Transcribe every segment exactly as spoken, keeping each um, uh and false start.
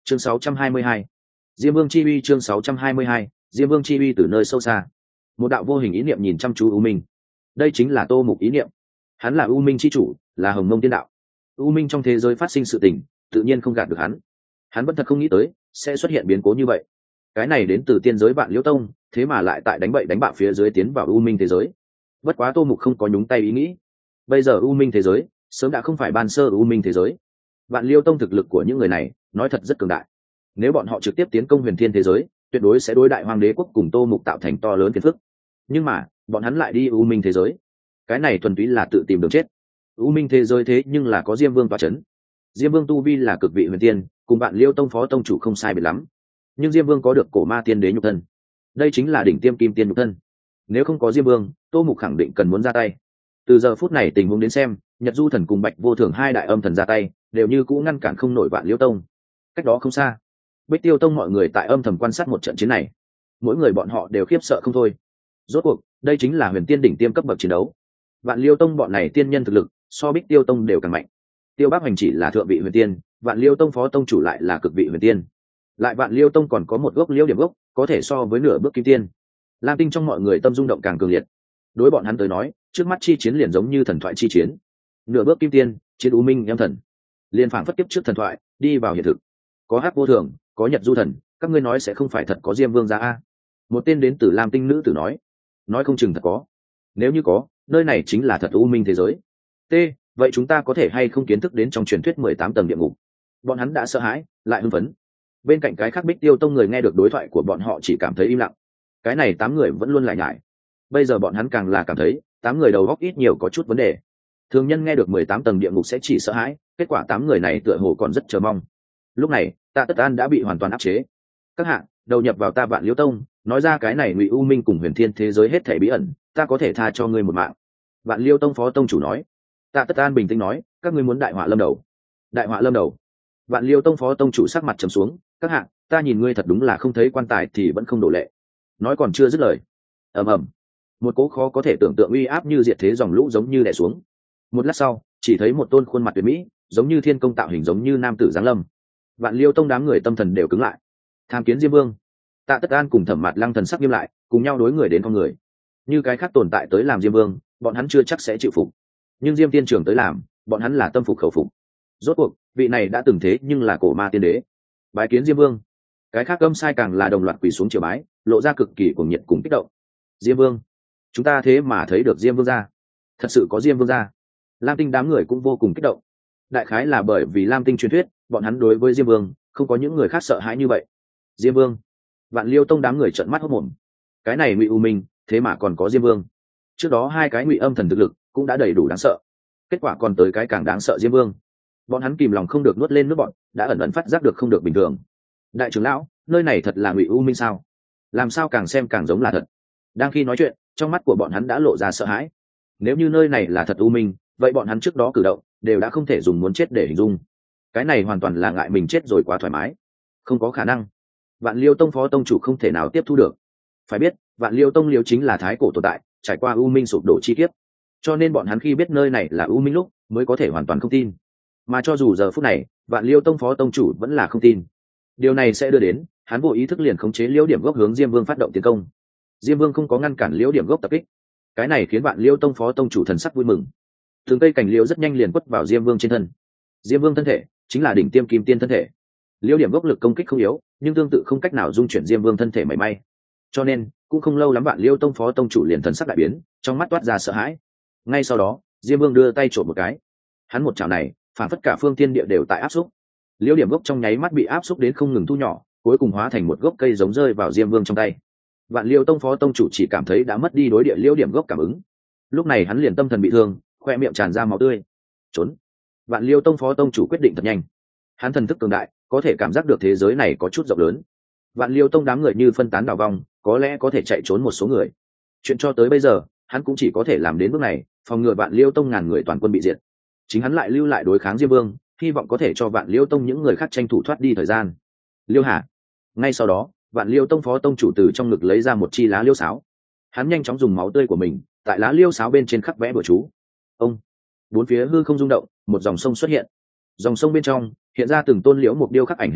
chương sáu trăm hai mươi hai, diêm vương chi uy. Chương sáu trăm hai mươi hai, diêm vương chi uy. Từ nơi sâu xa, một đạo vô hình ý niệm nhìn chăm chú u minh. Đây chính là Tô Mục ý niệm. Hắn là u minh chi chủ, là hồng mông tiên đạo. U minh trong thế giới phát sinh sự tình, tự nhiên không gạt được hắn. Hắn vẫn thật không nghĩ tới sẽ xuất hiện biến cố như vậy. Cái này đến từ tiên giới Vạn Liễu Tông, thế mà lại tại đánh bậy đánh bạ phía dưới tiến vào u minh thế giới. Bất quá Tô Mục không có nhúng tay ý nghĩ. Bây giờ u minh thế giới sớm đã không phải ban sơ u minh thế giới. Vạn Liễu Tông thực lực của những người này nói thật rất cường đại. Nếu bọn họ trực tiếp tiến công huyền thiên thế giới, tuyệt đối sẽ đối đại hoàng đế quốc cùng Tô Mục tạo thành to lớn phiền phức. Nhưng mà bọn hắn lại đi u minh thế giới, cái này thuần túy là tự tìm đường chết. U minh thế giới thế nhưng là có Diêm Vương tọa chấn. Diêm Vương tu vi là cực vị huyền tiên, cùng Vạn Liễu Tông phó tông chủ không sai biệt lắm. Nhưng Diêm Vương có được cổ ma tiên đế nhục thân, đây chính là đỉnh tiêm kim tiên nhục thân. Nếu không có Diêm Vương, Tô Mục khẳng định cần muốn ra tay. Từ giờ phút này tình huống đến xem, Nhật Du Thần cùng Bạch Vô Thường hai đại âm thần ra tay, đều như cũ ngăn cản không nổi Vạn Liễu Tông. Cách đó không xa, Bích Tiêu Tông mọi người tại âm thầm quan sát một trận chiến này, mỗi người bọn họ đều khiếp sợ không thôi. Rốt cuộc, đây chính là huyền tiên đỉnh tiêm cấp bậc chiến đấu. Vạn Liễu Tông bọn này tiên nhân thực lực, so Bích Tiêu Tông đều càng mạnh. Tiêu Bác Hoành chỉ là thượng vị huyền tiên, Vạn Liễu Tông phó tông chủ lại là cực vị huyền tiên. Lại Vạn Liễu Tông còn có một gốc liễu điểm gốc, có thể so với nửa bước kim tiên. Lam Tinh trong mọi người tâm rung động càng cường liệt. Đối bọn hắn tới nói, trước mắt chi chiến liền giống như thần thoại chi chiến. Nửa bước kim tiên, chiến u minh em thần, liên phảng phất tiếp trước thần thoại, đi vào hiện thực. Có Hắc Vô Thường, có Nhật Du Thần, các ngươi nói sẽ không phải thật có Diêm Vương ra a? Một tên đến từ Lam Tinh nữ tử nói. Nói không chừng thật có. Nếu như có, nơi này chính là thật u minh thế giới. T, vậy chúng ta có thể hay không kiến thức đến trong truyền thuyết mười tám tầng địa ngục? Bọn hắn đã sợ hãi, lại hưng phấn. Bên cạnh cái khác Bích Tiêu Tông người nghe được đối thoại của bọn họ chỉ cảm thấy im lặng. Cái này tám người vẫn luôn lại nhải. Bây giờ bọn hắn càng là cảm thấy tám người đầu óc ít nhiều có chút vấn đề. Thường nhân nghe được mười tám tầng địa ngục sẽ chỉ sợ hãi, kết quả tám người này tựa hồ còn rất chờ mong. Lúc này, Tạ Tất An đã bị hoàn toàn áp chế. Các hạ, đầu nhập vào ta Vạn Liễu Tông, nói ra cái này Ngụy U Minh cùng huyền thiên thế giới hết thảy bí ẩn, ta có thể tha cho ngươi một mạng. Vạn Liễu Tông phó tông chủ nói. Tạ Tất An bình tĩnh nói, các ngươi muốn đại họa lâm đầu. Đại họa lâm đầu. Vạn Liễu Tông phó tông chủ sắc mặt trầm xuống, các hạ, ta nhìn ngươi thật đúng là không thấy quan tài thì vẫn không đổ lệ. Nói còn chưa dứt lời, ầm ầm, một cỗ khó có thể tưởng tượng uy áp như diệt thế dòng lũ giống như đè xuống. Một lát sau, chỉ thấy một tôn khuôn mặt tuyệt mỹ, giống như thiên công tạo hình giống như nam tử giáng lâm. Vạn Liễu Tông đám người tâm thần đều cứng lại. Tham kiến Diêm Vương. Tạ Tất An cùng Thẩm Mạt Lăng thần sắc nghiêm lại, cùng nhau đối người đến con người. Như cái khác tồn tại tới làm Diêm Vương, bọn hắn chưa chắc sẽ chịu phục. Nhưng Diêm Tiên trưởng tới làm, bọn hắn là tâm phục khẩu phục. Rốt cuộc, vị này đã từng thế nhưng là cổ ma tiên đế. Bái kiến Diêm Vương. Cái khác âm sai càng là đồng loạt quỳ xuống triều bái, lộ ra cực kỳ cuồng nhiệt cùng kích động. Diêm Vương, chúng ta thế mà thấy được Diêm Vương ra. Thật sự có Diêm Vương ra. Lam Tinh đám người cũng vô cùng kích động. Đại khái là bởi vì Lam Tinh truyền thuyết, bọn hắn đối với Diêm Vương không có những người khác sợ hãi như vậy. Diêm Vương. Vạn Liễu Tông đám người trợn mắt hốt mồm. Cái này Ngụy U Minh, thế mà còn có Diêm Vương. Trước đó hai cái Ngụy âm thần thực lực cũng đã đầy đủ đáng sợ, kết quả còn tới cái càng đáng sợ Diêm Vương. Bọn hắn kìm lòng không được nuốt lên nước bọn, đã ẩn ẩn phát giác được không được bình thường. Đại trưởng lão, nơi này thật là Ngụy U Minh sao? Làm sao càng xem càng giống là thật? Đang khi nói chuyện, trong mắt của bọn hắn đã lộ ra sợ hãi. Nếu như nơi này là thật U Minh, vậy bọn hắn trước đó cử động đều đã không thể dùng muốn chết để hình dung. Cái này hoàn toàn là ngại mình chết rồi quá thoải mái. Không có khả năng. Vạn Liễu Tông phó tông chủ không thể nào tiếp thu được. Phải biết, Vạn Liễu Tông liễu chính là thái cổ tồn tại, trải qua U Minh sụp đổ chi kiếp. Cho nên bọn hắn khi biết nơi này là U Minh lúc, mới có thể hoàn toàn không tin. Mà cho dù giờ phút này, Vạn Liễu Tông phó tông chủ vẫn là không tin. Điều này sẽ đưa đến, hắn vô ý thức liền khống chế Liễu Điểm Gốc hướng Diêm Vương phát động tiến công. Diêm Vương không có ngăn cản Liễu Điểm Gốc tập kích. Cái này khiến Vạn Liễu Tông phó tông chủ thần sắc vui mừng. Từng cây cành liễu rất nhanh liền quất vào Diêm Vương trên thân. Diêm Vương thân thể chính là đỉnh tiêm kim tiên thân thể. Liễu Điểm Gốc lực công kích không yếu, nhưng tương tự không cách nào dung chuyển Diêm Vương thân thể mảy may. Cho nên, cũng không lâu lắm Vạn Liễu Tông phó tông chủ liền thần sắc đại biến, trong mắt toát ra sợ hãi. Ngay sau đó, Diêm Vương đưa tay trộm một cái. Hắn một chảo này, phản phất cả phương thiên địa đều tại áp xúc. Liễu Điểm Gốc trong nháy mắt bị áp xúc đến không ngừng thu nhỏ, cuối cùng hóa thành một gốc cây giống rơi vào Diêm Vương trong tay. Vạn Liễu Tông phó tông chủ chỉ cảm thấy đã mất đi đối địa Liễu Điểm Gốc cảm ứng. Lúc này hắn liền tâm thần bị thương, khoe miệng tràn ra máu tươi. Trốn. Vạn Liễu Tông phó tông chủ quyết định thật nhanh. Hắn thần thức cường đại, có thể cảm giác được thế giới này có chút rộng lớn. Vạn Liễu Tông đám người như phân tán đảo vong, có lẽ có thể chạy trốn một số người. Chuyện cho tới bây giờ, hắn cũng chỉ có thể làm đến bước này, phòng ngừa Vạn Liễu Tông ngàn người toàn quân bị diệt. Chính hắn lại lưu lại đối kháng Diêm Vương, hy vọng có thể cho Vạn Liễu Tông những người khác tranh thủ thoát đi thời gian. Liêu Hà. Ngay sau đó, Vạn Liễu Tông phó tông chủ từ trong ngực lấy ra một chi lá liêu sáo. Hắn nhanh chóng dùng máu tươi của mình, tại lá liêu sáo bên trên khắc vẽ bừa chú. Ông. Bốn phía hư không rung động, một dòng sông xuất hiện. Dòng sông bên trong hiện ra từng tôn liễu mục điêu khắc ảnh hình người,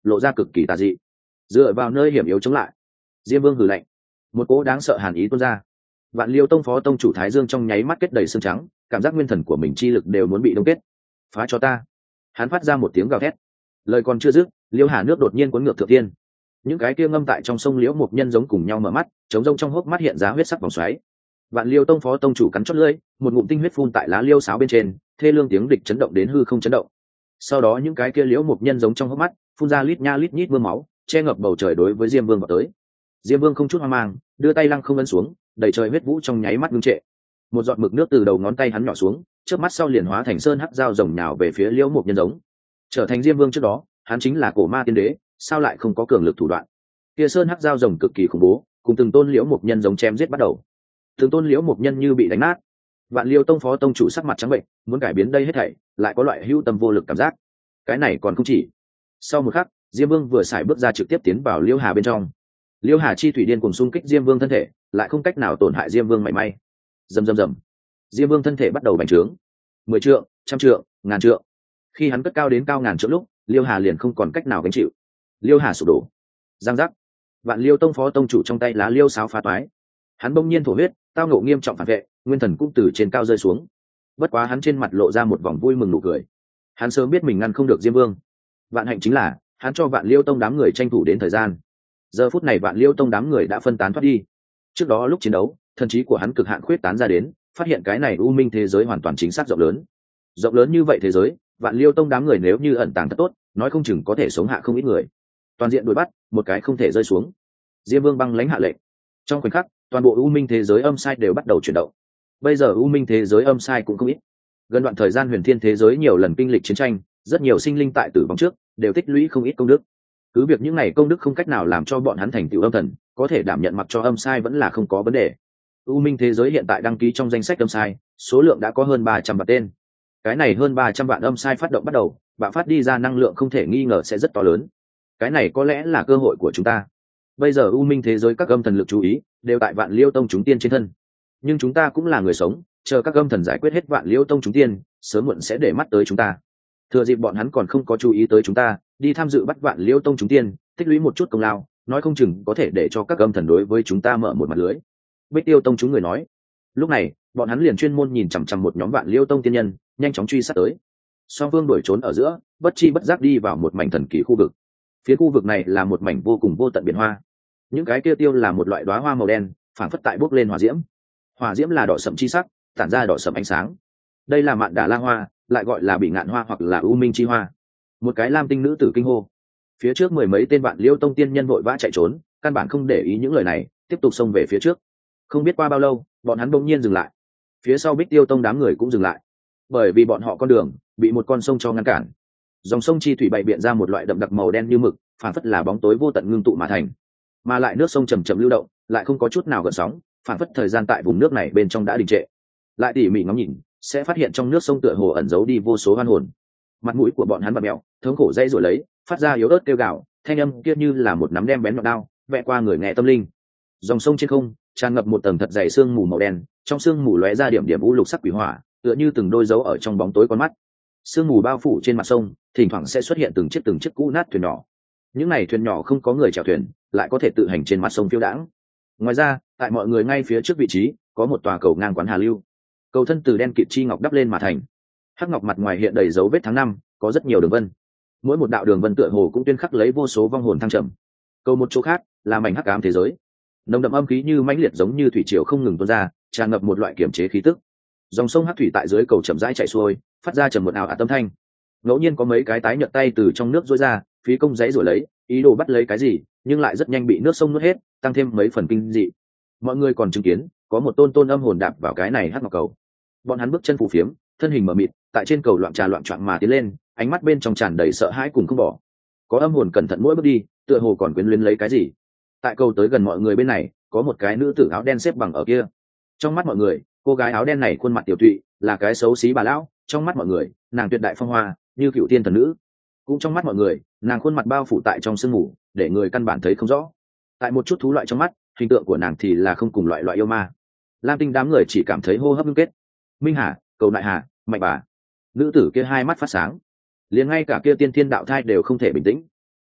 lộ ra cực kỳ tà dị. Dựa vào nơi hiểm yếu chống lại, Diêm Vương hừ lạnh, một cỗ đáng sợ hàn ý tuôn ra. Vạn Liêu Tông phó tông chủ Thái Dương trong nháy mắt kết đầy xương trắng, cảm giác nguyên thần của mình chi lực đều muốn bị đông kết. Phá cho ta! Hắn phát ra một tiếng gào thét. Lời còn chưa dứt, Liêu Hà nước đột nhiên cuốn ngược thượng thiên. Những cái kia ngâm tại trong sông liễu một nhân giống cùng nhau mở mắt, trống rông trong hốc mắt hiện ra huyết sắc vòng xoáy. Vạn Liêu Tông phó tông chủ cắn chót lưỡi, một ngụm tinh huyết phun tại lá liêu sáo bên trên, thê lương tiếng địch chấn động đến hư không chấn động. Sau đó những cái kia liễu một nhân giống trong hốc mắt phun ra lít nha lít nhít mưa máu, che ngập bầu trời đối với Diêm Vương vào tới. Diêm Vương không chút hoang mang, đưa tay lăng không ấn xuống, đầy trời huyết vũ trong nháy mắt ngưng trệ. Một giọt mực nước từ đầu ngón tay hắn nhỏ xuống, chớp mắt sau liền hóa thành sơn hắc dao rồng nhào về phía liễu một nhân giống. Trở thành Diêm Vương trước đó, hắn chính là cổ ma tiên đế, sao lại không có cường lực thủ đoạn? Kia sơn hắc dao rồng cực kỳ khủng bố, cùng từng tôn liễu một nhân giống chém giết bắt đầu. Từng tôn liễu một nhân như bị đánh nát. Vạn Liêu Tông phó tông chủ sắc mặt trắng bệnh, muốn cải biến đây hết thảy, lại có loại hữu tâm vô lực cảm giác. Cái này còn không chỉ. Sau một khắc, Diêm Vương vừa xài bước ra trực tiếp tiến vào Liễu Hà bên trong. Liễu Hà chi thủy điên cuồng xung kích Diêm Vương thân thể, lại không cách nào tổn hại Diêm Vương mảy may. Rầm rầm rầm. Diêm Vương thân thể bắt đầu bành trướng. Mười trượng, trăm trượng, ngàn trượng. Khi hắn cất cao đến cao ngàn trượng lúc, Liễu Hà liền không còn cách nào gánh chịu. Liễu Hà sụp đổ. Giang giác. Vạn Liêu Tông phó tông chủ trong tay lá liêu sáo phá toái. Hắn bỗng nhiên thổ huyết, tao ngộ nghiêm trọng phản vệ, nguyên thần cũng từ trên cao rơi xuống. Bất quá hắn trên mặt lộ ra một vòng vui mừng nụ cười. Hắn sớm biết mình ngăn không được Diêm Vương. Vạn hạnh chính là hắn cho Vạn Liêu Tông đám người tranh thủ đến thời gian. Giờ phút này Vạn Liêu Tông đám người đã phân tán thoát đi. Trước đó lúc chiến đấu, thần trí của hắn cực hạn khuyết tán ra đến, phát hiện cái này u minh thế giới hoàn toàn chính xác rộng lớn. Rộng lớn như vậy thế giới, Vạn Liêu Tông đám người nếu như ẩn tàng thật tốt, nói không chừng có thể sống hạ không ít người. Toàn diện đuổi bắt, một cái không thể rơi xuống. Diêm Vương băng lãnh hạ lệnh. Trong khoảnh khắc, toàn bộ u minh thế giới âm sai đều bắt đầu chuyển động. Bây giờ u minh thế giới âm sai cũng không ít. Gần đoạn thời gian huyền thiên thế giới nhiều lần kinh lịch chiến tranh, rất nhiều sinh linh tại tử vong trước đều tích lũy không ít công đức. Cứ việc những này công đức không cách nào làm cho bọn hắn thành tựu âm thần, có thể đảm nhận mặc cho âm sai vẫn là không có vấn đề. U minh thế giới hiện tại đăng ký trong danh sách âm sai, số lượng đã có hơn ba trăm vạn tên. Cái này hơn ba trăm vạn âm sai phát động bắt đầu, bạo phát đi ra năng lượng không thể nghi ngờ sẽ rất to lớn. Cái này có lẽ là cơ hội của chúng ta. Bây giờ u minh thế giới các âm thần lực chú ý đều tại Vạn Liêu Tông chúng tiên trên thân, nhưng chúng ta cũng là người sống, chờ các âm thần giải quyết hết Vạn Liêu Tông chúng tiên, sớm muộn sẽ để mắt tới chúng ta. Thừa dịp bọn hắn còn không có chú ý tới chúng ta, đi tham dự bắt Vạn Liêu Tông chúng tiên, tích lũy một chút công lao, nói không chừng có thể để cho các âm thần đối với chúng ta mở một mặt lưới. Bích Tiêu Tông chúng người nói. Lúc này, bọn hắn liền chuyên môn nhìn chằm chằm một nhóm Vạn Liêu Tông tiên nhân, nhanh chóng truy sát tới. Song Vương đuổi trốn ở giữa, bất chi bất giác đi vào một mảnh thần kỳ khu vực. Phía khu vực này là một mảnh vô cùng vô tận biển hoa. Những cái kia tiêu là một loại đóa hoa màu đen, phảng phất tại bốc lên hỏa diễm. Hỏa diễm là đỏ sẫm chi sắc, tản ra đỏ sẫm ánh sáng. Đây là mạn đà la hoa, lại gọi là bị ngạn hoa hoặc là u minh chi hoa. Một cái lam tinh nữ tử kinh hô. Phía trước mười mấy tên Vạn Liêu Tông tiên nhân vội vã chạy trốn, căn bản không để ý những lời này, tiếp tục xông về phía trước. Không biết qua bao lâu, bọn hắn bỗng nhiên dừng lại. Phía sau Bích Tiêu Tông đám người cũng dừng lại, bởi vì bọn họ con đường bị một con sông cho ngăn cản. Dòng sông chi thủy bày biện ra một loại đậm đặc màu đen như mực, phảng phất là bóng tối vô tận ngưng tụ mà thành. Mà lại nước sông chầm chậm lưu động, lại không có chút nào gợn sóng, phảng phất thời gian tại vùng nước này bên trong đã đình trệ. Lại tỉ mỉ ngắm nhìn, sẽ phát hiện trong nước sông tựa hồ ẩn giấu đi vô số oan hồn. Mặt mũi của bọn hắn bặm mèo, thống khổ dây rồi lấy, phát ra yếu ớt kêu gào, thanh âm kia như là một nắm đem bén nhọn đao, vẽ qua người nghe tâm linh. Dòng sông trên không tràn ngập một tầng thật dày sương mù màu đen, trong sương mù lóe ra điểm điểm u lục sắc quỷ hỏa, tựa như từng đôi dấu ở trong bóng tối con mắt. Sương mù bao phủ trên mặt sông, thỉnh thoảng sẽ xuất hiện từng chiếc từng chiếc cũ nát thuyền nhỏ. Những này thuyền nhỏ không có người chèo thuyền, lại có thể tự hành trên mặt sông phiêu đãng. Ngoài ra, tại mọi người ngay phía trước vị trí, có một tòa cầu ngang quán hà lưu. Cầu thân từ đen kịt chi ngọc đắp lên mà thành. Hắc ngọc mặt ngoài hiện đầy dấu vết tháng năm, có rất nhiều đường vân. Mỗi một đạo đường vân tựa hồ cũng tuyên khắc lấy vô số vong hồn thăng trầm. Cầu một chỗ khác là mảnh hắc ám thế giới. Nồng đậm âm khí như mãnh liệt giống như thủy triều không ngừng tuôn ra, tràn ngập một loại kiểm chế khí tức. Dòng sông hắc thủy tại dưới cầu chậm rãi chảy xuôi, phát ra trầm một ảo ạt âm thanh. Ngẫu nhiên có mấy cái tái nhợt tay từ trong nước rối ra, phí công giấy rồi lấy, ý đồ bắt lấy cái gì, nhưng lại rất nhanh bị nước sông nuốt hết, tăng thêm mấy phần kinh dị. Mọi người còn chứng kiến, có một tôn tôn âm hồn đạp vào cái này hắc ngọc cầu. Bọn hắn bước chân phù phiếm, thân hình mờ mịt, tại trên cầu loạn trà loạn choạng mà tiến lên, ánh mắt bên trong tràn đầy sợ hãi cùng không bỏ. Có âm hồn cẩn thận mỗi bước đi, tựa hồ còn quyến luyến lấy cái gì. Tại cầu tới gần mọi người bên này, có một cái nữ tử áo đen xếp bằng ở kia. Trong mắt mọi người, cô gái áo đen này khuôn mặt tiểu tụy, là cái xấu xí bà lão. Trong mắt mọi người, nàng tuyệt đại phong hoa, như cựu tiên thần nữ. Cũng trong mắt mọi người, nàng khuôn mặt bao phủ tại trong sương mù, để người căn bản thấy không rõ. Tại một chút thú loại trong mắt, hình tượng của nàng thì là không cùng loại loại yêu ma. Lam Tinh đám người chỉ cảm thấy hô hấp ngưng kết. Minh Hà, Cầu Nại Hà, Mạnh Bà. Nữ tử kia hai mắt phát sáng, liền ngay cả kia tiên thiên đạo thai đều không thể bình tĩnh.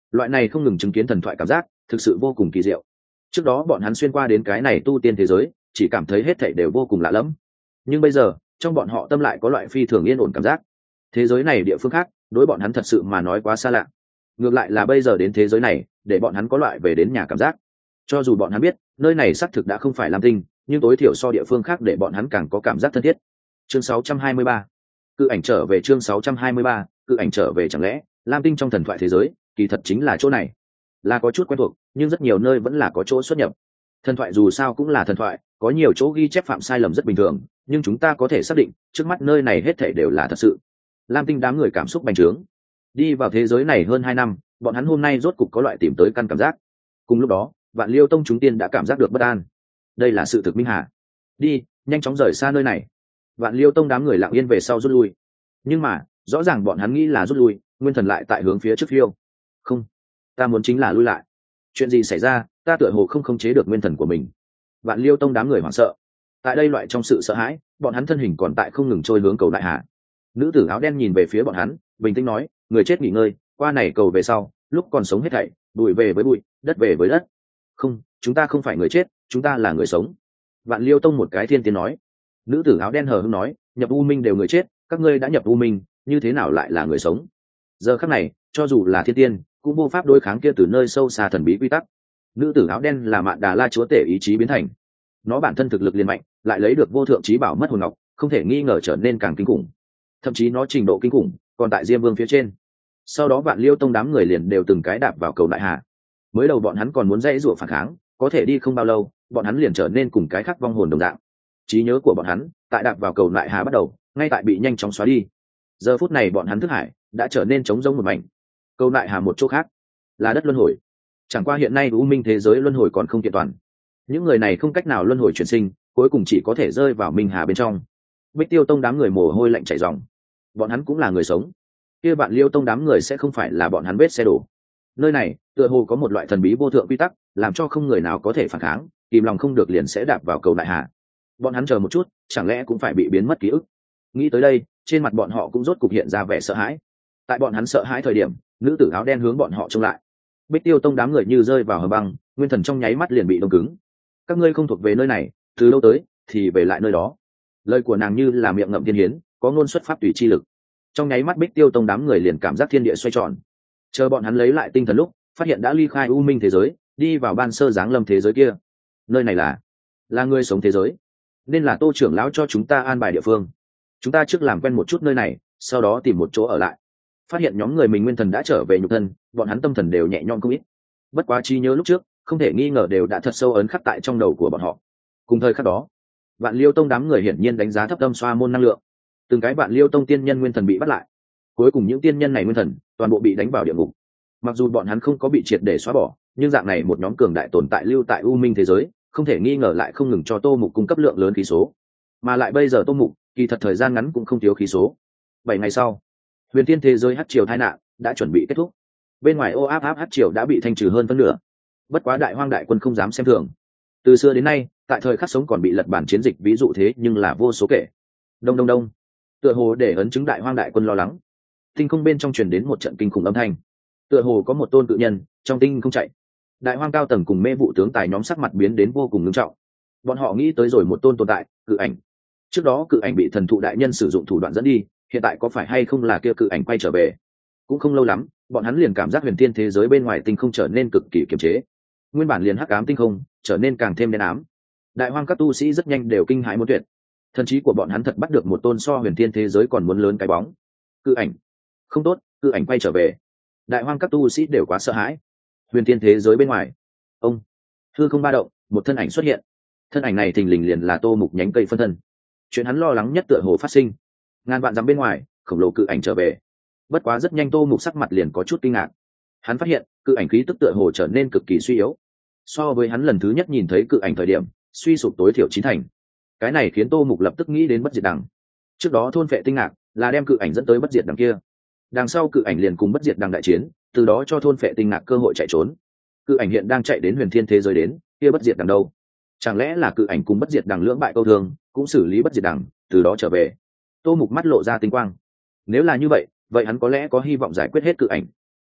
Loại này không ngừng chứng kiến thần thoại cảm giác thực sự vô cùng kỳ diệu. Trước đó bọn hắn xuyên qua đến cái này tu tiên thế giới chỉ cảm thấy hết thảy đều vô cùng lạ lẫm, nhưng bây giờ trong bọn họ tâm lại có loại phi thường yên ổn cảm giác. Thế giới này địa phương khác đối bọn hắn thật sự mà nói quá xa lạ, ngược lại là bây giờ đến thế giới này để bọn hắn có loại về đến nhà cảm giác. Cho dù bọn hắn biết nơi này xác thực đã không phải Lam Tinh, nhưng tối thiểu so địa phương khác để bọn hắn càng có cảm giác thân thiết. Chương sáu trăm hai mươi ba, cự ảnh trở về. Chương sáu trăm hai mươi ba, cự ảnh trở về. Chẳng lẽ Lam Tinh trong thần thoại thế giới kỳ thật chính là chỗ này? Là có chút quen thuộc, nhưng rất nhiều nơi vẫn là có chỗ xuất nhập. Thần thoại dù sao cũng là thần thoại, có nhiều chỗ ghi chép phạm sai lầm rất bình thường, nhưng chúng ta có thể xác định trước mắt nơi này hết thảy đều là thật sự. Lam Tinh đám người cảm xúc bành trướng. Đi vào thế giới này hơn hai năm, bọn hắn hôm nay rốt cục có loại tìm tới căn cảm giác. Cùng lúc đó, Vạn Liêu Tông chúng tiên đã cảm giác được bất an. Đây là sự thực minh hà. Đi, nhanh chóng rời xa nơi này. Vạn Liêu Tông đám người lặng yên về sau rút lui. Nhưng mà, rõ ràng bọn hắn nghĩ là rút lui, nguyên thần lại tại hướng phía trước phiêu. Không, ta muốn chính là lui lại. Chuyện gì xảy ra, ta tựa hồ không khống chế được nguyên thần của mình. Vạn Liêu Tông đám người hoảng sợ. Tại đây loại trong sự sợ hãi, bọn hắn thân hình còn tại không ngừng trôi hướng cầu đại hà. Nữ tử áo đen nhìn về phía bọn hắn, bình tĩnh nói, người chết nghỉ ngơi, qua này cầu về sau, lúc còn sống hết thảy, bụi về với bụi, đất về với đất. Không, chúng ta không phải người chết, chúng ta là người sống. Vạn Liêu Tông một cái thiên tiến nói. Nữ tử áo đen hờ hững nói, nhập u minh đều người chết, các ngươi đã nhập u minh, như thế nào lại là người sống? Giờ khắc này, cho dù là thiên tiên cũng vô pháp đối kháng kia từ nơi sâu xa thần bí quy tắc. Nữ tử áo đen là Mạn Đà La chúa tể ý chí biến thành, nó bản thân thực lực liền mạnh, lại lấy được vô thượng trí bảo mất hồn ngọc, không thể nghi ngờ trở nên càng kinh khủng. Thậm chí nó trình độ kinh khủng còn tại Diêm Vương phía trên. Sau đó Vạn Liêu Tông đám người liền đều từng cái đạp vào cầu đại hà. Mới đầu bọn hắn còn muốn dãy rủa phản kháng, có thể đi không bao lâu, bọn hắn liền trở nên cùng cái khác vong hồn đồng dạng. Trí nhớ của bọn hắn tại đạp vào cầu đại hà bắt đầu, ngay tại bị nhanh chóng xóa đi. Giờ phút này bọn hắn thức hải đã trở nên trống rỗng một mảnh. Cầu đại hà một chỗ khác là đất luân hồi. Chẳng qua hiện nay u minh thế giới luân hồi còn không kiện toàn, những người này không cách nào luân hồi chuyển sinh, cuối cùng chỉ có thể rơi vào minh hà bên trong. Bích Tiêu Tông đám người mồ hôi lạnh chảy ròng. Bọn hắn cũng là người sống, kia Vạn Liêu Tông đám người sẽ không phải là bọn hắn vết xe đổ. Nơi này tựa hồ có một loại thần bí vô thượng quy tắc, làm cho không người nào có thể phản kháng, kìm lòng không được liền sẽ đạp vào cầu đại hà. Bọn hắn chờ một chút, chẳng lẽ cũng phải bị biến mất ký ức? Nghĩ tới đây, trên mặt bọn họ cũng rốt cục hiện ra vẻ sợ hãi. Tại bọn hắn sợ hãi thời điểm, nữ tử áo đen hướng bọn họ trông lại. Bích Tiêu Tông đám người như rơi vào hầm băng, nguyên thần trong nháy mắt liền bị đông cứng. Các ngươi không thuộc về nơi này, từ lâu tới thì về lại nơi đó. Lời của nàng như là miệng ngậm thiên hiến, có ngôn xuất pháp tùy chi lực. Trong nháy mắt Bích Tiêu Tông đám người liền cảm giác thiên địa xoay tròn. Chờ bọn hắn lấy lại tinh thần lúc, phát hiện đã ly khai u minh thế giới, đi vào ban sơ giáng lâm thế giới kia. Nơi này là là người sống thế giới, nên là Tô trưởng lão cho chúng ta an bài địa phương. Chúng ta trước làm quen một chút nơi này, sau đó tìm một chỗ ở lại. Phát hiện nhóm người mình nguyên thần đã trở về nhục thân, bọn hắn tâm thần đều nhẹ nhõm không ít. Bất quá trí nhớ lúc trước không thể nghi ngờ đều đã thật sâu ấn khắc tại trong đầu của bọn họ. Cùng thời khắc đó, Vạn Liêu Tông đám người hiển nhiên đánh giá thấp tâm xoa môn năng lượng. Từng cái Vạn Liêu Tông tiên nhân nguyên thần bị bắt lại, cuối cùng những tiên nhân này nguyên thần toàn bộ bị đánh vào địa ngục. Mặc dù bọn hắn không có bị triệt để xóa bỏ, nhưng dạng này một nhóm cường đại tồn tại lưu tại u minh thế giới, không thể nghi ngờ lại không ngừng cho Tô Mục cung cấp lượng lớn khí số. Mà lại bây giờ Tô Mục kỳ thật thời gian ngắn cũng không thiếu khí số. Bảy ngày sau, huyền thiên thế giới hắc triều tai nạn đã chuẩn bị kết thúc. Bên ngoài ô áp áp hắc triều đã bị thanh trừ hơn phân nửa. Bất quá đại hoang đại quân không dám xem thường. Từ xưa đến nay, tại thời khắc sống còn bị lật bản chiến dịch ví dụ thế nhưng là vô số kể. Đông đông đông, tựa hồ để ấn chứng đại hoang đại quân lo lắng. Tinh không bên trong truyền đến một trận kinh khủng âm thanh. Tựa hồ có một tôn cự nhân trong tinh không chạy. Đại hoang cao tầng cùng mê vụ tướng tài nhóm sắc mặt biến đến vô cùng nghiêm trọng. Bọn họ nghĩ tới rồi một tôn tồn tại, cự ảnh. Trước đó cự ảnh bị thần thụ đại nhân sử dụng thủ đoạn dẫn đi, hiện tại có phải hay không là kia cự ảnh quay trở về? Cũng không lâu lắm, bọn hắn liền cảm giác huyền thiên thế giới bên ngoài tinh không trở nên cực kỳ kiềm chế. Nguyên bản liền hắc ám tinh không trở nên càng thêm đen ám. Đại hoang các tu sĩ rất nhanh đều kinh hãi muốn tuyệt. Thần trí của bọn hắn thật bắt được một tôn so huyền thiên thế giới còn muốn lớn cái bóng. Cự ảnh, không tốt, cự ảnh quay trở về. Đại hoang các tu sĩ đều quá sợ hãi. Huyền thiên thế giới bên ngoài, ông hư không ba động, một thân ảnh xuất hiện. Thân ảnh này thình lình liền là Tô Mục nhánh cây phân thân. Chuyện hắn lo lắng nhất tựa hồ phát sinh. Ngàn vạn dặm bên ngoài, khổng lồ cự ảnh trở về. Bất quá rất nhanh Tô Mục sắc mặt liền có chút kinh ngạc. Hắn phát hiện cự ảnh khí tức tựa hồ trở nên cực kỳ suy yếu, so với hắn lần thứ nhất nhìn thấy cự ảnh thời điểm suy sụp tối thiểu chín thành. Cái này khiến Tô Mục lập tức nghĩ đến bất diệt đằng. Trước đó thôn phệ tinh ngạc là đem cự ảnh dẫn tới bất diệt đằng kia, đằng sau cự ảnh liền cùng bất diệt đằng đại chiến, từ đó cho thôn phệ tinh ngạc cơ hội chạy trốn. Cự ảnh hiện đang chạy đến huyền thiên thế giới đến, kia bất diệt đằng đâu? Chẳng lẽ là cự ảnh cùng bất diệt đằng lưỡng bại câu thương, cũng xử lý bất diệt đằng, từ đó trở về? Tô Mục mắt lộ ra tinh quang. Nếu là như vậy, vậy hắn có lẽ có hy vọng giải quyết hết cự ảnh.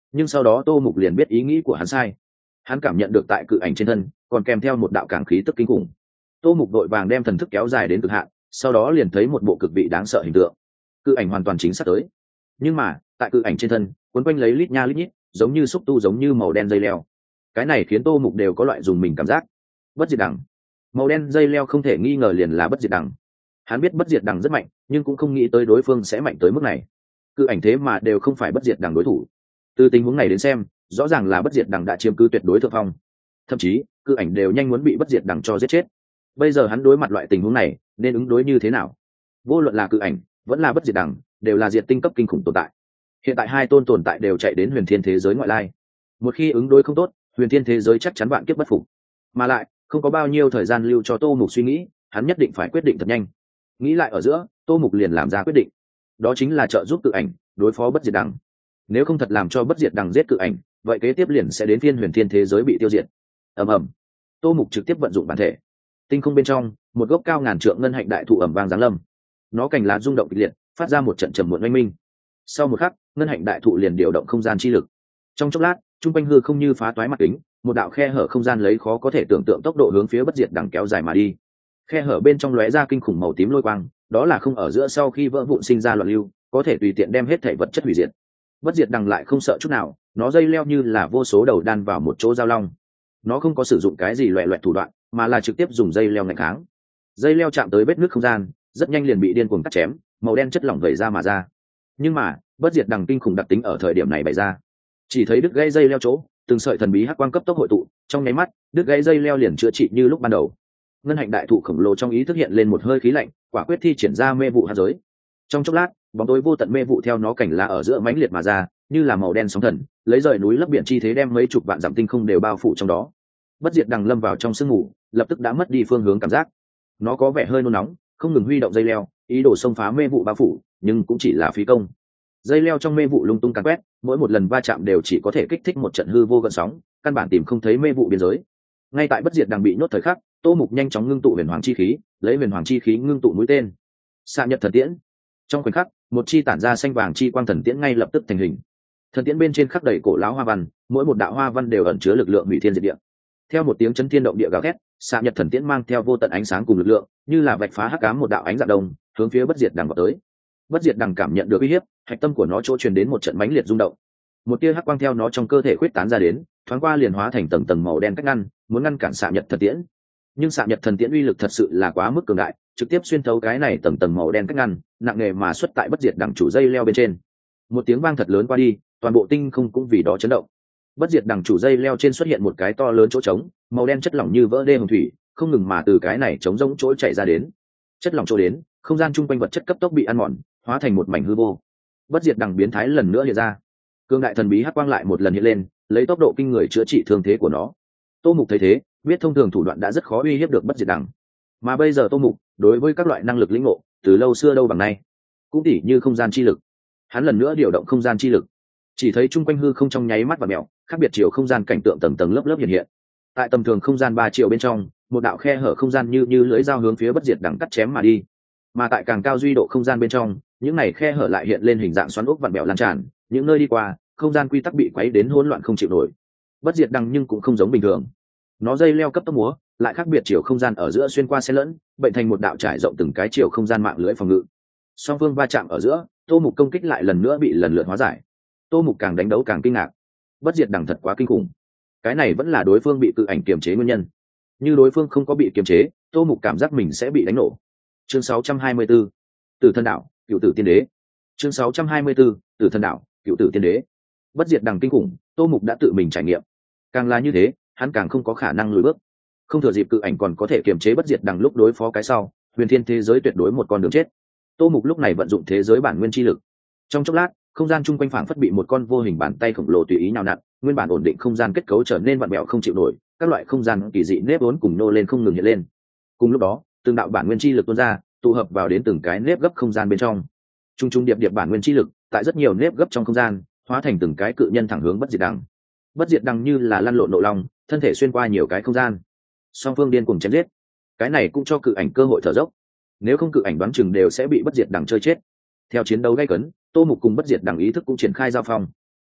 nhưng sau đó tô mục liền biết ý nghĩ của hắn sai. Hắn cảm nhận được tại cự ảnh trên thân còn kèm theo một đạo cảng khí tức kinh khủng. Tô mục đội vàng đem thần thức kéo dài đến cực hạn, sau đó liền thấy một bộ cực vị đáng sợ hình tượng. Cự ảnh hoàn toàn chính xác tới, nhưng mà tại cự ảnh trên thân quấn quanh lấy lít nha lít nhít giống như xúc tu, giống như màu đen dây leo. Cái này khiến tô mục đều có loại dùng mình cảm giác. Bất diệt đằng, màu đen dây leo không thể nghi ngờ liền là bất diệt đằng. Hắn biết bất diệt đằng rất mạnh, nhưng cũng không nghĩ tới đối phương sẽ mạnh tới mức này. Cự ảnh thế mà đều không phải bất diệt đằng đối thủ. Từ tình huống này đến xem, rõ ràng là bất diệt đằng đã chiếm cứ tuyệt đối thượng phong, thậm chí cự ảnh đều nhanh muốn bị bất diệt đằng cho giết chết. Bây giờ hắn đối mặt loại tình huống này nên ứng đối như thế nào? Vô luận là cự ảnh vẫn là bất diệt đằng, đều là diệt tinh cấp kinh khủng tồn tại. Hiện tại hai tôn tồn tại đều chạy đến huyền thiên thế giới ngoại lai. Một khi ứng đối không tốt, huyền thiên thế giới chắc chắn vạn kiếp bất phục. Mà lại không có bao nhiêu thời gian lưu cho tô mục suy nghĩ, hắn nhất định phải quyết định thật nhanh. Nghĩ lại ở giữa, tô mục liền làm ra quyết định, đó chính là trợ giúp cự ảnh đối phó bất diệt đằng. Nếu không thật làm cho bất diệt đằng giết cự ảnh, vậy kế tiếp liền sẽ đến phiên huyền thiên thế giới bị tiêu diệt. Ầm ầm, tô mục trực tiếp vận dụng bản thể. Tinh không bên trong, một gốc cao ngàn trượng ngân hạnh đại thụ ẩm vang giáng lâm. Nó cành lá rung động kịch liệt, phát ra một trận trầm muộn oanh minh. Sau một khắc, ngân hạnh đại thụ liền điều động không gian chi lực. Trong chốc lát, trung quanh hư không như phá toái mặt kính, một đạo khe hở không gian lấy khó có thể tưởng tượng tốc độ hướng phía bất diệt đằng kéo dài mà đi. Khe hở bên trong lóe ra kinh khủng màu tím lôi quang, đó là không ở giữa sau khi vỡ vụn sinh ra loạn lưu, có thể tùy tiện đem hết thể vật chất hủy diệt. Bất diệt đằng lại không sợ chút nào, nó dây leo như là vô số đầu đan vào một chỗ giao long. Nó không có sử dụng cái gì loẹ loẹt thủ đoạn, mà là trực tiếp dùng dây leo ngăn kháng. Dây leo chạm tới vết nứt không gian, rất nhanh liền bị điên cuồng cắt chém, màu đen chất lỏng vẩy ra mà ra. Nhưng mà bất diệt đằng kinh khủng đặc tính ở thời điểm này bày ra. Chỉ thấy đứt gãy dây leo chỗ, từng sợi thần bí hắc quang cấp tốc hội tụ, trong nháy mắt đứt gãy dây leo liền chữa trị như lúc ban đầu. Ngân hạnh đại thụ khổng lồ trong ý thức hiện lên một hơi khí lạnh, quả quyết thi triển ra mê vụ hạt giới. Trong chốc lát, bóng tối vô tận mê vụ theo nó cảnh lá ở giữa mãnh liệt mà ra, như là màu đen sóng thần, lấy rời núi lấp biển chi thế đem mấy chục vạn dặm tinh không đều bao phủ trong đó. Bất diệt đằng lâm vào trong sương mù, lập tức đã mất đi phương hướng cảm giác. Nó có vẻ hơi nôn nóng, không ngừng huy động dây leo, ý đồ xông phá mê vụ bao phủ, nhưng cũng chỉ là phí công. Dây leo trong mê vụ lung tung càn quét, mỗi một lần va chạm đều chỉ có thể kích thích một trận hư vô gợn sóng, căn bản tìm không thấy mê vụ biên giới. Ngay tại bất diệt đằng bị nhốt thời khắc, tô mục nhanh chóng ngưng tụ huyền hoàng chi khí, lấy huyền hoàng chi khí ngưng tụ mũi tên xạ nhật thần tiễn. Trong khoảnh khắc, một chi tản ra xanh vàng chi quang thần tiễn ngay lập tức thành hình. Thần tiễn bên trên khắc đầy cổ lão hoa văn, mỗi một đạo hoa văn đều ẩn chứa lực lượng hủy thiên diệt địa. Theo một tiếng chấn thiên động địa gào thét, xạ nhật thần tiễn mang theo vô tận ánh sáng cùng lực lượng, như là vạch phá hắc ám một đạo ánh dạng đông, hướng phía bất diệt đằng vào tới. Bất diệt đằng cảm nhận được uy hiếp, hạch tâm của nó chỗ truyền đến một trận mãnh liệt rung động. Một tia hắc quang theo nó trong cơ thể khuyết tán ra đến, thoáng qua liền hóa thành tầng tầng màu đen cách ngăn, muốn ngăn cản xạ nhật thần tiễn. Nhưng xạ nhật thần tiễn uy lực thật sự là quá mức cường đại, trực tiếp xuyên thấu cái này tầng tầng màu đen cách ngăn, nặng nề mà xuất tại bất diệt đằng chủ dây leo bên trên. Một tiếng vang thật lớn qua đi, toàn bộ tinh không cũng vì đó chấn động. Bất diệt đằng chủ dây leo trên xuất hiện một cái to lớn chỗ trống, màu đen chất lỏng như vỡ đê hồng thủy, không ngừng mà từ cái này trống rỗng chỗ chảy ra đến. Chất lỏng chỗ đến, không gian chung quanh vật chất cấp tốc bị ăn mòn, hóa thành một mảnh hư vô. Bất diệt đằng biến thái lần nữa hiện ra, cương đại thần bí hắc quang lại một lần hiện lên, lấy tốc độ kinh người chữa trị thương thế của nó. Tô mục thấy thế, biết thông thường thủ đoạn đã rất khó uy hiếp được bất diệt đằng, mà bây giờ tô mục đối với các loại năng lực lĩnh ngộ từ lâu xưa đâu bằng nay, cũng tỉ như không gian chi lực. Hắn lần nữa điều động không gian chi lực, chỉ thấy chung quanh hư không trong nháy mắt và mèo, khác biệt chiều không gian cảnh tượng tầng tầng lớp lớp hiện hiện. Tại tầm thường không gian ba chiều bên trong, một đạo khe hở không gian như như lưỡi dao hướng phía bất diệt đằng cắt chém mà đi. Mà tại càng cao duy độ không gian bên trong, những này khe hở lại hiện lên hình dạng xoắn ốc vặn bèo lan tràn, những nơi đi qua không gian quy tắc bị quấy đến hỗn loạn không chịu nổi. Bất diệt đằng nhưng cũng không giống bình thường, nó dây leo cấp tốc múa, lại khác biệt chiều không gian ở giữa xuyên qua xen lẫn, bệnh thành một đạo trải rộng từng cái chiều không gian mạng lưới phòng ngự. Song phương va chạm ở giữa, tô mục công kích lại lần nữa bị lần lượt hóa giải. Tô mục càng đánh đấu càng kinh ngạc, bất diệt đằng thật quá kinh khủng. Cái này vẫn là đối phương bị cự ảnh kiềm chế nguyên nhân. Như đối phương không có bị kiềm chế, tô mục cảm giác mình sẽ bị đánh nổ. Chương sáu trăm hai mươi bốn, Tử Thần Đạo, Cựu Tử Tiên Đế. Chương sáu trăm hai mươi 4, Tử Thần Đạo, Cựu Tử Tiên Đế. Bất diệt đằng kinh khủng, tô mục đã tự mình trải nghiệm. Càng là như thế, hắn càng không có khả năng lùi bước. Không thừa dịp cự ảnh còn có thể kiềm chế bất diệt đằng lúc đối phó cái sau, huyền thiên thế giới tuyệt đối một con đường chết. Tô mục lúc này vận dụng thế giới bản nguyên chi lực. Trong chốc lát, không gian chung quanh phảng phất bị một con vô hình bàn tay khổng lồ tùy ý nhào nặn, nguyên bản ổn định không gian kết cấu trở nên vặn vẹo không chịu nổi, các loại không gian kỳ dị nếp vốn cùng nô lên không ngừng hiện lên. Cùng lúc đó, từng đạo bản nguyên chi lực tuôn ra, tụ hợp vào đến từng cái nếp gấp không gian bên trong. Trung trung điệp điệp bản nguyên chi lực, tại rất nhiều nếp gấp trong không gian, hóa thành từng cái cự nhân thẳng hướng bất diệt đằng. Bất diệt đằng như là lăn lộn nộ long, thân thể xuyên qua nhiều cái không gian. Song phương điên cuồng chém giết. Cái này cũng cho cự ảnh cơ hội thở dốc. Nếu không cự ảnh đoán chừng đều sẽ bị bất diệt đằng chơi chết. Theo chiến đấu gay cấn, tô mục cùng bất diệt đằng ý thức cũng triển khai giao phong.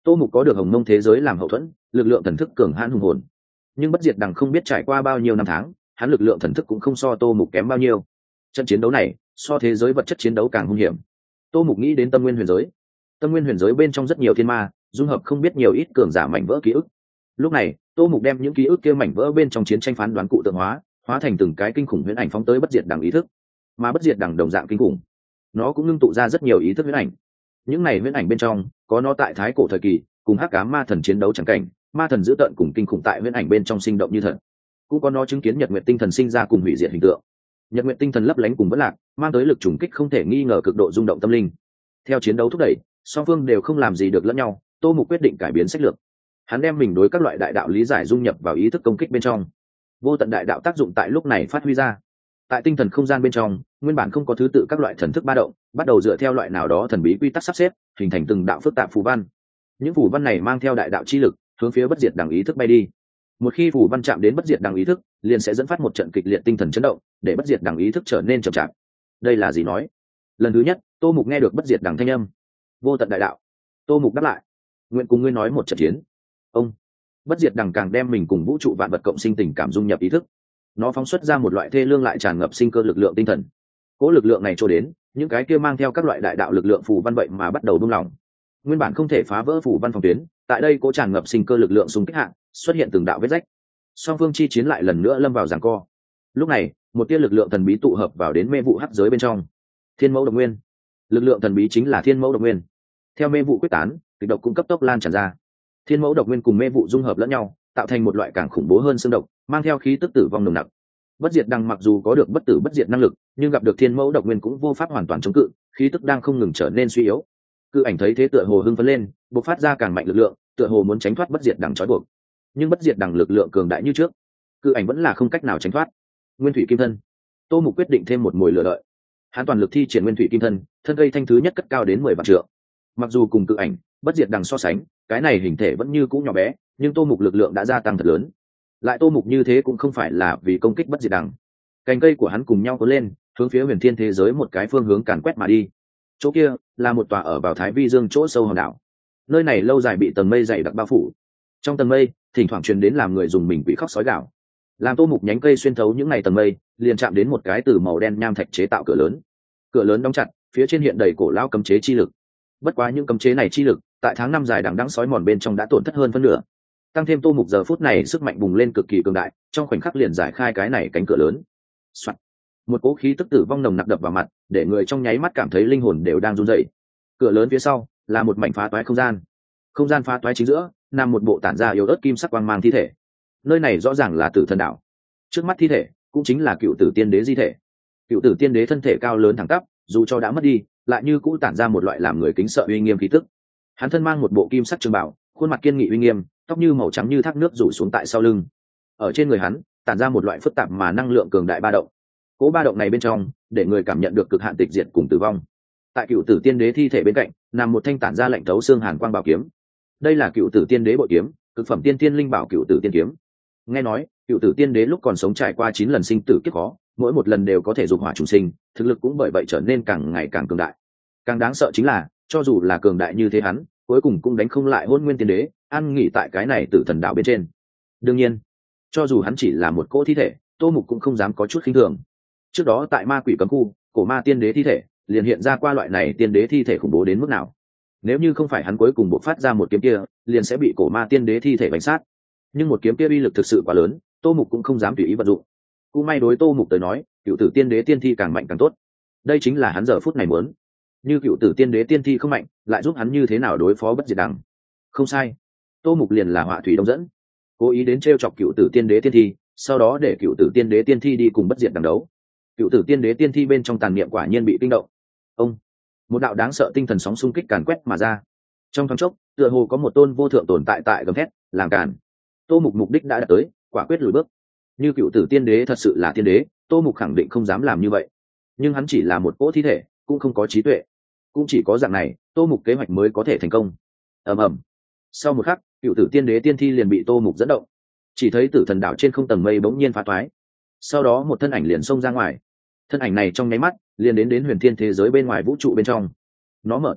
Tô Mục có được hồng mông thế giới làm hậu thuẫn, lực lượng thần thức cường hãn hùng hồn, nhưng bất diệt đằng không biết trải qua bao nhiêu năm tháng, hắn lực lượng thần thức cũng không so Tô Mục kém bao nhiêu. Trận chiến đấu này so thế giới vật chất chiến đấu càng hung hiểm. Tô Mục nghĩ đến tâm nguyên huyền giới. Tâm nguyên huyền giới bên trong rất nhiều thiên ma, dung hợp không biết nhiều ít cường giả mảnh vỡ ký ức. Lúc này Tô Mục đem những ký ức kia mảnh vỡ bên trong chiến tranh phán đoán cụ tượng hóa, hóa thành từng cái kinh khủng huyễn ảnh phóng tới bất diệt đằng ý thức. Mà bất diệt đằng đồng dạng kinh khủng, nó cũng ngưng tụ ra rất nhiều ý thức huyễn ảnh. Những này huyễn ảnh bên trong có nó tại thái cổ thời kỳ cùng hắc ám ma thần chiến đấu chẳng cảnh, ma thần dữ tợn cùng kinh khủng tại huyễn ảnh bên trong sinh động như thật. Cũng có nó chứng kiến nhật nguyệt tinh thần sinh ra cùng hủy diệt hình tượng. Nhật nguyệt tinh thần lấp lánh cùng vẫn lạc, mang tới lực trùng kích không thể nghi ngờ cực độ rung động tâm linh. Theo chiến đấu thúc đẩy, song phương đều không làm gì được lẫn nhau. Tô Mục quyết định cải biến sách lược. Hắn đem mình đối các loại đại đạo lý giải dung nhập vào ý thức công kích bên trong. Vô tận đại đạo tác dụng tại lúc này phát huy ra. Tại tinh thần không gian bên trong, nguyên bản không có thứ tự các loại thần thức ba động, bắt đầu dựa theo loại nào đó thần bí quy tắc sắp xếp, hình thành từng đạo phức tạp phù văn. Những phù văn này mang theo đại đạo chi lực, hướng phía bất diệt đằng ý thức bay đi. Một khi phù văn chạm đến bất diệt đằng ý thức, liền sẽ dẫn phát một trận kịch liệt tinh thần chấn động, để bất diệt đằng ý thức trở nên chậm chạp. Đây là gì nói? Lần thứ nhất, Tô Mục nghe được bất diệt đằng thanh âm. Vô tận đại đạo. Tô Mục đáp lại, nguyện cùng ngươi nói một trận chiến. Ông. Bất diệt đằng càng đem mình cùng vũ trụ vạn vật cộng sinh tình cảm dung nhập ý thức. Nó phóng xuất ra một loại thê lương lại tràn ngập sinh cơ lực lượng tinh thần. Cố lực lượng này trôi đến, những cái kia mang theo các loại đại đạo lực lượng phù văn vậy mà bắt đầu buông lỏng. Nguyên bản không thể phá vỡ phù văn phòng tuyến, tại đây cố tràn ngập sinh cơ lực lượng xung kích hạn, xuất hiện từng đạo vết rách. Song phương chi chiến lại lần nữa lâm vào giằng co. Lúc này, một tia lực lượng thần bí tụ hợp vào đến mê vụ hắc giới bên trong. Thiên mẫu độc nguyên. Lực lượng thần bí chính là thiên mẫu độc nguyên. Theo mê vụ quyết tán, kịch độc cũng cấp tốc lan tràn ra. Thiên mẫu độc nguyên cùng mê vụ dung hợp lẫn nhau, tạo thành một loại càng khủng bố hơn xương độc, mang theo khí tức tử vong nồng nặc. Bất diệt đằng mặc dù có được bất tử bất diệt năng lực, nhưng gặp được thiên mẫu độc nguyên cũng vô pháp hoàn toàn chống cự, khí tức đang không ngừng trở nên suy yếu. Cự ảnh thấy thế tựa hồ hưng phấn lên, bộc phát ra càng mạnh lực lượng, tựa hồ muốn tránh thoát bất diệt đằng trói buộc. Nhưng bất diệt đằng lực lượng cường đại như trước, cự ảnh vẫn là không cách nào tránh thoát. Nguyên thủy kim thân. Tô Mục quyết định thêm một mồi lửa đợi. Hắn toàn lực thi triển nguyên thủy kim thân, thân cây thanh thứ nhất cất cao đến mười vạn trượng. Mặc dù cùng cự ảnh, bất diệt đằng so sánh, cái này hình thể vẫn như cũ nhỏ bé, nhưng Tô Mục lực lượng đã gia tăng thật lớn. Lại Tô Mục như thế cũng không phải là vì công kích bất diệt đằng. Cành cây của hắn cùng nhau cuốn lên, hướng phía huyền thiên thế giới một cái phương hướng càn quét mà đi. Chỗ kia là một tòa ở vào Thái Vi Dương chỗ sâu hòn đảo. Nơi này lâu dài bị tầng mây dày đặc bao phủ. Trong tầng mây, thỉnh thoảng truyền đến làm người dùng mình quỷ khóc sói gào. Làm Tô Mục nhánh cây xuyên thấu những ngày tầng mây, liền chạm đến một cái từ màu đen nham thạch chế tạo cửa lớn. Cửa lớn đóng chặt, phía trên hiện đầy cổ lão cấm chế chi lực. Bất quá những cấm chế này chi lực, tại tháng năm dài đằng đẵng sói mòn bên trong đã tổn thất hơn phân nửa. Tăng thêm Tô Mục giờ phút này sức mạnh bùng lên cực kỳ cường đại, trong khoảnh khắc liền giải khai cái này cánh cửa lớn. Soạn. Một cỗ khí tức tử vong nồng nặc đập vào mặt, để người trong nháy mắt cảm thấy linh hồn đều đang run rẩy. Cửa lớn phía sau là một mảnh phá toái không gian. Không gian phá toái chính giữa nằm một bộ tản ra yếu ớt kim sắc quang mang thi thể. Nơi này rõ ràng là Tử Thần đảo. Trước mắt thi thể cũng chính là cựu tử tiên đế di thể. Cựu tử tiên đế thân thể cao lớn thẳng tắp, dù cho đã mất đi, lại như cũ tản ra một loại làm người kính sợ uy nghiêm khí tức. Hắn thân mang một bộ kim sắc trường bào, khuôn mặt kiên nghị uy nghiêm, tóc như màu trắng như thác nước rủ xuống tại sau lưng. Ở trên người hắn tản ra một loại phức tạp mà năng lượng cường đại ba động. Cố ba động này bên trong để người cảm nhận được cực hạn tịch diệt cùng tử vong. Tại cựu tử tiên đế thi thể bên cạnh nằm một thanh tản ra lạnh thấu xương hàn quang bảo kiếm. Đây là cựu tử tiên đế bội kiếm, cực phẩm tiên tiên linh bảo cựu tử tiên kiếm. Nghe nói cựu tử tiên đế lúc còn sống trải qua chín lần sinh tử kiếp khó, mỗi một lần đều có thể dục hỏa trùng sinh, thực lực cũng bởi vậy trở nên càng ngày càng cường đại. Càng đáng sợ chính là cho dù là cường đại như thế hắn, cuối cùng cũng đánh không lại Hôn Nguyên tiên đế, ăn nghỉ tại cái này Tử Thần đảo bên trên. Đương nhiên, cho dù hắn chỉ là một cỗ thi thể, Tô Mục cũng không dám có chút khinh thường. Trước đó tại ma quỷ cấm khu, cổ ma tiên đế thi thể liền hiện ra qua loại này tiên đế thi thể khủng bố đến mức nào. Nếu như không phải hắn cuối cùng bộc phát ra một kiếm kia, liền sẽ bị cổ ma tiên đế thi thể bánh sát. Nhưng một kiếm kia uy lực thực sự quá lớn, Tô Mục cũng không dám tùy ý vận dụng. Cũng may đối Tô Mục tới nói, cựu tử tiên đế tiên thi càng mạnh càng tốt. Đây chính là hắn giờ phút này muốn. Như cựu tử tiên đế tiên thi không mạnh, lại giúp hắn như thế nào đối phó bất diệt đằng? Không sai, Tô Mục liền là họa thủy đông dẫn, cố ý đến t chọc cựu tử tiên đế tiên thi, sau đó để cựu tử tiên đế tiên thi đi cùng bất diệt đằng đấu. Cựu tử tiên đế tiên thi bên trong tàn niệm quả nhiên bị kinh động. Ông, một đạo đáng sợ tinh thần sóng xung kích càn quét mà ra. Trong thoáng chốc, tựa hồ có một tôn vô thượng tồn tại tại gầm thét, làm càn. Tô Mục mục đích đã đạt tới, quả quyết lùi bước. Như cựu tử tiên đế thật sự là tiên đế, Tô Mục khẳng định không dám làm như vậy. Nhưng hắn chỉ là một cỗ thi thể, cũng không có trí tuệ. Cũng chỉ có dạng này, Tô Mục kế hoạch mới có thể thành công. Ầm ầm. Sau một khắc, cựu tử tiên đế tiên thi liền bị Tô Mục dẫn động. Chỉ thấy Tử Thần đảo trên không tầng mây bỗng nhiên phá toái. Sau đó một thân ảnh liền xông ra ngoài. Thân ảnh này trong nháy mắt liền đến đến huyền thiên thế giới bên ngoài vũ trụ bên trong. Nó mở to mắt,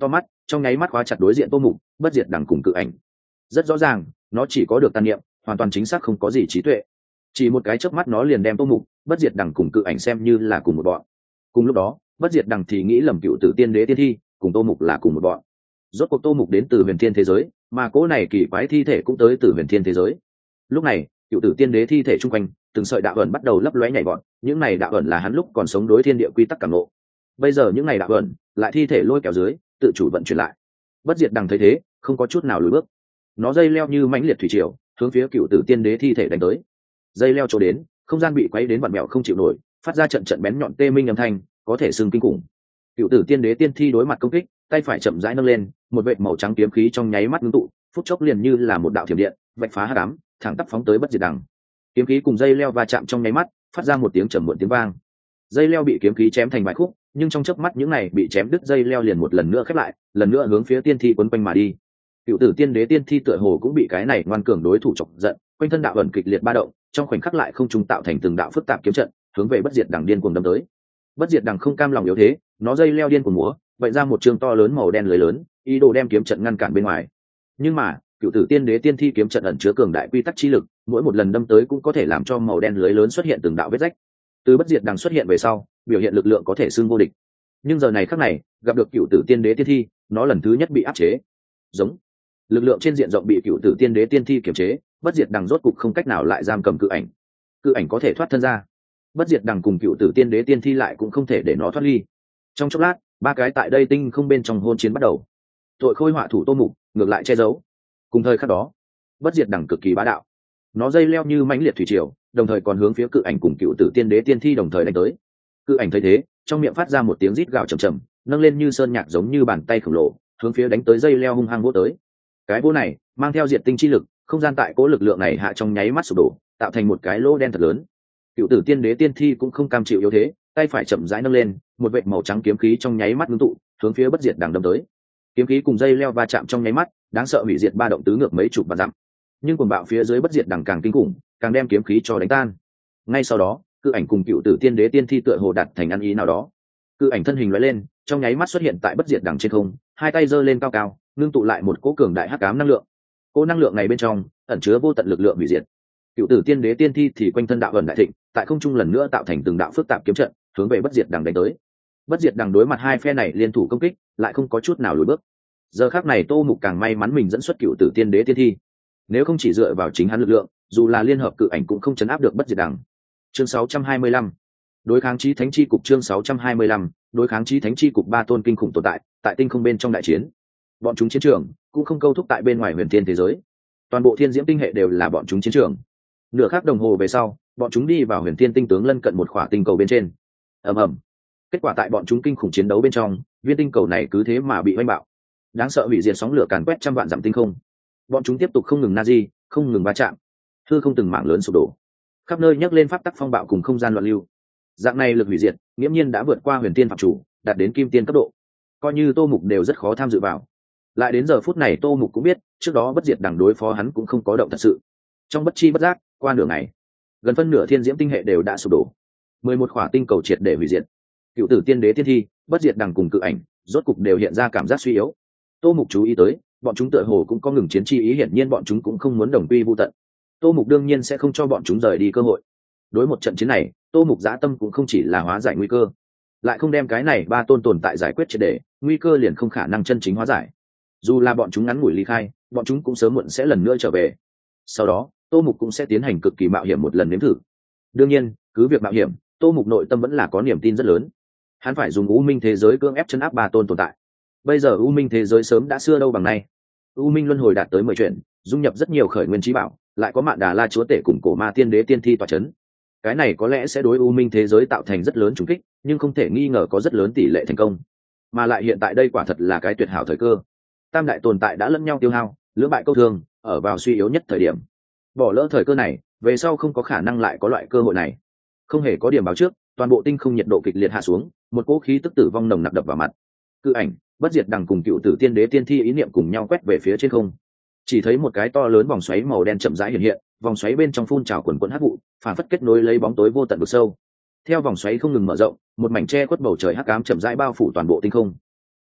trong nháy mắt khóa chặt đối diện tô mục, bất diệt đằng cùng cự ảnh. Rất rõ ràng nó chỉ có được tàn niệm, hoàn toàn chính xác không có gì trí tuệ. Chỉ một cái chớp mắt nó liền đem tô mục, bất diệt đằng cùng cự ảnh xem như là cùng một bọn. Cùng lúc đó bất diệt đằng thì nghĩ lầm cựu tử tiên đế tiên thi cùng tô mục là cùng một bọn. Rốt cuộc tô mục đến từ huyền thiên thế giới, mà cỗ này kỳ quái thi thể cũng tới từ huyền thiên thế giới. Lúc này cựu tử tiên đế thi thể chung quanh từng sợi đạo ẩn bắt đầu lấp lóe nhảy vọt, những này đạo ẩn là hắn lúc còn sống đối thiên địa quy tắc cảm ngộ. Bây giờ những này đạo ẩn lại thi thể lôi kéo dưới tự chủ vận chuyển lại. Bất diệt đằng thấy thế không có chút nào lùi bước, nó dây leo như mãnh liệt thủy triều hướng phía cựu tử tiên đế thi thể đánh tới. Dây leo chỗ đến, không gian bị quấy đến vặn mẹo không chịu nổi, phát ra trận trận bén nhọn tê minh âm thanh, có thể xưng kinh khủng. Cựu tử tiên đế tiên thi đối mặt công kích, tay phải chậm rãi nâng lên, một vệt màu trắng kiếm khí trong nháy mắt ngưng tụ, phút chốc liền như là một đạo thiểm điện vạch phá hắc ám, thẳng tắp phóng tới bất diệt đằng. Kiếm khí cùng dây leo va chạm trong nháy mắt, phát ra một tiếng trầm muộn tiếng vang. Dây leo bị kiếm khí chém thành vài khúc, nhưng trong chớp mắt những này bị chém đứt dây leo liền một lần nữa khép lại, lần nữa hướng phía tiên thi quấn quanh mà đi. Cựu tử tiên đế tiên thi tựa hồ cũng bị cái này ngoan cường đối thủ chọc giận, quanh thân đạo ẩn kịch liệt ba động, trong khoảnh khắc lại không trung tạo thành từng đạo phức tạp kiếm trận, hướng về bất diệt đằng điên cuồng đâm tới. Bất diệt đằng không cam lòng yếu thế, nó dây leo điên cuồng múa, vậy ra một trường to lớn màu đen lưới lớn, ý đồ đem kiếm trận ngăn cản bên ngoài. Nhưng mà cựu tử tiên đế tiên thi kiếm trận ẩn chứa cường đại quy tắc chi lực, mỗi một lần đâm tới cũng có thể làm cho màu đen lưới lớn xuất hiện từng đạo vết rách. Từ bất diệt đằng xuất hiện về sau, biểu hiện lực lượng có thể xưng vô địch. Nhưng giờ này khắc này, gặp được cựu tử tiên đế tiên thi, nó lần thứ nhất bị áp chế. Giống lực lượng trên diện rộng bị cựu tử tiên đế tiên thi kiềm chế, bất diệt đằng rốt cục không cách nào lại giam cầm cự ảnh. Cự ảnh có thể thoát thân ra, bất diệt đằng cùng cựu tử tiên đế tiên thi lại cũng không thể để nó thoát ly. Trong chốc lát, ba cái tại đây tinh không bên trong hôn chiến bắt đầu. Tội khôi họa thủ tô mục ngược lại che giấu. Cùng thời khắc đó, bất diệt đằng cực kỳ bá đạo, nó dây leo như mãnh liệt thủy triều, đồng thời còn hướng phía cự ảnh cùng cựu tử tiên đế tiên thi đồng thời đánh tới. Cự ảnh thấy thế, trong miệng phát ra một tiếng rít gào trầm trầm, nâng lên như sơn nhạc giống như bàn tay khổng lồ, hướng phía đánh tới dây leo hung hăng vỗ tới. Cái vỗ này mang theo diệt tinh chi lực, không gian tại cố lực lượng này hạ trong nháy mắt sụp đổ, tạo thành một cái lỗ đen thật lớn. Cựu tử tiên đế tiên thi cũng không cam chịu yếu thế, tay phải chậm rãi nâng lên, một vệt màu trắng kiếm khí trong nháy mắt ngưng tụ, hướng phía bất diệt đằng đâm tới. Kiếm khí cùng dây leo va chạm trong nháy mắt, đáng sợ hủy diệt ba động tứ ngược mấy chục vạn dặm. Nhưng cuồng bạo phía dưới bất diệt đằng càng kinh khủng, càng đem kiếm khí cho đánh tan. Ngay sau đó, cự ảnh cùng cựu tử tiên đế tiên thi tựa hồ đạt thành ăn ý nào đó. Cự ảnh thân hình lóe lên, trong nháy mắt xuất hiện tại bất diệt đằng trên không, hai tay giơ lên cao cao, ngưng tụ lại một cỗ cường đại hắc ám năng lượng. Cỗ năng lượng này bên trong ẩn chứa vô tận lực lượng hủy diệt. Cựu tử tiên đế tiên thi thì quanh thân đạo ẩn đại thịnh, tại không trung lần nữa tạo thành từng đạo phức tạp kiếm trận, hướng về bất diệt đằng đánh tới. Bất diệt đằng đối mặt hai phe này liên thủ công kích, lại không có chút nào lùi bước. Giờ khắc này tô mục càng may mắn mình dẫn xuất cựu tử tiên đế tiên thi, nếu không chỉ dựa vào chính hắn lực lượng, dù là liên hợp cự ảnh cũng không chấn áp được bất diệt đằng. Chương sáu trăm hai mươi lăm, đối kháng chí thánh chi cục. Chương sáu trăm hai mươi lăm, đối kháng chí thánh chi cục. Ba tôn kinh khủng tồn tại tại tinh không bên trong đại chiến, bọn chúng chiến trường cũng không câu thúc tại bên ngoài huyền thiên thế giới, toàn bộ thiên diễm tinh hệ đều là bọn chúng chiến trường. Nửa khắc đồng hồ về sau, bọn chúng đi vào huyền thiên tinh tướng lân cận một khỏa tinh cầu bên trên. ầm ầm, kết quả tại bọn chúng kinh khủng chiến đấu bên trong, viên tinh cầu này cứ thế mà bị oanh bạo, đáng sợ hủy diệt sóng lửa càn quét trăm vạn dặm tinh không. Bọn chúng tiếp tục không ngừng nazi, không ngừng va chạm, hư không từng mảng lớn sụp đổ, khắp nơi nhấc lên pháp tắc phong bạo cùng không gian loạn lưu. Dạng này lực hủy diệt nghiễm nhiên đã vượt qua huyền tiên phạm chủ, đạt đến kim tiên cấp độ, coi như tô mục đều rất khó tham dự vào. Lại đến giờ phút này tô mục cũng biết, trước đó bất diệt đằng đối phó hắn cũng không có động thật sự. Trong bất chi bất giác, qua nửa ngày, gần phân nửa thiên diễm tinh hệ đều đã sụp đổ, mười một khỏa tinh cầu triệt để hủy diệt. Cựu tử tiên đế tiên thi, bất diệt đằng cùng cự ảnh rốt cục đều hiện ra cảm giác suy yếu. Tô mục chú ý tới, bọn chúng tựa hồ cũng có ngừng chiến chi ý, hiển nhiên bọn chúng cũng không muốn đồng quy vu tận. Tô mục đương nhiên sẽ không cho bọn chúng rời đi cơ hội. Đối một trận chiến này, tô mục dã tâm cũng không chỉ là hóa giải nguy cơ, lại không đem cái này ba tôn tồn tại giải quyết triệt để, nguy cơ liền không khả năng chân chính hóa giải. Dù là bọn chúng ngắn ngủi ly khai, bọn chúng cũng sớm muộn sẽ lần nữa trở về. Sau đó tô mục cũng sẽ tiến hành cực kỳ mạo hiểm một lần nếm thử. Đương nhiên cứ việc mạo hiểm, tô mục nội tâm vẫn là có niềm tin rất lớn. Hắn phải dùng u minh thế giới cưỡng ép chân áp ba tôn tồn tại. Bây giờ u minh thế giới sớm đã xưa đâu bằng nay, u minh luân hồi đạt tới mười chuyện, dung nhập rất nhiều khởi nguyên trí bảo, lại có mạn đà la chúa tể cùng cổ ma tiên đế tiên thi tỏa chấn. Cái này có lẽ sẽ đối u minh thế giới tạo thành rất lớn trùng kích, nhưng không thể nghi ngờ có rất lớn tỷ lệ thành công. Mà lại hiện tại đây quả thật là cái tuyệt hảo thời cơ. Tam đại tồn tại đã lẫn nhau tiêu hao, lưỡng bại câu thương, ở vào suy yếu nhất thời điểm. Bỏ lỡ thời cơ này, về sau không có khả năng lại có loại cơ hội này. Không hề có điểm báo trước, toàn bộ tinh không nhiệt độ kịch liệt hạ xuống, một cỗ khí tức tử vong nồng nặc đập vào mặt. Cự ảnh, bất diệt đằng cùng cựu tử tiên đế tiên thi ý niệm cùng nhau quét về phía trên không. Chỉ thấy một cái to lớn vòng xoáy màu đen chậm rãi hiện hiện, vòng xoáy bên trong phun trào quần quần hắc vụ, phản phất kết nối lấy bóng tối vô tận vực sâu. Theo vòng xoáy không ngừng mở rộng, một mảnh che khuất bầu trời hắc ám chậm rãi bao phủ toàn bộ tinh không.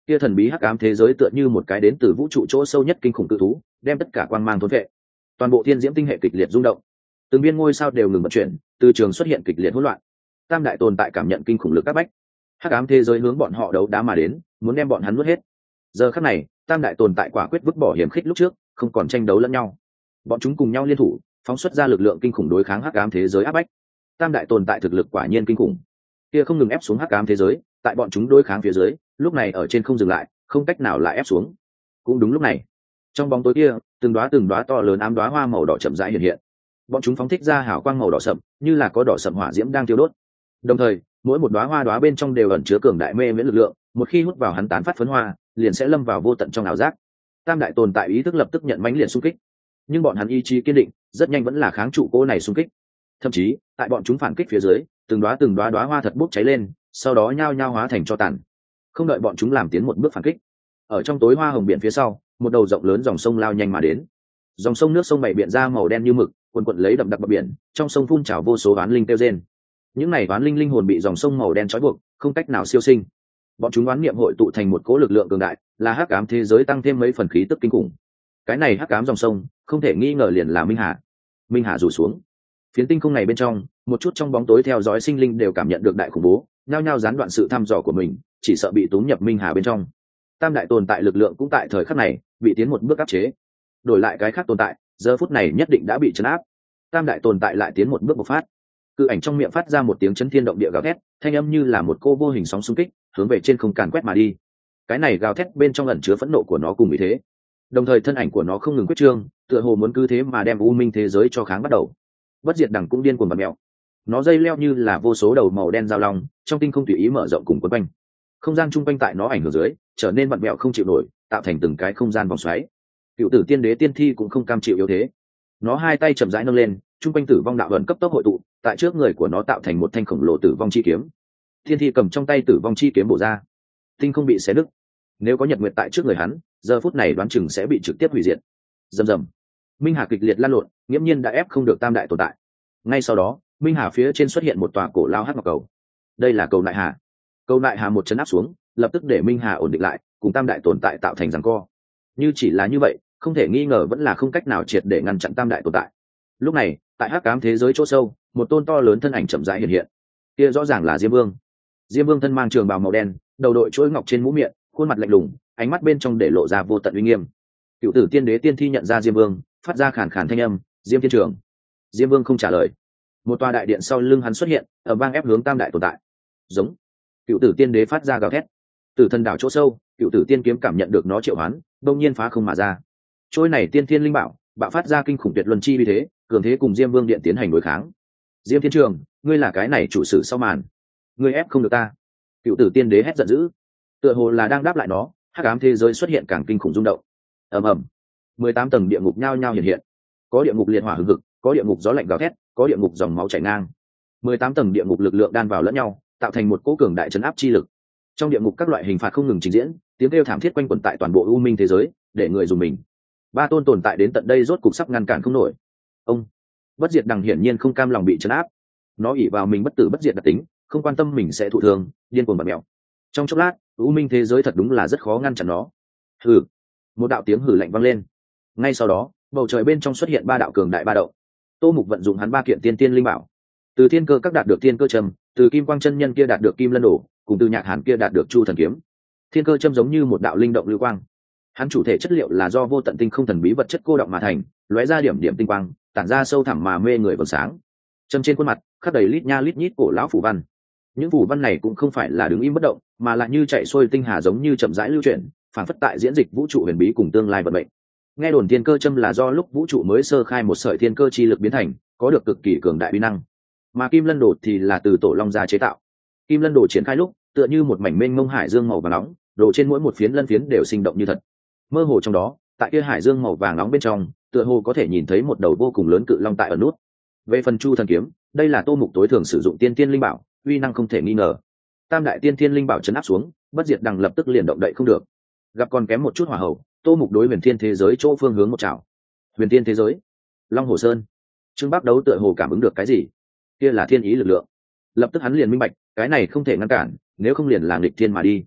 kia thần bí hắc ám thế giới tựa như một cái đến từ vũ trụ chỗ sâu nhất kinh khủng cự thú, đem tất cả quang mang thôn vệ. Toàn bộ thiên diễm tinh hệ kịch liệt rung động, từng viên ngôi sao đều ngừng vận chuyển, từ trường xuất hiện kịch liệt hỗn loạn. Tam đại tồn tại cảm nhận kinh khủng lực áp bách, hắc ám thế giới hướng bọn họ đấu đá mà đến, muốn đem bọn hắn nuốt hết. Giờ khắc này, tam đại tồn tại quả quyết vứt bỏ hiểm khích lúc trước, không còn tranh đấu lẫn nhau. Bọn chúng cùng nhau liên thủ, phóng xuất ra lực lượng kinh khủng đối kháng hắc ám thế giới áp bách. Tam đại tồn tại thực lực quả nhiên kinh khủng, kia không ngừng ép xuống hắc ám thế giới, tại bọn chúng đối kháng phía dưới, lúc này ở trên không dừng lại, không cách nào lại ép xuống. Cũng đúng lúc này, trong bóng tối kia, từng đóa từng đóa to lớn ám đóa hoa màu đỏ chậm rãi hiện hiện. Bọn chúng phóng thích ra hào quang màu đỏ sậm, như là có đỏ sậm hỏa diễm đang thiêu đốt. Đồng thời, mỗi một đóa hoa đóa bên trong đều ẩn chứa cường đại mê miễn lực lượng, một khi hút vào hắn tán phát phấn hoa, liền sẽ lâm vào vô tận trong ảo giác. Tam đại tồn tại ý thức lập tức nhận mãnh liệt xung kích, nhưng bọn hắn ý chí kiên định, rất nhanh vẫn là kháng trụ cỗ này xung kích. Thậm chí, tại bọn chúng phản kích phía dưới, từng đóa từng đóa đóa hoa thật bốc cháy lên, sau đó nhao nhao hóa thành tro tàn. Không đợi bọn chúng làm tiến một bước phản kích, ở trong tối hoa hồng biển phía sau, một đầu rộng lớn dòng sông lao nhanh mà đến. Dòng sông nước sông bảy biển ra màu đen như mực, cuồn cuộn lấy đậm đặc bờ biển, trong sông phun trào vô số oán linh kêu rên. Những này oán linh linh hồn bị dòng sông màu đen trói buộc, không cách nào siêu sinh. Bọn chúng oán niệm hội tụ thành một cỗ lực lượng cường đại, là hắc ám thế giới tăng thêm mấy phần khí tức kinh khủng. Cái này hắc ám dòng sông, không thể nghi ngờ liền là Minh Hà. Minh Hà rủ xuống, phiến tinh không này bên trong, một chút trong bóng tối theo dõi sinh linh đều cảm nhận được đại khủng bố, nhao nhao gián đoạn sự thăm dò của mình, chỉ sợ bị tốn nhập Minh Hà bên trong. Tam đại tồn tại lực lượng cũng tại thời khắc này bị tiến một bước áp chế. Đổi lại cái khác tồn tại, giờ phút này nhất định đã bị trấn áp. Tam đại tồn tại lại tiến một bước bộc phát. Cự ảnh trong miệng phát ra một tiếng chấn thiên động địa gào thét, thanh âm như là một cô vô hình sóng xung kích, hướng về trên không càn quét mà đi. Cái này gào thét bên trong ẩn chứa phẫn nộ của nó cùng ý thế. Đồng thời thân ảnh của nó không ngừng quyết trương, tựa hồ muốn cứ thế mà đem u minh thế giới cho kháng bắt đầu. Bất diệt đằng cũng điên cuồng bật mèo. Nó dây leo như là vô số đầu màu đen dao long, trong tinh không tùy ý mở rộng cùng quấn quanh. Không gian chung quanh tại nó ảnh hưởng dưới, trở nên vặn vẹo không chịu nổi, tạo thành từng cái không gian vòng xoáy. Cựu tử tiên đế tiên thi cũng không cam chịu yếu thế. Nó hai tay chậm rãi nâng lên, chung quanh tử vong đạo ẩn cấp tốc hội tụ, tại trước người của nó tạo thành một thanh khổng lồ tử vong chi kiếm. Tiên thi cầm trong tay tử vong chi kiếm bổ ra, tinh không bị xé nứt. Nếu có nhật nguyệt tại trước người hắn, giờ phút này đoán chừng sẽ bị trực tiếp hủy diệt. Rầm rầm, Minh Hà kịch liệt lan lộn, nghiễm nhiên đã ép không được tam đại tồn tại. Ngay sau đó, Minh Hà phía trên xuất hiện một tòa cổ lao hắc ngọc cầu. Đây là cầu Nại Hà. Cầu Nại Hà một chấn áp xuống, lập tức để Minh Hà ổn định lại, cùng tam đại tồn tại tạo thành giằng co. Như chỉ là như vậy, không thể nghi ngờ vẫn là không cách nào triệt để ngăn chặn tam đại tồn tại. Lúc này, tại hắc ám thế giới chỗ sâu, một tôn to lớn thân ảnh chậm rãi hiện hiện. Kia rõ ràng là Diêm Vương. Diêm Vương thân mang trường bào màu đen, đầu đội chuỗi ngọc trên mũ miệng, khuôn mặt lạnh lùng, ánh mắt bên trong để lộ ra vô tận uy nghiêm. Cựu tử tiên đế tiên thi nhận ra Diêm Vương, phát ra khàn khàn thanh âm, "Diêm Thiên Trường." Diêm Vương không trả lời. Một tòa đại điện sau lưng hắn xuất hiện, ở vang ép hướng tam đại tồn tại. Giống. Cựu tử tiên đế phát ra gào thét. Từ thần đảo chỗ sâu, cựu tử tiên kiếm cảm nhận được nó triệu hoán, đông nhiên phá không mà ra. Trôi này tiên thiên linh bảo, bạo phát ra kinh khủng tuyệt luân chi uy thế, cường thế cùng Diêm Vương điện tiến hành đối kháng. Diêm Thiên Trường, ngươi là cái này chủ sử sau màn, ngươi ép không được ta. Cựu tử tiên đế hét giận dữ, tựa hồ là đang đáp lại nó. Hắc ám thế giới xuất hiện càng kinh khủng rung động. Ầm ầm, mười tám tầng địa ngục nhao nhao hiện hiện. Có địa ngục liệt hỏa hừng hực, có địa ngục gió lạnh gào thét, có địa ngục dòng máu chảy ngang. Mười tám tầng địa ngục lực lượng đan vào lẫn nhau, tạo thành một cỗ cường đại trấn áp chi lực. Trong địa ngục các loại hình phạt không ngừng trình diễn, tiếng kêu thảm thiết quanh quẩn tại toàn bộ u minh thế giới, để người dùng mình. Ba tôn tồn tại đến tận đây rốt cục sắp ngăn cản không nổi. Ông Bất diệt đằng hiển nhiên không cam lòng bị trấn áp. Nó ỷ vào mình bất tử bất diệt đặc tính, không quan tâm mình sẽ thụ thương, điên cuồng bật mèo. Trong chốc lát, u minh thế giới thật đúng là rất khó ngăn chặn nó. Hừ. Một đạo tiếng hừ lạnh vang lên. Ngay sau đó, bầu trời bên trong xuất hiện ba đạo cường đại ba động. Tô Mục vận dụng hắn ba kiện tiên tiên linh bảo. Từ thiên cơ các đạt được thiên cơ trầm, từ kim quang chân nhân kia đạt được kim lân đổ, cùng từ nhạc hàn kia đạt được chu thần kiếm. Thiên cơ châm giống như một đạo linh động lưu quang. Hắn chủ thể chất liệu là do vô tận tinh không thần bí vật chất cô động mà thành, lóe ra điểm điểm tinh quang, tản ra sâu thẳm mà mê người vầng sáng. Châm trên khuôn mặt khắc đầy lít nha lít nhít cổ lão phù văn. Những phù văn này cũng không phải là đứng im bất động, mà là như chạy xuôi tinh hà giống như chậm rãi lưu chuyển, phản phất tại diễn dịch vũ trụ huyền bí cùng tương lai vận mệnh. Nghe đồn thiên cơ châm là do lúc vũ trụ mới sơ khai một sợi thiên cơ chi lực biến thành, có được cực kỳ cường đại uy năng. Mà kim lân đồ thì là từ tổ long gia chế tạo. Kim lân đồ triển khai lúc, tựa như một mảnh mênh mông hải dương màu vàng nóng, đồ trên mỗi một phiến lân phiến đều sinh động như thật. Mơ hồ trong đó, tại kia hải dương màu vàng nóng bên trong, tựa hồ có thể nhìn thấy một đầu vô cùng lớn cự long tại ở nút. Về phần chu thần kiếm, đây là Tô Mục tối thường sử dụng tiên tiên linh bảo, uy năng không thể nghi ngờ. Tam đại tiên tiên linh bảo chấn áp xuống, Bất diệt đằng lập tức liền động đậy không được. Gặp còn kém một chút hỏa hậu, Tô Mục đối huyền thiên thế giới chỗ phương hướng một chảo. Huyền thiên thế giới, Long Hồ Sơn. Trương Bắc Đấu tựa hồ cảm ứng được cái gì, kia là thiên ý lực lượng. Lập tức hắn liền minh bạch, cái này không thể ngăn cản, nếu không liền là nghịch thiên mà đi.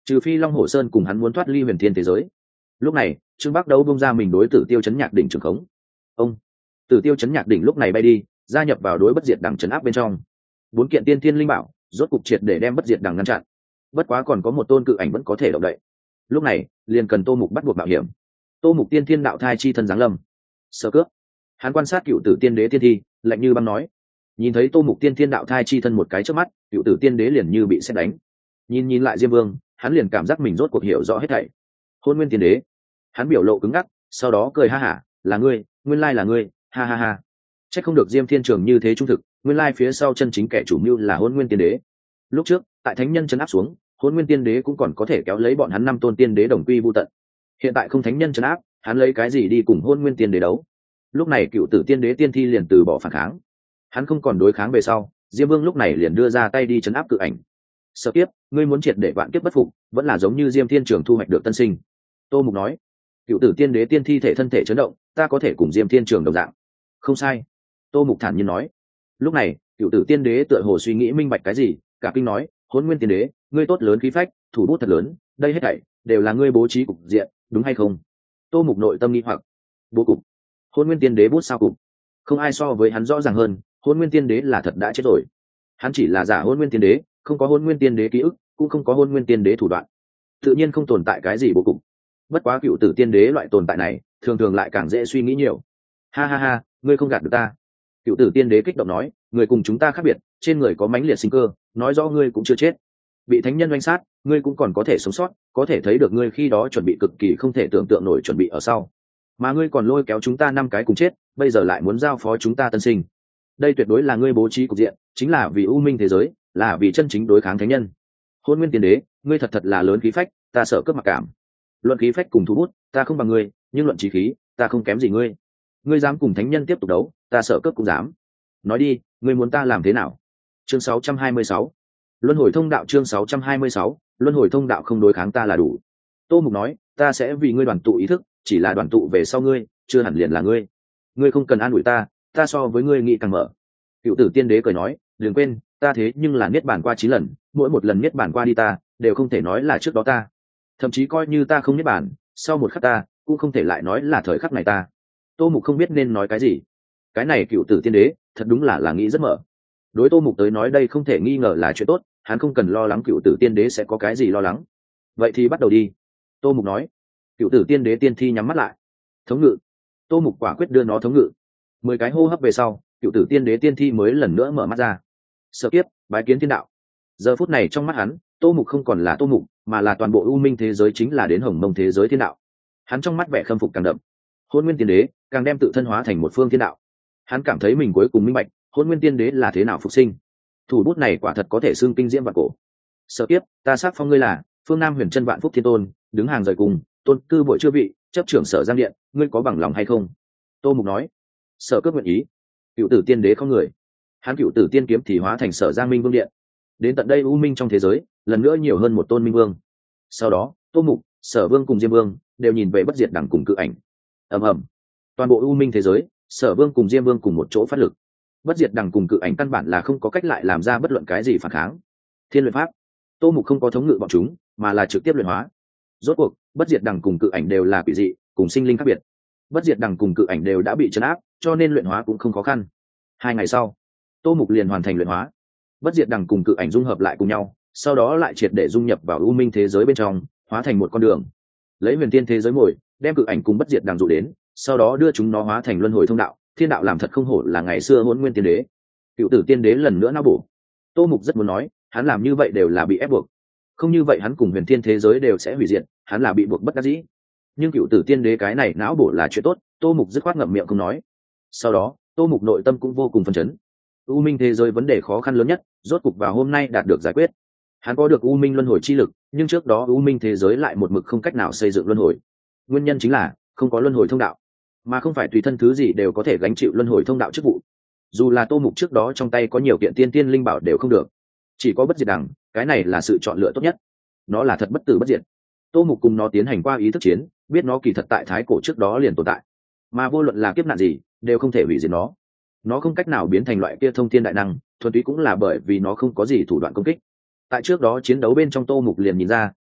trừ phi long hổ sơn cùng hắn muốn thoát ly huyền thiên thế giới. Lúc này trương bắc đấu bung ra mình đối tử tiêu chấn nhạc đỉnh trường khống. Ông tử tiêu chấn nhạc đỉnh lúc này bay đi, gia nhập vào đối bất diệt đằng chấn áp bên trong. Bốn kiện tiên thiên linh bảo rốt cục triệt để đem bất diệt đằng ngăn chặn. Bất quá còn có một tôn cự ảnh vẫn có thể động đậy. Lúc này liền cần tô mục bắt buộc mạo hiểm. Tô mục tiên thiên đạo thai chi thân giáng lâm. Sơ cướp. Hắn quan sát cựu tử tiên đế tiên thi, lạnh như băng nói. Nhìn thấy tô mục tiên thiên đạo thai chi thân một cái trước mắt, cựu tử tiên đế liền như bị sét đánh. Nhìn nhìn lại diêm vương, hắn liền cảm giác mình rốt cuộc hiểu rõ hết thảy. Hôn nguyên tiên đế. Hắn biểu lộ cứng ngắc, sau đó cười ha hả, là ngươi, nguyên lai là ngươi, ha ha ha. Chắc không được diêm thiên trường như thế trung thực, nguyên lai phía sau chân chính kẻ chủ mưu là hôn nguyên tiên đế. Lúc trước tại thánh nhân chấn áp xuống, hôn nguyên tiên đế cũng còn có thể kéo lấy bọn hắn năm tôn tiên đế đồng quy vu tận. Hiện tại không thánh nhân chấn áp, hắn lấy cái gì đi cùng hôn nguyên tiên đế đấu? Lúc này cựu tử tiên đế tiên thi liền từ bỏ phản kháng, hắn không còn đối kháng về sau. Diêm vương lúc này liền đưa ra tay đi chấn áp cự ảnh. Sợ kiếp, ngươi muốn triệt để vạn kiếp bất phục, vẫn là giống như diêm thiên trường thu hoạch được tân sinh. Tô mục nói. Cựu tử tiên đế tiên thi thể thân thể chấn động, ta có thể cùng diêm thiên trường đồng dạng. Không sai. Tô mục thản nhiên nói. Lúc này cựu tử tiên đế tựa hồ suy nghĩ minh bạch cái gì, cả kinh nói, hôn nguyên tiên đế, ngươi tốt lớn khí phách, thủ bút thật lớn, đây hết thảy đều là ngươi bố trí cục diện, đúng hay không? Tô mục nội tâm nghi hoặc. Bố cục? Hôn nguyên tiên đế bút sao cục? Không ai so với hắn rõ ràng hơn, hôn nguyên tiên đế là thật đã chết rồi. Hắn chỉ là giả hôn nguyên tiên đế, không có hôn nguyên tiên đế ký ức, cũng không có hôn nguyên tiên đế thủ đoạn, tự nhiên không tồn tại cái gì bố cục. Bất quá cựu tử tiên đế loại tồn tại này thường thường lại càng dễ suy nghĩ nhiều. Ha ha ha, ngươi không gạt được ta. Cựu tử tiên đế kích động nói, người cùng chúng ta khác biệt, trên người có mãnh liệt sinh cơ, nói rõ ngươi cũng chưa chết. Bị thánh nhân oanh sát, ngươi cũng còn có thể sống sót, có thể thấy được ngươi khi đó chuẩn bị cực kỳ không thể tưởng tượng nổi chuẩn bị ở sau. Mà ngươi còn lôi kéo chúng ta năm cái cùng chết, bây giờ lại muốn giao phó chúng ta tân sinh. Đây tuyệt đối là ngươi bố trí cục diện, chính là vì u minh thế giới, là vì chân chính đối kháng thánh nhân. Hôn nguyên tiên đế, ngươi thật thật là lớn khí phách, ta sợ cướp mặc cảm. Luận khí phách cùng thu bút, ta không bằng ngươi, nhưng luận trí khí, ta không kém gì ngươi. Ngươi dám cùng thánh nhân tiếp tục đấu, ta sợ cướp cũng dám. Nói đi, ngươi muốn ta làm thế nào? Chương sáu trăm hai mươi sáu, luân hồi thông đạo. Chương sáu trăm hai mươi sáu, luân hồi thông đạo. Không đối kháng ta là đủ. Tô mục nói, ta sẽ vì ngươi đoàn tụ ý thức, chỉ là đoàn tụ về sau ngươi, chưa hẳn liền là ngươi. Ngươi không cần an ủi ta, ta so với ngươi nghĩ càng mở. Cựu tử tiên đế cười nói, đừng quên, ta thế nhưng là niết bàn qua chín lần, mỗi một lần niết bàn qua đi ta đều không thể nói là trước đó ta, thậm chí coi như ta không niết bàn, sau một khắc ta cũng không thể lại nói là thời khắc này ta. Tô mục không biết nên nói cái gì. Cái này cựu tử tiên đế thật đúng là là nghĩ rất mở. Đối Tô mục tới nói đây không thể nghi ngờ là chuyện tốt, hắn không cần lo lắng cựu tử tiên đế sẽ có cái gì lo lắng. Vậy thì bắt đầu đi. Tô mục nói. Cựu tử tiên đế tiên thi nhắm mắt lại. Thống ngự. Tô mục quả quyết đưa nó thống ngự. Mười cái hô hấp về sau, cựu tử tiên đế tiên thi mới lần nữa mở mắt ra. Sợ kiếp, bái kiến thiên đạo. Giờ phút này trong mắt hắn, Tô mục không còn là Tô mục, mà là toàn bộ u minh thế giới chính là đến hồng mông thế giới thiên đạo. Hắn trong mắt vẻ khâm phục càng đậm. Hôn nguyên tiên đế càng đem tự thân hóa thành một phương thiên đạo. Hắn cảm thấy mình cuối cùng minh bạch hôn nguyên tiên đế là thế nào phục sinh. Thủ bút này quả thật có thể xưng kinh diễm vạn cổ. Sợ kiếp, ta xác phong ngươi là phương nam huyền chân vạn phúc thiên tôn, đứng hàng rời cùng tôn cư bội chưa vị, chấp trưởng sở giang điện, ngươi có bằng lòng hay không? Tô mục nói. Sở cướp nguyện ý. Cựu tử tiên đế không người. Hắn cựu tử tiên kiếm thì hóa thành sở giang minh vương điện. Đến tận đây u minh trong thế giới lần nữa nhiều hơn một tôn minh vương. Sau đó Tô mục, sở vương cùng diêm vương đều nhìn về bất diệt đẳng cùng cự ảnh. ầm ầm, toàn bộ u minh thế giới, sở vương cùng diêm vương cùng một chỗ phát lực. Bất diệt đẳng cùng cự ảnh căn bản là không có cách lại làm ra bất luận cái gì phản kháng. Thiên luyện pháp. Tô mục không có thống ngự bọn chúng, mà là trực tiếp luyện hóa. Rốt cuộc bất diệt đẳng cùng cự ảnh đều là quỷ dị, cùng sinh linh khác biệt. Bất diệt đẳng cùng cự ảnh đều đã bị trấn áp, cho nên luyện hóa cũng không khó khăn. Hai ngày sau, Tô mục liền hoàn thành luyện hóa. Bất diệt đẳng cùng cự ảnh dung hợp lại cùng nhau, sau đó lại triệt để dung nhập vào u minh thế giới bên trong, hóa thành một con đường. Lấy huyền tiên thế giới ngồi, đem cự ảnh cùng bất diệt đẳng dụ đến, sau đó đưa chúng nó hóa thành luân hồi thông đạo. Thiên đạo làm thật không hổ là ngày xưa hỗn nguyên tiên đế. Cựu tử tiên đế lần nữa não bổ. Tô mục rất muốn nói, hắn làm như vậy đều là bị ép buộc, không như vậy hắn cùng huyền thiên thế giới đều sẽ hủy diệt, hắn là bị buộc bất đắc dĩ. Nhưng cựu tử tiên đế cái này não bổ là chuyện tốt, Tô mục dứt khoát ngậm miệng không nói. Sau đó Tô mục nội tâm cũng vô cùng phấn chấn. U minh thế giới vấn đề khó khăn lớn nhất rốt cục vào hôm nay đạt được giải quyết. Hắn có được u minh luân hồi chi lực, nhưng trước đó u minh thế giới lại một mực không cách nào xây dựng luân hồi. Nguyên nhân chính là không có luân hồi thông đạo, mà không phải tùy thân thứ gì đều có thể gánh chịu luân hồi thông đạo chức vụ. Dù là Tô mục trước đó trong tay có nhiều kiện tiên tiên linh bảo đều không được, chỉ có bất diệt đẳng, cái này là sự chọn lựa tốt nhất. Nó là thật bất tử bất diệt. Tô mục cùng nó tiến hành qua ý thức chiến, biết nó kỳ thật tại thái cổ trước đó liền tồn tại, mà vô luận là kiếp nạn gì đều không thể hủy diệt nó. Nó không cách nào biến thành loại kia thông thiên đại năng, thuần túy cũng là bởi vì nó không có gì thủ đoạn công kích. Tại trước đó chiến đấu bên trong Tô mục liền nhìn ra,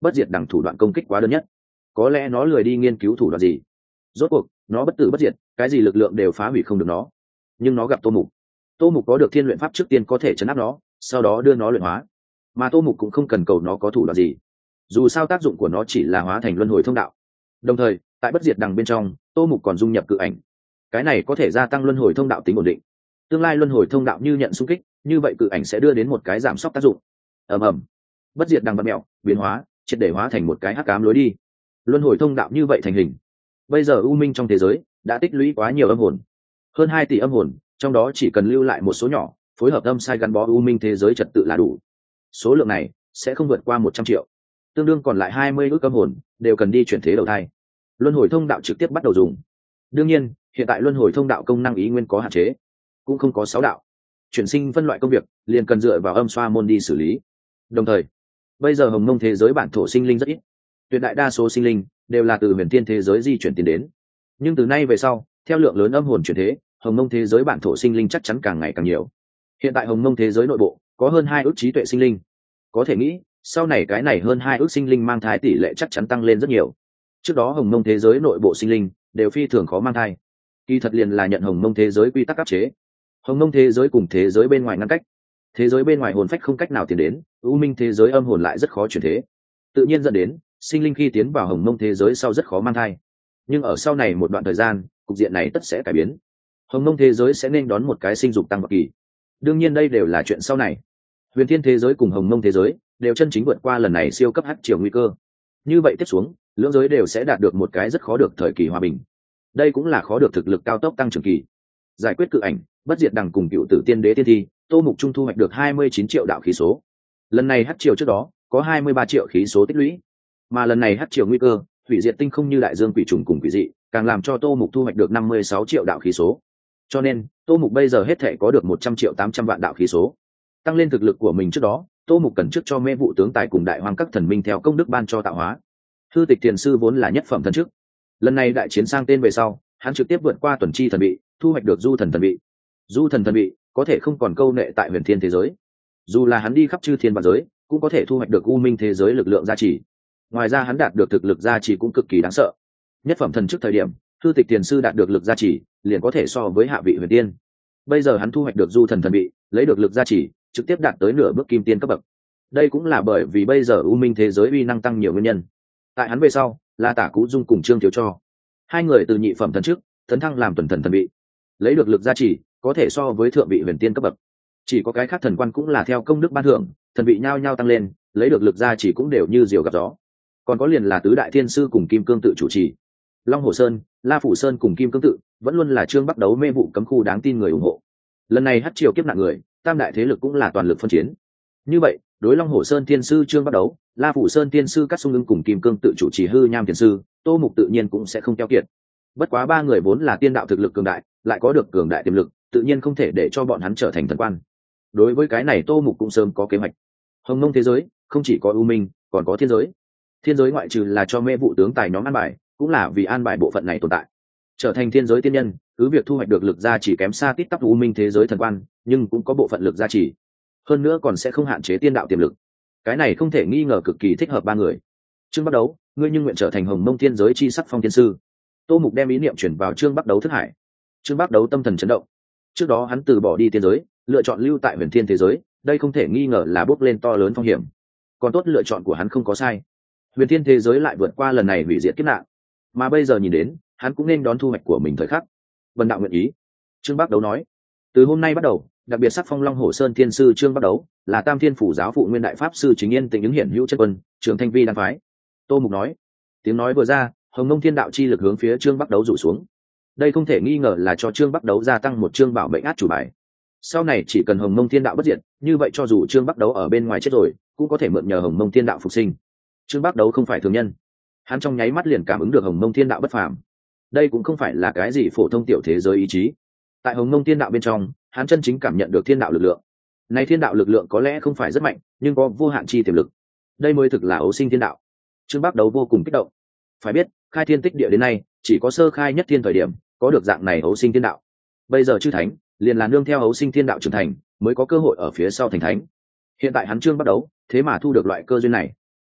bất diệt đằng thủ đoạn công kích quá đơn nhất, có lẽ nó lười đi nghiên cứu thủ đoạn gì. Rốt cuộc nó bất tử bất diệt, cái gì lực lượng đều phá hủy không được nó. Nhưng nó gặp tô mục, tô mục có được thiên luyện pháp, trước tiên có thể chấn áp nó, sau đó đưa nó luyện hóa. Mà tô mục cũng không cần cầu nó có thủ đoạn gì, dù sao tác dụng của nó chỉ là hóa thành luân hồi thông đạo. Đồng thời tại bất diệt đằng bên trong, tô mục còn dung nhập cự ảnh, cái này có thể gia tăng luân hồi thông đạo tính ổn định. Tương lai luân hồi thông đạo như nhận xung kích, như vậy cự ảnh sẽ đưa đến một cái giảm sốc tác dụng. ầm ầm, bất diệt đằng bật mẹo biến hóa, triệt để hóa thành một cái hắc ám lối đi. Luân hồi thông đạo như vậy thành hình. Bây giờ u minh trong thế giới đã tích lũy quá nhiều âm hồn, hơn hai tỷ âm hồn, trong đó chỉ cần lưu lại một số nhỏ phối hợp âm sai gắn bó u minh thế giới trật tự là đủ. Số lượng này sẽ không vượt qua một trăm triệu, tương đương còn lại hai mươi ước âm hồn đều cần đi chuyển thế đầu thai. Luân hồi thông đạo trực tiếp bắt đầu dùng. Đương nhiên hiện tại luân hồi thông đạo công năng ý nguyên có hạn chế, cũng không có sáu đạo. Chuyển sinh phân loại công việc liền cần dựa vào âm xoa môn đi xử lý. Đồng thời bây giờ hồng mông thế giới bản thổ sinh linh rất ít, tuyệt đại đa số sinh linh đều là từ huyền thiên thế giới di chuyển tiến đến. Nhưng từ nay về sau, theo lượng lớn âm hồn chuyển thế, hồng mông thế giới bản thổ sinh linh chắc chắn càng ngày càng nhiều. Hiện tại hồng mông thế giới nội bộ có hơn hai ước trí tuệ sinh linh, có thể nghĩ sau này cái này hơn hai ước sinh linh mang thai tỷ lệ chắc chắn tăng lên rất nhiều. Trước đó hồng mông thế giới nội bộ sinh linh đều phi thường khó mang thai, kỳ thật liền là nhận hồng mông thế giới quy tắc áp chế. Hồng mông thế giới cùng thế giới bên ngoài ngăn cách, thế giới bên ngoài hồn phách không cách nào tiến đến, u minh thế giới âm hồn lại rất khó chuyển thế, tự nhiên dẫn đến sinh linh khi tiến vào hồng mông thế giới sau rất khó mang thai. Nhưng ở sau này một đoạn thời gian, cục diện này tất sẽ cải biến, hồng mông thế giới sẽ nên đón một cái sinh dục tăng bậc kỳ. Đương nhiên đây đều là chuyện sau này. Huyền thiên thế giới cùng hồng mông thế giới đều chân chính vượt qua lần này siêu cấp hắc triều nguy cơ. Như vậy tiếp xuống, lưỡng giới đều sẽ đạt được một cái rất khó được thời kỳ hòa bình. Đây cũng là khó được thực lực cao tốc tăng trưởng kỳ. Giải quyết cự ảnh, bất diệt đằng cùng cựu tử tiên đế tiên thi, tô mục trung thu hoạch được hai mươi chín triệu đạo khí số. Lần này hắc triều trước đó có hai mươi ba triệu khí số tích lũy, mà lần này hắc triều nguy cơ hủy diệt tinh không như đại dương quỷ trùng cùng quỷ dị, càng làm cho tô mục thu hoạch được năm mươi sáu triệu đạo khí số. Cho nên tô mục bây giờ hết thể có được một trăm triệu tám trăm vạn đạo khí số. Tăng lên thực lực của mình trước đó, tô mục cần trước cho mê vụ tướng tài cùng đại hoàng các thần minh theo công đức ban cho tạo hóa. Thư tịch thiền sư vốn là nhất phẩm thần chức, lần này đại chiến sang tên về sau, hắn trực tiếp vượt qua tuần chi thần bị, thu hoạch được du thần thần bị. Du thần thần bị có thể không còn câu nệ tại huyền thiên thế giới, dù là hắn đi khắp chư thiên vạn giới cũng có thể thu hoạch được u minh thế giới lực lượng gia trì. Ngoài ra hắn đạt được thực lực gia trì cũng cực kỳ đáng sợ. Nhất phẩm thần trước thời điểm, thư tịch tiền sư đạt được lực gia trì liền có thể so với hạ vị huyền tiên. Bây giờ hắn thu hoạch được du thần thần bị, lấy được lực gia trì trực tiếp đạt tới nửa bước kim tiên cấp bậc. Đây cũng là bởi vì bây giờ u minh thế giới uy năng tăng nhiều nguyên nhân. Tại hắn về sau là Tả Cú Dung cùng Trương Thiếu Cho, hai người từ nhị phẩm thần trước tấn thăng làm tuần thần thần bị, lấy được lực gia trì có thể so với thượng vị huyền tiên cấp bậc. Chỉ có cái khác thần quan cũng là theo công đức ban thưởng, thần vị nhao nhao tăng lên, lấy được lực gia trì cũng đều như diều gặp gió. Còn có liền là tứ đại thiên sư cùng Kim Cương tự chủ trì, Long Hồ Sơn, La Phủ Sơn cùng Kim Cương tự vẫn luôn là Trương Bắc Đấu mê vụ cấm khu đáng tin người ủng hộ. Lần này hất triều kiếp nạn người, tam đại thế lực cũng là toàn lực phân chiến. Như vậy đối Long Hồ Sơn thiên sư Trương Bắc Đấu, La Phủ Sơn thiên sư Cát Sung Ưng cùng Kim Cương tự chủ trì Hư Nham thiên sư Tô Mục tự nhiên cũng sẽ không keo kiệt. Bất quá ba người vốn là tiên đạo thực lực cường đại, lại có được cường đại tiềm lực, tự nhiên không thể để cho bọn hắn trở thành thần quan. Đối với cái này Tô Mục cũng sớm có kế hoạch. Hồng Mông thế giới không chỉ có u minh, còn có thiên giới. Thiên giới ngoại trừ là cho mê vụ tướng tài nhóm an bài, cũng là vì an bài bộ phận này tồn tại. Trở thành thiên giới tiên nhân, cứ việc thu hoạch được lực gia chỉ kém xa tít tắp u minh thế giới thần quan, nhưng cũng có bộ phận lực gia chỉ. Hơn nữa còn sẽ không hạn chế tiên đạo tiềm lực. Cái này không thể nghi ngờ cực kỳ thích hợp ba người. Trương Bắc Đấu, ngươi nhưng nguyện trở thành Hồng Mông thiên giới chi sắc phong thiên sư. Tô Mục đem ý niệm chuyển vào Trương Bắc Đấu thức hải. Trương Bắc Đấu tâm thần chấn động. Trước đó hắn từ bỏ đi tiên giới, lựa chọn lưu tại huyền thiên thế giới, đây không thể nghi ngờ là bước lên to lớn phong hiểm. Còn tốt lựa chọn của hắn không có sai, huyền thiên thế giới lại vượt qua lần này hủy diệt kiếp nạn, mà bây giờ nhìn đến hắn cũng nên đón thu hoạch của mình thời khắc. Vân đạo nguyện ý. Trương Bắc Đấu nói, từ hôm nay bắt đầu, đặc biệt sắc phong Long Hồ Sơn thiên sư Trương Bắc Đấu là Tam Thiên phủ giáo phụ nguyên đại pháp sư chính yên tình ứng hiển hữu chân quân, trường thanh vi đan phái. Tô Mục nói, tiếng nói vừa ra, Hồng Mông thiên đạo chi lực hướng phía Trương Bắc Đấu rủ xuống. Đây không thể nghi ngờ là cho Trương Bắc Đấu gia tăng một chương bảo mệnh át chủ bài. Sau này chỉ cần Hồng Mông thiên đạo bất diệt, như vậy cho dù Trương Bắc Đấu ở bên ngoài chết rồi, cũng có thể mượn nhờ Hồng Mông thiên đạo phục sinh. Trương Bắc Đấu không phải thường nhân, hắn trong nháy mắt liền cảm ứng được Hồng Mông thiên đạo bất phàm. Đây cũng không phải là cái gì phổ thông tiểu thế giới ý chí. Tại Hồng Mông thiên đạo bên trong, hắn chân chính cảm nhận được thiên đạo lực lượng. Này thiên đạo lực lượng có lẽ không phải rất mạnh, nhưng có vô hạn chi tiềm lực. Đây mới thực là ấu sinh thiên đạo. Trương Bắc Đấu vô cùng kích động. Phải biết, khai thiên tích địa đến nay, chỉ có sơ khai nhất thiên thời điểm có được dạng này ấu sinh thiên đạo. Bây giờ chư thánh liền là nương theo ấu sinh thiên đạo trưởng thành, mới có cơ hội ở phía sau thành thánh. Hiện tại hắn Trương Bắc Đấu thế mà thu được loại cơ duyên này,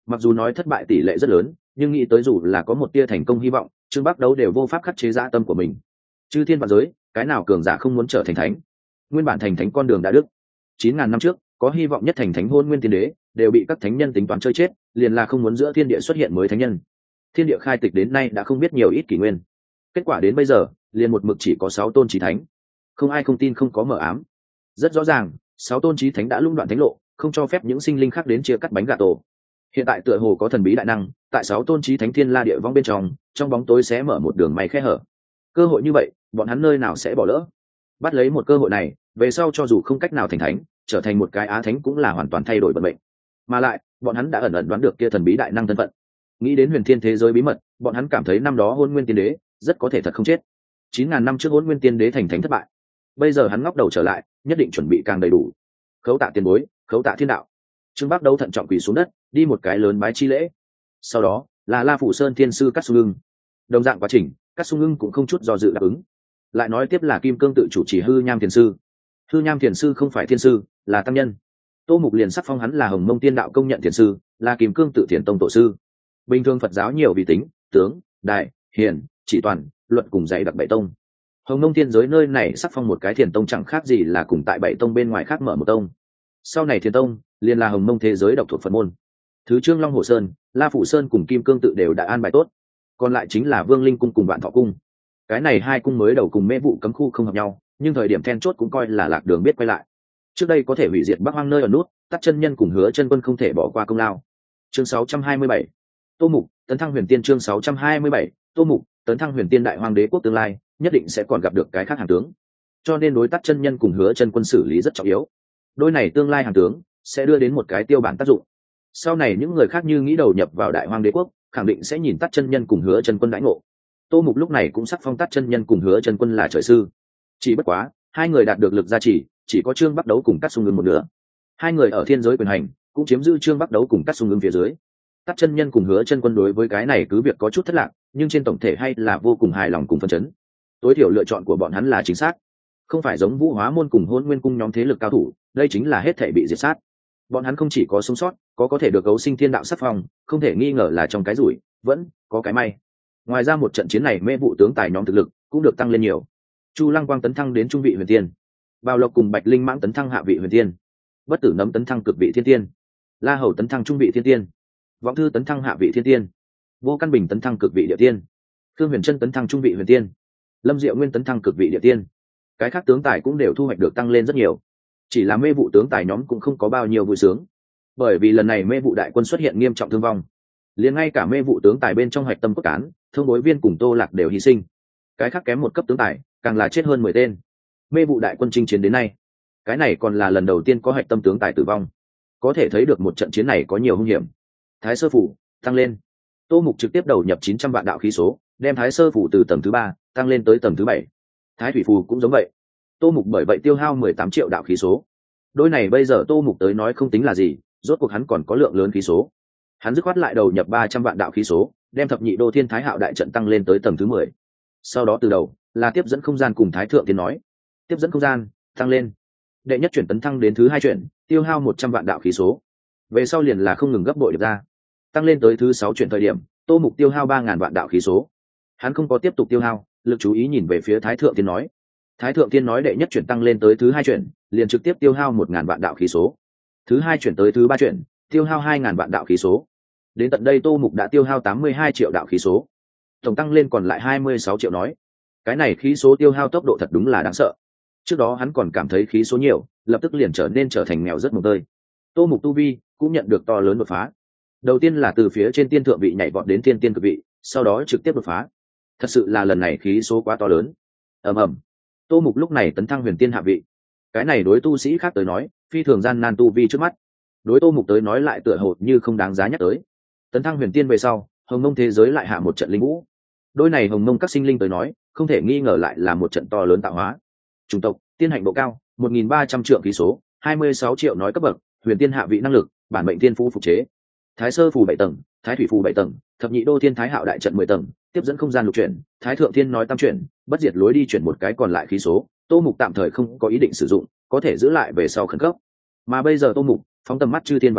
Mặc dù nói thất bại tỷ lệ rất lớn, nhưng nghĩ tới dù là có một tia thành công hy vọng, Trương Bắc Đấu đều vô pháp khắc chế dã tâm của mình. Chư thiên vạn giới, cái nào cường giả không muốn trở thành thánh? Nguyên bản thành thánh con đường đã đứt. chín ngàn năm trước, có hy vọng nhất thành thánh Hôn Nguyên Tiên Đế, đều bị các thánh nhân tính toán chơi chết, liền là không muốn giữa thiên địa xuất hiện mới thánh nhân. Thiên địa khai tịch đến nay đã không biết nhiều ít kỷ nguyên. Kết quả đến bây giờ, liền một mực chỉ có sáu tôn chí thánh. Không ai không tin không có mờ ám. Rất rõ ràng, sáu tôn chí thánh đã lũng đoạn thánh lộ, không cho phép những sinh linh khác đến chia cắt bánh gà tổ. Hiện tại tựa hồ có thần bí đại năng, tại sáu tôn chí thánh thiên la địa vong bên trong, trong bóng tối sẽ mở một đường may khe hở. Cơ hội như vậy, bọn hắn nơi nào sẽ bỏ lỡ? Bắt lấy một cơ hội này, về sau cho dù không cách nào thành thánh, trở thành một cái á thánh cũng là hoàn toàn thay đổi vận mệnh. Mà lại, bọn hắn đã ẩn ẩn đoán được kia thần bí đại năng thân phận. Nghĩ đến huyền thiên thế giới bí mật, bọn hắn cảm thấy năm đó Hôn Nguyên Tiên Đế rất có thể thật không chết. Chín ngàn năm trước Hôn Nguyên Tiên Đế thành thánh thất bại, bây giờ hắn ngóc đầu trở lại, nhất định chuẩn bị càng đầy đủ. Khấu tạ tiền bối, khấu tạ thiên đạo. Trương Bắc Đấu thận trọng quỳ xuống đất, đi một cái lớn bái chi lễ. Sau đó là La Phủ Sơn Thiên sư Cát Sung Ưng. Đồng dạng quá trình, Cát Sung Ưng cũng không chút do dự đáp ứng. Lại nói tiếp là Kim Cương tự chủ trì Hư Nham Thiền sư. Hư Nham Thiền sư không phải thiên sư, là tăng nhân. Tô Mục liền sắc phong hắn là Hồng Mông Tiên đạo công nhận thiền sư, là Kim Cương tự thiền tông tổ sư. Bình thường Phật giáo nhiều vì tính, tướng, đại, hiền, chỉ toàn, luận cùng dạy đặc bảy tông. Hồng Mông Tiên giới nơi này sắc phong một cái thiền tông chẳng khác gì là cùng tại bảy tông bên ngoài khác mở một tông. Sau này thiền tông liền là Hồng Mông thế giới độc thuộc Phật môn. Thứ Trương Long Hồ Sơn, La Phủ Sơn cùng Kim Cương tự đều đã an bài tốt, còn lại chính là Vương Linh cung cùng Vạn Thọ cung. Cái này hai cung mới đầu cùng Mê Vụ cấm khu không hợp nhau, nhưng thời điểm then chốt cũng coi là lạc đường biết quay lại. Trước đây có thể hủy diệt Bắc Hoang nơi ở nút, Tắt Chân Nhân cùng Hứa Chân Quân không thể bỏ qua công lao. Chương sáu trăm hai mươi bảy, Tô Mục tấn thăng huyền tiên. Chương sáu trăm hai mươi bảy, Tô Mục tấn thăng huyền tiên. Đại Hoang đế quốc tương lai nhất định sẽ còn gặp được cái khác hàng tướng, cho nên đối Tắt Chân Nhân cùng Hứa Chân Quân xử lý rất trọng yếu. Đôi này tương lai hàng tướng sẽ đưa đến một cái tiêu bản tác dụng. Sau này những người khác như nghĩ đầu nhập vào Đại Hoang đế quốc, khẳng định sẽ nhìn Tắt Chân Nhân cùng Hứa Chân Quân đãi ngộ. Tô Mục lúc này cũng sắc phong Tắt Chân Nhân cùng Hứa Chân Quân là trời sư. Chỉ bất quá, hai người đạt được lực gia trì, chỉ có Trương Bắc Đấu cùng Cát Sung Ưng một nửa. Hai người ở thiên giới quyền hành, cũng chiếm giữ Trương Bắc Đấu cùng Cát Sung Ưng phía dưới. Tắt Chân Nhân cùng Hứa Chân Quân đối với cái này cứ việc có chút thất lạc, nhưng trên tổng thể hay là vô cùng hài lòng cùng phấn chấn. Tối thiểu lựa chọn của bọn hắn là chính xác, không phải giống Vũ Hóa môn cùng Hôn Nguyên cung nhóm thế lực cao thủ, đây chính là hết thảy bị diệt sát. Bọn hắn không chỉ có sống sót, có có thể được cấu sinh thiên đạo sắc phong, không thể nghi ngờ là trong cái rủi, vẫn có cái may. Ngoài ra một trận chiến này Mê Vụ tướng tài nhóm thực lực cũng được tăng lên nhiều. Chu Lăng Quang tấn thăng đến trung vị huyền tiên, Bao Lộc cùng Bạch Linh Mãng tấn thăng hạ vị huyền tiên, Bất Tử Nấm tấn thăng cực vị thiên tiên, La Hầu tấn thăng trung vị thiên tiên, Vọng Thư tấn thăng hạ vị thiên tiên, Vô Căn Bình tấn thăng cực vị địa tiên, Thương Huyền Trân tấn thăng trung vị huyền tiên, Lâm Diệu Nguyên tấn thăng cực vị địa tiên. Cái khác tướng tài cũng đều thu hoạch được tăng lên rất nhiều. Chỉ là Mê Vụ tướng tài nhóm cũng không có bao nhiêu vui sướng, bởi vì lần này Mê Vụ đại quân xuất hiện nghiêm trọng thương vong, liền ngay cả Mê Vụ tướng tài bên trong hoạch tâm cốt cán Thương Bối Viên cùng Tô Lạc đều hy sinh. Cái khác kém một cấp tướng tài càng là chết hơn mười tên. Mê Vụ đại quân chinh chiến đến nay, cái này còn là lần đầu tiên có hoạch tâm tướng tài tử vong, có thể thấy được một trận chiến này có nhiều hung hiểm. Thái Sơ phủ tăng lên, Tô Mục trực tiếp đầu nhập chín trăm vạn đạo khí số, đem Thái Sơ phủ từ tầng thứ ba tăng lên tới tầng thứ bảy. Thái Thủy phù cũng giống vậy. Tô Mục bởi vậy tiêu hao mười tám triệu đạo khí số. Đôi này bây giờ Tô Mục tới nói không tính là gì, rốt cuộc hắn còn có lượng lớn khí số. Hắn dứt khoát lại đầu nhập ba trăm vạn đạo khí số, đem thập nhị đô thiên Thái Hạo đại trận tăng lên tới tầng thứ mười. Sau đó từ đầu là tiếp dẫn không gian cùng Thái Thượng Tiên nói. Tiếp dẫn không gian tăng lên, đệ nhất chuyển tấn thăng đến thứ hai chuyển, tiêu hao một trăm vạn đạo khí số. Về sau liền là không ngừng gấp bội được ra, tăng lên tới thứ sáu chuyển thời điểm, Tô Mục tiêu hao ba ngàn vạn đạo khí số. Hắn không có tiếp tục tiêu hao, lực chú ý nhìn về phía Thái Thượng Tiên nói. Thái Thượng Tiên nói đệ nhất chuyển tăng lên tới thứ hai chuyển, liền trực tiếp tiêu hao một ngàn vạn đạo khí số. Thứ hai chuyển tới thứ ba chuyển, tiêu hao hai ngàn vạn đạo khí số. Đến tận đây Tô Mục đã tiêu hao tám mươi hai triệu đạo khí số, tổng tăng lên còn lại hai mươi sáu triệu nói. Cái này khí số tiêu hao tốc độ thật đúng là đáng sợ. Trước đó hắn còn cảm thấy khí số nhiều, lập tức liền trở nên trở thành nghèo rất mồng tơi. Tô Mục tu vi cũng nhận được to lớn đột phá. Đầu tiên là từ phía trên tiên thượng vị nhảy vọt đến tiên tiên cực vị, sau đó trực tiếp đột phá. Thật sự là lần này khí số quá to lớn. Ầm ầm. Tô Mục lúc này tấn thăng huyền tiên hạ vị. Cái này đối tu sĩ khác tới nói, phi thường gian nan tu vi trước mắt. Đối Tô Mục tới nói lại tựa hồ như không đáng giá nhắc tới. Tấn thăng huyền tiên về sau, Hồng Mông thế giới lại hạ một trận linh vũ. Đôi này Hồng Mông các sinh linh tới nói, không thể nghi ngờ lại là một trận to lớn tạo hóa. Chủng tộc, tiên hạnh độ cao, một nghìn ba trăm triệu khí số, hai mươi sáu triệu nói cấp bậc, huyền tiên hạ vị năng lực, bản mệnh tiên phú phục chế. Thái Sơ phù bảy tầng, Thái Thủy phù bảy tầng, thập nhị đô thiên Thái Hạo đại trận mười tầng, tiếp dẫn không gian lục chuyển, Thái Thượng Thiên nói tam chuyển, bất diệt lối đi chuyển một cái còn lại khí số, Tô Mục tạm thời không có ý định sử dụng, có thể giữ lại về sau khẩn cấp. Mà bây giờ Tô Mục phóng tầm mắt chư thiên và giới,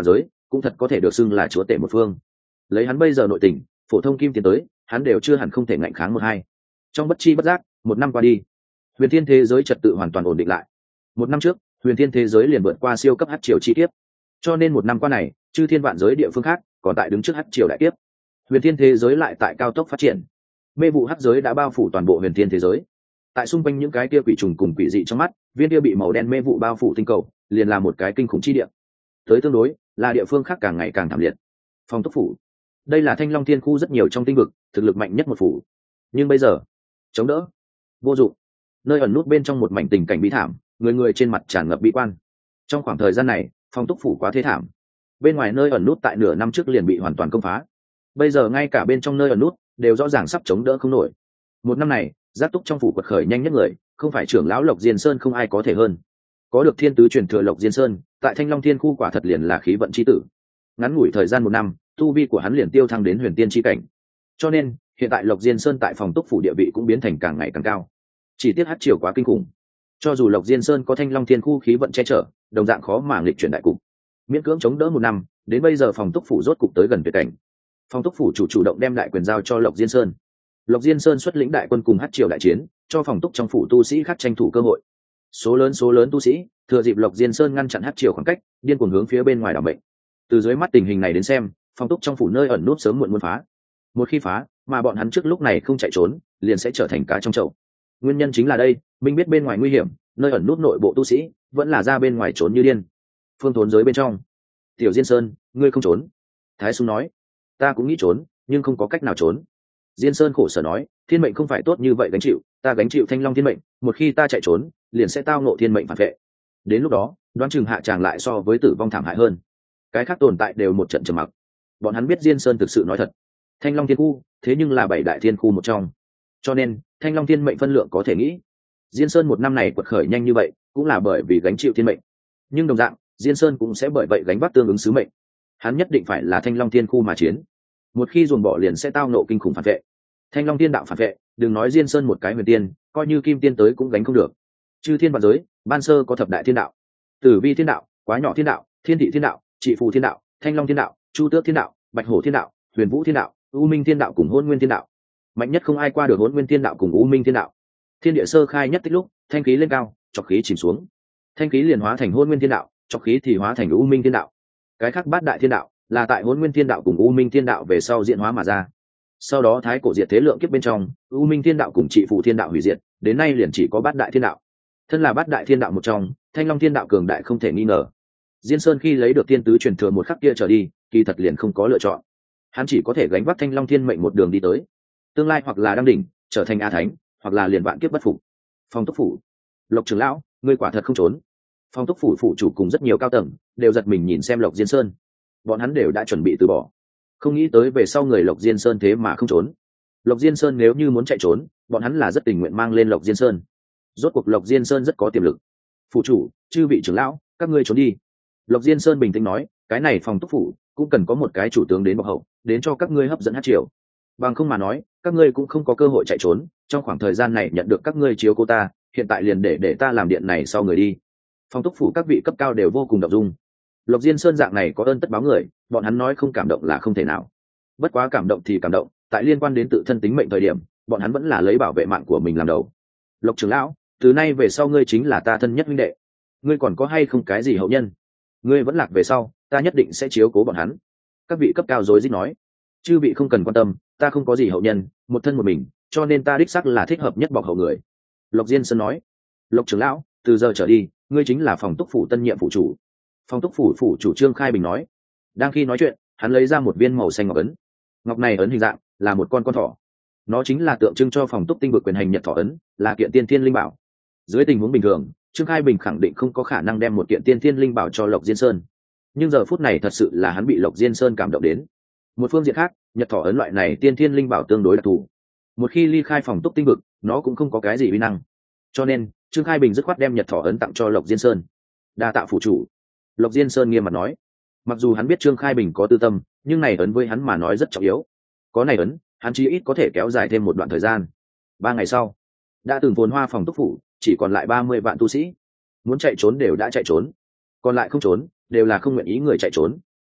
cũng thật có thể được xưng là chúa tể một phương. Lấy hắn bây giờ nội tình, phổ thông kim tiến tới hắn đều chưa hẳn không thể ngạnh kháng một hai. Trong bất chi bất giác một năm qua đi, huyền thiên thế giới trật tự hoàn toàn ổn định lại. Một năm trước huyền thiên thế giới liền vượt qua siêu cấp hắc triều chi kiếp, cho nên một năm qua này chư thiên vạn giới địa phương khác còn tại đứng trước hắc triều đại kiếp, huyền thiên thế giới lại tại cao tốc phát triển. Mê vụ hắc giới đã bao phủ toàn bộ huyền thiên thế giới. Tại xung quanh những cái kia quỷ trùng cùng quỷ dị trong mắt, viên kia bị màu đen mê vụ bao phủ tinh cầu liền là một cái kinh khủng chi địa. Tới tương đối là địa phương khác càng ngày càng thảm liệt. Phong túc phủ, đây là thanh long thiên khu rất nhiều trong tinh vực thực lực mạnh nhất một phủ, nhưng bây giờ chống đỡ vô dụng. Nơi ẩn nút bên trong một mảnh tình cảnh bi thảm, người người trên mặt tràn ngập bi quan. Trong khoảng thời gian này phong túc phủ quá thế thảm, bên ngoài nơi ẩn nút tại nửa năm trước liền bị hoàn toàn công phá, bây giờ ngay cả bên trong nơi ẩn nút đều rõ ràng sắp chống đỡ không nổi. Một năm này giác túc trong phủ quật khởi nhanh nhất người không phải trưởng lão Lộc Diên Sơn, không ai có thể hơn. Có được thiên tứ truyền thừa Lộc Diên Sơn tại thanh long thiên khu quả thật liền là khí vận chi tử. Ngắn ngủi thời gian một năm, tu vi của hắn liền tiêu thăng đến huyền tiên chi cảnh, cho nên hiện tại Lộc Diên Sơn tại phòng túc phủ địa vị cũng biến thành càng ngày càng cao. Chỉ tiếc hắc triều quá kinh khủng, cho dù Lộc Diên Sơn có thanh long thiên khu khí vận che chở, đồng dạng khó mà nghịch chuyển đại cục. Miễn cưỡng chống đỡ một năm, đến bây giờ phòng túc phủ rốt cục tới gần tuyệt cảnh. Phòng túc phủ chủ chủ động đem đại quyền giao cho Lộc Diên Sơn. Lộc Diên Sơn xuất lĩnh đại quân cùng hắc triều đại chiến, cho phòng túc trong phủ tu sĩ khác tranh thủ cơ hội. Số lớn số lớn tu sĩ thừa dịp Lộc Diên Sơn ngăn chặn hắc triều khoảng cách, điên cuồng hướng phía bên ngoài đảo mệnh. Từ dưới mắt tình hình này đến xem, phòng túc trong phủ nơi ẩn nút sớm muộn muốn phá. Một khi phá, mà bọn hắn trước lúc này không chạy trốn, liền sẽ trở thành cá trong chậu. Nguyên nhân chính là đây, minh biết bên ngoài nguy hiểm, nơi ẩn nút nội bộ tu sĩ vẫn là ra bên ngoài trốn như điên. Phương thốn giới bên trong, Tiểu Diên Sơn, ngươi không trốn? Thái Sung nói. Ta cũng nghĩ trốn, nhưng không có cách nào trốn. Diên Sơn khổ sở nói, thiên mệnh không phải tốt như vậy gánh chịu, ta gánh chịu thanh long thiên mệnh, một khi ta chạy trốn, liền sẽ tao ngộ thiên mệnh phản vệ. Đến lúc đó, đoán chừng hạ tràng lại so với tử vong thảm hại hơn. Cái khác tồn tại đều một trận trầm mặc. Bọn hắn biết Diên Sơn thực sự nói thật. Thanh long thiên khu, thế nhưng là bảy đại thiên khu một trong, cho nên thanh long thiên mệnh phân lượng có thể nghĩ. Diên Sơn một năm này quật khởi nhanh như vậy, cũng là bởi vì gánh chịu thiên mệnh. Nhưng đồng dạng, Diên Sơn cũng sẽ bởi vậy gánh vác tương ứng sứ mệnh. Hắn nhất định phải là thanh long thiên khu mà chiến. Một khi dồn bỏ liền sẽ tao nộ kinh khủng phản vệ. Thanh long thiên đạo phản vệ, đừng nói Diên Sơn một cái huyền tiên, coi như kim tiên tới cũng gánh không được. Chư thiên vạn giới, ban sơ có thập đại thiên đạo: Tử Vi thiên đạo, Quá nhỏ thiên đạo, Thiên thị thiên đạo, Trị phù thiên đạo, Thanh long thiên đạo, Chu tước thiên đạo, Bạch hổ thiên đạo, Huyền vũ thiên đạo, U minh thiên đạo cùng Hỗn nguyên thiên đạo. Mạnh nhất không ai qua được Hỗn nguyên thiên đạo cùng U minh thiên đạo. Thiên địa sơ khai nhất tích lúc, thanh khí lên cao, trọc khí chìm xuống. Thanh khí liền hóa thành Hỗn nguyên thiên đạo, trọc khí thì hóa thành U minh thiên đạo. Cái khác bát đại thiên đạo là tại Hỗn nguyên thiên đạo cùng U minh thiên đạo về sau diễn hóa mà ra. Sau đó thái cổ diệt thế lượng kiếp bên trong, U minh thiên đạo cùng Trị phù thiên đạo hủy diệt, đến nay liền chỉ có bát đại thiên đạo. Thân là bát đại thiên đạo một trong, Thanh long thiên đạo cường đại không thể nghi ngờ. Diên Sơn khi lấy được thiên tứ truyền thừa một khắc kia trở đi, kỳ thật liền không có lựa chọn. Hắn chỉ có thể gánh vác thanh long thiên mệnh một đường đi tới. Tương lai hoặc là đăng đỉnh, trở thành a thánh, hoặc là liền vạn kiếp bất phục. Phong túc phủ, Lộc trưởng lão, ngươi quả thật không trốn. Phong túc phủ phủ chủ cùng rất nhiều cao tầng đều giật mình nhìn xem Lộc Diên Sơn. Bọn hắn đều đã chuẩn bị từ bỏ, không nghĩ tới về sau người Lộc Diên Sơn thế mà không trốn. Lộc Diên Sơn nếu như muốn chạy trốn, bọn hắn là rất tình nguyện mang lên Lộc Diên Sơn. Rốt cuộc Lộc Diên Sơn rất có tiềm lực. Phủ chủ, chư vị trưởng lão, các ngươi trốn đi. Lộc Diên Sơn bình tĩnh nói, cái này phòng túc phủ cũng cần có một cái chủ tướng đến bọc hậu, đến cho các ngươi hấp dẫn hát triều. Bằng không mà nói, các ngươi cũng không có cơ hội chạy trốn. Trong khoảng thời gian này nhận được các ngươi chiếu cô ta, hiện tại liền để để ta làm điện này sau người đi. Phòng túc phủ các vị cấp cao đều vô cùng động dung. Lộc Diên Sơn dạng này có ơn tất báo người, bọn hắn nói không cảm động là không thể nào. Bất quá cảm động thì cảm động, tại liên quan đến tự thân tính mệnh thời điểm, bọn hắn vẫn là lấy bảo vệ mạng của mình làm đầu. Lộc trưởng lão, từ nay về sau ngươi chính là ta thân nhất huynh đệ. Ngươi còn có hay không cái gì hậu nhân? Ngươi vẫn lạc về sau, ta nhất định sẽ chiếu cố bọn hắn. Các vị cấp cao rối rít nói. Chư vị không cần quan tâm, ta không có gì hậu nhân, một thân một mình, cho nên ta đích xác là thích hợp nhất bọc hậu người. Lộc Diên Sơn nói. Lộc trưởng lão, từ giờ trở đi, ngươi chính là phòng túc phủ tân nhiệm phủ chủ. Phòng túc phủ phủ chủ Trương Khai Bình nói. Đang khi nói chuyện, hắn lấy ra một viên màu xanh ngọc ấn. Ngọc này ấn hình dạng là một con con thỏ. Nó chính là tượng trưng cho phòng túc tinh vực quyền hành nhật thỏ ấn, là kiện tiên thiên linh bảo. Dưới tình huống bình thường, Trương Khai Bình khẳng định không có khả năng đem một kiện tiên thiên linh bảo cho Lộc Diên Sơn. Nhưng giờ phút này thật sự là hắn bị Lộc Diên Sơn cảm động đến. Một phương diện khác, nhật thỏ ấn loại này tiên thiên linh bảo tương đối đặc thù. Một khi ly khai phòng túc tinh vực, nó cũng không có cái gì uy năng. Cho nên, Trương Khai Bình dứt khoát đem nhật thỏ ấn tặng cho Lộc Diên Sơn. Đa tạ phủ chủ. Lộc Diên Sơn nghiêm mặt nói. Mặc dù hắn biết Trương Khai Bình có tư tâm, nhưng này ấn với hắn mà nói rất trọng yếu. Có này ấn, hắn chí ít có thể kéo dài thêm một đoạn thời gian. Ba ngày sau, đã từng phồn hoa phòng túc phủ chỉ còn lại ba mươi vạn tu sĩ. Muốn chạy trốn đều đã chạy trốn, còn lại không trốn đều là không nguyện ý người chạy trốn.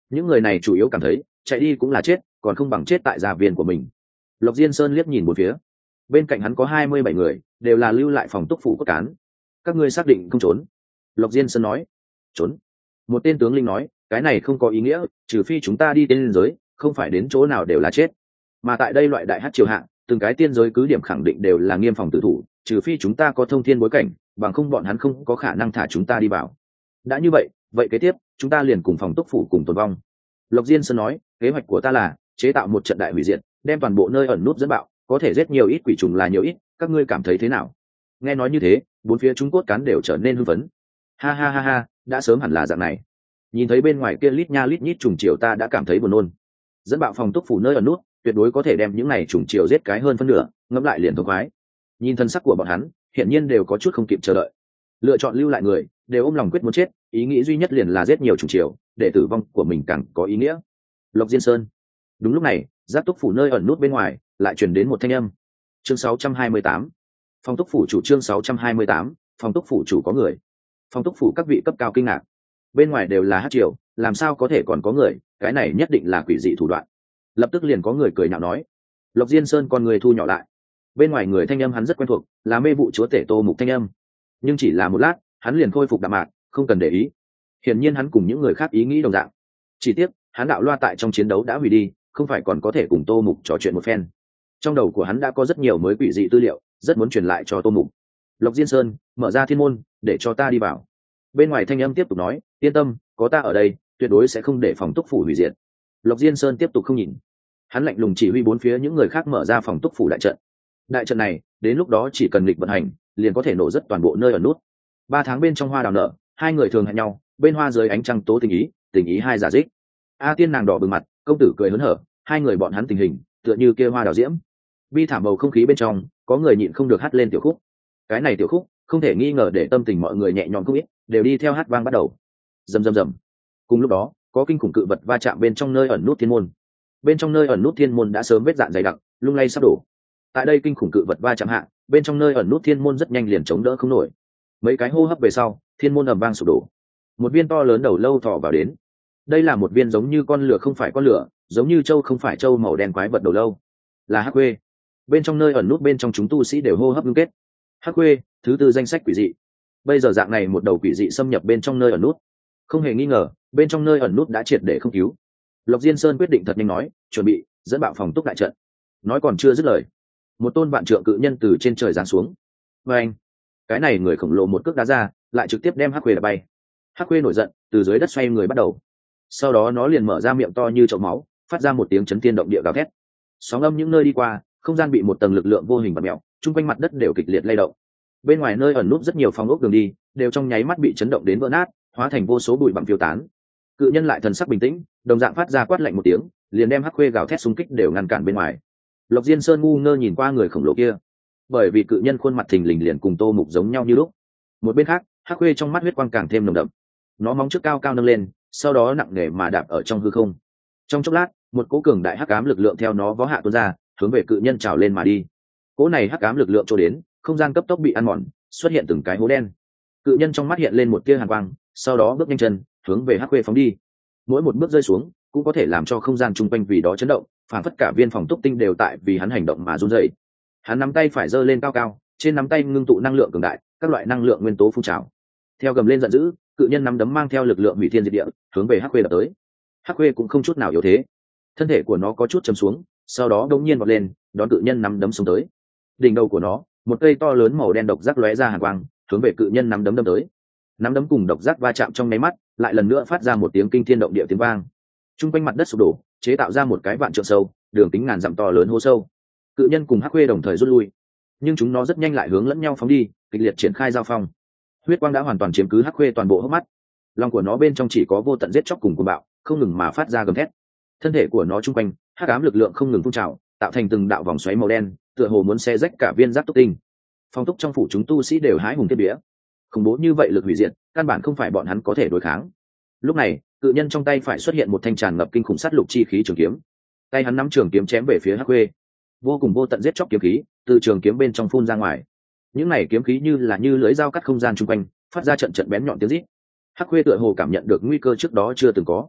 những người này chủ yếu cảm thấy chạy đi cũng là chết, còn không bằng chết tại gia viên của mình. Lộc Diên Sơn liếc nhìn một phía, bên cạnh hắn có hai mươi bảy người, đều là lưu lại phòng túc phủ cốt cán. Các ngươi xác định không trốn? Lộc Diên Sơn nói. Trốn? Một tên tướng linh nói, cái này không có ý nghĩa, trừ phi chúng ta đi tiên giới, không phải đến chỗ nào đều là chết. Mà tại đây loại đại hắc triều hạng, từng cái tiên giới cứ điểm khẳng định đều là nghiêm phòng tử thủ, trừ phi chúng ta có thông thiên bối cảnh, bằng không bọn hắn không có khả năng thả chúng ta đi vào. Đã như vậy, vậy kế tiếp chúng ta liền cùng phòng túc phủ cùng tồn vong. Lộc Diên Sơn nói, kế hoạch của ta là chế tạo một trận đại hủy diệt, đem toàn bộ nơi ẩn nút dẫn bạo, có thể giết nhiều ít quỷ trùng là nhiều ít, các ngươi cảm thấy thế nào? Nghe nói như thế, bốn phía chúng cốt cán đều trở nên hưng phấn. Ha ha ha ha, đã sớm hẳn là dạng này. Nhìn thấy bên ngoài kia lít nha lít nhít trùng triều ta đã cảm thấy buồn nôn. Dẫn bạo phòng túc phủ nơi ẩn nút, tuyệt đối có thể đem những này trùng triều giết cái hơn phân nửa, ngẫm lại liền thông khoái. Nhìn thân sắc của bọn hắn, hiện nhiên đều có chút không kịp chờ đợi. Lựa chọn lưu lại người, đều ôm lòng quyết muốn chết, ý nghĩ duy nhất liền là giết nhiều trùng triều, để tử vong của mình càng có ý nghĩa. Lộc Diên Sơn. Đúng lúc này, giác túc phủ nơi ẩn nút bên ngoài lại truyền đến một thanh âm. Chương sáu trăm hai mươi tám, phòng túc phủ chủ. Chương sáu trăm hai mươi tám, phòng túc phủ chủ có người. Phòng túc phủ các vị cấp cao kinh ngạc, bên ngoài đều là hát triều, làm sao có thể còn có người, cái này nhất định là quỷ dị thủ đoạn. Lập tức liền có người cười nhạo nói. Lộc Diên Sơn con người thu nhỏ lại, bên ngoài người thanh âm hắn rất quen thuộc, là mê vụ chúa tể Tô Mục thanh âm, nhưng chỉ là một lát hắn liền khôi phục đạm mạc, không cần để ý. Hiển nhiên hắn cùng những người khác ý nghĩ đồng dạng, chỉ tiếc hắn đạo loa tại trong chiến đấu đã hủy đi, không phải còn có thể cùng Tô Mục trò chuyện một phen. Trong đầu của hắn đã có rất nhiều mới quỷ dị tư liệu, rất muốn truyền lại cho Tô Mục. Lộc Diên Sơn, mở ra thiên môn để cho ta đi vào. Bên ngoài thanh âm tiếp tục nói, yên tâm, có ta ở đây, tuyệt đối sẽ không để phòng túc phủ hủy diệt. Lộc Diên Sơn tiếp tục không nhìn, hắn lạnh lùng chỉ huy bốn phía những người khác mở ra phòng túc phủ đại trận. Đại trận này đến lúc đó chỉ cần lịch vận hành, liền có thể nổ rất toàn bộ nơi ở nút. Ba tháng bên trong hoa đào nở, hai người thường hẹn nhau, bên hoa dưới ánh trăng tố tình ý, tình ý hai giả dích. A Tiên nàng đỏ bừng mặt, công tử cười hớn hở, hai người bọn hắn tình hình tựa như kia hoa đào diễm. Bi thảm bầu không khí bên trong, có người nhịn không được hát lên tiểu khúc. Cái này tiểu khúc không thể nghi ngờ để tâm tình mọi người nhẹ nhõm không ít, đều đi theo hát vang bắt đầu. Rầm rầm rầm. Cùng lúc đó, có kinh khủng cự vật va chạm bên trong nơi ẩn nút thiên môn. Bên trong nơi ẩn nút thiên môn đã sớm vết dạn dày đặc, lung lay sắp đổ. Tại đây kinh khủng cự vật va chạm hạ, bên trong nơi ẩn nút thiên môn rất nhanh liền chống đỡ không nổi. Mấy cái hô hấp về sau, thiên môn ầm vang sụp đổ. Một viên to lớn đầu lâu thò vào đến. Đây là một viên giống như con lửa không phải con lửa, giống như trâu không phải trâu màu đen quái vật đầu lâu, là hắc quê. Bên trong nơi ẩn nút bên trong chúng tu sĩ đều hô hấp ngưng kết. Hắc quê, thứ tư danh sách quỷ dị. Bây giờ dạng này một đầu quỷ dị xâm nhập bên trong nơi ẩn nút, không hề nghi ngờ, bên trong nơi ẩn nút đã triệt để không cứu. Lộc Diên Sơn quyết định thật nhanh nói, chuẩn bị dẫn bạo phòng túc đại trận. Nói còn chưa dứt lời, một tôn vạn trượng cự nhân từ trên trời giáng xuống. Và anh, cái này người khổng lồ một cước đá ra, lại trực tiếp đem hắc quê đá bay. Hắc quê nổi giận, từ dưới đất xoay người bắt đầu. Sau đó nó liền mở ra miệng to như chậu máu, phát ra một tiếng chấn thiên động địa gào thét. Sóng âm những nơi đi qua, không gian bị một tầng lực lượng vô hình bật mèo, chung quanh mặt đất đều kịch liệt lay động. Bên ngoài nơi ẩn nút rất nhiều phòng ốc đường đi, đều trong nháy mắt bị chấn động đến vỡ nát, hóa thành vô số bụi bặm phiêu tán. Cự nhân lại thần sắc bình tĩnh, đồng dạng phát ra quát lạnh một tiếng, liền đem hắc khuê gào thét xung kích đều ngăn cản bên ngoài. Lộc Diên Sơn ngu ngơ nhìn qua người khổng lồ kia, bởi vì cự nhân khuôn mặt thình lình liền cùng Tô Mục giống nhau như lúc. Một bên khác, hắc khuê trong mắt huyết quang càng thêm nồng đậm, nó móng trước cao cao nâng lên, sau đó nặng nề mà đạp ở trong hư không. Trong chốc lát, một cỗ cường đại hắc ám lực lượng theo nó vó hạ tuôn ra, hướng về cự nhân trào lên mà đi. Cỗ này hắc ám lực lượng trôi đến, không gian cấp tốc bị ăn mòn, xuất hiện từng cái hố đen. Cự nhân trong mắt hiện lên một tia hàn quang, sau đó bước nhanh chân hướng về hắc khuê phóng đi. Mỗi một bước rơi xuống cũng có thể làm cho không gian chung quanh vì đó chấn động, phản phất cả viên phòng túc tinh đều tại vì hắn hành động mà run rẩy. Hắn nắm tay phải giơ lên cao cao, trên nắm tay ngưng tụ năng lượng cường đại, các loại năng lượng nguyên tố phun trào. Theo gầm lên giận dữ, cự nhân nắm đấm mang theo lực lượng hủy thiên diệt địa, hướng về hắc khuê đập tới. Hắc khuê cũng không chút nào yếu thế, thân thể của nó có chút chầm xuống, sau đó đột nhiên vọt lên, đón cự nhân nắm đấm xuống tới. Đỉnh đầu của nó, một cây to lớn màu đen độc giác lóe ra hàn quang, hướng về cự nhân nắm đấm đâm tới. Nắm đấm cùng độc giác va chạm trong nháy mắt, lại lần nữa phát ra một tiếng kinh thiên động địa tiếng vang. Trung quanh mặt đất sụp đổ, chế tạo ra một cái vạn trượng sâu, đường kính ngàn dặm to lớn hố sâu. Cự nhân cùng hắc khuê đồng thời rút lui, nhưng chúng nó rất nhanh lại hướng lẫn nhau phóng đi, kịch liệt triển khai giao phong. Huyết quang đã hoàn toàn chiếm cứ hắc khuê toàn bộ hốc mắt, lòng của nó bên trong chỉ có vô tận giết chóc cùng cuồng bạo, không ngừng mà phát ra gầm thét. Thân thể của nó trung quanh, hắc ám lực lượng không ngừng phun trào, tạo thành từng đạo vòng xoáy màu đen, tựa hồ muốn xé rách cả viên giáp túc tinh. Phong túc trong phủ chúng tu sĩ đều hái hùng kết bía, khủng bố như vậy lực hủy diệt, căn bản không phải bọn hắn có thể đối kháng. Lúc này, cự nhân trong tay phải xuất hiện một thanh tràn ngập kinh khủng sát lục chi khí trường kiếm, tay hắn nắm trường kiếm chém về phía hắc khuê. Vô cùng vô tận giết chóc kiếm khí từ trường kiếm bên trong phun ra ngoài, những này kiếm khí như là như lưỡi dao cắt không gian chung quanh, phát ra trận trận bén nhọn tiếng rít. Hắc khuê tựa hồ cảm nhận được nguy cơ trước đó chưa từng có,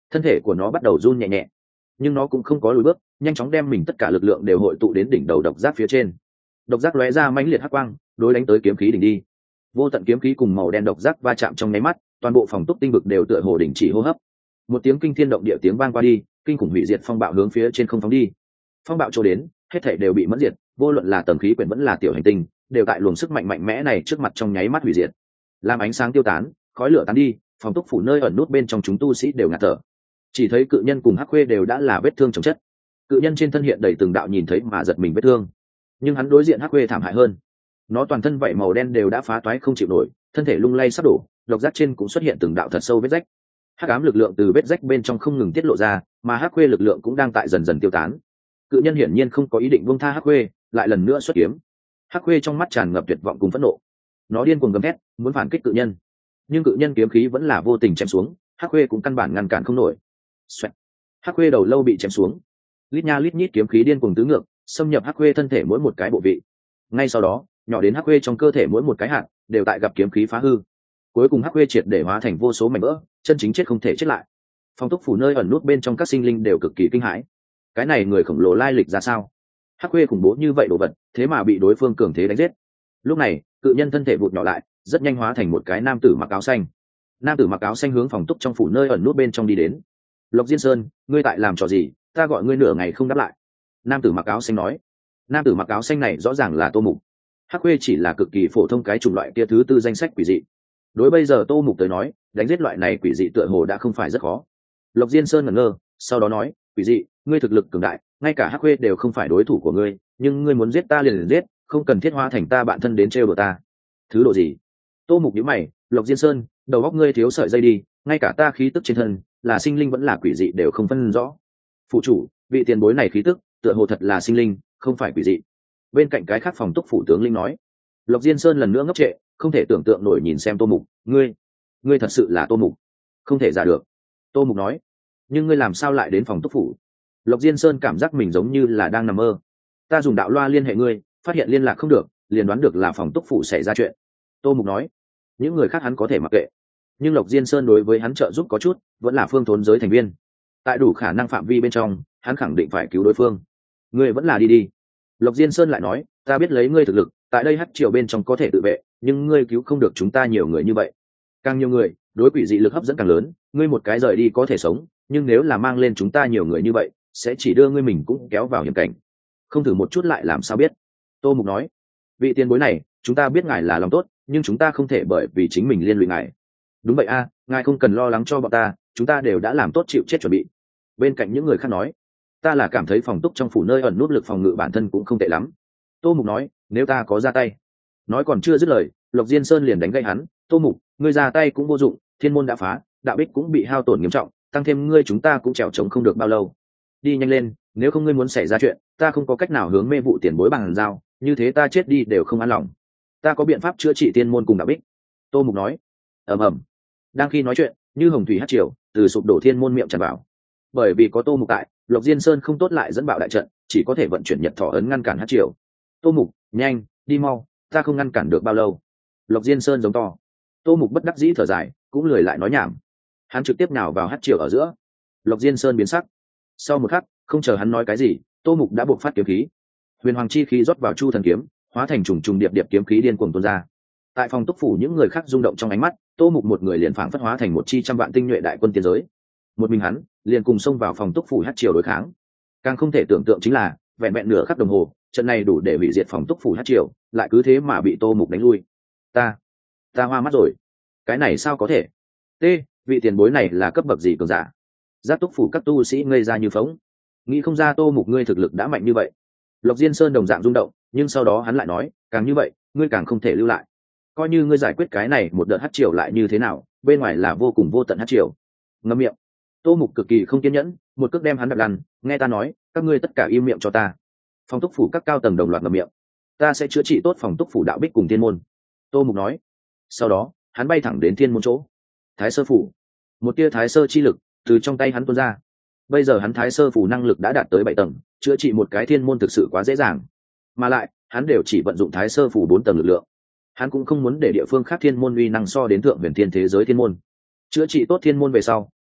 thân thể của nó bắt đầu run nhẹ nhẹ, nhưng nó cũng không có lùi bước, nhanh chóng đem mình tất cả lực lượng đều hội tụ đến đỉnh đầu độc giác phía trên. Độc giác lóe ra mãnh liệt hắc quang, đối đánh tới kiếm khí đỉnh đi. Vô tận kiếm khí cùng màu đen độc giác va chạm trong nháy mắt, toàn bộ phòng túc tinh vực đều tựa hồ đình chỉ hô hấp. Một tiếng kinh thiên động địa tiếng vang qua đi, kinh khủng hủy diệt phong bạo hướng phía trên không phóng đi. Phong bạo trôi đến, hết thảy đều bị mẫn diệt, vô luận là tầng khí quyển vẫn là tiểu hành tinh, đều tại luồng sức mạnh mạnh mẽ này trước mặt trong nháy mắt hủy diệt. Làm ánh sáng tiêu tán, khói lửa tán đi, phòng túc phủ nơi ẩn nút bên trong chúng tu sĩ đều ngạt thở. Chỉ thấy cự nhân cùng hắc khuê đều đã là vết thương chồng chất. Cự nhân trên thân hiện đầy từng đạo nhìn thấy mà giật mình vết thương, nhưng hắn đối diện hắc khuê thảm hại hơn. Nó toàn thân vảy màu đen đều đã phá toái không chịu nổi, thân thể lung lay sắp đổ, độc giác trên cũng xuất hiện từng đạo thật sâu vết rách. Hắc ám lực lượng từ vết rách bên trong không ngừng tiết lộ ra, mà hắc khuê lực lượng cũng đang tại dần dần tiêu tán. Cự nhân hiển nhiên không có ý định buông tha hắc khuê, lại lần nữa xuất kiếm. Hắc khuê trong mắt tràn ngập tuyệt vọng cùng phẫn nộ, nó điên cuồng gầm thét muốn phản kích cự nhân, nhưng cự nhân kiếm khí vẫn là vô tình chém xuống, hắc khuê cũng căn bản ngăn cản không nổi. Xoẹt. Hắc khuê đầu lâu bị chém xuống, lít nha lít nhít kiếm khí điên cuồng tứ ngược, xâm nhập hắc khuê thân thể mỗi một cái bộ vị. Ngay sau đó, nhỏ đến hắc khuê trong cơ thể mỗi một cái hạt đều tại gặp kiếm khí phá hư. Cuối cùng hắc khuê triệt để hóa thành vô số mảnh vỡ, chân chính chết không thể chết lại. Phong túc phủ nơi ẩn nút bên trong các sinh linh đều cực kỳ kinh hãi. Cái này người khổng lồ lai lịch ra sao? Hắc khuê khủng bố như vậy đồ vật, thế mà bị đối phương cường thế đánh giết. Lúc này, cự nhân thân thể vụt nhỏ lại, rất nhanh hóa thành một cái nam tử mặc áo xanh. Nam tử mặc áo xanh hướng phòng túc trong phủ nơi ẩn nút bên trong đi đến. Lộc Diên Sơn, ngươi tại làm trò gì? Ta gọi ngươi nửa ngày không đáp lại. Nam tử mặc áo xanh nói. Nam tử mặc áo xanh này rõ ràng là Tô Mục. Hắc khuê chỉ là cực kỳ phổ thông cái chủng loại kia thứ tư danh sách quỷ dị. Đối bây giờ Tô Mục tới nói, đánh giết loại này quỷ dị tựa hồ đã không phải rất khó. Lộc Diên Sơn ngẩn ngơ, sau đó nói, quỷ dị, ngươi thực lực cường đại, ngay cả Hắc khuê đều không phải đối thủ của ngươi, nhưng ngươi muốn giết ta liền liền giết, không cần thiết hóa thành ta bạn thân đến trêu đùa ta. Thứ độ gì? Tô Mục nhíu mày, Lộc Diên Sơn, đầu óc ngươi thiếu sợi dây đi, ngay cả ta khí tức trên thân, là sinh linh vẫn là quỷ dị đều không phân rõ. Phụ chủ, vị tiền bối này khí tức, tựa hồ thật là sinh linh, không phải quỷ dị. Bên cạnh cái khác phòng túc phủ tướng linh nói. Lộc Diên Sơn lần nữa ngốc trệ, không thể tưởng tượng nổi nhìn xem Tô Mục, ngươi, ngươi thật sự là Tô Mục? Không thể giả được. Tô Mục nói, nhưng ngươi làm sao lại đến phòng túc phủ? Lộc Diên Sơn cảm giác mình giống như là đang nằm mơ. Ta dùng đạo loa liên hệ ngươi, phát hiện liên lạc không được, liền đoán được là phòng túc phủ xảy ra chuyện. Tô Mục nói, những người khác hắn có thể mặc kệ, nhưng Lộc Diên Sơn đối với hắn trợ giúp có chút, vẫn là phương thốn giới thành viên, tại đủ khả năng phạm vi bên trong, hắn khẳng định phải cứu đối phương. Ngươi vẫn là đi đi. Lộc Diên Sơn lại nói, ta biết lấy ngươi thực lực, tại đây hắc triều bên trong có thể tự vệ, nhưng ngươi cứu không được chúng ta nhiều người như vậy. Càng nhiều người, đối quỷ dị lực hấp dẫn càng lớn, ngươi một cái rời đi có thể sống, nhưng nếu là mang lên chúng ta nhiều người như vậy, sẽ chỉ đưa ngươi mình cũng kéo vào hiểm cảnh. Không thử một chút lại làm sao biết? Tô Mục nói, vị tiền bối này, chúng ta biết ngài là lòng tốt, nhưng chúng ta không thể bởi vì chính mình liên lụy ngài. Đúng vậy a, ngài không cần lo lắng cho bọn ta, chúng ta đều đã làm tốt chịu chết chuẩn bị. Bên cạnh những người khác nói, ta là cảm thấy phòng túc trong phủ nơi ẩn nút lực phòng ngự bản thân cũng không tệ lắm. Tô Mục nói, nếu ta có ra tay. Nói còn chưa dứt lời, Lộc Diên Sơn liền đánh gây hắn. Tô Mục, ngươi ra tay cũng vô dụng, thiên môn đã phá, đạo bích cũng bị hao tổn nghiêm trọng, tăng thêm ngươi chúng ta cũng trèo trống không được bao lâu. Đi nhanh lên, nếu không ngươi muốn xảy ra chuyện, ta không có cách nào hướng mê vụ tiền bối bằng giao, như thế ta chết đi đều không an lòng. Ta có biện pháp chữa trị thiên môn cùng đạo bích. Tô Mục nói. ầm ầm. Đang khi nói chuyện, như hồng thủy hát triều từ sụp đổ thiên môn miệng tràn vào. Bởi vì có Tô Mục tại, Lộc Diên Sơn không tốt lại dẫn bạo đại trận, chỉ có thể vận chuyển nhật thọ ấn ngăn cản hát triều. Tô Mục, nhanh, đi mau, ta không ngăn cản được bao lâu. Lộc Diên Sơn giống to. Tô Mục bất đắc dĩ thở dài, cũng lười lại nói nhảm. Hắn trực tiếp nào vào hát triều ở giữa. Lộc Diên Sơn biến sắc. Sau một khắc, không chờ hắn nói cái gì, Tô Mục đã buộc phát kiếm khí. Huyền hoàng chi khí rót vào chu thần kiếm, hóa thành trùng trùng điệp điệp kiếm khí điên cuồng tuôn ra. Tại phòng túc phủ những người khác rung động trong ánh mắt, Tô Mục một người liền phảng phất hóa thành một chi trăm vạn tinh nhuệ đại quân tiên giới. Một mình hắn liền cùng xông vào phòng túc phủ hát triều đối kháng. Càng không thể tưởng tượng chính là, vẹn vẹn nửa khắc đồng hồ, trận này đủ để hủy diệt phòng túc phủ hát triều, lại cứ thế mà bị Tô Mục đánh lui. Ta, ta hoa mắt rồi. Cái này sao có thể? T, vị tiền bối này là cấp bậc gì cường giả? Giác túc phủ các tu sĩ ngây ra như phóng. Nghĩ không ra Tô Mục ngươi thực lực đã mạnh như vậy. Lộc Diên Sơn đồng dạng rung động, nhưng sau đó hắn lại nói, càng như vậy, ngươi càng không thể lưu lại. Coi như ngươi giải quyết cái này một đợt hát triều lại như thế nào, bên ngoài là vô cùng vô tận hát triều. Ngậm miệng. Tô Mục cực kỳ không kiên nhẫn, một cước đem hắn đập lăn, nghe ta nói, các ngươi tất cả im miệng cho ta. Phòng túc phủ các cao tầng đồng loạt ngậm miệng. Ta sẽ chữa trị tốt phòng túc phủ đạo bích cùng thiên môn. Tô Mục nói. Sau đó, hắn bay thẳng đến thiên môn chỗ. Thái sơ phủ. Một tia thái sơ chi lực từ trong tay hắn tuôn ra. Bây giờ hắn thái sơ phủ năng lực đã đạt tới bảy tầng, chữa trị một cái thiên môn thực sự quá dễ dàng. Mà lại, hắn đều chỉ vận dụng thái sơ phủ bốn tầng lực lượng. Hắn cũng không muốn để địa phương khác thiên môn uy năng so đến thượng huyền thiên thế giới thiên môn. Chữa trị tốt thiên môn về sau,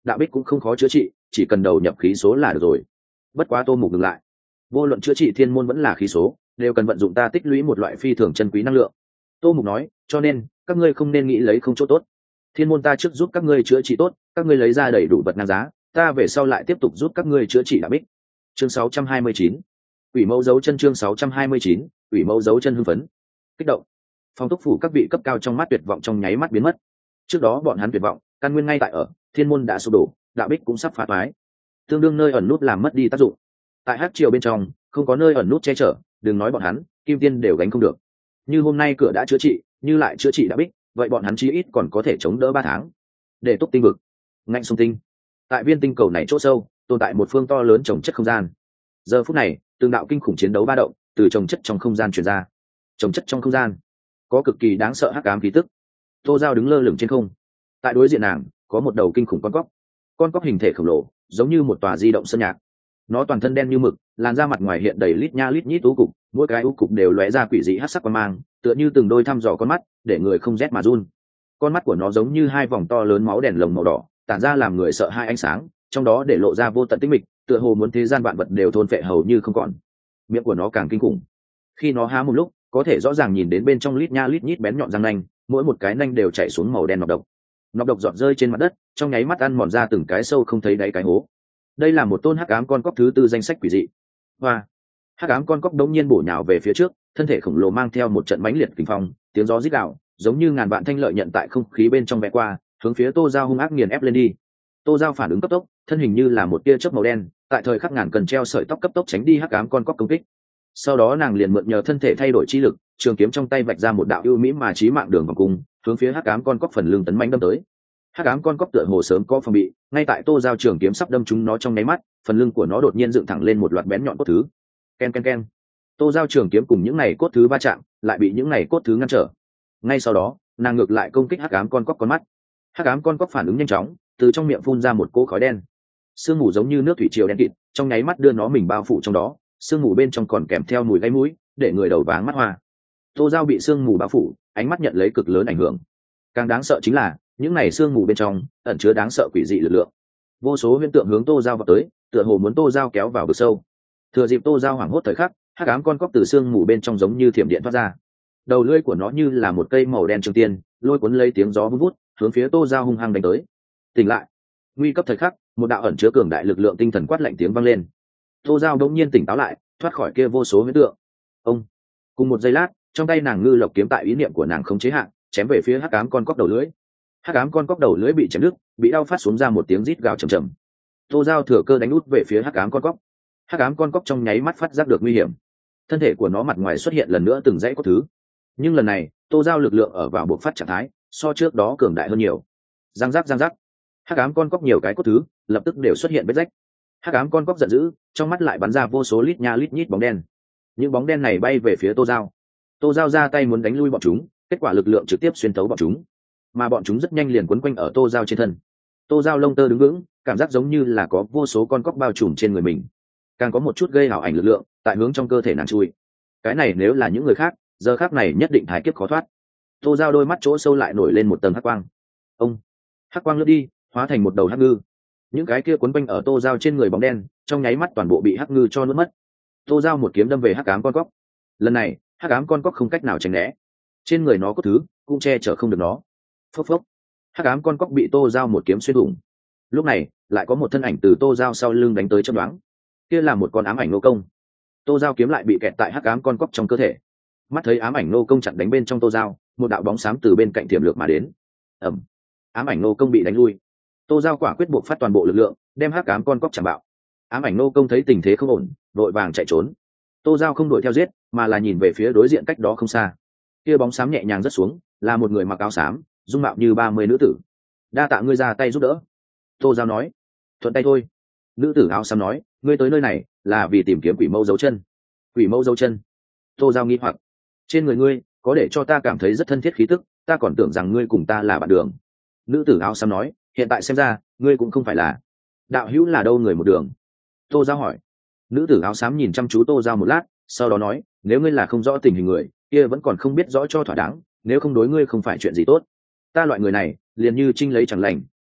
đạo bích cũng không khó chữa trị, chỉ cần đầu nhập khí số là được rồi. Bất quá Tô Mục ngừng lại, vô luận chữa trị thiên môn vẫn là khí số, đều cần vận dụng ta tích lũy một loại phi thường chân quý năng lượng. Tô Mục nói, cho nên các ngươi không nên nghĩ lấy không chỗ tốt. Thiên môn ta trước giúp các ngươi chữa trị tốt, các ngươi lấy ra đầy đủ vật ngang giá, ta về sau lại tiếp tục giúp các ngươi chữa trị đạo bích. Chương sáu trăm hai mươi chín, ủy mẫu dấu chân. Chương sáu trăm hai mươi chín, ủy mẫu dấu chân hưng phấn, kích động. Phong túc phủ các vị cấp cao trong mắt tuyệt vọng trong nháy mắt biến mất. Trước đó bọn hắn tuyệt vọng, căn nguyên ngay tại ở, thiên môn đã sụp đổ, đạo bích cũng sắp phá toái, tương đương nơi ẩn nút làm mất đi tác dụng. Tại hắc triều bên trong không có nơi ẩn nút che chở, đừng nói bọn hắn, kim tiên đều gánh không được. Như hôm nay cửa đã chữa trị, như lại chữa trị đạo bích, vậy bọn hắn chí ít còn có thể chống đỡ ba tháng. Để túc tinh vực, ngạnh sông tinh, tại viên tinh cầu này chỗ sâu tồn tại một phương to lớn trồng chất không gian. Giờ phút này từng đạo kinh khủng chiến đấu ba động từ trồng chất trong không gian truyền ra. Trồng chất trong không gian có cực kỳ đáng sợ hắc ám khí tức. Tô Giao đứng lơ lửng trên không, tại đối diện nàng có một đầu kinh khủng con cóc. Con cóc hình thể khổng lồ giống như một tòa di động sơn nhạc, nó toàn thân đen như mực, làn da mặt ngoài hiện đầy lít nha lít nhít u cục, mỗi cái u cục đều lóe ra quỷ dị hắc sắc quang mang, tựa như từng đôi thăm dò con mắt, để người không rét mà run. Con mắt của nó giống như hai vòng to lớn máu đèn lồng màu đỏ, tản ra làm người sợ hai ánh sáng, trong đó để lộ ra vô tận tĩnh mịch, tựa hồ muốn thế gian vạn vật đều thôn phệ hầu như không còn. Miệng của nó càng kinh khủng, khi nó há một lúc có thể rõ ràng nhìn đến bên trong lít nha lít nhít bén nhọn răng nanh, mỗi một cái nanh đều chảy xuống màu đen nọc độc. Nọc độc giọt rơi trên mặt đất, trong nháy mắt ăn mòn ra từng cái sâu không thấy đáy cái hố. Đây là một tôn hắc ám con cóc thứ tư danh sách quỷ dị. Hoa, hắc ám con cóc đống nhiên bổ nhào về phía trước, thân thể khổng lồ mang theo một trận mãnh liệt kình phong, tiếng gió rít gào, giống như ngàn vạn thanh lợi nhận tại không khí bên trong vẽ qua, hướng phía Tô Giao hung ác nghiền ép lên đi. Tô Giao phản ứng cấp tốc, thân hình như là một tia chớp màu đen, tại thời khắc ngàn cần treo sợi tóc cấp tốc tránh đi hắc ám con cóc công kích. Sau đó nàng liền mượn nhờ thân thể thay đổi chi lực, trường kiếm trong tay vạch ra một đạo ưu mỹ mà chí mạng đường vòng cung, hướng phía hắc ám con cóc phần lưng tấn mãnh đâm tới. Hắc ám con cóc tựa hồ sớm có phòng bị, ngay tại Tô Giao trường kiếm sắp đâm trúng nó trong nháy mắt, phần lưng của nó đột nhiên dựng thẳng lên một loạt bén nhọn cốt thứ. Ken ken ken. Tô Giao trường kiếm cùng những này cốt thứ va chạm, lại bị những này cốt thứ ngăn trở. Ngay sau đó, nàng ngược lại công kích hắc ám con cóc con mắt. Hắc ám con cóc phản ứng nhanh chóng, từ trong miệng phun ra một cỗ khói đen. Sương mù giống như nước thủy triều đen kịt, trong nháy mắt đưa nó mình bao phủ trong đó, sương mù bên trong còn kèm theo mùi gáy mũi, để người đầu váng mắt hoa. Tô Giao bị sương mù bao phủ, ánh mắt nhận lấy cực lớn ảnh hưởng. Càng đáng sợ chính là, những này sương mù bên trong ẩn chứa đáng sợ quỷ dị lực lượng. Vô số huyễn tượng hướng Tô Giao vào tới, tựa hồ muốn Tô Giao kéo vào vực sâu. Thừa dịp Tô Giao hoảng hốt thời khắc, hắc ám con cóc từ sương mù bên trong giống như thiểm điện thoát ra. Đầu lưỡi của nó như là một cây màu đen trường tiên, lôi cuốn lấy tiếng gió vun vút, hướng phía Tô Giao hung hăng đánh tới. Tỉnh lại! Nguy cấp thời khắc, một đạo ẩn chứa cường đại lực lượng tinh thần quát lạnh tiếng vang lên. Tô Giao đống nhiên tỉnh táo lại, thoát khỏi kia vô số huyễn tượng. Ông! Cùng một giây lát, trong tay nàng ngư lộc kiếm tại ý niệm của nàng không chế hạn, chém về phía hắc ám con cóc đầu lưỡi. Hắc ám con cóc đầu lưỡi bị chém đứt, bị đau phát xuống ra một tiếng rít gào trầm trầm. Tô Giao thừa cơ đánh út về phía hắc ám con cóc. Hắc ám con cóc trong nháy mắt phát giác được nguy hiểm, thân thể của nó mặt ngoài xuất hiện lần nữa từng dãy cốt thứ. Nhưng lần này, Tô Giao lực lượng ở vào buộc phát trạng thái, so trước đó cường đại hơn nhiều. Giang giác giang giác, hắc ám con cóc nhiều cái cốt thứ lập tức đều xuất hiện vết rách. Hắc ám con cóc giận dữ, trong mắt lại bắn ra vô số lít nha lít nhít bóng đen. Những bóng đen này bay về phía Tô Giao. Tô Giao ra tay muốn đánh lui bọn chúng, kết quả lực lượng trực tiếp xuyên thấu bọn chúng, mà bọn chúng rất nhanh liền quấn quanh ở Tô Giao trên thân. Tô Giao lông tơ đứng vững, cảm giác giống như là có vô số con cóc bao trùm trên người mình, càng có một chút gây ảo ảnh lực lượng tại hướng trong cơ thể nàng chui. Cái này nếu là những người khác, giờ khác này nhất định thái kiếp khó thoát. Tô Giao đôi mắt chỗ sâu lại nổi lên một tầng hắc quang. Ông! Hắc quang lướt đi, hóa thành một đầu hắc ngư. Những cái kia quấn quanh ở Tô Giao trên người bóng đen, trong nháy mắt toàn bộ bị hắc ngư cho nuốt mất. Tô Giao một kiếm đâm về hắc ám con cóc. Lần này, hắc ám con cóc không cách nào tránh né, trên người nó có thứ cũng che chở không được nó. Phốc phốc, hắc ám con cóc bị Tô Giao một kiếm xuyên thủng. Lúc này lại có một thân ảnh từ Tô Giao sau lưng đánh tới chớp đoán, kia là một con ám ảnh nô công. Tô Giao kiếm lại bị kẹt tại hắc ám con cóc trong cơ thể. Mắt thấy ám ảnh nô công chặn đánh bên trong Tô Giao, một đạo bóng xám từ bên cạnh tiềm lược mà đến. Ẩm, ám ảnh nô công bị đánh lui. Tô Giao quả quyết buộc phát toàn bộ lực lượng, đem hắc ám con cóc chạm bạo. Ám ảnh nô công thấy tình thế không ổn, vội vàng chạy trốn. Tô Giao không đuổi theo giết, mà là nhìn về phía đối diện cách đó không xa. Kia bóng xám nhẹ nhàng rớt xuống, là một người mặc áo xám, dung mạo như ba mươi nữ tử. Đa tạ ngươi ra tay giúp đỡ. Tô Giao nói. Thuận tay thôi. Nữ tử áo xám nói, ngươi tới nơi này là vì tìm kiếm quỷ mẫu dấu chân. Quỷ mẫu dấu chân? Tô Giao nghi hoặc. Trên người ngươi có để cho ta cảm thấy rất thân thiết khí tức, ta còn tưởng rằng ngươi cùng ta là bạn đường. Nữ tử áo xám nói, hiện tại xem ra ngươi cũng không phải là. Đạo hữu là đâu người một đường? Tô Giao hỏi. Nữ tử áo xám nhìn chăm chú Tô Giao một lát, sau đó nói, nếu ngươi là không rõ tình hình người, kia vẫn còn không biết rõ cho thỏa đáng, nếu không đối ngươi không phải chuyện gì tốt. Ta loại người này liền như trinh lấy chẳng lành,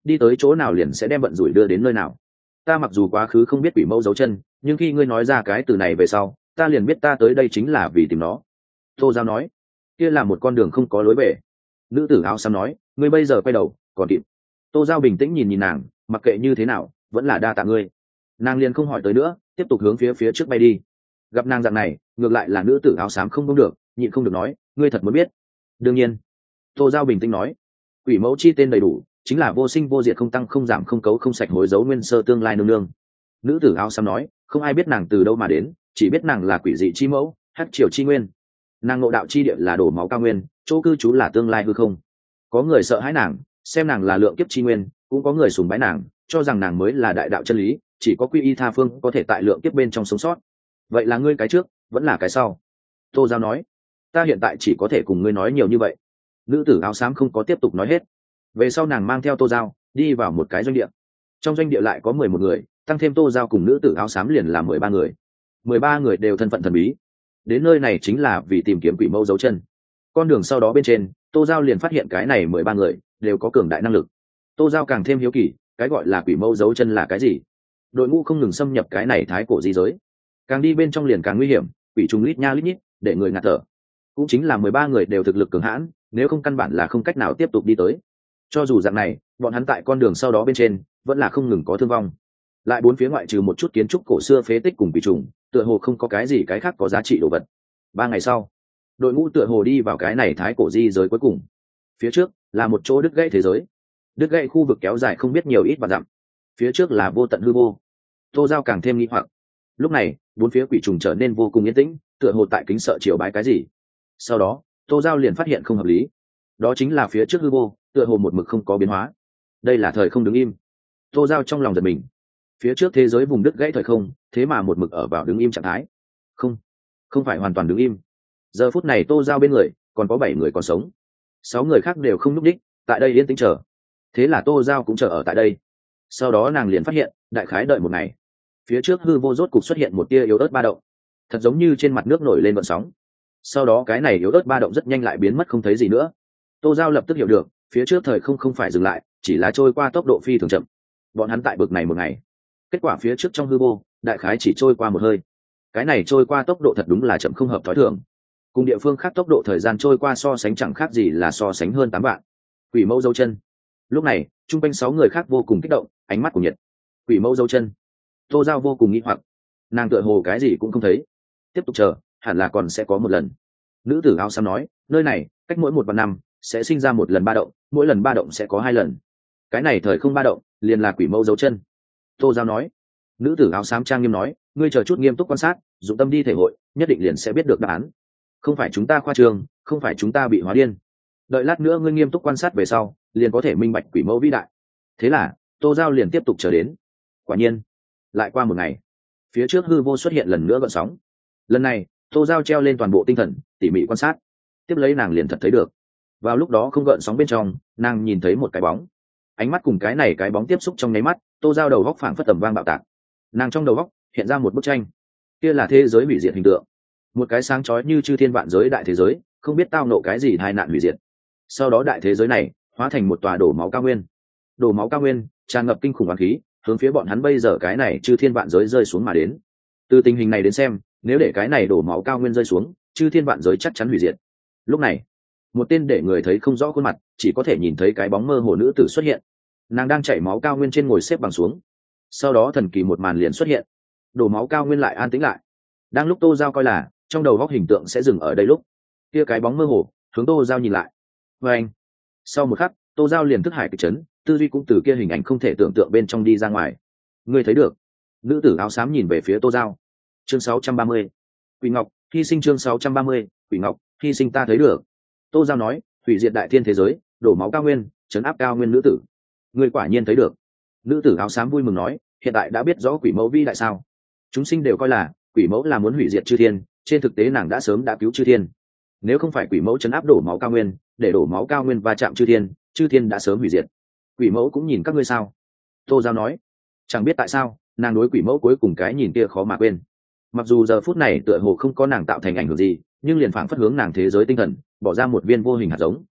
đi tới chỗ nào liền sẽ đem vận rủi đưa đến nơi nào. Ta mặc dù quá khứ không biết quỷ mẫu dấu chân, nhưng khi ngươi nói ra cái từ này về sau, ta liền biết ta tới đây chính là vì tìm nó. Tô Giao nói, kia là một con đường không có lối về. Nữ tử áo xám nói, ngươi bây giờ quay đầu còn kịp. Tô Giao bình tĩnh nhìn nhìn nàng, mặc kệ như thế nào vẫn là đa tạ ngươi. Nàng liền không hỏi tới nữa, tiếp tục hướng phía phía trước bay đi. Gặp nàng dạng này, ngược lại là nữ tử áo xám không đúng được, nhịn không được nói, ngươi thật muốn biết. Đương nhiên. Tô Giao bình tĩnh nói, quỷ mẫu chi tên đầy đủ, chính là vô sinh vô diệt, không tăng không giảm, không cấu không sạch, hối dấu nguyên sơ, tương lai nương nương. Nữ tử áo xám nói, không ai biết nàng từ đâu mà đến, chỉ biết nàng là quỷ dị chi mẫu, hắc triều chi nguyên. Nàng ngộ đạo chi địa là đổ máu cao nguyên, chỗ cư trú là tương lai hư không. Có người sợ hãi nàng, xem nàng là lượng kiếp chi nguyên, cũng có người sùng bái nàng, cho rằng nàng mới là đại đạo chân lý, chỉ có quy y tha phương có thể tại lượng kiếp bên trong sống sót. Vậy là ngươi cái trước vẫn là cái sau? Tô Giao nói, ta hiện tại chỉ có thể cùng ngươi nói nhiều như vậy. Nữ tử áo xám không có tiếp tục nói hết. Về sau nàng mang theo Tô Giao đi vào một cái doanh địa. Trong doanh địa lại có mười một người, tăng thêm Tô Giao cùng nữ tử áo xám liền là mười ba người. Mười ba người đều thân phận thần bí. Đến nơi này chính là vì tìm kiếm quỷ mẫu dấu chân. Con đường sau đó bên trên, Tô Giao liền phát hiện cái này mười ba người đều có cường đại năng lực. Tô Giao càng thêm hiếu kỳ, cái gọi là quỷ mẫu dấu chân là cái gì? Đội ngũ không ngừng xâm nhập cái này thái cổ di giới, càng đi bên trong liền càng nguy hiểm, quỷ trùng lít nha lít nhít, để người ngạt thở. Cũng chính là mười ba người đều thực lực cường hãn, nếu không căn bản là không cách nào tiếp tục đi tới. Cho dù dạng này, bọn hắn tại con đường sau đó bên trên vẫn là không ngừng có thương vong. Lại bốn phía ngoại trừ một chút kiến trúc cổ xưa phế tích cùng quỷ trùng, tựa hồ không có cái gì cái khác có giá trị đồ vật. Ba ngày sau, đội ngũ tựa hồ đi vào cái này thái cổ di giới cuối cùng. Phía trước là một chỗ đứt gãy thế giới, đứt gãy khu vực kéo dài không biết nhiều ít và dặm. Phía trước là vô tận hư vô. Tô Giao càng thêm nghi hoặc. Lúc này bốn phía quỷ trùng trở nên vô cùng yên tĩnh, tựa hồ tại kính sợ triều bái cái gì. Sau đó Tô Giao liền phát hiện không hợp lý, đó chính là phía trước hư vô tựa hồ một mực không có biến hóa. Đây là thời không đứng im. Tô Giao trong lòng giật mình, phía trước thế giới vùng đứt gãy thời không thế mà một mực ở vào đứng im trạng thái. Không, không phải hoàn toàn đứng im. Giờ phút này Tô Giao bên người còn có bảy người còn sống, sáu người khác đều không nhúc đích, tại đây yên tĩnh chờ. Thế là Tô Giao cũng chờ ở tại đây. Sau đó nàng liền phát hiện, đại khái đợi một ngày, phía trước hư vô rốt cục xuất hiện một tia yếu ớt ba động, thật giống như trên mặt nước nổi lên vận sóng. Sau đó cái này yếu ớt ba động rất nhanh lại biến mất không thấy gì nữa. Tô Giao lập tức hiểu được, phía trước thời không không phải dừng lại, chỉ là trôi qua tốc độ phi thường chậm. Bọn hắn tại bực này một ngày, kết quả phía trước trong hư vô đại khái chỉ trôi qua một hơi. Cái này trôi qua tốc độ thật đúng là chậm không hợp thói thường. Cùng địa phương khác tốc độ thời gian trôi qua so sánh chẳng khác gì là so sánh hơn tám vạn. Quỷ mẫu dấu chân. Lúc này chung quanh sáu người khác vô cùng kích động, ánh mắt của nhiệt. Quỷ mẫu dấu chân. Tô Giao vô cùng nghi hoặc, nàng tựa hồ cái gì cũng không thấy. Tiếp tục chờ, hẳn là còn sẽ có một lần. Nữ tử áo xám nói, nơi này cách mỗi một vạn năm sẽ sinh ra một lần ba động, mỗi lần ba động sẽ có hai lần. Cái này thời không ba động liền là quỷ mẫu dấu chân. Tô Giao nói. Nữ tử áo xám trang nghiêm nói, ngươi chờ chút nghiêm túc quan sát, dụng tâm đi thể hội, nhất định liền sẽ biết được đáp án. Không phải chúng ta khoa trương, không phải chúng ta bị hóa điên. Đợi lát nữa ngươi nghiêm túc quan sát về sau, liền có thể minh bạch quỷ mẫu vĩ đại. Thế là Tô Giao liền tiếp tục chờ đến. Quả nhiên lại qua một ngày, phía trước hư vô xuất hiện lần nữa gợn sóng. Lần này Tô Giao treo lên toàn bộ tinh thần, tỉ mỉ quan sát. Tiếp lấy nàng liền thật thấy được, vào lúc đó không gợn sóng bên trong, nàng nhìn thấy một cái bóng. Ánh mắt cùng cái này cái bóng tiếp xúc trong nháy mắt, Tô Giao đầu góc phảng phất tầm vang bạo tạc. Nàng trong đầu góc hiện ra một bức tranh, kia là thế giới hủy diệt hình tượng, một cái sáng chói như chư thiên vạn giới đại thế giới, không biết tao nộ cái gì tai nạn hủy diệt. Sau đó đại thế giới này hóa thành một tòa đổ máu cao nguyên. Đổ máu cao nguyên tràn ngập kinh khủng oán khí, hướng phía bọn hắn bây giờ cái này chư thiên vạn giới rơi xuống mà đến. Từ tình hình này đến xem, nếu để cái này đổ máu cao nguyên rơi xuống, chư thiên vạn giới chắc chắn hủy diệt. Lúc này một tên để người thấy không rõ khuôn mặt, chỉ có thể nhìn thấy cái bóng mơ hồ nữ tử xuất hiện. Nàng đang chảy máu cao nguyên trên ngồi xếp bằng xuống. Sau đó thần kỳ một màn liền xuất hiện, đổ máu cao nguyên lại an tĩnh lại. Đang lúc Tô Giao coi là trong đầu góc hình tượng sẽ dừng ở đây lúc, kia cái bóng mơ hồ hướng Tô Giao nhìn lại. Và anh, sau một khắc Tô Giao liền thức hải kịch chấn, tư duy cũng từ kia hình ảnh không thể tưởng tượng bên trong đi ra ngoài. Ngươi thấy được? Nữ tử áo xám nhìn về phía Tô Giao. Chương sáu trăm ba mươi, Quỷ Ngọc hy sinh. Chương sáu trăm ba mươi, Quỷ Ngọc hy sinh. Ta thấy được. Tô Giao nói, hủy diệt đại thiên thế giới, đổ máu cao nguyên, trấn áp cao nguyên nữ tử. Ngươi quả nhiên thấy được. Nữ tử áo xám vui mừng nói, hiện tại đã biết rõ quỷ mẫu vĩ đại sao? Chúng sinh đều coi là quỷ mẫu là muốn hủy diệt chư thiên, trên thực tế nàng đã sớm đã cứu chư thiên. Nếu không phải quỷ mẫu trấn áp đổ máu cao nguyên, để đổ máu cao nguyên va chạm chư thiên, chư thiên đã sớm hủy diệt. Quỷ mẫu cũng nhìn các ngươi sao? Tô Giao nói. Chẳng biết tại sao, nàng đối quỷ mẫu cuối cùng cái nhìn kia khó mà quên. Mặc dù giờ phút này tựa hồ không có nàng tạo thành ảnh hưởng gì, nhưng liền phảng phất hướng nàng thế giới tinh thần bỏ ra một viên vô hình hạt giống.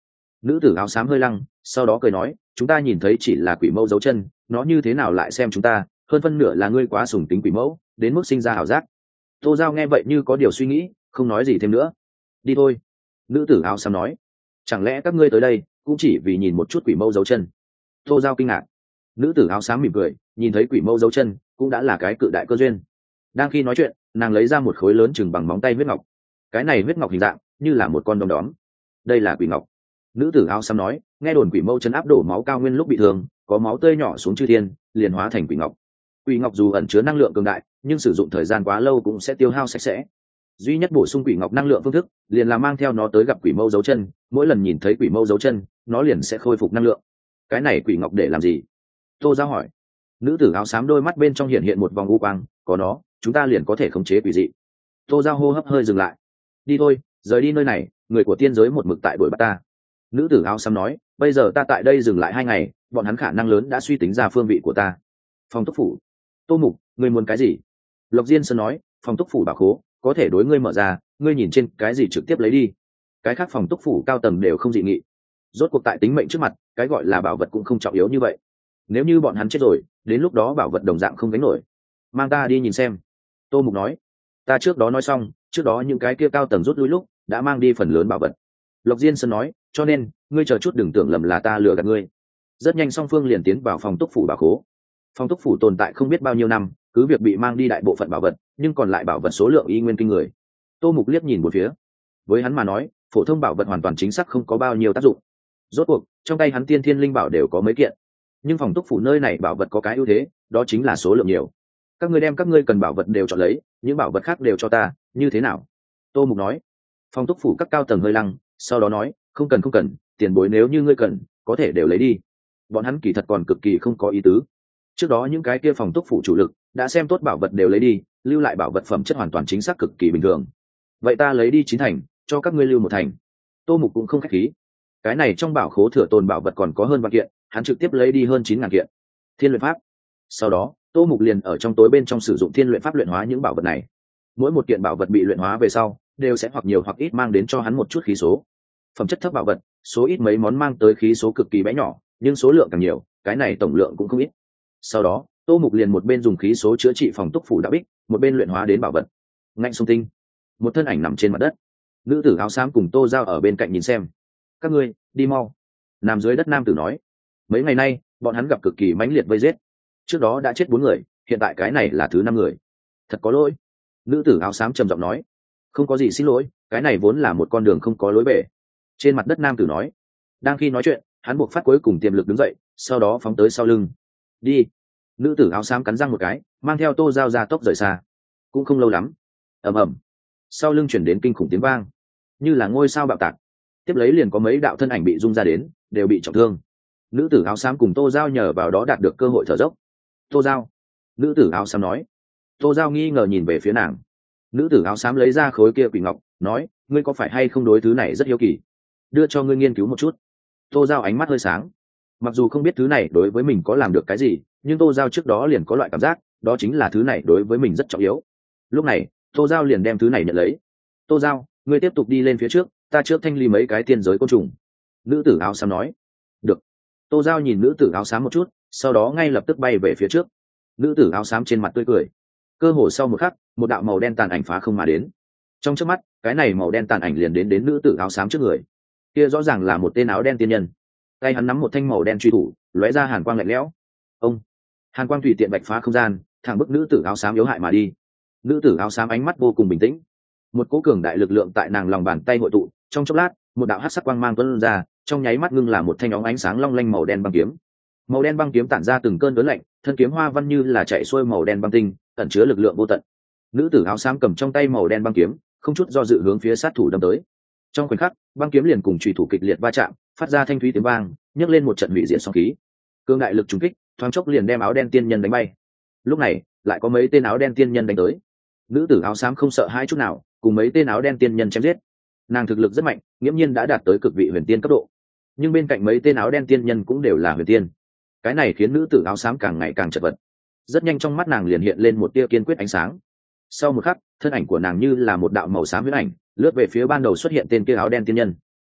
Nữ tử áo xám hơi lăng, sau đó cười nói, chúng ta nhìn thấy chỉ là quỷ mẫu dấu chân, nó như thế nào lại xem chúng ta, hơn phân nửa là ngươi quá sùng tính quỷ mẫu đến mức sinh ra ảo giác. Tô Giao nghe vậy như có điều suy nghĩ, không nói gì thêm nữa. Đi thôi. Nữ tử áo xám nói. Chẳng lẽ các ngươi tới đây cũng chỉ vì nhìn một chút quỷ mẫu dấu chân? Tô Giao kinh ngạc. Nữ tử áo xám mỉm cười, nhìn thấy quỷ mẫu dấu chân cũng đã là cái cự đại cơ duyên. Đang khi nói chuyện, nàng lấy ra một khối lớn chừng bằng móng tay huyết ngọc. Cái này huyết ngọc hình dạng như là một con đom đóm. Đây là quỷ ngọc. Nữ tử áo xám nói, nghe đồn quỷ mẫu chấn áp đổ máu cao nguyên lúc bị thương, có máu tươi nhỏ xuống chư thiên, liền hóa thành quỷ ngọc. Quỷ ngọc dù ẩn chứa năng lượng cường đại, nhưng sử dụng thời gian quá lâu cũng sẽ tiêu hao sạch sẽ. Duy nhất bổ sung quỷ ngọc năng lượng phương thức, liền là mang theo nó tới gặp quỷ mẫu dấu chân, mỗi lần nhìn thấy quỷ mẫu dấu chân, nó liền sẽ khôi phục năng lượng. Cái này quỷ ngọc để làm gì? Tô Giao hỏi. Nữ tử áo xám đôi mắt bên trong hiện hiện một vòng u quang, có nó, chúng ta liền có thể khống chế quỷ dị. Tô Giao hô hấp hơi dừng lại. Đi thôi, rời đi nơi này, người của tiên giới một mực tại đuổi bắt ta. Nữ tử áo xám nói, bây giờ ta tại đây dừng lại hai ngày, bọn hắn khả năng lớn đã suy tính ra phương vị của ta. Phòng túc phủ. Tô Mục, ngươi muốn cái gì? Lộc Diên Sơn nói, phòng túc phủ bảo khố có thể đối ngươi mở ra, ngươi nhìn trên cái gì trực tiếp lấy đi. Cái khác phòng túc phủ cao tầng đều không dị nghị. Rốt cuộc tại tính mệnh trước mặt, cái gọi là bảo vật cũng không trọng yếu như vậy. Nếu như bọn hắn chết rồi, đến lúc đó bảo vật đồng dạng không gánh nổi. Mang ta đi nhìn xem. Tô Mục nói. Ta trước đó nói xong, trước đó những cái kia cao tầng rút lui lúc đã mang đi phần lớn bảo vật. Lộc Diên Sơn nói, cho nên ngươi chờ chút đừng tưởng lầm là ta lừa gạt ngươi. Rất nhanh song phương liền tiến vào phòng túc phủ bảo khố. Phòng túc phủ tồn tại không biết bao nhiêu năm, cứ việc bị mang đi đại bộ phận bảo vật, nhưng còn lại bảo vật số lượng y nguyên kinh người. Tô Mục liếc nhìn một phía. Với hắn mà nói, phổ thông bảo vật hoàn toàn chính xác không có bao nhiêu tác dụng. Rốt cuộc trong tay hắn tiên thiên linh bảo đều có mấy kiện, nhưng phòng túc phủ nơi này bảo vật có cái ưu thế, đó chính là số lượng nhiều. Các ngươi đem các ngươi cần bảo vật đều chọn lấy, những bảo vật khác đều cho ta, như thế nào? Tô Mục nói. Phòng túc phủ các cao tầng hơi lăng, sau đó nói, không cần không cần, tiền bối nếu như ngươi cần, có thể đều lấy đi. Bọn hắn kỳ thật còn cực kỳ không có ý tứ. Trước đó những cái kia phòng túc phủ chủ lực đã xem tốt bảo vật đều lấy đi, lưu lại bảo vật phẩm chất hoàn toàn chính xác cực kỳ bình thường. Vậy ta lấy đi chín thành, cho các ngươi lưu một thành. Tô Mục cũng không khách khí. Cái này trong bảo khố thừa tồn bảo vật còn có hơn vạn kiện, hắn trực tiếp lấy đi hơn chín ngàn kiện. Thiên luyện pháp. Sau đó, Tô Mục liền ở trong tối bên trong sử dụng thiên luyện pháp luyện hóa những bảo vật này. Mỗi một kiện bảo vật bị luyện hóa về sau, đều sẽ hoặc nhiều hoặc ít mang đến cho hắn một chút khí số. Phẩm chất thấp bảo vật, số ít mấy món mang tới khí số cực kỳ bé nhỏ, nhưng số lượng càng nhiều, cái này tổng lượng cũng không ít. Sau đó, Tô Mục liền một bên dùng khí số chữa trị phòng túc phủ đạo bích, một bên luyện hóa đến bảo vật. Ngạnh sông tinh, một thân ảnh nằm trên mặt đất. Nữ tử áo xám cùng Tô Giao ở bên cạnh nhìn xem. Các ngươi đi mau. Nằm dưới đất nam tử nói. Mấy ngày nay bọn hắn gặp cực kỳ mãnh liệt vây giết, trước đó đã chết bốn người, hiện tại cái này là thứ năm người. Thật có lỗi. Nữ tử áo xám trầm giọng nói. Không có gì xin lỗi, cái này vốn là một con đường không có lối về. Trên mặt đất nam tử nói. Đang khi nói chuyện, hắn buộc phát cuối cùng tiềm lực đứng dậy, sau đó phóng tới sau lưng. Đi. Nữ tử áo xám cắn răng một cái, mang theo Tô Giao ra tốc rời xa. Cũng không lâu lắm, ầm ầm, sau lưng chuyển đến kinh khủng tiếng vang, như là ngôi sao bạo tạc. Tiếp lấy liền có mấy đạo thân ảnh bị rung ra đến, đều bị trọng thương. Nữ tử áo xám cùng Tô Giao nhờ vào đó đạt được cơ hội thở dốc. Tô Giao. Nữ tử áo xám nói. Tô Giao nghi ngờ nhìn về phía nàng. Nữ tử áo xám lấy ra khối kia quỷ ngọc, nói, ngươi có phải hay không đối thứ này rất hiếu kỳ, đưa cho ngươi nghiên cứu một chút. Tô Giao ánh mắt hơi sáng. Mặc dù không biết thứ này đối với mình có làm được cái gì, nhưng Tô Giao trước đó liền có loại cảm giác, đó chính là thứ này đối với mình rất trọng yếu. Lúc này Tô Giao liền đem thứ này nhận lấy. Tô Giao, ngươi tiếp tục đi lên phía trước, ta trước thanh lý mấy cái tiên giới côn trùng. Nữ tử áo xám nói. Được. Tô Giao nhìn nữ tử áo xám một chút, sau đó ngay lập tức bay về phía trước. Nữ tử áo xám trên mặt tươi cười. Cơ hồ sau một khắc, một đạo màu đen tàn ảnh phá không mà đến. Trong chớp mắt, cái này màu đen tàn ảnh liền đến đến nữ tử áo xám trước người. Kia rõ ràng là một tên áo đen tiên nhân. Tay hắn nắm một thanh màu đen truy thủ, lóe ra hàn quang lạnh lẽo. Ông. Hàn quang tùy tiện bạch phá không gian, thẳng bức nữ tử áo xám yếu hại mà đi. Nữ tử áo xám ánh mắt vô cùng bình tĩnh. Một cỗ cường đại lực lượng tại nàng lòng bàn tay hội tụ, trong chốc lát, một đạo hắc sắc quang mang tuôn ra, trong nháy mắt ngưng là một thanh óng ánh sáng long lanh màu đen băng kiếm. Màu đen băng kiếm tản ra từng cơn đớn lạnh, thân kiếm hoa văn như là chạy xuôi màu đen băng tinh, ẩn chứa lực lượng vô tận. Nữ tử áo xám cầm trong tay màu đen băng kiếm, không chút do dự hướng phía sát thủ đâm tới. Trong khoảnh khắc, băng kiếm liền cùng chủy thủ kịch liệt va chạm, phát ra thanh thúy tiếng vang, nhấc lên một trận hủy diệt sóng khí. Cương đại lực trùng kích, thoáng chốc liền đem áo đen tiên nhân đánh bay. Lúc này, lại có mấy tên áo đen tiên nhân đánh tới. Nữ tử áo xám không sợ hãi chút nào, cùng mấy tên áo đen tiên nhân chém giết. Nàng thực lực rất mạnh, nghiễm nhiên đã đạt tới cực vị huyền tiên cấp độ. Nhưng bên cạnh mấy tên áo đen tiên nhân cũng đều là huyền tiên. Cái này khiến nữ tử áo xám càng ngày càng chật vật. Rất nhanh trong mắt nàng liền hiện lên một tia kiên quyết ánh sáng. Sau một khắc, thân ảnh của nàng như là một đạo màu xám huyễn ảnh, lướt về phía ban đầu xuất hiện tên kia áo đen tiên nhân.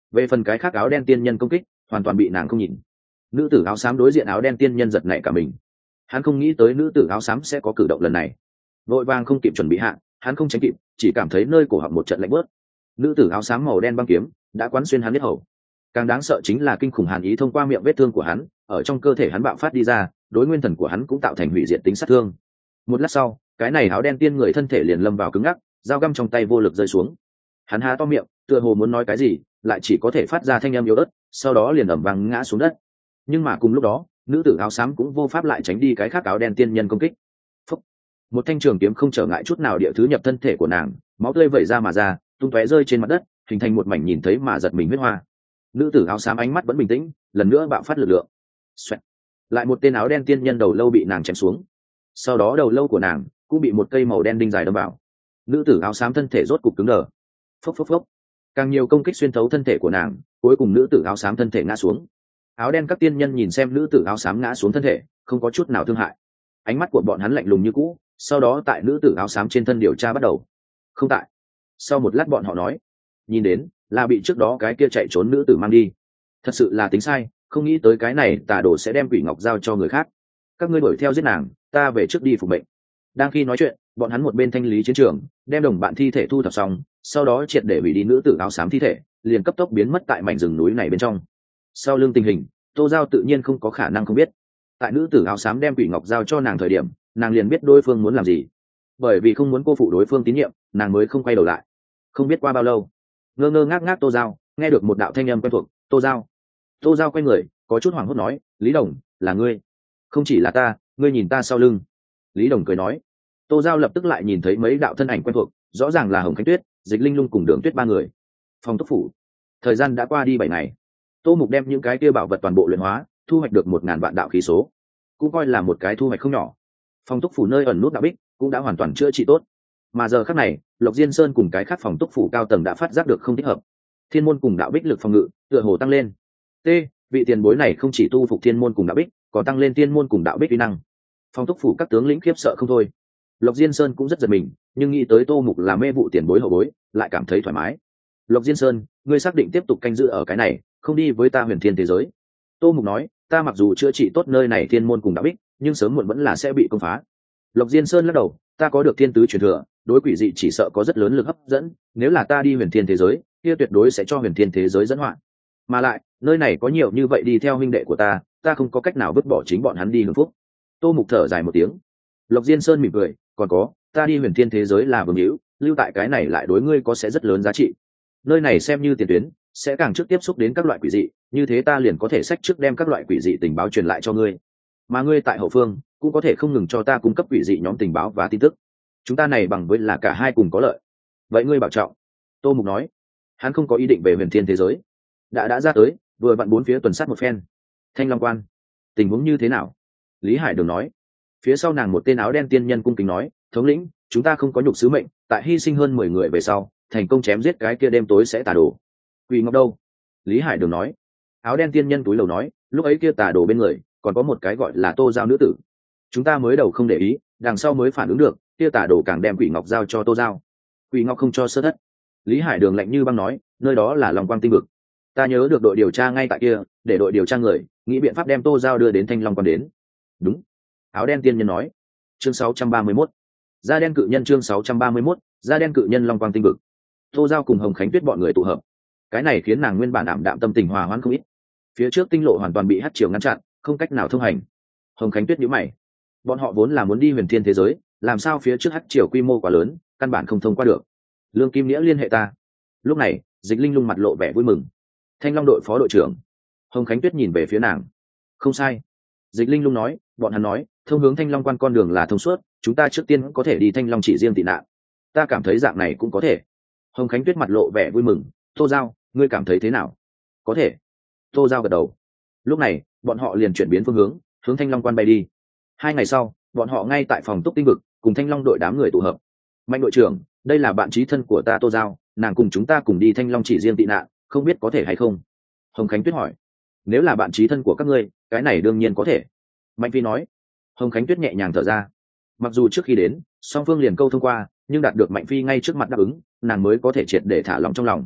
Về phần cái khác áo đen tiên nhân công kích hoàn toàn bị nàng không nhìn. Nữ tử áo xám đối diện áo đen tiên nhân giật nảy cả mình. Hắn không nghĩ tới nữ tử áo xám sẽ có cử động lần này, vội vàng không kịp chuẩn bị hạ, hắn không tránh kịp, chỉ cảm thấy nơi cổ họng một trận lạnh bớt. Nữ tử áo xám màu đen băng kiếm đã quán xuyên hắn huyết hầu. Càng đáng sợ chính là kinh khủng hàn ý thông qua miệng vết thương của hắn ở trong cơ thể hắn bạo phát đi ra, đối nguyên thần của hắn cũng tạo thành hủy diệt tính sát thương. Một lát sau, cái này áo đen tiên người thân thể liền lâm vào cứng ngắc, dao găm trong tay vô lực rơi xuống. Hắn há to miệng, tựa hồ muốn nói cái gì, lại chỉ có thể phát ra thanh âm yếu ớt, sau đó liền ầm vang ngã xuống đất. Nhưng mà cùng lúc đó, nữ tử áo xám cũng vô pháp lại tránh đi cái khác áo đen tiên nhân công kích. Phúc. Một thanh trường kiếm không trở ngại chút nào địa thứ nhập thân thể của nàng, máu tươi vẩy ra mà ra, tung tóe rơi trên mặt đất, hình thành một mảnh nhìn thấy mà giật mình huyết hoa. Nữ tử áo xám ánh mắt vẫn bình tĩnh, lần nữa bạo phát lực lượng. Xoẹt. Lại một tên áo đen tiên nhân đầu lâu bị nàng chém xuống. Sau đó đầu lâu của nàng cũng bị một cây màu đen đinh dài đâm vào. Nữ tử áo xám thân thể rốt cục cứng đờ. Phốc phốc phốc. Càng nhiều công kích xuyên thấu thân thể của nàng, cuối cùng nữ tử áo xám thân thể ngã xuống. Áo đen các tiên nhân nhìn xem nữ tử áo xám ngã xuống thân thể, không có chút nào thương hại. Ánh mắt của bọn hắn lạnh lùng như cũ, sau đó tại nữ tử áo xám trên thân điều tra bắt đầu. Không tại. Sau một lát bọn họ nói, nhìn đến là bị trước đó cái kia chạy trốn nữ tử mang đi. Thật sự là tính sai, không nghĩ tới cái này tà đồ sẽ đem quỷ ngọc giao cho người khác. Các ngươi đuổi theo giết nàng, ta về trước đi phục mệnh. Đang khi nói chuyện, bọn hắn một bên thanh lý chiến trường, đem đồng bạn thi thể thu thập xong, sau đó triệt để hủy đi nữ tử áo xám thi thể, liền cấp tốc biến mất tại mảnh rừng núi này bên trong. Sau lưng tình hình, Tô Giao tự nhiên không có khả năng không biết. Tại nữ tử áo xám đem quỷ ngọc giao cho nàng thời điểm, nàng liền biết đối phương muốn làm gì. Bởi vì không muốn cô phụ đối phương tín nhiệm, nàng mới không quay đầu lại. Không biết qua bao lâu, ngơ ngơ ngác ngác Tô Giao nghe được một đạo thanh âm quen thuộc. Tô Giao. Tô Giao quay người, có chút hoảng hốt nói, Lý Đồng, là ngươi? Không chỉ là ta, ngươi nhìn ta sau lưng. Lý Đồng cười nói. Tô Giao lập tức lại nhìn thấy mấy đạo thân ảnh quen thuộc, rõ ràng là Hồng Khánh Tuyết, Dịch Linh Lung cùng Đường Tuyết ba người. Phòng túc phủ. Thời gian đã qua đi bảy ngày. Tô Mục đem những cái kia bảo vật toàn bộ luyện hóa, thu hoạch được một ngàn vạn đạo khí số, cũng coi là một cái thu hoạch không nhỏ. Phòng túc phủ nơi ẩn nút đạo bích cũng đã hoàn toàn chữa trị tốt. Mà giờ khắc này, Lộc Diên Sơn cùng cái khác phòng túc phủ cao tầng đã phát giác được không thích hợp. Thiên môn cùng đạo bích lực phòng ngự tựa hồ tăng lên. T, vị tiền bối này không chỉ tu phục thiên môn cùng đạo bích, còn tăng lên thiên môn cùng đạo bích uy năng. Phòng túc phủ các tướng lĩnh khiếp sợ không thôi. Lộc Diên Sơn cũng rất giật mình, nhưng nghĩ tới Tô Mục là mê vụ tiền bối hậu bối, lại cảm thấy thoải mái. Lộc Diên Sơn, ngươi xác định tiếp tục canh giữ ở cái này, không đi với ta huyền thiên thế giới? Tô Mục nói, ta mặc dù chữa trị tốt nơi này thiên môn cùng đạo bích, nhưng sớm muộn vẫn là sẽ bị công phá. Lộc Diên Sơn lắc đầu, ta có được thiên tứ truyền thừa, đối quỷ dị chỉ sợ có rất lớn lực hấp dẫn, nếu là ta đi huyền thiên thế giới, kia tuyệt đối sẽ cho huyền thiên thế giới dẫn họa. Mà lại, nơi này có nhiều như vậy đi theo huynh đệ của ta, ta không có cách nào vứt bỏ chính bọn hắn đi hưởng phúc. Tô Mục thở dài một tiếng. Lộc Diên Sơn mỉm cười, còn có, ta đi huyền thiên thế giới là vương hữu, lưu tại cái này lại đối ngươi có sẽ rất lớn giá trị. Nơi này xem như tiền tuyến, sẽ càng trước tiếp xúc đến các loại quỷ dị, như thế ta liền có thể sách trước đem các loại quỷ dị tình báo truyền lại cho ngươi, mà ngươi tại hậu phương cũng có thể không ngừng cho ta cung cấp quỷ dị nhóm tình báo và tin tức. Chúng ta này bằng với là cả hai cùng có lợi. Vậy ngươi bảo trọng. Tô Mục nói, hắn không có ý định về huyền thiên thế giới, đã đã ra tới, vừa vặn bốn phía tuần sát một phen. Thanh Long Quan, tình huống như thế nào? Lý Hải Đường nói. Phía sau nàng một tên áo đen tiên nhân cung kính nói, thống lĩnh, chúng ta không có nhục sứ mệnh, tại hy sinh hơn mười người về sau, thành công chém giết cái kia đêm tối sẽ tà đồ. Quỷ ngọc đâu? Lý Hải Đường nói. Áo đen tiên nhân túi lầu nói, lúc ấy kia tà đồ bên người còn có một cái gọi là Tô Giao nữ tử, chúng ta mới đầu không để ý, đằng sau mới phản ứng được, kia tà đồ càng đem quỷ ngọc giao cho Tô Giao. Quỷ ngọc không cho sơ thất. Lý Hải Đường lạnh như băng nói, nơi đó là Long Quang tinh vực, ta nhớ được đội điều tra ngay tại kia, để đội điều tra người nghĩ biện pháp đem Tô Giao đưa đến Thanh Long Quan đến. Đúng. Áo đen tiên nhân nói. Chương sáu trăm ba mươi mốt, da đen cự nhân. Chương sáu trăm ba mươi mốt, da đen cự nhân Long Quang tinh vực. Tô Giao cùng Hồng Khánh Tuyết bọn người tụ hợp, cái này khiến nàng nguyên bản ảm đạm tâm tình hòa hoãn không ít. Phía trước tinh lộ hoàn toàn bị hắc triều ngăn chặn, không cách nào thông hành. Hồng Khánh Tuyết nhíu mày, bọn họ vốn là muốn đi huyền thiên thế giới, làm sao phía trước hắc triều quy mô quá lớn, căn bản không thông qua được. Lương Kim Nghĩa liên hệ ta. Lúc này, Dịch Linh Lung mặt lộ vẻ vui mừng. Thanh Long đội phó đội trưởng. Hồng Khánh Tuyết nhìn về phía nàng. Không sai. Dịch Linh Lung nói, bọn hắn nói, thông hướng Thanh Long Quan con đường là thông suốt, chúng ta trước tiên có thể đi Thanh Long chỉ riêng tị nạn. Ta cảm thấy dạng này cũng có thể. Hồng Khánh Tuyết mặt lộ vẻ vui mừng. Tô Giao, ngươi cảm thấy thế nào? Có thể. Tô Giao gật đầu. Lúc này, bọn họ liền chuyển biến phương hướng, hướng Thanh Long Quan bay đi. Hai ngày sau, bọn họ ngay tại phòng túc tinh vực, cùng Thanh Long đội đám người tụ hợp. Mạnh đội trưởng, đây là bạn trí thân của ta Tô Giao, nàng cùng chúng ta cùng đi Thanh Long chỉ riêng tị nạn, không biết có thể hay không? Hồng Khánh Tuyết hỏi. Nếu là bạn trí thân của các ngươi, cái này đương nhiên có thể. Mạnh Phi nói. Hồng Khánh Tuyết nhẹ nhàng thở ra. Mặc dù trước khi đến, song phương liền câu thông qua, nhưng đạt được Mạnh Phi ngay trước mặt đáp ứng, nàng mới có thể triệt để thả lòng trong lòng.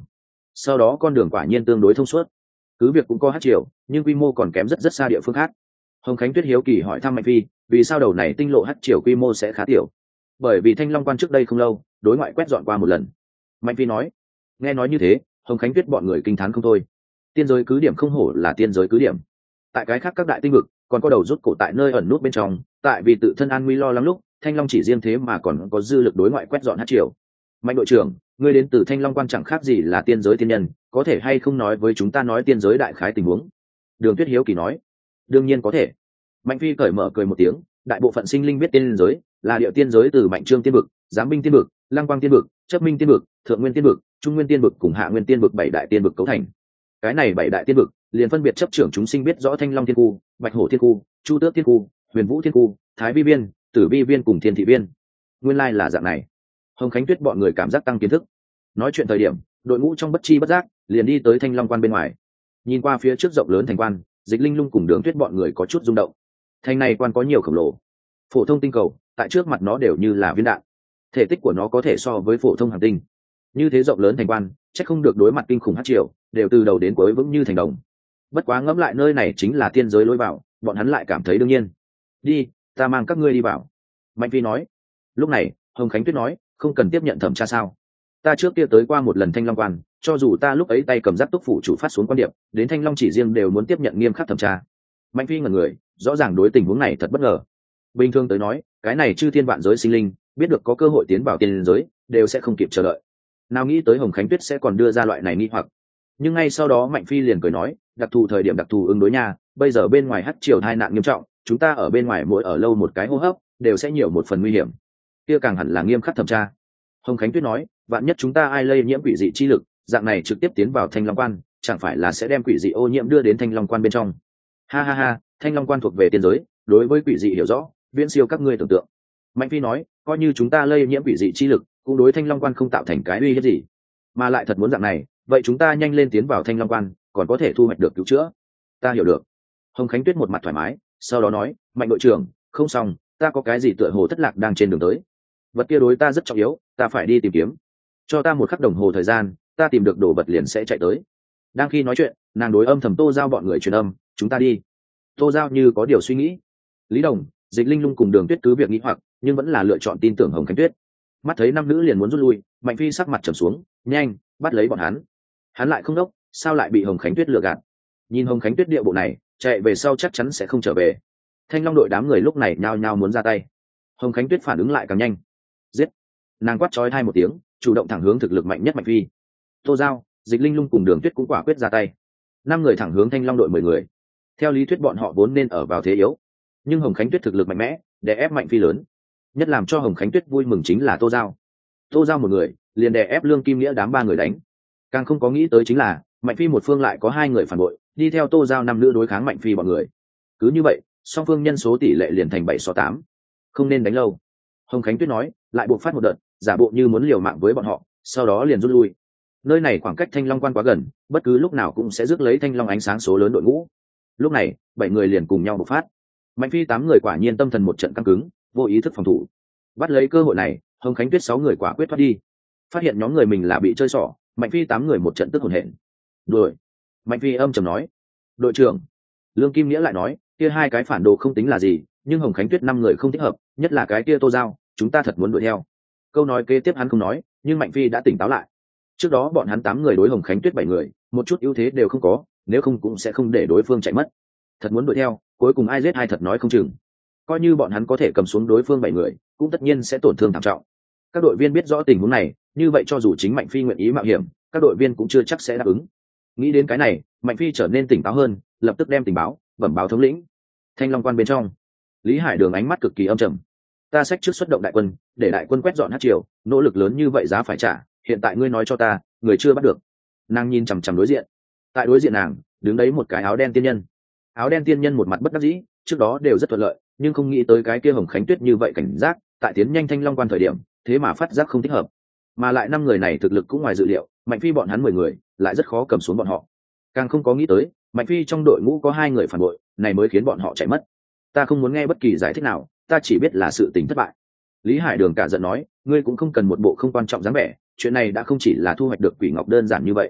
sau đó con đường quả nhiên tương đối thông suốt. Cứ việc cũng có hát triều, nhưng quy mô còn kém rất rất xa địa phương khác. Hồng Khánh Tuyết hiếu kỳ hỏi thăm Mạnh Phi, vì sao đầu này tinh lộ hát triều quy mô sẽ khá tiểu? Bởi vì Thanh Long Quan trước đây không lâu đối ngoại quét dọn qua một lần. Mạnh Phi nói. Nghe nói như thế, Hồng Khánh Tuyết bọn người kinh thán không thôi. Tiên giới cứ điểm không hổ là tiên giới cứ điểm. Tại cái khác các đại tinh vực còn có đầu rút cổ tại nơi ẩn nút bên trong, tại vì tự thân an nguy lo lắng lúc, Thanh Long chỉ riêng thế mà còn có dư lực đối ngoại quét dọn hát triều. Mạnh đội trưởng, ngươi đến từ Thanh Long Quan chẳng khác gì là tiên giới tiên nhân, có thể hay không nói với chúng ta nói tiên giới đại khái tình huống? Đường Tuyết hiếu kỳ nói. Đương nhiên có thể. Mạnh Phi cởi mở cười một tiếng, đại bộ phận sinh linh biết tiên giới là địa tiên giới từ Mạnh Trương tiên vực, Giám binh tiên vực, Lăng Quang tiên vực, Chấp minh tiên vực, Thượng nguyên tiên vực, Trung nguyên tiên vực cùng Hạ nguyên tiên vực bảy đại tiên vực cấu thành. Cái này bảy đại tiên vực liền phân biệt chấp trưởng chúng sinh biết rõ Thanh Long thiên khu, Bạch Hổ thiên khu, Chu Tước thiên khu, Huyền Vũ thiên khu, Thái vi viên, Tử vi viên cùng Thiên thị viên. Nguyên lai là dạng này. Hồng Khánh Tuyết bọn người cảm giác tăng kiến thức. Nói chuyện thời điểm, đội ngũ trong bất chi bất giác liền đi tới Thanh Long Quan bên ngoài. Nhìn qua phía trước rộng lớn thành quan, Dịch Linh Lung cùng Đường Tuyết bọn người có chút rung động. Thành này quan có nhiều khổng lồ. Phổ thông tinh cầu, tại trước mặt nó đều như là viên đạn. Thể tích của nó có thể so với phổ thông hành tinh. Như thế rộng lớn thành quan, chắc không được đối mặt kinh khủng hắc triều, đều từ đầu đến cuối vững như thành đồng. Bất quá ngẫm lại nơi này chính là tiên giới lối vào, bọn hắn lại cảm thấy đương nhiên. Đi, ta mang các ngươi đi vào. Mạnh Phi nói. Lúc này, Hồng Khánh Tuyết nói, không cần tiếp nhận thẩm tra sao? Ta trước kia tới qua một lần Thanh Long Quan, cho dù ta lúc ấy tay cầm giáp túc phủ chủ phát xuống quan điệp, đến Thanh Long chỉ riêng đều muốn tiếp nhận nghiêm khắc thẩm tra. Mạnh Phi ngẩn người, rõ ràng đối tình huống này thật bất ngờ. Bình thường tới nói, cái này chư thiên vạn giới sinh linh, biết được có cơ hội tiến vào tiên giới, đều sẽ không kịp chờ đợi. Nào nghĩ tới Hồng Khánh Tuyết sẽ còn đưa ra loại này nghi hoặc. Nhưng ngay sau đó Mạnh Phi liền cười nói, đặc thù thời điểm đặc thù ứng đối nha, bây giờ bên ngoài hắc triều tai nạn nghiêm trọng, chúng ta ở bên ngoài mỗi ở lâu một cái hô hấp, đều sẽ nhiều một phần nguy hiểm. Kia càng hẳn là nghiêm khắc thẩm tra. Hồng Khánh Tuyết nói, vạn nhất chúng ta ai lây nhiễm quỷ dị chi lực, dạng này trực tiếp tiến vào Thanh Long Quan, chẳng phải là sẽ đem quỷ dị ô nhiễm đưa đến Thanh Long Quan bên trong? Ha ha ha, Thanh Long Quan thuộc về tiên giới, đối với quỷ dị hiểu rõ, viễn siêu các ngươi tưởng tượng. Mạnh Phi nói, coi như chúng ta lây nhiễm quỷ dị chi lực, cũng đối Thanh Long Quan không tạo thành cái uy hiếp gì. Mà lại thật muốn dạng này, vậy chúng ta nhanh lên tiến vào Thanh Long Quan, còn có thể thu hoạch được cứu chữa. Ta hiểu được. Hồng Khánh Tuyết một mặt thoải mái, sau đó nói, Mạnh đội trưởng, không xong, ta có cái gì tựa hồ thất lạc đang trên đường tới. Vật kia đối ta rất trọng yếu, ta phải đi tìm kiếm. Cho ta một khắc đồng hồ thời gian, ta tìm được đồ vật liền sẽ chạy tới. Đang khi nói chuyện, nàng đối âm thầm Tô Giao bọn người truyền âm, chúng ta đi. Tô Giao như có điều suy nghĩ. Lý Đồng, Dịch Linh Lung cùng Đường Tuyết cứ việc nghĩ hoặc, nhưng vẫn là lựa chọn tin tưởng Hồng Khánh Tuyết. Mắt thấy năm nữ liền muốn rút lui, Mạnh Phi sắc mặt trầm xuống, nhanh, bắt lấy bọn hắn. Hắn lại không đốc, sao lại bị Hồng Khánh Tuyết lừa gạt? Nhìn Hồng Khánh Tuyết địa bộ này, chạy về sau chắc chắn sẽ không trở về. Thanh Long đội đám người lúc này nhao nhao muốn ra tay. Hồng Khánh Tuyết phản ứng lại càng nhanh. Giết! Nàng quát chói tai một tiếng, chủ động thẳng hướng thực lực mạnh nhất Mạnh Phi. Tô Giao, Dịch Linh Lung cùng Đường Tuyết cũng quả quyết ra tay. Năm người thẳng hướng Thanh Long đội mười người. Theo lý thuyết bọn họ vốn nên ở vào thế yếu, nhưng Hồng Khánh Tuyết thực lực mạnh mẽ, đè ép Mạnh Phi lớn. Nhất làm cho Hồng Khánh Tuyết vui mừng chính là Tô Giao. Tô Giao một người, liền đè ép Lương Kim Nghĩa đám ba người đánh. Càng không có nghĩ tới chính là, Mạnh Phi một phương lại có hai người phản bội, đi theo Tô Giao năm nữ đối kháng Mạnh Phi bọn người. Cứ như vậy, song phương nhân số tỷ lệ liền thành bảy so tám. Không nên đánh lâu. Hồng Khánh Tuyết nói, lại buộc phát một đợt, giả bộ như muốn liều mạng với bọn họ, sau đó liền rút lui. Nơi này khoảng cách Thanh Long Quan quá gần, bất cứ lúc nào cũng sẽ rước lấy Thanh Long ánh sáng số lớn đội ngũ. Lúc này, bảy người liền cùng nhau bộc phát. Mạnh Phi tám người quả nhiên tâm thần một trận căng cứng, vô ý thức phòng thủ. Bắt lấy cơ hội này, Hồng Khánh Tuyết sáu người quả quyết thoát đi. Phát hiện nhóm người mình là bị chơi xỏ, Mạnh Phi tám người một trận tức hổn hển. Đuổi. Mạnh Phi âm trầm nói. Đội trưởng. Lương Kim Nghĩa lại nói, kia hai cái phản đồ không tính là gì, nhưng Hồng Khánh Tuyết năm người không thích hợp, nhất là cái kia Tô Giao, chúng ta thật muốn đuổi theo. Câu nói kế tiếp hắn không nói, nhưng Mạnh Phi đã tỉnh táo lại. Trước đó bọn hắn tám người đối Hồng Khánh Tuyết bảy người, một chút ưu thế đều không có, nếu không cũng sẽ không để đối phương chạy mất. Thật muốn đuổi theo, cuối cùng ai giết ai thật nói không chừng. Coi như bọn hắn có thể cầm xuống đối phương bảy người, cũng tất nhiên sẽ tổn thương thảm trọng. Các đội viên biết rõ tình huống này, như vậy cho dù chính Mạnh Phi nguyện ý mạo hiểm, các đội viên cũng chưa chắc sẽ đáp ứng. Nghĩ đến cái này, Mạnh Phi trở nên tỉnh táo hơn, lập tức đem tình báo bẩm báo thống lĩnh. Thanh Long Quan bên trong, Lý Hải Đường ánh mắt cực kỳ âm trầm. Ta xách trước xuất động đại quân, để đại quân quét dọn hắc triều, nỗ lực lớn như vậy giá phải trả, hiện tại ngươi nói cho ta, người chưa bắt được. Nàng nhìn chằm chằm đối diện. Tại đối diện nàng, đứng đấy một cái áo đen tiên nhân. Áo đen tiên nhân một mặt bất đắc dĩ, trước đó đều rất thuận lợi, nhưng không nghĩ tới cái kia Hồng Khánh Tuyết như vậy cảnh giác, tại tiến nhanh Thanh Long Quan thời điểm, thế mà phát giác không thích hợp. Mà lại năm người này thực lực cũng ngoài dự liệu, Mạnh Phi bọn hắn mười người, lại rất khó cầm xuống bọn họ. Càng không có nghĩ tới, Mạnh Phi trong đội ngũ có hai người phản bội, này mới khiến bọn họ chạy mất. Ta không muốn nghe bất kỳ giải thích nào, ta chỉ biết là sự tình thất bại. Lý Hải Đường cả giận nói, ngươi cũng không cần một bộ không quan trọng dáng vẻ, chuyện này đã không chỉ là thu hoạch được quỷ ngọc đơn giản như vậy.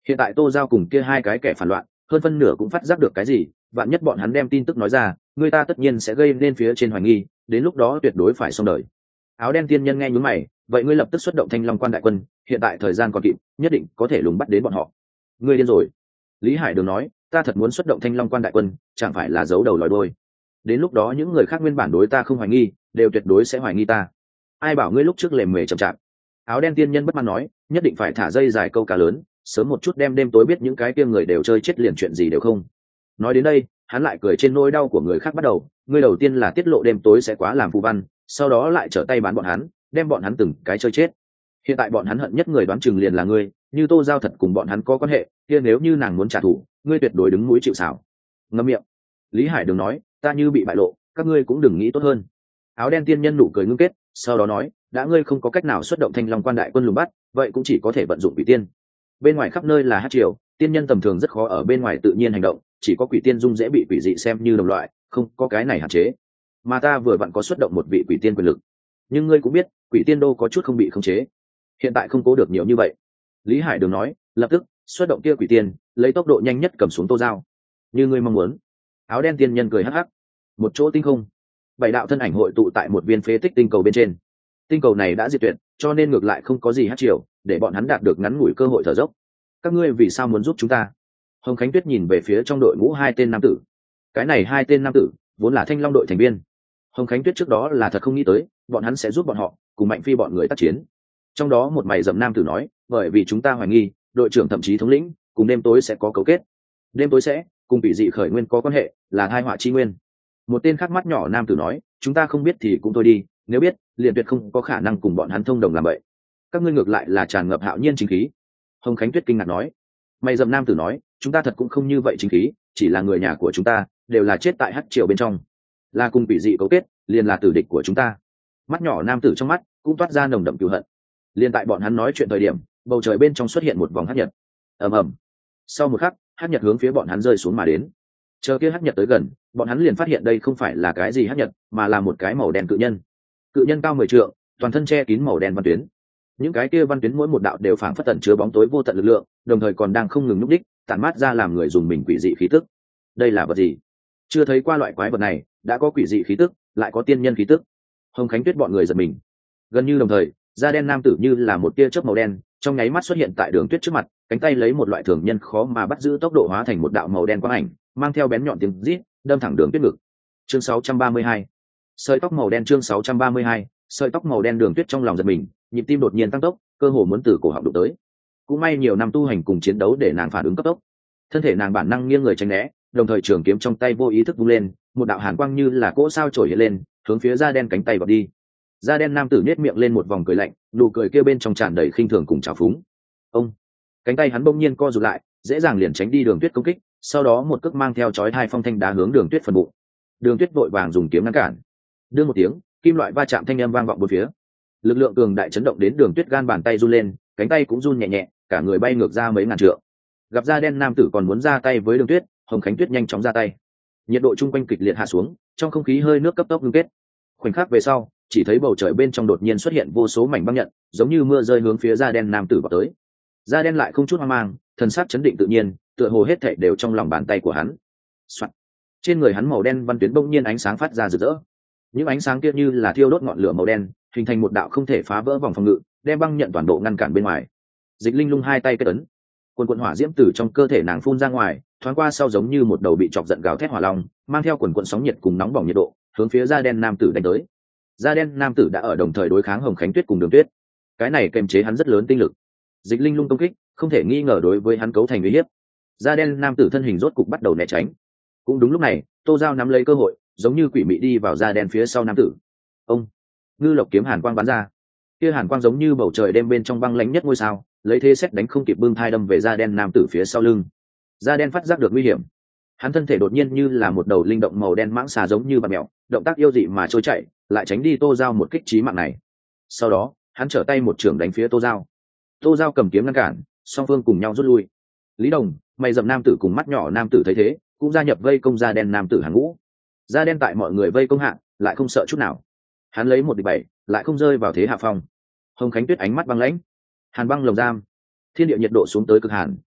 Hiện tại Tô Giao cùng kia hai cái kẻ phản loạn hơn phân nửa cũng phát giác được cái gì, vạn nhất bọn hắn đem tin tức nói ra, người ta tất nhiên sẽ gây nên phía trên hoài nghi, đến lúc đó tuyệt đối phải xong đời. Áo đen tiên nhân nghe nhướng mày, vậy ngươi lập tức xuất động Thanh Long Quan đại quân, hiện tại thời gian còn kịp, nhất định có thể lùng bắt đến bọn họ. Ngươi điên rồi. Lý Hải Đường nói, ta thật muốn xuất động Thanh Long Quan đại quân, chẳng phải là giấu đầu lòi đuôi. Đến lúc đó những người khác nguyên bản đối ta không hoài nghi, đều tuyệt đối sẽ hoài nghi ta. Ai bảo ngươi lúc trước lề mề chậm chạp. Áo đen tiên nhân bất mãn nói, nhất định phải thả dây dài câu cá lớn, sớm một chút đem đêm tối biết những cái kia người đều chơi chết liền chuyện gì đều không. Nói đến đây, hắn lại cười trên nỗi đau của người khác bắt đầu, ngươi đầu tiên là tiết lộ đêm tối sẽ quá làm phù văn, sau đó lại trở tay bán bọn hắn, đem bọn hắn từng cái chơi chết. Hiện tại bọn hắn hận nhất người đoán chừng liền là ngươi, như Tô Giao thật cùng bọn hắn có quan hệ, kia nếu như nàng muốn trả thù, ngươi tuyệt đối đứng mũi chịu sào. Ngậm miệng. Lý Hải Đường nói, ta như bị bại lộ, các ngươi cũng đừng nghĩ tốt hơn. Áo đen tiên nhân nụ cười ngưng kết, sau đó nói, đã ngươi không có cách nào xuất động Thanh Long Quan đại quân lùng bắt, vậy cũng chỉ có thể vận dụng quỷ tiên. Bên ngoài khắp nơi là hắc triều, tiên nhân tầm thường rất khó ở bên ngoài tự nhiên hành động, chỉ có quỷ tiên dung dễ bị quỷ dị xem như đồng loại, không có cái này hạn chế. Mà ta vừa vặn có xuất động một vị quỷ tiên quyền lực, nhưng ngươi cũng biết, quỷ tiên đô có chút không bị khống chế, hiện tại không cố được nhiều như vậy. Lý Hải Đường nói, lập tức xuất động kia quỷ tiên, lấy tốc độ nhanh nhất cầm xuống Tô Giao, như ngươi mong muốn. Áo đen tiên nhân cười hắc hắc. Một chỗ tinh không, bảy đạo thân ảnh hội tụ tại một viên phế tích tinh cầu bên trên. Tinh cầu này đã diệt tuyệt, cho nên ngược lại không có gì hắc triều, để bọn hắn đạt được ngắn ngủi cơ hội thở dốc. Các ngươi vì sao muốn giúp chúng ta? Hồng Khánh Tuyết nhìn về phía trong đội ngũ hai tên nam tử. Cái này hai tên nam tử vốn là Thanh Long đội thành viên. Hồng Khánh Tuyết trước đó là thật không nghĩ tới bọn hắn sẽ giúp bọn họ cùng Mạnh Phi bọn người tác chiến. Trong đó một mày rậm nam tử nói, bởi vì chúng ta hoài nghi đội trưởng thậm chí thống lĩnh cùng đêm tối sẽ có cấu kết. Đêm tối sẽ cùng bị dị khởi nguyên có quan hệ, là tai họa chi nguyên. Một tên khác mắt nhỏ nam tử nói, chúng ta không biết thì cũng thôi đi, nếu biết liền tuyệt không có khả năng cùng bọn hắn thông đồng làm vậy. Các ngươi ngược lại là tràn ngập hạo nhiên chính khí. Hồng Khánh Tuyết kinh ngạc nói. Mày dầm nam tử nói, chúng ta thật cũng không như vậy chính khí, chỉ là người nhà của chúng ta đều là chết tại hắc triều bên trong, là cùng bị dị cấu kết, liền là tử địch của chúng ta. Mắt nhỏ nam tử trong mắt cũng toát ra nồng đậm cừu hận. Liên tại bọn hắn nói chuyện thời điểm, bầu trời bên trong xuất hiện một vòng hắc nhật. Ầm ầm. Sau một khắc, hắc nhật hướng phía bọn hắn rơi xuống mà đến. Chờ kia hắc nhật tới gần, bọn hắn liền phát hiện đây không phải là cái gì hắc nhật, mà là một cái màu đen cự nhân. Cự nhân cao mười trượng, toàn thân che kín màu đen văn tuyến. Những cái kia văn tuyến mỗi một đạo đều phảng phất tẩn chứa bóng tối vô tận lực lượng, đồng thời còn đang không ngừng nhúc đích, tản mát ra làm người dùng mình quỷ dị khí tức. Đây là vật gì? Chưa thấy qua loại quái vật này, đã có quỷ dị khí tức, lại có tiên nhân khí tức. Hồng Khánh Tuyết bọn người giật mình. Gần như đồng thời, da đen nam tử như là một tia chớp màu đen, trong nháy mắt xuất hiện tại Đường Tuyết trước mặt, cánh tay lấy một loại thường nhân khó mà bắt giữ tốc độ hóa thành một đạo màu đen quang ảnh, mang theo bén nhọn tiếng rít, đâm thẳng Đường Tuyết ngực. Chương sáu trăm ba mươi hai. Sợi tóc màu đen chương sáu trăm ba mươi hai. Sợi tóc màu đen Đường Tuyết trong lòng giật mình, nhịp tim đột nhiên tăng tốc, cơ hồ muốn từ cổ họng đụng tới. Cũng may nhiều năm tu hành cùng chiến đấu để nàng phản ứng cấp tốc, thân thể nàng bản năng nghiêng người tránh né, đồng thời trường kiếm trong tay vô ý thức vung lên, một đạo hàn quang như là cỗ sao trổi hiện lên, hướng phía da đen cánh tay vọt đi. Da đen nam tử nết miệng lên một vòng cười lạnh, nụ cười kia bên trong tràn đầy khinh thường cùng trào phúng. Ông, cánh tay hắn bỗng nhiên co rụt lại, dễ dàng liền tránh đi Đường Tuyết công kích, sau đó một cước mang theo chói hai phong thanh đá hướng Đường Tuyết phần bụng. Đường Tuyết vội vàng dùng kiếm ngăn cản. Đưa một tiếng, kim loại va chạm thanh âm vang vọng bốn phía. Lực lượng cường đại chấn động đến Đường Tuyết gan bàn tay run lên, cánh tay cũng run nhẹ nhẹ, cả người bay ngược ra mấy ngàn trượng. Gặp da đen nam tử còn muốn ra tay với Đường Tuyết, Hồng Khánh Tuyết nhanh chóng ra tay. Nhiệt độ chung quanh kịch liệt hạ xuống, trong không khí hơi nước cấp tốc ngưng kết. Khoảnh khắc về sau, chỉ thấy bầu trời bên trong đột nhiên xuất hiện vô số mảnh băng nhận, giống như mưa rơi hướng phía da đen nam tử vào tới. Da đen lại không chút hoang mang, thần sắc chấn định tự nhiên, tựa hồ hết thảy đều trong lòng bàn tay của hắn. Soạn. Trên người hắn màu đen văn tuyến bỗng nhiên ánh sáng phát ra rực rỡ. Những ánh sáng kia như là thiêu đốt ngọn lửa màu đen, hình thành một đạo không thể phá vỡ vòng phòng ngự, đem băng nhận toàn bộ ngăn cản bên ngoài. Dịch Linh Lung hai tay kết ấn, quần quần hỏa diễm từ trong cơ thể nàng phun ra ngoài, thoáng qua sau giống như một đầu bị chọc giận gào thét hỏa long, mang theo quần quần sóng nhiệt cùng nóng bỏng nhiệt độ, hướng phía da đen nam tử đánh tới. Da đen nam tử đã ở đồng thời đối kháng Hồng Khánh Tuyết cùng Đường Tuyết, cái này kềm chế hắn rất lớn tinh lực. Dịch Linh Lung công kích không thể nghi ngờ đối với hắn cấu thành uy hiếp. Da đen nam tử thân hình rốt cục bắt đầu né tránh. Cũng đúng lúc này, Tô Giao nắm lấy cơ hội, giống như quỷ mị đi vào da đen phía sau nam tử. Ông, ngư lộc kiếm hàn quang bắn ra, kia hàn quang giống như bầu trời đêm bên trong băng lãnh nhất ngôi sao, lấy thế xét đánh không kịp bưng thai đâm về da đen nam tử phía sau lưng. Da đen phát giác được nguy hiểm, hắn thân thể đột nhiên như là một đầu linh động màu đen mãng xà giống như bạt mèo, động tác yêu dị mà trôi chạy, lại tránh đi Tô Giao một kích chí mạng này. Sau đó, hắn trở tay một trường đánh phía Tô Giao. Tô Giao cầm kiếm ngăn cản, song phương cùng nhau rút lui. Lý Đồng, mày dầm nam tử cùng mắt nhỏ nam tử thấy thế, cũng gia nhập vây công da đen nam tử hàng ngũ. Da đen tại mọi người vây công hạ, lại không sợ chút nào. Hắn lấy một địch bảy, lại không rơi vào thế hạ phong. Hồng Khánh Tuyết ánh mắt băng lãnh, hàn băng lồng giam, thiên địa nhiệt độ xuống tới cực hàn,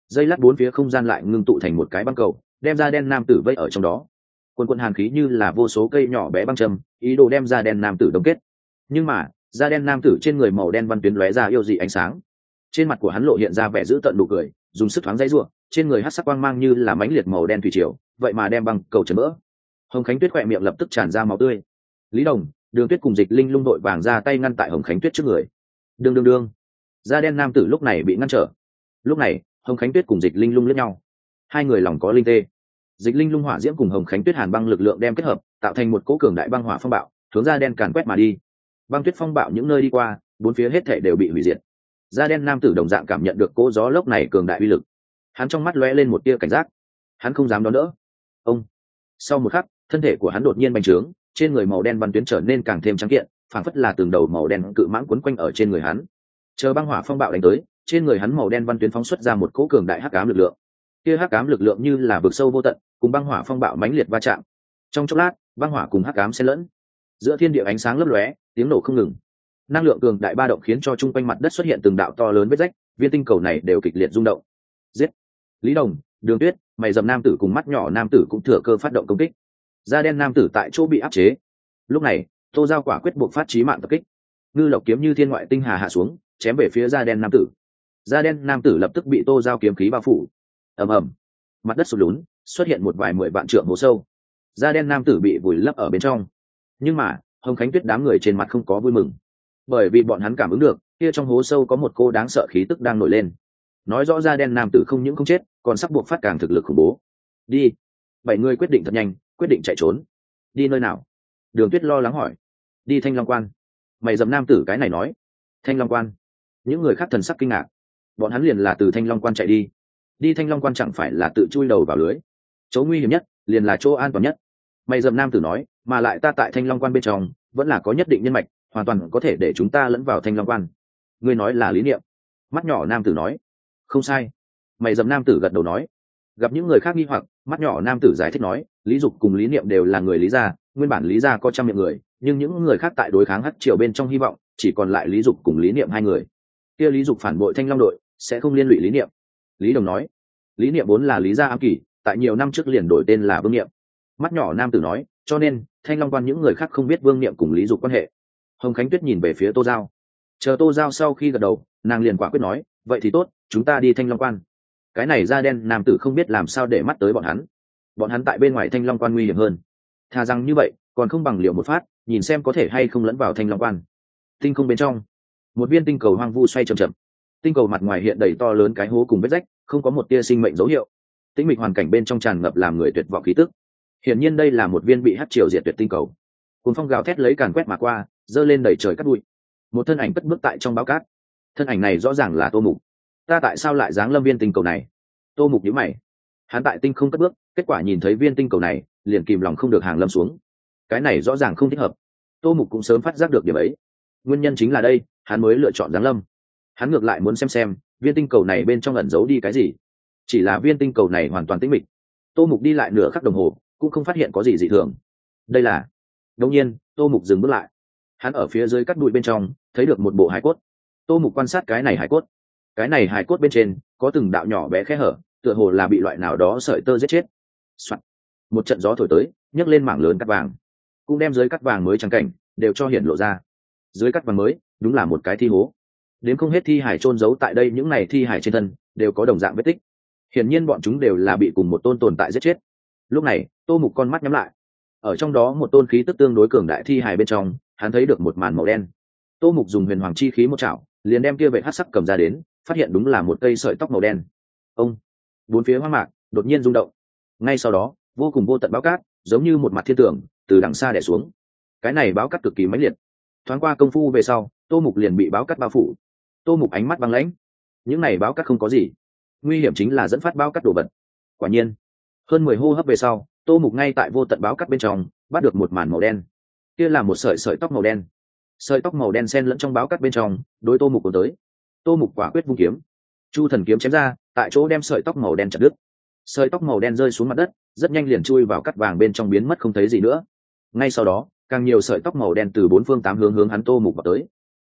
dây lát bốn phía không gian lại ngưng tụ thành một cái băng cầu, đem da đen nam tử vây ở trong đó. Quần quần hàn khí như là vô số cây nhỏ bé băng châm, ý đồ đem da đen nam tử đông kết. Nhưng mà da đen nam tử trên người màu đen văn tuyến lóe ra yêu dị ánh sáng, trên mặt của hắn lộ hiện ra vẻ dữ tợn nụ cười, dùng sức thoáng dây ruộng, trên người hắc sắc quang mang như là mãnh liệt màu đen thủy triều, vậy mà đem băng cầu chấn vỡ. Hồng Khánh Tuyết khỏe miệng lập tức tràn ra máu tươi. Lý Đồng, Đường Tuyết cùng Dịch Linh lung đội vàng ra tay ngăn tại Hồng Khánh Tuyết trước người. Đương đương đương, da đen nam tử lúc này bị ngăn trở. Lúc này Hồng Khánh Tuyết cùng Dịch Linh lung liếc nhau, hai người lòng có linh tê. Dịch Linh lung hỏa diễm cùng Hồng Khánh Tuyết hàn băng lực lượng đem kết hợp, tạo thành một cỗ cường đại băng hỏa phong bạo, hướng da đen càn quét mà đi. Băng tuyết phong bạo những nơi đi qua, bốn phía hết thảy đều bị hủy diệt. Da đen nam tử đồng dạng cảm nhận được cỗ gió lốc này cường đại uy lực, hắn trong mắt lóe lên một tia cảnh giác, hắn không dám đón đỡ. Ông. Sau một khắc, thân thể của hắn đột nhiên bành trướng, trên người màu đen văn tuyến trở nên càng thêm trắng kiện, phảng phất là từng đầu màu đen cự mãng quấn quanh ở trên người hắn. Chờ băng hỏa phong bạo đánh tới, trên người hắn màu đen văn tuyến phóng xuất ra một cỗ cường đại hắc ám lực lượng. Kia hắc ám lực lượng như là vực sâu vô tận, cùng băng hỏa phong bạo mãnh liệt va chạm. Trong chốc lát, băng hỏa cùng hắc ám xen lẫn, giữa thiên địa ánh sáng lấp lóe, tiếng nổ không ngừng. Năng lượng cường đại ba động khiến cho chung quanh mặt đất xuất hiện từng đạo to lớn vết rách, viên tinh cầu này đều kịch liệt rung động. Giết! Lý Đồng, Đường Tuyết, mày dầm nam tử cùng mắt nhỏ nam tử cũng thừa cơ phát động công kích. Da đen nam tử tại chỗ bị áp chế. Lúc này, Tô Giao quả quyết buộc phát chí mạng tập kích. Ngư Lộc kiếm như thiên ngoại tinh hà hạ xuống, chém về phía da đen nam tử. Da đen nam tử lập tức bị Tô Giao kiếm khí bao phủ. Ầm ầm, mặt đất sụt lún, xuất hiện một vài mười vạn trượng hố sâu. Da đen nam tử bị vùi lấp ở bên trong. Nhưng mà, Hồng Khánh Tuyết đám người trên mặt không có vui mừng, bởi vì bọn hắn cảm ứng được kia trong hố sâu có một cô đáng sợ khí tức đang nổi lên, nói rõ da đen nam tử không những không chết, còn sắp buộc phát càng thực lực khủng bố. Đi. Bảy người quyết định thật nhanh, quyết định chạy trốn. Đi nơi nào? Đường Tuyết lo lắng hỏi. Đi Thanh Long Quan. Mày dầm nam tử cái này nói. Thanh Long Quan? Những người khác thần sắc kinh ngạc. Bọn hắn liền là từ Thanh Long Quan chạy đi. Đi Thanh Long Quan chẳng phải là tự chui đầu vào lưới? Chỗ nguy hiểm nhất liền là chỗ an toàn nhất. Mày dầm nam tử nói, mà lại ta tại Thanh Long Quan bên trong vẫn là có nhất định nhân mạch, hoàn toàn có thể để chúng ta lẫn vào Thanh Long Quan. Ngươi nói là lý niệm? Mắt nhỏ nam tử nói. Không sai. Mày dầm nam tử gật đầu nói. Gặp những người khác nghi hoặc, mắt nhỏ nam tử giải thích nói, Lý Dục cùng Lý Niệm đều là người Lý gia, nguyên bản Lý gia có trăm miệng người, nhưng những người khác tại đối kháng Hắc Triều bên trong hy vọng, chỉ còn lại Lý Dục cùng Lý Niệm hai người. Kia Lý Dục phản bội Thanh Long đội, sẽ không liên lụy Lý Niệm. Lý Đồng nói. Lý Niệm vốn là Lý gia ám kỷ, tại nhiều năm trước liền đổi tên là Vương Niệm. Mắt nhỏ nam tử nói, cho nên Thanh Long Quan những người khác không biết Vương Niệm cùng Lý Dục quan hệ. Hồng Khánh Tuyết nhìn về phía Tô Giao. Chờ Tô Giao sau khi gật đầu, nàng liền quả quyết nói, vậy thì tốt, chúng ta đi Thanh Long Quan. Cái này da đen nam tử không biết làm sao để mắt tới bọn hắn. Bọn hắn tại bên ngoài Thanh Long Quan nguy hiểm hơn. Thà rằng như vậy, còn không bằng liều một phát, nhìn xem có thể hay không lẫn vào Thanh Long Quan. Tinh không bên trong, một viên tinh cầu hoang vu xoay chậm chậm. Tinh cầu mặt ngoài hiện đầy to lớn cái hố cùng vết rách, không có một tia sinh mệnh dấu hiệu. Tĩnh mịch hoàn cảnh bên trong tràn ngập làm người tuyệt vọng khí tức. Hiển nhiên đây là một viên bị hắc triều diệt tuyệt tinh cầu. Cuồng phong gào thét lấy càn quét mà qua, giơ lên đầy trời cát bụi. Một thân ảnh cất bước tại trong báo cát. Thân ảnh này rõ ràng là Tô Mục. Ta tại sao lại giáng lâm viên tinh cầu này? Tô Mục nhíu mày. Hắn tại tinh không cất bước, kết quả nhìn thấy viên tinh cầu này, liền kìm lòng không được hàng lâm xuống. Cái này rõ ràng không thích hợp. Tô Mục cũng sớm phát giác được điểm ấy. Nguyên nhân chính là đây, hắn mới lựa chọn giáng lâm. Hắn ngược lại muốn xem xem, viên tinh cầu này bên trong ẩn giấu đi cái gì. Chỉ là viên tinh cầu này hoàn toàn tĩnh mịch. Tô Mục đi lại nửa khắc đồng hồ, cũng không phát hiện có gì dị thường. Đây là... Đột nhiên, Tô Mục dừng bước lại. Hắn ở phía dưới cắt bụi bên trong, thấy được một bộ hài cốt. Tô Mục quan sát cái này hài cốt. Cái này hài cốt bên trên có từng đạo nhỏ bé khe hở, tựa hồ là bị loại nào đó sợi tơ giết chết. Soạn. Một trận gió thổi tới, nhấc lên mảng lớn cắt vàng, cũng đem dưới cắt vàng mới trắng cảnh đều cho hiện lộ ra. Dưới cắt vàng mới, đúng là một cái thi hố. Đến không hết thi hải chôn giấu tại đây, những này thi hải trên thân đều có đồng dạng vết tích. Hiển nhiên bọn chúng đều là bị cùng một tôn tồn tại giết chết. Lúc này, Tô Mục con mắt nhắm lại. Ở trong đó một tôn khí tức tương đối cường đại thi hải bên trong, hắn thấy được một màn màu đen. Tô Mục dùng huyền hoàng chi khí một chảo, liền đem kia vệ hắc sắc cầm ra đến, phát hiện đúng là một cây sợi tóc màu đen. Ông, bốn phía hoang mạc đột nhiên rung động. Ngay sau đó, vô cùng vô tận báo cát, giống như một mặt thiên tường, từ đằng xa đè xuống. Cái này báo cát cực kỳ mãnh liệt. Thoáng qua công phu về sau, Tô Mục liền bị báo cát bao phủ. Tô Mục ánh mắt băng lãnh. Những này báo cát không có gì, nguy hiểm chính là dẫn phát báo cát đổ vật. Quả nhiên, hơn mười hô hấp về sau, Tô Mục ngay tại vô tận báo cát bên trong bắt được một màn màu đen. Kia là một sợi sợi tóc màu đen. Sợi tóc màu đen xen lẫn trong báo cát bên trong, đối Tô Mục cuốn tới. Tô Mục quả quyết vung kiếm, Chu Thần kiếm chém ra, tại chỗ đem sợi tóc màu đen chặt đứt. Sợi tóc màu đen rơi xuống mặt đất, rất nhanh liền chui vào cắt vàng bên trong biến mất không thấy gì nữa. Ngay sau đó, càng nhiều sợi tóc màu đen từ bốn phương tám hướng hướng hắn Tô Mục vào tới.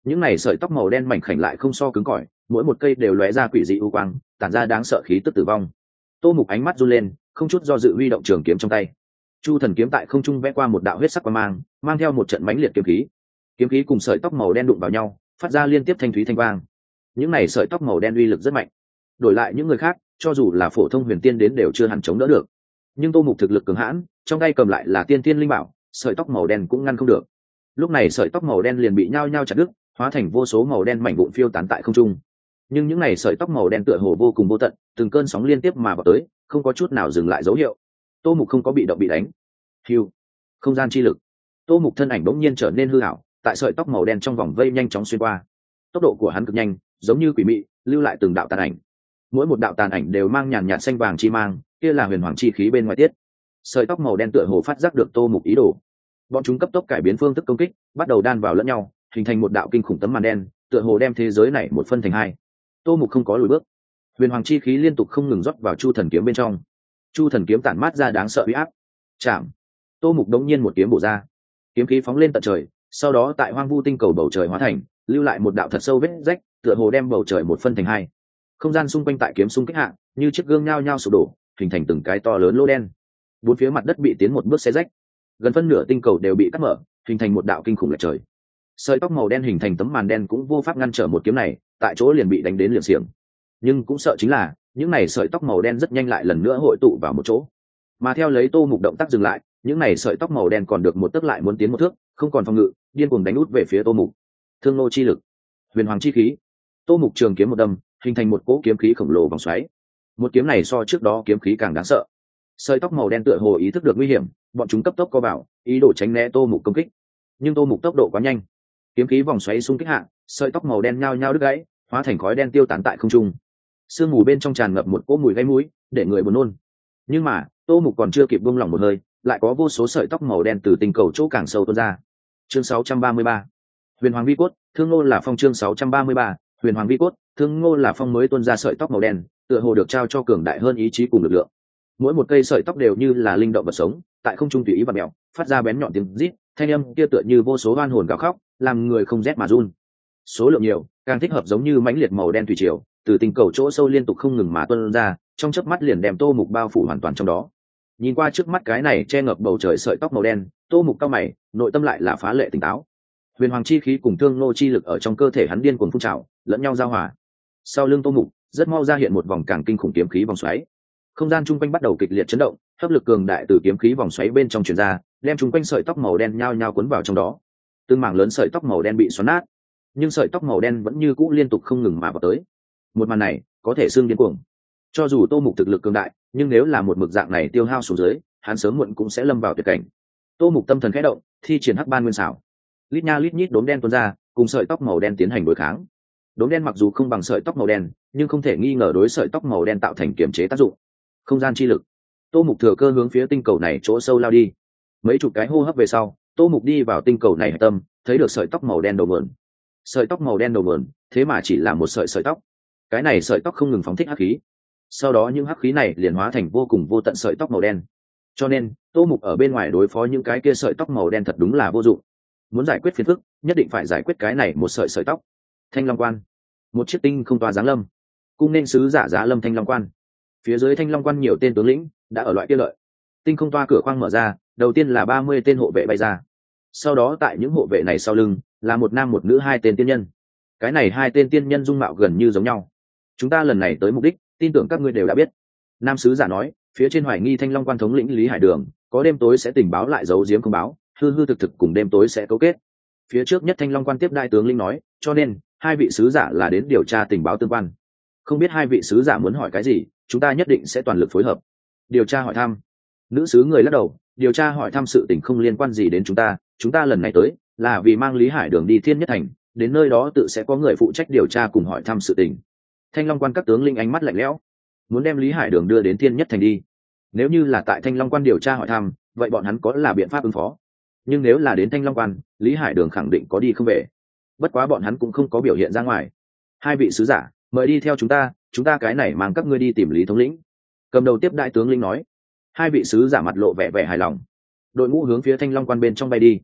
những này sợi tóc màu đen mảnh khảnh lại không so cứng cỏi, mỗi một cây đều lóe ra quỷ dị u quang, tản ra đáng sợ khí tức tử vong. Tô Mục ánh mắt run lên, không chút do dự huy động trường kiếm trong tay. Chu thần kiếm tại không trung vẽ qua một đạo huyết sắc quang mang, mang theo một trận mãnh liệt kiếm khí. Kiếm khí cùng sợi tóc màu đen đụng vào nhau, phát ra liên tiếp thanh thúy thanh vang. Những này sợi tóc màu đen uy lực rất mạnh. Đổi lại những người khác, cho dù là phổ thông huyền tiên đến đều chưa hẳn chống đỡ được. Nhưng Tô Mục thực lực cường hãn, trong tay cầm lại là tiên tiên linh bảo, sợi tóc màu đen cũng ngăn không được. Lúc này sợi tóc màu đen liền bị nhao nhao chặt đứt, hóa thành vô số màu đen mảnh vụn phiêu tán tại không trung. Nhưng những này sợi tóc màu đen tựa hồ vô cùng vô tận, từng cơn sóng liên tiếp mà vào tới, không có chút nào dừng lại dấu hiệu. Tô Mục không có bị động bị đánh. Hưu, không gian chi lực. Tô Mục thân ảnh bỗng nhiên trở nên hư ảo, tại sợi tóc màu đen trong vòng vây nhanh chóng xuyên qua. Tốc độ của hắn cực nhanh, giống như quỷ mị, lưu lại từng đạo tàn ảnh. Mỗi một đạo tàn ảnh đều mang nhàn nhạt xanh vàng chi mang, kia là huyền hoàng chi khí bên ngoài tiết. Sợi tóc màu đen tựa hồ phát giác được Tô Mục ý đồ, bọn chúng cấp tốc cải biến phương thức công kích, bắt đầu đan vào lẫn nhau, hình thành một đạo kinh khủng tấm màn đen, tựa hồ đem thế giới này một phân thành hai. Tô Mục không có lùi bước, huyền hoàng chi khí liên tục không ngừng rót vào chu thần kiếm bên trong. Chu thần kiếm tản mát ra đáng sợ uy áp. Chạm. Tô Mục đống nhiên một kiếm bổ ra, kiếm khí phóng lên tận trời, sau đó tại hoang vu tinh cầu bầu trời hóa thành, lưu lại một đạo thật sâu vết rách, tựa hồ đem bầu trời một phân thành hai. Không gian xung quanh tại kiếm xung kích hạ, như chiếc gương nhao nhao sụp đổ, hình thành từng cái to lớn lỗ đen. Bốn phía mặt đất bị tiến một bước xé rách, gần phân nửa tinh cầu đều bị cắt mở, hình thành một đạo kinh khủng lệch trời. Sợi tóc màu đen hình thành tấm màn đen cũng vô pháp ngăn trở một kiếm này, tại chỗ liền bị đánh đến liệng xiềng. Nhưng cũng sợ chính là những này sợi tóc màu đen rất nhanh lại lần nữa hội tụ vào một chỗ, mà theo lấy Tô Mục động tác dừng lại, những này sợi tóc màu đen còn được một tấc lại muốn tiến một thước, không còn phòng ngự, điên cuồng đánh út về phía Tô Mục. Thương nô chi lực, huyền hoàng chi khí. Tô Mục trường kiếm một đâm, hình thành một cỗ kiếm khí khổng lồ vòng xoáy. Một kiếm này so trước đó kiếm khí càng đáng sợ. Sợi tóc màu đen tựa hồ ý thức được nguy hiểm, bọn chúng cấp tốc co vào, ý đồ tránh né Tô Mục công kích. Nhưng Tô Mục tốc độ quá nhanh, kiếm khí vòng xoáy xung kích hạ, sợi tóc màu đen nhao nhao đứt gãy, hóa thành khói đen tiêu tán tại không trung. Sương mù bên trong tràn ngập một cỗ mùi gây mũi, để người buồn nôn. Nhưng mà Tô Mục còn chưa kịp buông lỏng một hơi, lại có vô số sợi tóc màu đen từ tinh cầu chỗ càng sâu tuôn ra. Chương sáu trăm ba mươi ba, huyền hoàng vi cốt, thương ngô là phong. Chương sáu trăm ba mươi ba, huyền hoàng vi cốt, thương ngô là phong mới tuôn ra sợi tóc màu đen, tựa hồ được trao cho cường đại hơn ý chí cùng lực lượng. Mỗi một cây sợi tóc đều như là linh động vật sống, tại không trung tùy ý vặn mèo, phát ra bén nhọn tiếng rít, thanh âm kia tựa như vô số oan hồn gào khóc, làm người không rét mà run. Số lượng nhiều, càng thích hợp giống như mãnh liệt màu đen thủy triều, từ tinh cầu chỗ sâu liên tục không ngừng mà tuôn ra, trong chớp mắt liền đem Tô Mục bao phủ hoàn toàn trong đó. Nhìn qua trước mắt cái này che ngập bầu trời sợi tóc màu đen, Tô Mục cau mày, nội tâm lại là phá lệ tỉnh táo. Huyền hoàng chi khí cùng thương nô chi lực ở trong cơ thể hắn điên cuồng phun trào, lẫn nhau giao hòa. Sau lưng Tô Mục, rất mau ra hiện một vòng càng kinh khủng kiếm khí vòng xoáy. Không gian chung quanh bắt đầu kịch liệt chấn động, hấp lực cường đại từ kiếm khí vòng xoáy bên trong truyền ra, đem chung quanh sợi tóc màu đen nhao nhao cuốn vào trong đó. Từng mảng lớn sợi tóc màu đen bị xoắn nát, nhưng sợi tóc màu đen vẫn như cũ liên tục không ngừng mà vào tới. Một màn này có thể xương điên cuồng. Cho dù Tô Mục thực lực cường đại, nhưng nếu là một mực dạng này tiêu hao xuống dưới, hắn sớm muộn cũng sẽ lâm vào tuyệt cảnh. Tô Mục tâm thần khẽ động, thi triển hắc ban nguyên xảo. Lít nha lít nhít đốm đen tuôn ra, cùng sợi tóc màu đen tiến hành đối kháng. Đốm đen mặc dù không bằng sợi tóc màu đen, nhưng không thể nghi ngờ đối sợi tóc màu đen tạo thành kiềm chế tác dụng. Không gian chi lực. Tô Mục thừa cơ hướng phía tinh cầu này chỗ sâu lao đi. Mấy chục cái hô hấp về sau, Tô Mục đi vào tinh cầu này hạch tâm, thấy được sợi tóc màu đen đầu mượn. Sợi tóc màu đen đầu mượn, thế mà chỉ là một sợi sợi tóc. Cái này sợi tóc không ngừng phóng thích hắc khí, sau đó những hắc khí này liền hóa thành vô cùng vô tận sợi tóc màu đen. Cho nên Tô Mục ở bên ngoài đối phó những cái kia sợi tóc màu đen thật đúng là vô dụng. Muốn giải quyết phiền phức, nhất định phải giải quyết cái này một sợi sợi tóc. Thanh Long Quan, một chiếc tinh không tòa giáng lâm, cung nên sứ giả giá lâm Thanh Long Quan. Phía dưới Thanh Long Quan nhiều tên tướng lĩnh đã ở loại kia lợi. Tinh không toa cửa khoang mở ra, đầu tiên là ba mươi tên hộ vệ bay ra. Sau đó tại những hộ vệ này sau lưng là một nam một nữ hai tên tiên nhân. Cái này hai tên tiên nhân dung mạo gần như giống nhau. Chúng ta lần này tới mục đích, tin tưởng các ngươi đều đã biết. Nam sứ giả nói, phía trên hoài nghi Thanh Long Quan thống lĩnh Lý Hải Đường, có đêm tối sẽ tình báo lại giấu giếm không báo, hư hư thực thực cùng đêm tối sẽ cấu kết. Phía trước nhất Thanh Long Quan tiếp đại tướng lĩnh nói, cho nên hai vị sứ giả là đến điều tra tình báo tương quan. Không biết hai vị sứ giả muốn hỏi cái gì, chúng ta nhất định sẽ toàn lực phối hợp. Điều tra hỏi thăm. Nữ sứ người lắc đầu, điều tra hỏi thăm sự tình không liên quan gì đến chúng ta, chúng ta lần này tới là vì mang Lý Hải Đường đi Thiên Nhất Thành, đến nơi đó tự sẽ có người phụ trách điều tra cùng hỏi thăm sự tình. Thanh Long Quan các tướng linh ánh mắt lạnh lẽo, muốn đem Lý Hải Đường đưa đến Thiên Nhất Thành đi. Nếu như là tại Thanh Long Quan điều tra hỏi thăm, vậy bọn hắn có là biện pháp ứng phó. Nhưng nếu là đến Thanh Long Quan, Lý Hải Đường khẳng định có đi không về. Bất quá bọn hắn cũng không có biểu hiện ra ngoài. Hai vị sứ giả, mời đi theo chúng ta, chúng ta cái này mang các ngươi đi tìm Lý thống lĩnh. Cầm đầu tiếp đại tướng linh nói. Hai vị sứ giả mặt lộ vẻ vẻ hài lòng. Đội ngũ hướng phía Thanh Long Quan bên trong bay đi.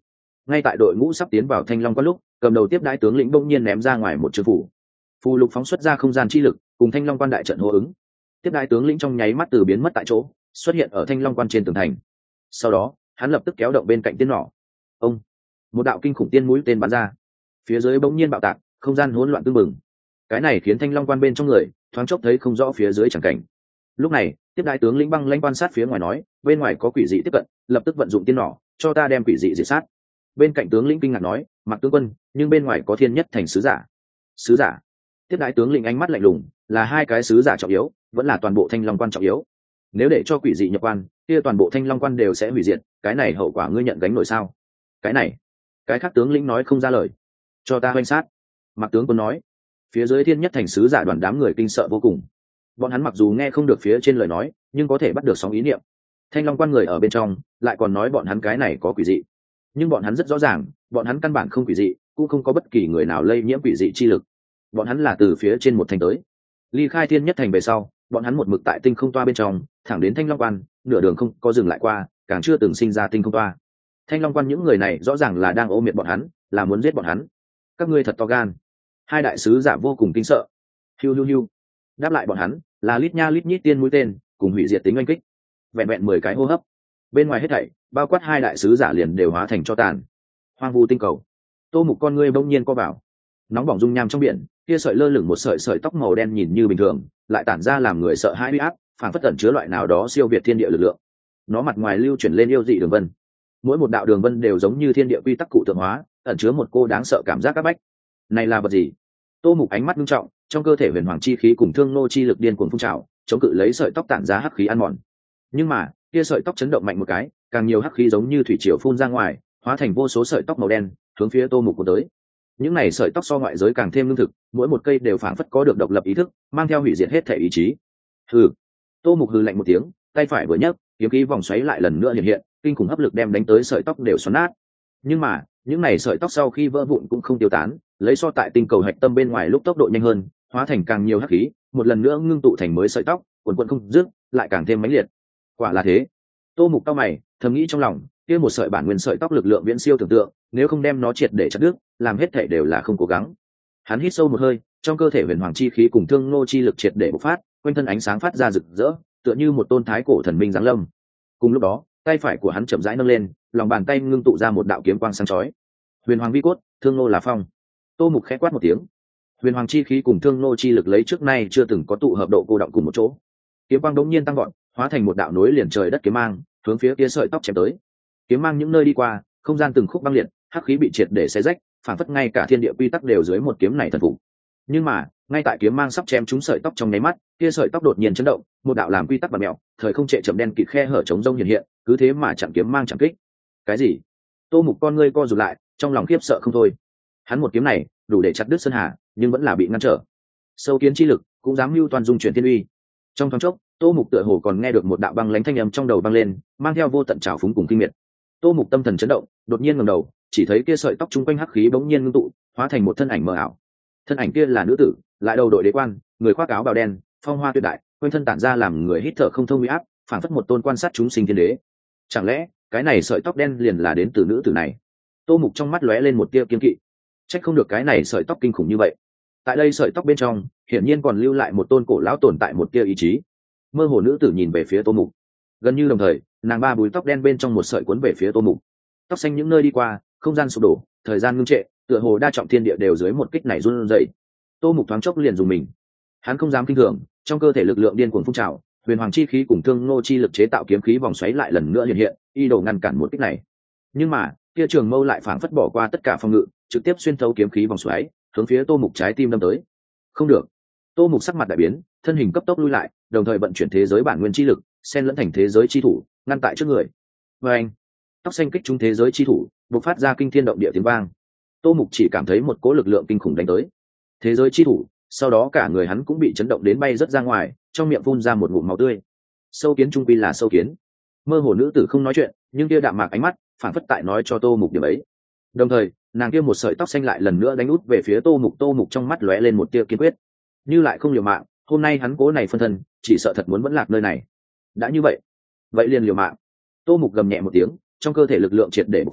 ngay tại đội ngũ sắp tiến vào thanh long quan lúc, cầm đầu tiếp đãi tướng lĩnh bỗng nhiên ném ra ngoài một chữ phủ phù lục phóng xuất ra không gian chi lực cùng thanh long quan đại trận hô ứng. Tiếp đãi tướng lĩnh trong nháy mắt từ biến mất tại chỗ, xuất hiện ở thanh long quan trên tường thành. Sau đó hắn lập tức kéo động bên cạnh tiên nỏ. Ông, một đạo kinh khủng tiên mũi tên bắn ra, phía dưới bỗng nhiên bạo tạc, không gian hỗn loạn tương mừng. Cái này khiến thanh long quan bên trong người thoáng chốc thấy không rõ phía dưới chẳng cảnh. Lúc này tiếp đại tướng lĩnh băng lãnh quan sát phía ngoài nói, bên ngoài có quỷ dị tiếp cận, lập tức vận dụng tiên nỏ cho ta đem quỷ dị diệt sát. Bên cạnh tướng lĩnh kinh ngạc nói, mặc tướng quân, nhưng bên ngoài có thiên nhất thành sứ giả. Sứ giả? Tiếp đại tướng lĩnh ánh mắt lạnh lùng, là hai cái sứ giả trọng yếu, vẫn là toàn bộ thanh long quan trọng yếu? Nếu để cho quỷ dị nhập quan, kia toàn bộ thanh long quan đều sẽ hủy diệt, cái này hậu quả ngươi nhận gánh nổi sao? Cái này, cái khác tướng lĩnh nói không ra lời. Cho ta hoành sát. Mặc tướng quân nói. Phía dưới thiên nhất thành sứ giả đoàn đám người kinh sợ vô cùng. Bọn hắn mặc dù nghe không được phía trên lời nói, nhưng có thể bắt được sóng ý niệm. Thanh long quan người ở bên trong lại còn nói bọn hắn cái này có quỷ dị, nhưng bọn hắn rất rõ ràng, bọn hắn căn bản không quỷ dị, cũng không có bất kỳ người nào lây nhiễm quỷ dị chi lực. Bọn hắn là từ phía trên một thành tới. Ly khai thiên nhất thành về sau, bọn hắn một mực tại tinh không toa bên trong, thẳng đến thanh long quan, nửa đường không có dừng lại qua, càng chưa từng sinh ra tinh không toa. Thanh long quan những người này rõ ràng là đang ô miệt bọn hắn, là muốn giết bọn hắn. Các ngươi thật to gan. Hai đại sứ giả vô cùng kinh sợ. Hiu hiu hiu. Đáp lại bọn hắn là lít nha lít nhít tiên mũi tên cùng hủy diệt tính oanh kích. Vẹn vẹn mười cái hô hấp, bên ngoài hết thảy bao quát hai đại sứ giả liền đều hóa thành cho tàn. Hoang vu tinh cầu. Tô Mục con ngươi bỗng nhiên co vào. Nóng bỏng dung nham trong biển, kia sợi lơ lửng một sợi sợi tóc màu đen nhìn như bình thường, lại tản ra làm người sợ hãi uy áp, phản phất ẩn chứa loại nào đó siêu việt thiên địa lực lượng. Nó mặt ngoài lưu chuyển lên yêu dị đường vân, mỗi một đạo đường vân đều giống như thiên địa quy tắc cụ tượng hóa, ẩn chứa một cô đáng sợ cảm giác áp bách. Này là vật gì? Tô Mục ánh mắt nghiêm trọng, trong cơ thể huyền hoàng chi khí cùng thương nô chi lực điên cuồng phun trào, chống cự lấy sợi tóc tản ra hắc khí ăn mòn. Nhưng mà kia sợi tóc chấn động mạnh một cái, càng nhiều hắc khí giống như thủy triều phun ra ngoài, hóa thành vô số sợi tóc màu đen hướng phía Tô Mục cuốn tới. Những này sợi tóc so ngoại giới càng thêm lương thực, mỗi một cây đều phảng phất có được độc lập ý thức, mang theo hủy diệt hết thể ý chí. Hừ. Tô Mục hừ lạnh một tiếng, tay phải vừa nhấc, kiếm khí vòng xoáy lại lần nữa hiện hiện, kinh khủng hấp lực đem đánh tới sợi tóc đều xoắn nát. Nhưng mà những này sợi tóc sau khi vỡ vụn cũng không tiêu tán, lấy so tại tinh cầu hạch tâm bên ngoài lúc tốc độ nhanh hơn, hóa thành càng nhiều hắc khí, một lần nữa ngưng tụ thành mới sợi tóc, quần quần không dứt, lại càng thêm mãnh liệt. Quả là thế. Tô Mục cau mày, thầm nghĩ trong lòng, kia một sợi bản nguyên sợi tóc lực lượng viễn siêu tưởng tượng, nếu không đem nó triệt để chặt đứt, làm hết thể đều là không cố gắng. Hắn hít sâu một hơi, trong cơ thể huyền hoàng chi khí cùng thương nô chi lực triệt để bộc phát, quanh thân ánh sáng phát ra rực rỡ, tựa như một tôn thái cổ thần minh giáng lâm. Cùng lúc đó, tay phải của hắn chậm rãi nâng lên, lòng bàn tay ngưng tụ ra một đạo kiếm quang sáng chói. Huyền hoàng vi cốt, thương nô là phong. Tô Mục khẽ quát một tiếng. Huyền hoàng chi khí cùng thương nô chi lực lấy trước nay chưa từng có tụ hợp độ cô động cùng một chỗ. Kiếm quang đống nhiên tăng gọn, hóa thành một đạo nối liền trời đất kiếm mang, hướng phía kia sợi tóc chém tới. Kiếm mang những nơi đi qua, không gian từng khúc băng liệt, hắc khí bị triệt để xé rách, phản phất ngay cả thiên địa quy tắc đều dưới một kiếm này thần phục. Nhưng mà ngay tại kiếm mang sắp chém trúng sợi tóc trong nháy mắt, kia sợi tóc đột nhiên chấn động, một đạo làm quy tắc bật mèo, thời không trệ chậm đen kịt khe hở trống rông hiện hiện, cứ thế mà chặn kiếm mang chặn kích. Cái gì? Tô Mục con ngươi co rụt lại, trong lòng khiếp sợ không thôi. Hắn một kiếm này đủ để chặt đứt sơn hà, nhưng vẫn là bị ngăn trở. Sâu kiến chi lực cũng dám mưu toàn dung chuyển thiên uy. Trong thoáng chốc, Tô Mục tựa hồ còn nghe được một đạo băng lãnh thanh âm trong đầu băng lên, mang theo vô tận trào phúng cùng kinh miệt. Tô Mục tâm thần chấn động, đột nhiên ngẩng đầu, chỉ thấy kia sợi tóc trung quanh hắc khí bỗng nhiên ngưng tụ, hóa thành một thân ảnh mờ ảo. Thân ảnh kia là nữ tử, lại đầu đội đế quan, người khoác áo bào đen, phong hoa tuyệt đại, quanh thân tản ra làm người hít thở không thông uy áp, phản phất một tôn quan sát chúng sinh thiên đế. Chẳng lẽ cái này sợi tóc đen liền là đến từ nữ tử này? Tô Mục trong mắt lóe lên một tia kiên kỵ. Trách không được cái này sợi tóc kinh khủng như vậy. Tại đây sợi tóc bên trong, hiển nhiên còn lưu lại một tôn cổ lão tồn tại một tia ý chí. Mơ hồ nữ tử nhìn về phía Tô Mục. Gần như đồng thời, nàng ba búi tóc đen bên trong một sợi cuốn về phía Tô Mục. Tóc xanh những nơi đi qua, không gian sụp đổ, thời gian ngưng trệ, tựa hồ đa trọng thiên địa đều dưới một kích này run rẩy. Tô Mục thoáng chốc liền dùng mình. Hắn không dám kinh thường, trong cơ thể lực lượng điên cuồng phun trào, huyền hoàng chi khí cùng thương nô chi lực chế tạo kiếm khí vòng xoáy lại lần nữa hiện hiện, y đồ ngăn cản một kích này. Nhưng mà kia trường mâu lại phảng phất bỏ qua tất cả phòng ngự, trực tiếp xuyên thấu kiếm khí vòng xoáy, hướng phía Tô Mục trái tim đâm tới. Không được. Tô Mục sắc mặt đại biến, thân hình cấp tốc lui lại, đồng thời vận chuyển thế giới bản nguyên chi lực, xen lẫn thành thế giới chi thủ, ngăn tại trước người. Và anh, tóc xanh kích trúng thế giới chi thủ, bộc phát ra kinh thiên động địa tiếng vang. Tô Mục chỉ cảm thấy một cỗ lực lượng kinh khủng đánh tới. Thế giới chi thủ, sau đó cả người hắn cũng bị chấn động đến bay rất ra ngoài, trong miệng phun ra một ngụm máu tươi. Sâu kiến trung quy là sâu kiến. Mơ hồ nữ tử không nói chuyện, nhưng kia đạm mạc ánh mắt, phản phất tại nói cho Tô Mục điểm ấy. Đồng thời, nàng kia một sợi tóc xanh lại lần nữa đánh út về phía Tô Mục. Tô Mục trong mắt lóe lên một tia kiên quyết. Như lại không liều mạng, hôm nay hắn cố này phân thân, chỉ sợ thật muốn vẫn lạc nơi này. Đã như vậy, vậy liền liều mạng. Tô Mục gầm nhẹ một tiếng, trong cơ thể lực lượng triệt để bộc phát,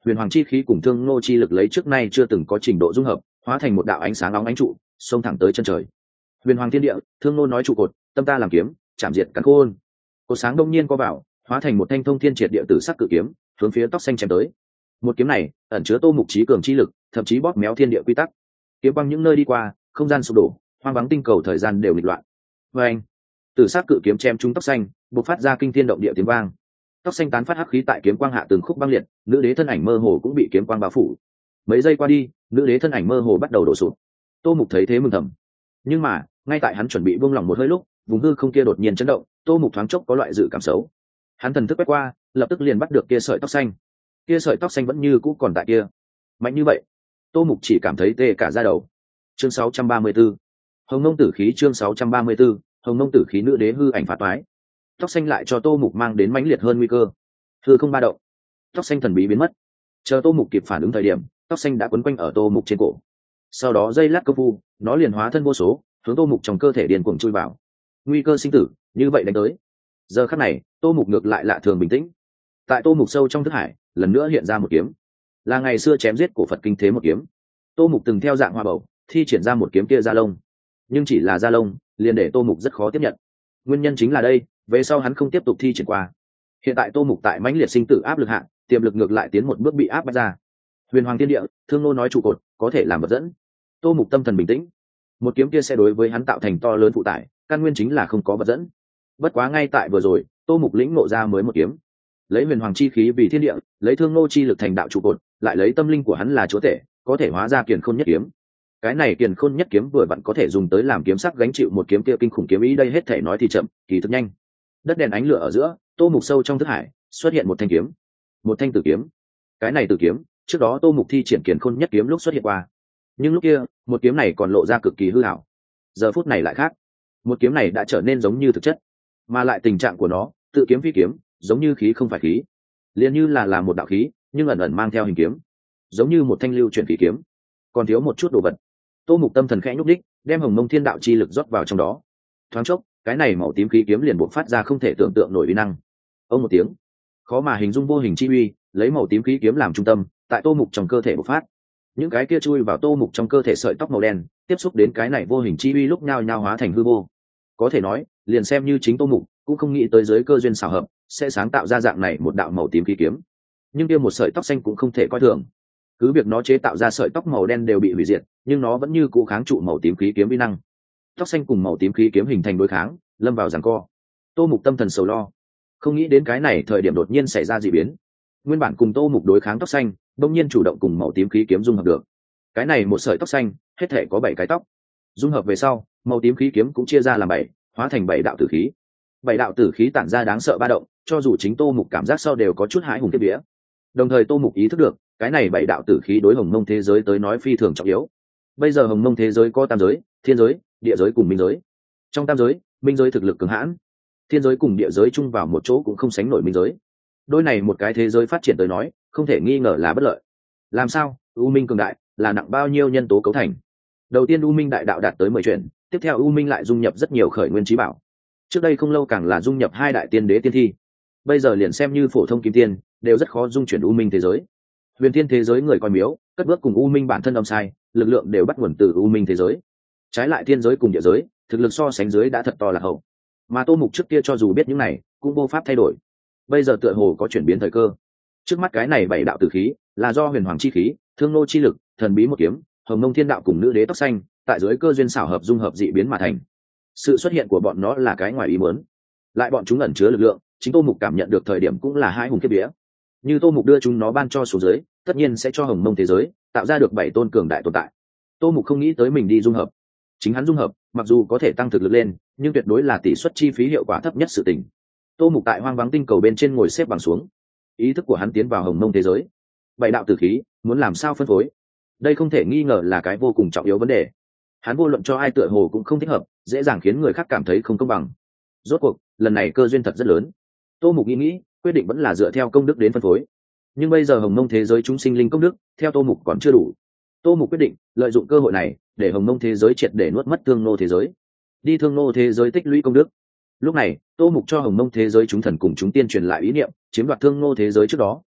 huyền hoàng chi khí cùng thương ngô chi lực lấy trước nay chưa từng có trình độ dung hợp, hóa thành một đạo ánh sáng nóng ánh trụ, xông thẳng tới chân trời. Huyền hoàng thiên địa, thương ngô nói trụ cột, tâm ta làm kiếm, chạm diệt cắn khôn. Cột sáng đông nhiên co vào, hóa thành một thanh thông thiên triệt địa tử sắc cự kiếm, hướng phía tóc xanh chém tới. Một kiếm này ẩn chứa Tô Mục trí cường chi lực, thậm chí bóp méo thiên địa quy tắc. Kiếm quang những nơi đi qua, không gian sụp đổ, hoang vắng tinh cầu thời gian đều nghịch loạn. Và anh, tử sắc cự kiếm chém trúng tóc xanh, bộc phát ra kinh thiên động địa tiếng vang. Tóc xanh tán phát hắc khí tại kiếm quang hạ từng khúc băng liệt, nữ đế thân ảnh mơ hồ cũng bị kiếm quang bao phủ. Mấy giây qua đi, nữ đế thân ảnh mơ hồ bắt đầu đổ sụp. Tô Mục thấy thế mừng thầm. Nhưng mà, ngay tại hắn chuẩn bị buông lỏng một hơi lúc, vùng hư không kia đột nhiên chấn động, Tô Mục thoáng chốc có loại dự cảm xấu. Hắn thần thức quét qua, lập tức liền bắt được kia sợi tóc xanh. Kia sợi tóc xanh vẫn như cũ còn tại kia. Mạnh như vậy, Tô Mục chỉ cảm thấy tê cả da đầu. Chương sáu trăm ba mươi 634. Hồng Nông Tử Khí chương sáu trăm ba mươi 634. Hồng Nông Tử Khí nữ đế hư ảnh phá toái. Tóc xanh lại cho Tô Mục mang đến mãnh liệt hơn nguy cơ. Hư không ba động, tóc xanh thần bí biến mất. Chờ Tô Mục kịp phản ứng thời điểm, tóc xanh đã quấn quanh ở Tô Mục trên cổ. Sau đó dây lát công phu, nó liền hóa thân vô số, hướng Tô Mục trong cơ thể điên cuồng chui vào. Nguy cơ sinh tử, như vậy đánh tới. Giờ khắc này, Tô Mục ngược lại lạ thường bình tĩnh. Tại Tô Mục sâu trong thức hải, lần nữa hiện ra một kiếm, là ngày xưa chém giết cổ Phật kinh thế một kiếm. Tô Mục từng theo dạng hoa bầu, thi triển ra một kiếm kia ra lông, nhưng chỉ là ra lông, liền để Tô Mục rất khó tiếp nhận. Nguyên nhân chính là đây, về sau hắn không tiếp tục thi triển qua. Hiện tại Tô Mục tại mãnh liệt sinh tử áp lực hạ, tiềm lực ngược lại tiến một bước bị áp bách ra. Huyền Hoàng Thiên Địa, Thương Nô nói trụ cột, có thể làm vật dẫn. Tô Mục tâm thần bình tĩnh, một kiếm kia sẽ đối với hắn tạo thành to lớn phụ tải, căn nguyên chính là không có vật dẫn. Bất quá ngay tại vừa rồi, Tô Mục lĩnh ngộ ra mới một kiếm, lấy huyền hoàng chi khí vì thiên địa, lấy thương nô chi lực thành đạo trụ cột, lại lấy tâm linh của hắn là chúa tể, có thể hóa ra kiền khôn nhất kiếm. Cái này kiền khôn nhất kiếm vừa vặn có thể dùng tới làm kiếm sắc gánh chịu một kiếm kia kinh khủng kiếm ý. Đây hết thể nói thì chậm, kỳ thực nhanh. Đất đèn ánh lửa ở giữa, Tô Mục sâu trong thức hải xuất hiện một thanh kiếm, một thanh tử kiếm. Cái này tử kiếm, trước đó Tô Mục thi triển kiền khôn nhất kiếm lúc xuất hiện qua, nhưng lúc kia một kiếm này còn lộ ra cực kỳ hư ảo. Giờ phút này lại khác, một kiếm này đã trở nên giống như thực chất, mà lại tình trạng của nó tự kiếm phi kiếm, giống như khí không phải khí, liền như là là một đạo khí nhưng ẩn ẩn mang theo hình kiếm, giống như một thanh lưu chuyển khí kiếm, còn thiếu một chút đồ vật. Tô Mục tâm thần khẽ nhúc đích, đem hồng mông thiên đạo chi lực rót vào trong đó. Thoáng chốc, cái này màu tím khí kiếm liền bộc phát ra không thể tưởng tượng nổi uy năng. Ông một tiếng, khó mà hình dung vô hình chi uy, lấy màu tím khí kiếm làm trung tâm, tại Tô Mục trong cơ thể bộc phát. Những cái kia chui vào Tô Mục trong cơ thể sợi tóc màu đen, tiếp xúc đến cái này vô hình chi uy lúc nhao nhao hóa thành hư vô. Có thể nói, liền xem như chính Tô Mục cũng không nghĩ tới giới cơ duyên xảo hợp sẽ sáng tạo ra dạng này một đạo màu tím khí kiếm. Nhưng kia một sợi tóc xanh cũng không thể coi thường. Cứ việc nó chế tạo ra sợi tóc màu đen đều bị hủy diệt, nhưng nó vẫn như cũ kháng trụ màu tím khí kiếm uy năng. Tóc xanh cùng màu tím khí kiếm hình thành đối kháng, lâm vào giằng co. Tô Mục tâm thần sầu lo, không nghĩ đến cái này thời điểm đột nhiên xảy ra dị biến. Nguyên bản cùng Tô Mục đối kháng tóc xanh, đột nhiên chủ động cùng màu tím khí kiếm dung hợp được. Cái này một sợi tóc xanh, hết thể có bảy cái tóc. Dung hợp về sau, màu tím khí kiếm cũng chia ra làm bảy, hóa thành bảy đạo tử khí. Bảy đạo tử khí tản ra đáng sợ ba động, cho dù chính Tô Mục cảm giác sau đều có chút hãi hùng kiếp vía. Đồng thời Tô Mục ý thức được, cái này bảy đạo tử khí đối hồng mông thế giới tới nói phi thường trọng yếu. Bây giờ hồng mông thế giới có tam giới, thiên giới, địa giới cùng minh giới. Trong tam giới, minh giới thực lực cường hãn, thiên giới cùng địa giới chung vào một chỗ cũng không sánh nổi minh giới. Đôi này một cái thế giới phát triển tới nói, không thể nghi ngờ là bất lợi. Làm sao? U Minh cường đại, là nặng bao nhiêu nhân tố cấu thành? Đầu tiên U Minh đại đạo đạt tới mười chuyển, tiếp theo U Minh lại dung nhập rất nhiều khởi nguyên trí bảo. Trước đây không lâu càng là dung nhập hai đại tiên đế tiên thi. Bây giờ liền xem như phổ thông kim tiên, đều rất khó dung chuyển U Minh thế giới. Huyền Thiên thế giới người coi miếu, cất bước cùng U Minh bản thân âm sai, lực lượng đều bắt nguồn từ U Minh thế giới. Trái lại thiên giới cùng địa giới, thực lực so sánh dưới đã thật to là hậu. Mà Tô Mục trước kia cho dù biết những này, cũng vô pháp thay đổi. Bây giờ tựa hồ có chuyển biến thời cơ. Trước mắt cái này bảy đạo tử khí, là do huyền hoàng chi khí, thương nô chi lực, thần bí một kiếm, hồng mông thiên đạo cùng nữ đế tóc xanh, tại dưới cơ duyên xảo hợp dung hợp dị biến mà thành. Sự xuất hiện của bọn nó là cái ngoài ý muốn, lại bọn chúng ẩn chứa lực lượng, chính Tô Mục cảm nhận được thời điểm cũng là hai hùng kiếp vía. Như Tô Mục đưa chúng nó ban cho xuống dưới, tất nhiên sẽ cho hồng mông thế giới tạo ra được bảy tôn cường đại tồn tại. Tô Mục không nghĩ tới mình đi dung hợp, chính hắn dung hợp, mặc dù có thể tăng thực lực lên, nhưng tuyệt đối là tỷ suất chi phí hiệu quả thấp nhất sự tình. Tô Mục tại hoang vắng tinh cầu bên trên ngồi xếp bằng xuống, ý thức của hắn tiến vào hồng mông thế giới. Bảy đạo tử khí, muốn làm sao phân phối? Đây không thể nghi ngờ là cái vô cùng trọng yếu vấn đề. Hắn vô luận cho ai tựa hồ cũng không thích hợp, dễ dàng khiến người khác cảm thấy không công bằng. Rốt cuộc, lần này cơ duyên thật rất lớn. Tô Mục nghĩ nghĩ, quyết định vẫn là dựa theo công đức đến phân phối. Nhưng bây giờ hồng mông thế giới chúng sinh linh công đức, theo Tô Mục còn chưa đủ. Tô Mục quyết định lợi dụng cơ hội này để hồng mông thế giới triệt để nuốt mất thương nô thế giới, đi thương nô thế giới tích lũy công đức. Lúc này, Tô Mục cho hồng mông thế giới chúng thần cùng chúng tiên truyền lại ý niệm, chiếm đoạt thương nô thế giới trước đó,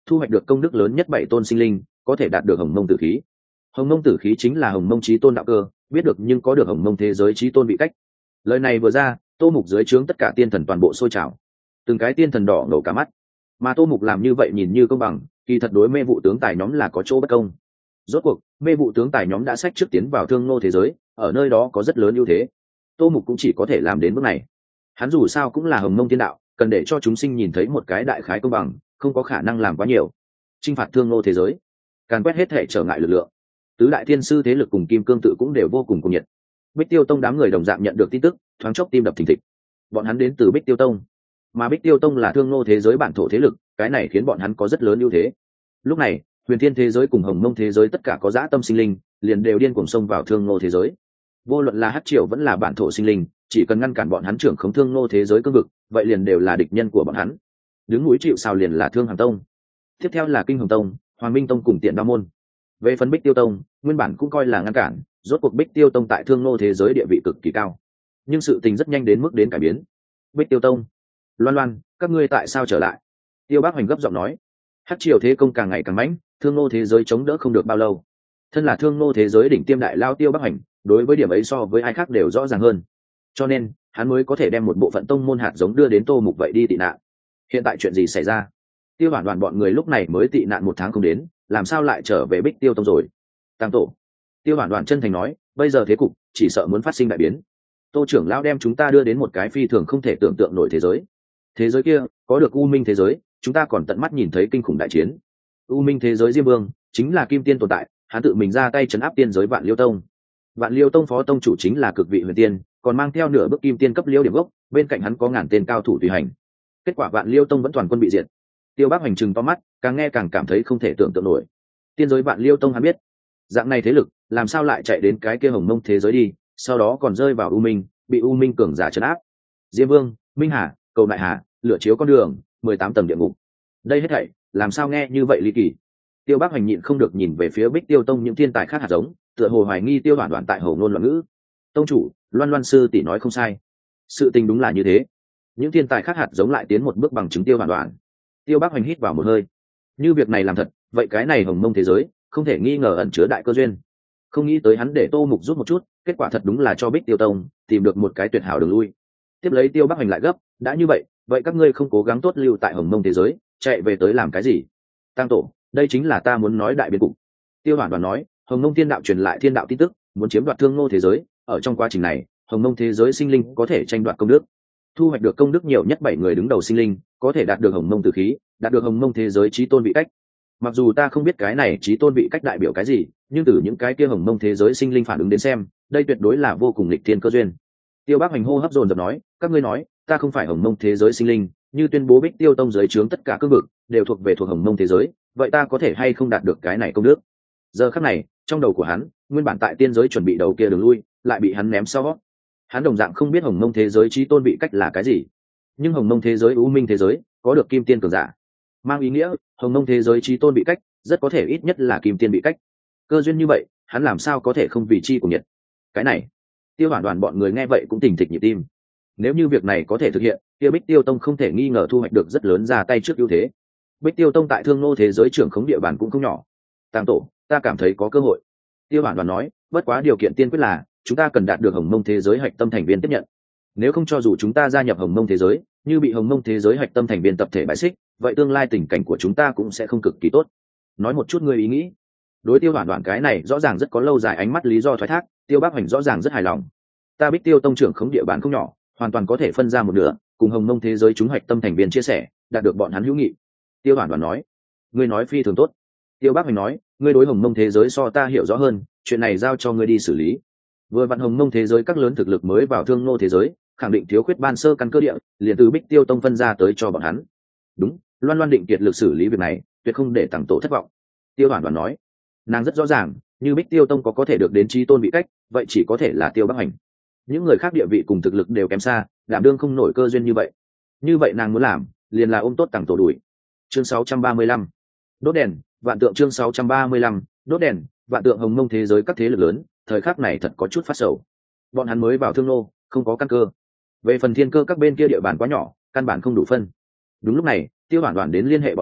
thu hoạch được công đức lớn nhất bảy tôn sinh linh có thể đạt được hồng mông tử khí. Hồng mông tử khí chính là hồng mông chí tôn đạo cơ, biết được nhưng có được hồng mông thế giới chí tôn vị cách. Lời này vừa ra, Tô Mục dưới trướng tất cả tiên thần toàn bộ sôi trào, từng cái tiên thần đỏ ngầu cả mắt. Mà Tô Mục làm như vậy nhìn như công bằng, kỳ thật đối mê vụ tướng tài nhóm là có chỗ bất công. Rốt cuộc mê vụ tướng tài nhóm đã sách trước tiến vào thương nô thế giới, ở nơi đó có rất lớn ưu thế. Tô Mục cũng chỉ có thể làm đến bước này. Hắn dù sao cũng là hồng mông tiên đạo, cần để cho chúng sinh nhìn thấy một cái đại khái công bằng, không có khả năng làm quá nhiều. Chinh phạt thương nô thế giới, càn quét hết thể trở ngại lực lượng. Tứ đại thiên sư thế lực cùng kim cương tự cũng đều vô cùng cuồng nhiệt. Bích Tiêu Tông đám người đồng dạng nhận được tin tức, thoáng chốc tim đập thình thịch. Bọn hắn đến từ Bích Tiêu Tông, mà Bích Tiêu Tông là thương nô thế giới bản thổ thế lực, cái này khiến bọn hắn có rất lớn ưu thế. Lúc này, huyền thiên thế giới cùng hồng mông thế giới tất cả có dã tâm sinh linh, liền đều điên cuồng xông vào thương nô thế giới. Vô luận là Hắc Triều vẫn là bản thổ sinh linh, chỉ cần ngăn cản bọn hắn trưởng khống thương nô thế giới cương vực, vậy liền đều là địch nhân của bọn hắn. Đứng núi chịu sào liền là Thương Hằng Tông, tiếp theo là Kinh Hồng Tông, Hoàng Minh Tông cùng Tiện Đao Môn. Về phần Bích Tiêu Tông, nguyên bản cũng coi là ngăn cản, rốt cuộc Bích Tiêu Tông tại thương nô thế giới địa vị cực kỳ cao, nhưng sự tình rất nhanh đến mức đến cải biến. Bích Tiêu Tông, Loan Loan, các ngươi tại sao trở lại? Tiêu Bác Hoành gấp giọng nói. Hắc Triều thế công càng ngày càng mãnh, thương nô thế giới chống đỡ không được bao lâu. Thân là thương nô thế giới đỉnh tiêm đại lao Tiêu Bác Hoành, đối với điểm ấy so với ai khác đều rõ ràng hơn, cho nên hắn mới có thể đem một bộ phận tông môn hạt giống đưa đến Tô Mục vậy đi tị nạn. Hiện tại chuyện gì xảy ra? Tiêu Hoàn Đoàn bọn người lúc này mới tị nạn một tháng không đến, làm sao lại trở về Bích Tiêu Tông rồi? Tăng tổ, Tiêu Hoàn Đoàn chân thành nói, bây giờ thế cục chỉ sợ muốn phát sinh đại biến. Tô trưởng lão đem chúng ta đưa đến một cái phi thường không thể tưởng tượng nổi thế giới. Thế giới kia có được U Minh thế giới, chúng ta còn tận mắt nhìn thấy kinh khủng đại chiến. U Minh thế giới Diêm Vương chính là kim tiên tồn tại, hắn tự mình ra tay trấn áp tiên giới Vạn Liêu Tông. Vạn Liêu Tông phó tông chủ chính là cực vị huyền tiên, còn mang theo nửa bước kim tiên cấp liêu điểm gốc, bên cạnh hắn có ngàn tên cao thủ tùy hành. Kết quả Vạn Liêu Tông vẫn toàn quân bị diệt. Tiêu Bác Hoành trừng to mắt, càng nghe càng cảm thấy không thể tưởng tượng nổi. Tiên giới Vạn Liêu Tông hắn biết, dạng này thế lực làm sao lại chạy đến cái kia hồng mông thế giới đi, sau đó còn rơi vào U Minh, bị U Minh cường giả trấn áp. Diêm Vương, Minh Hà, Cầu Đại Hà, lửa chiếu con đường, mười tám tầng địa ngục. Đây hết thảy, làm sao nghe như vậy ly kỳ. Tiêu Bác Hoành nhịn không được nhìn về phía Bích Tiêu Tông những thiên tài khác hạt giống, tựa hồ hoài nghi Tiêu Hoàn Đoạn tại hồ ngôn loạn ngữ. Tông chủ, Loan Loan sư tỷ nói không sai, sự tình đúng là như thế. Những thiên tài khác hạt giống lại tiến một bước bằng chứng Tiêu Hoàn Đoạn. Tiêu Bác Hoành hít vào một hơi, như việc này làm thật, vậy cái này hồng mông thế giới không thể nghi ngờ ẩn chứa đại cơ duyên. Không nghĩ tới hắn để Tô Mục rút một chút, kết quả thật đúng là cho Bích Tiêu Tông tìm được một cái tuyệt hảo đường lui. Tiếp lấy Tiêu Bác Hoành lại gấp, đã như vậy, vậy các ngươi không cố gắng tốt lưu tại hồng mông thế giới, chạy về tới làm cái gì? Tăng tổ, đây chính là ta muốn nói đại biến cục. Tiêu Hoàn Đoàn nói, hồng mông thiên đạo truyền lại thiên đạo tin tức, muốn chiếm đoạt thương nô thế giới. Ở trong quá trình này, hồng mông thế giới sinh linh có thể tranh đoạt công đức, thu hoạch được công đức nhiều nhất bảy người đứng đầu sinh linh có thể đạt được hồng mông tử khí, đạt được hồng mông thế giới chí tôn vị cách. Mặc dù ta không biết cái này chí tôn vị cách đại biểu cái gì, nhưng từ những cái kia hồng mông thế giới sinh linh phản ứng đến xem, đây tuyệt đối là vô cùng nghịch thiên cơ duyên. Tiêu Bác Hoành hô hấp dồn dập nói, các ngươi nói ta không phải hồng mông thế giới sinh linh, như tuyên bố Bích Tiêu Tông giới trướng tất cả cương vực đều thuộc về thuộc hồng mông thế giới, vậy ta có thể hay không đạt được cái này công đức? Giờ khắc này, trong đầu của hắn, nguyên bản tại tiên giới chuẩn bị đầu kia đường lui, lại bị hắn ném sau. Hắn đồng dạng không biết hồng mông thế giới chí tôn vị cách là cái gì, nhưng hồng mông thế giới U Minh thế giới có được kim tiên cường giả, mang ý nghĩa hồng mông thế giới chí tôn vị cách rất có thể ít nhất là kim tiên vị cách. Cơ duyên như vậy, hắn làm sao có thể không vì chi của nhiệt? Cái này, Tiêu Hoàn Đoàn bọn người nghe vậy cũng tỉnh thịch nhịp tim. Nếu như việc này có thể thực hiện, kia Bích Tiêu Tông không thể nghi ngờ thu hoạch được rất lớn ra tay trước ưu thế. Bích Tiêu Tông tại thương nô thế giới trưởng khống địa bàn cũng không nhỏ. Tàng tổ, ta cảm thấy có cơ hội. Tiêu Hoàn Đoàn nói, bất quá điều kiện tiên quyết là chúng ta cần đạt được hồng mông thế giới hạch tâm thành viên tiếp nhận. Nếu không, cho dù chúng ta gia nhập hồng mông thế giới, như bị hồng mông thế giới hạch tâm thành viên tập thể bãi xích, vậy tương lai tình cảnh của chúng ta cũng sẽ không cực kỳ tốt. Nói một chút ngươi ý nghĩ. Đối Tiêu Hoàn Đoạn cái này rõ ràng rất có lâu dài ánh mắt lý do thoái thác, Tiêu Bác Hoành rõ ràng rất hài lòng. Ta Bích Tiêu Tông trưởng khống địa bàn không nhỏ, hoàn toàn có thể phân ra một nửa, cùng hồng mông thế giới chúng hạch tâm thành viên chia sẻ, đạt được bọn hắn hữu nghị. Tiêu Hoàn Đoạn nói, ngươi nói phi thường tốt. Tiêu Bác Hoành nói, ngươi đối hồng mông thế giới so ta hiểu rõ hơn, chuyện này giao cho ngươi đi xử lý. Vừa vặn hồng mông thế giới các lớn thực lực mới vào thương nô thế giới, khẳng định thiếu khuyết ban sơ căn cơ địa, liền từ Bích Tiêu Tông phân ra tới cho bọn hắn. Đúng, Loan Loan định kiệt lực xử lý việc này, tuyệt không để Tằng tổ thất vọng. Tiêu Hoàn Hoàn nói, nàng rất rõ ràng, như Bích Tiêu Tông có có thể được đến chí tôn vị cách, vậy chỉ có thể là Tiêu Bác Hoành. Những người khác địa vị cùng thực lực đều kém xa, đảm đương không nổi cơ duyên như vậy. Như vậy nàng muốn làm, liền là ôm tốt Tằng tổ đuổi. Chương sáu trăm ba mươi lăm, đốt đèn, vạn tượng. Chương sáu trăm ba mươi lăm, đốt đèn, vạn tượng. Hồng mông thế giới các thế lực lớn, thời khắc này thật có chút phát sầu. Bọn hắn mới vào thương nô, không có căn cơ. Về phần thiên cơ các bên kia địa bàn quá nhỏ, căn bản không đủ phân. Đúng lúc này, Tiêu Hoàn Hoàn đến liên hệ bọn hắn,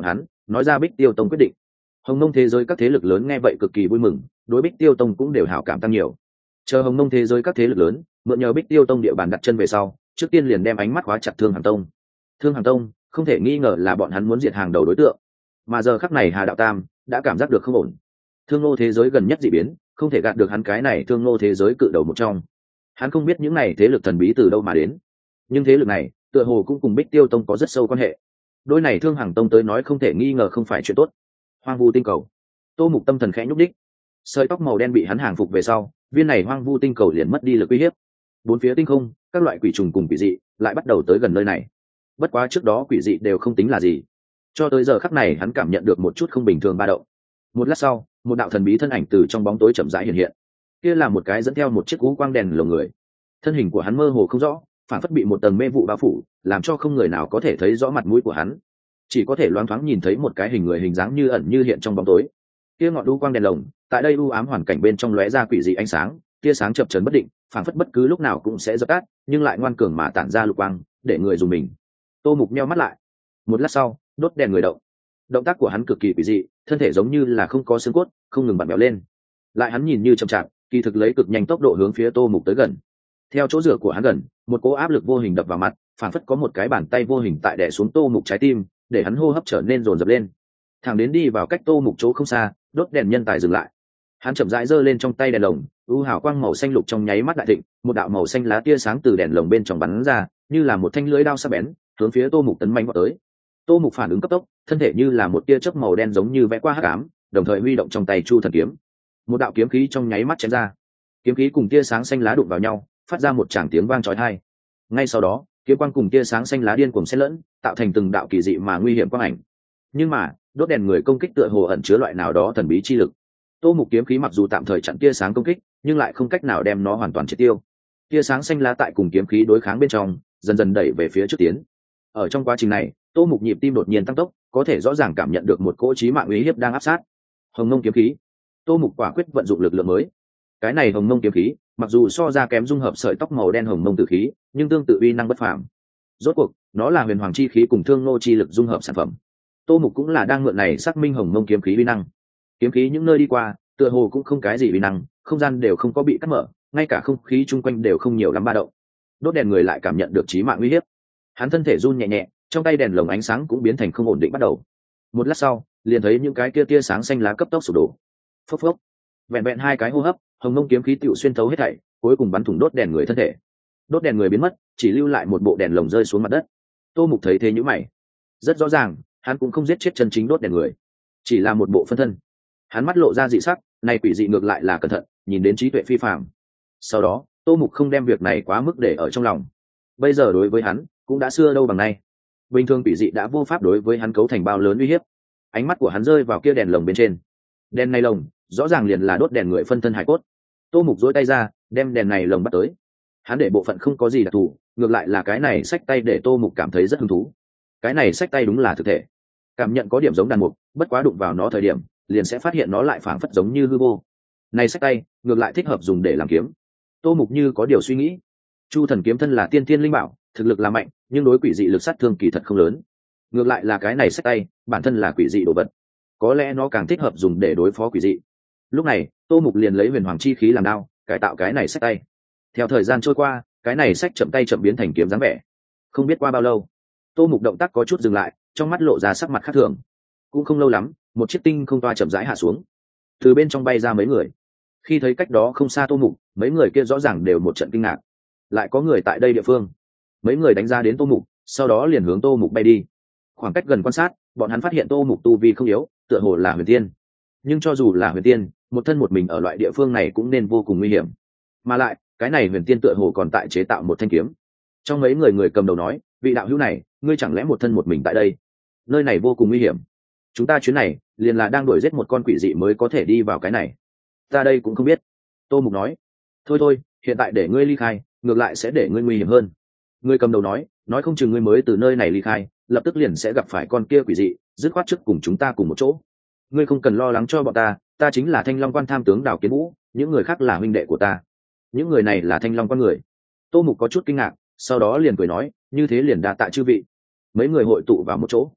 nói ra Bích Tiêu Tông quyết định. Hồng Mông thế giới các thế lực lớn nghe vậy cực kỳ vui mừng, đối Bích Tiêu Tông cũng đều hảo cảm tăng nhiều. Chờ Hồng Mông thế giới các thế lực lớn mượn nhờ Bích Tiêu Tông địa bàn đặt chân về sau, trước tiên liền đem ánh mắt khóa chặt Thương Hằng Tông. Thương Hằng Tông không thể nghi ngờ là bọn hắn muốn diệt hàng đầu đối tượng, mà giờ khắc này Hà Đạo Tam đã cảm giác được không ổn. Thương Ngô thế giới gần nhất dị biến, không thể gạt được hắn cái này Thương Ngô thế giới cự đầu một trong. Hắn không biết những này thế lực thần bí từ đâu mà đến, nhưng thế lực này tựa hồ cũng cùng Bích Tiêu Tông có rất sâu quan hệ. Đôi này Thương Hằng Tông tới nói không thể nghi ngờ không phải chuyện tốt. Hoang vu tinh cầu. Tô Mục tâm thần khẽ nhúc đích, sợi tóc màu đen bị hắn hàng phục về sau, viên này hoang vu tinh cầu liền mất đi lực uy hiếp. Bốn phía tinh không, các loại quỷ trùng cùng quỷ dị lại bắt đầu tới gần nơi này. Bất quá trước đó quỷ dị đều không tính là gì, cho tới giờ khắc này hắn cảm nhận được một chút không bình thường ba động. Một lát sau, một đạo thần bí thân ảnh từ trong bóng tối chậm rãi hiện hiện. Kia là một cái dẫn theo một chiếc cú quang đèn lồng người. Thân hình của hắn mơ hồ không rõ, phản phất bị một tầng mê vụ bao phủ, làm cho không người nào có thể thấy rõ mặt mũi của hắn, chỉ có thể loáng thoáng nhìn thấy một cái hình người hình dáng như ẩn như hiện trong bóng tối. Kia ngọn đu quang đèn lồng tại đây u ám hoàn cảnh bên trong lóe ra quỷ dị ánh sáng, tia sáng chập chờn bất định, phản phất bất cứ lúc nào cũng sẽ dập tắt, nhưng lại ngoan cường mà tản ra lục quang, để người dùng mình. Tô Mục nheo mắt lại. Một lát sau, đốt đèn người động. Động tác của hắn cực kỳ quỷ dị, thân thể giống như là không có xương cốt, không ngừng vặn vẹo lên. Lại hắn nhìn như chậm chạp, kỳ thực lấy cực nhanh tốc độ hướng phía Tô Mục tới gần. Theo chỗ dựa của hắn gần, một cỗ áp lực vô hình đập vào mặt, phản phất có một cái bàn tay vô hình tại đè xuống Tô Mục trái tim, để hắn hô hấp trở nên dồn dập lên. Thẳng đến đi vào cách Tô Mục chỗ không xa, đốt đèn nhân tài dừng lại. Hắn chậm rãi giơ lên trong tay đèn lồng, u hào quang màu xanh lục trong nháy mắt đại thịnh, một đạo màu xanh lá tia sáng từ đèn lồng bên trong bắn ra, như là một thanh lưỡi dao sắc bén, hướng phía Tô Mục tấn mãnh vọt tới. Tô Mục phản ứng cấp tốc, thân thể như là một tia chớp màu đen giống như vẽ qua hắc ám, đồng thời huy động trong tay Chu Thần kiếm. Một đạo kiếm khí trong nháy mắt chém ra. Kiếm khí cùng tia sáng xanh lá đụng vào nhau, phát ra một tràng tiếng vang chói tai. Ngay sau đó, kiếm quang cùng tia sáng xanh lá điên cuồng xen lẫn, tạo thành từng đạo kỳ dị mà nguy hiểm quang ảnh. Nhưng mà, đốt đèn người công kích tựa hồ ẩn chứa loại nào đó thần bí chi lực. Tô Mục kiếm khí mặc dù tạm thời chặn tia sáng công kích, nhưng lại không cách nào đem nó hoàn toàn triệt tiêu. Tia sáng xanh lá tại cùng kiếm khí đối kháng bên trong, dần dần đẩy về phía trước tiến. Ở trong quá trình này, Tô Mục nhịp tim đột nhiên tăng tốc, có thể rõ ràng cảm nhận được một cỗ chí mạng uy hiếp đang áp sát. Hồng Mông kiếm khí. Tô Mục quả quyết vận dụng lực lượng mới. Cái này Hồng Mông kiếm khí, mặc dù so ra kém dung hợp sợi tóc màu đen Hồng Mông tử khí, nhưng tương tự uy năng bất phàm. Rốt cuộc, nó là huyền hoàng chi khí cùng thương nô chi lực dung hợp sản phẩm. Tô Mục cũng là đang mượn này xác minh Hồng Mông kiếm khí uy năng. Kiếm khí những nơi đi qua, tựa hồ cũng không cái gì uy năng, không gian đều không có bị cắt mở, ngay cả không khí chung quanh đều không nhiều lắm ba động. Đốt đèn người lại cảm nhận được chí mạng uy hiếp. Hắn thân thể run nhẹ nhẹ, trong tay đèn lồng ánh sáng cũng biến thành không ổn định bắt đầu. Một lát sau, liền thấy những cái kia tia sáng xanh lá cấp tốc sụp đổ. Phốc phốc. Vẹn vẹn hai cái hô hấp, Hồng Mông kiếm khí tựu xuyên thấu hết thảy, cuối cùng bắn thủng đốt đèn người thân thể. Đốt đèn người biến mất, chỉ lưu lại một bộ đèn lồng rơi xuống mặt đất. Tô Mục thấy thế nhíu mày. Rất rõ ràng, hắn cũng không giết chết chân chính đốt đèn người, chỉ là một bộ phân thân. Hắn mắt lộ ra dị sắc, này quỷ dị ngược lại là cẩn thận, nhìn đến trí tuệ phi phàm. Sau đó, Tô Mục không đem việc này quá mức để ở trong lòng. Bây giờ đối với hắn, cũng đã xưa đâu bằng nay. Bình thường quỷ dị đã vô pháp đối với hắn cấu thành bao lớn uy hiếp. Ánh mắt của hắn rơi vào kia đèn lồng bên trên. Đèn này lồng, rõ ràng liền là đốt đèn người phân thân hải cốt. Tô Mục duỗi tay ra, đem đèn này lồng bắt tới. Hắn để bộ phận không có gì đặc thù, ngược lại là cái này xách tay để Tô Mục cảm thấy rất hứng thú. Cái này xách tay đúng là thực thể, cảm nhận có điểm giống đàn mục, bất quá đụng vào nó thời điểm, liền sẽ phát hiện nó lại phảng phất giống như hư vô. Này xách tay, ngược lại thích hợp dùng để làm kiếm. Tô Mục như có điều suy nghĩ. Chu Thần kiếm thân là tiên thiên linh bảo, thực lực là mạnh, nhưng đối quỷ dị lực sát thương kỳ thật không lớn. Ngược lại là cái này xách tay, bản thân là quỷ dị đồ vật, có lẽ nó càng thích hợp dùng để đối phó quỷ dị. Lúc này, Tô Mục liền lấy huyền hoàng chi khí làm đao, cải tạo cái này xách tay. Theo thời gian trôi qua, cái này xách chậm tay chậm biến thành kiếm dáng vẻ. Không biết qua bao lâu, Tô Mục động tác có chút dừng lại, trong mắt lộ ra sắc mặt khác thường. Cũng không lâu lắm, một chiếc tinh không toa chậm rãi hạ xuống, từ bên trong bay ra mấy người. Khi thấy cách đó không xa Tô Mục, mấy người kia rõ ràng đều một trận kinh ngạc. Lại có người tại đây địa phương. Mấy người đánh ra đến Tô Mục, sau đó liền hướng Tô Mục bay đi. Khoảng cách gần quan sát, bọn hắn phát hiện Tô Mục tu vi không yếu, tựa hồ là huyền tiên. Nhưng cho dù là huyền tiên, một thân một mình ở loại địa phương này cũng nên vô cùng nguy hiểm. Mà lại, cái này huyền tiên tựa hồ còn tại chế tạo một thanh kiếm. Trong mấy người người cầm đầu nói, vị đạo hữu này, ngươi chẳng lẽ một thân một mình tại đây? Nơi này vô cùng nguy hiểm. Chúng ta chuyến này liền là đang đuổi giết một con quỷ dị mới có thể đi vào cái này. Ta đây cũng không biết. Tô Mục nói. Thôi thôi, hiện tại để ngươi ly khai, ngược lại sẽ để ngươi nguy hiểm hơn. Người cầm đầu nói, nói không chừng ngươi mới từ nơi này ly khai, lập tức liền sẽ gặp phải con kia quỷ dị, dứt khoát trước cùng chúng ta cùng một chỗ. Ngươi không cần lo lắng cho bọn ta, ta chính là Thanh Long Quan tham tướng Đào Kiến Vũ, những người khác là huynh đệ của ta. Những người này là Thanh Long Quan người. Tô Mục có chút kinh ngạc, sau đó liền cười nói, như thế liền đa tạ chư vị. Mấy người hội tụ vào một chỗ.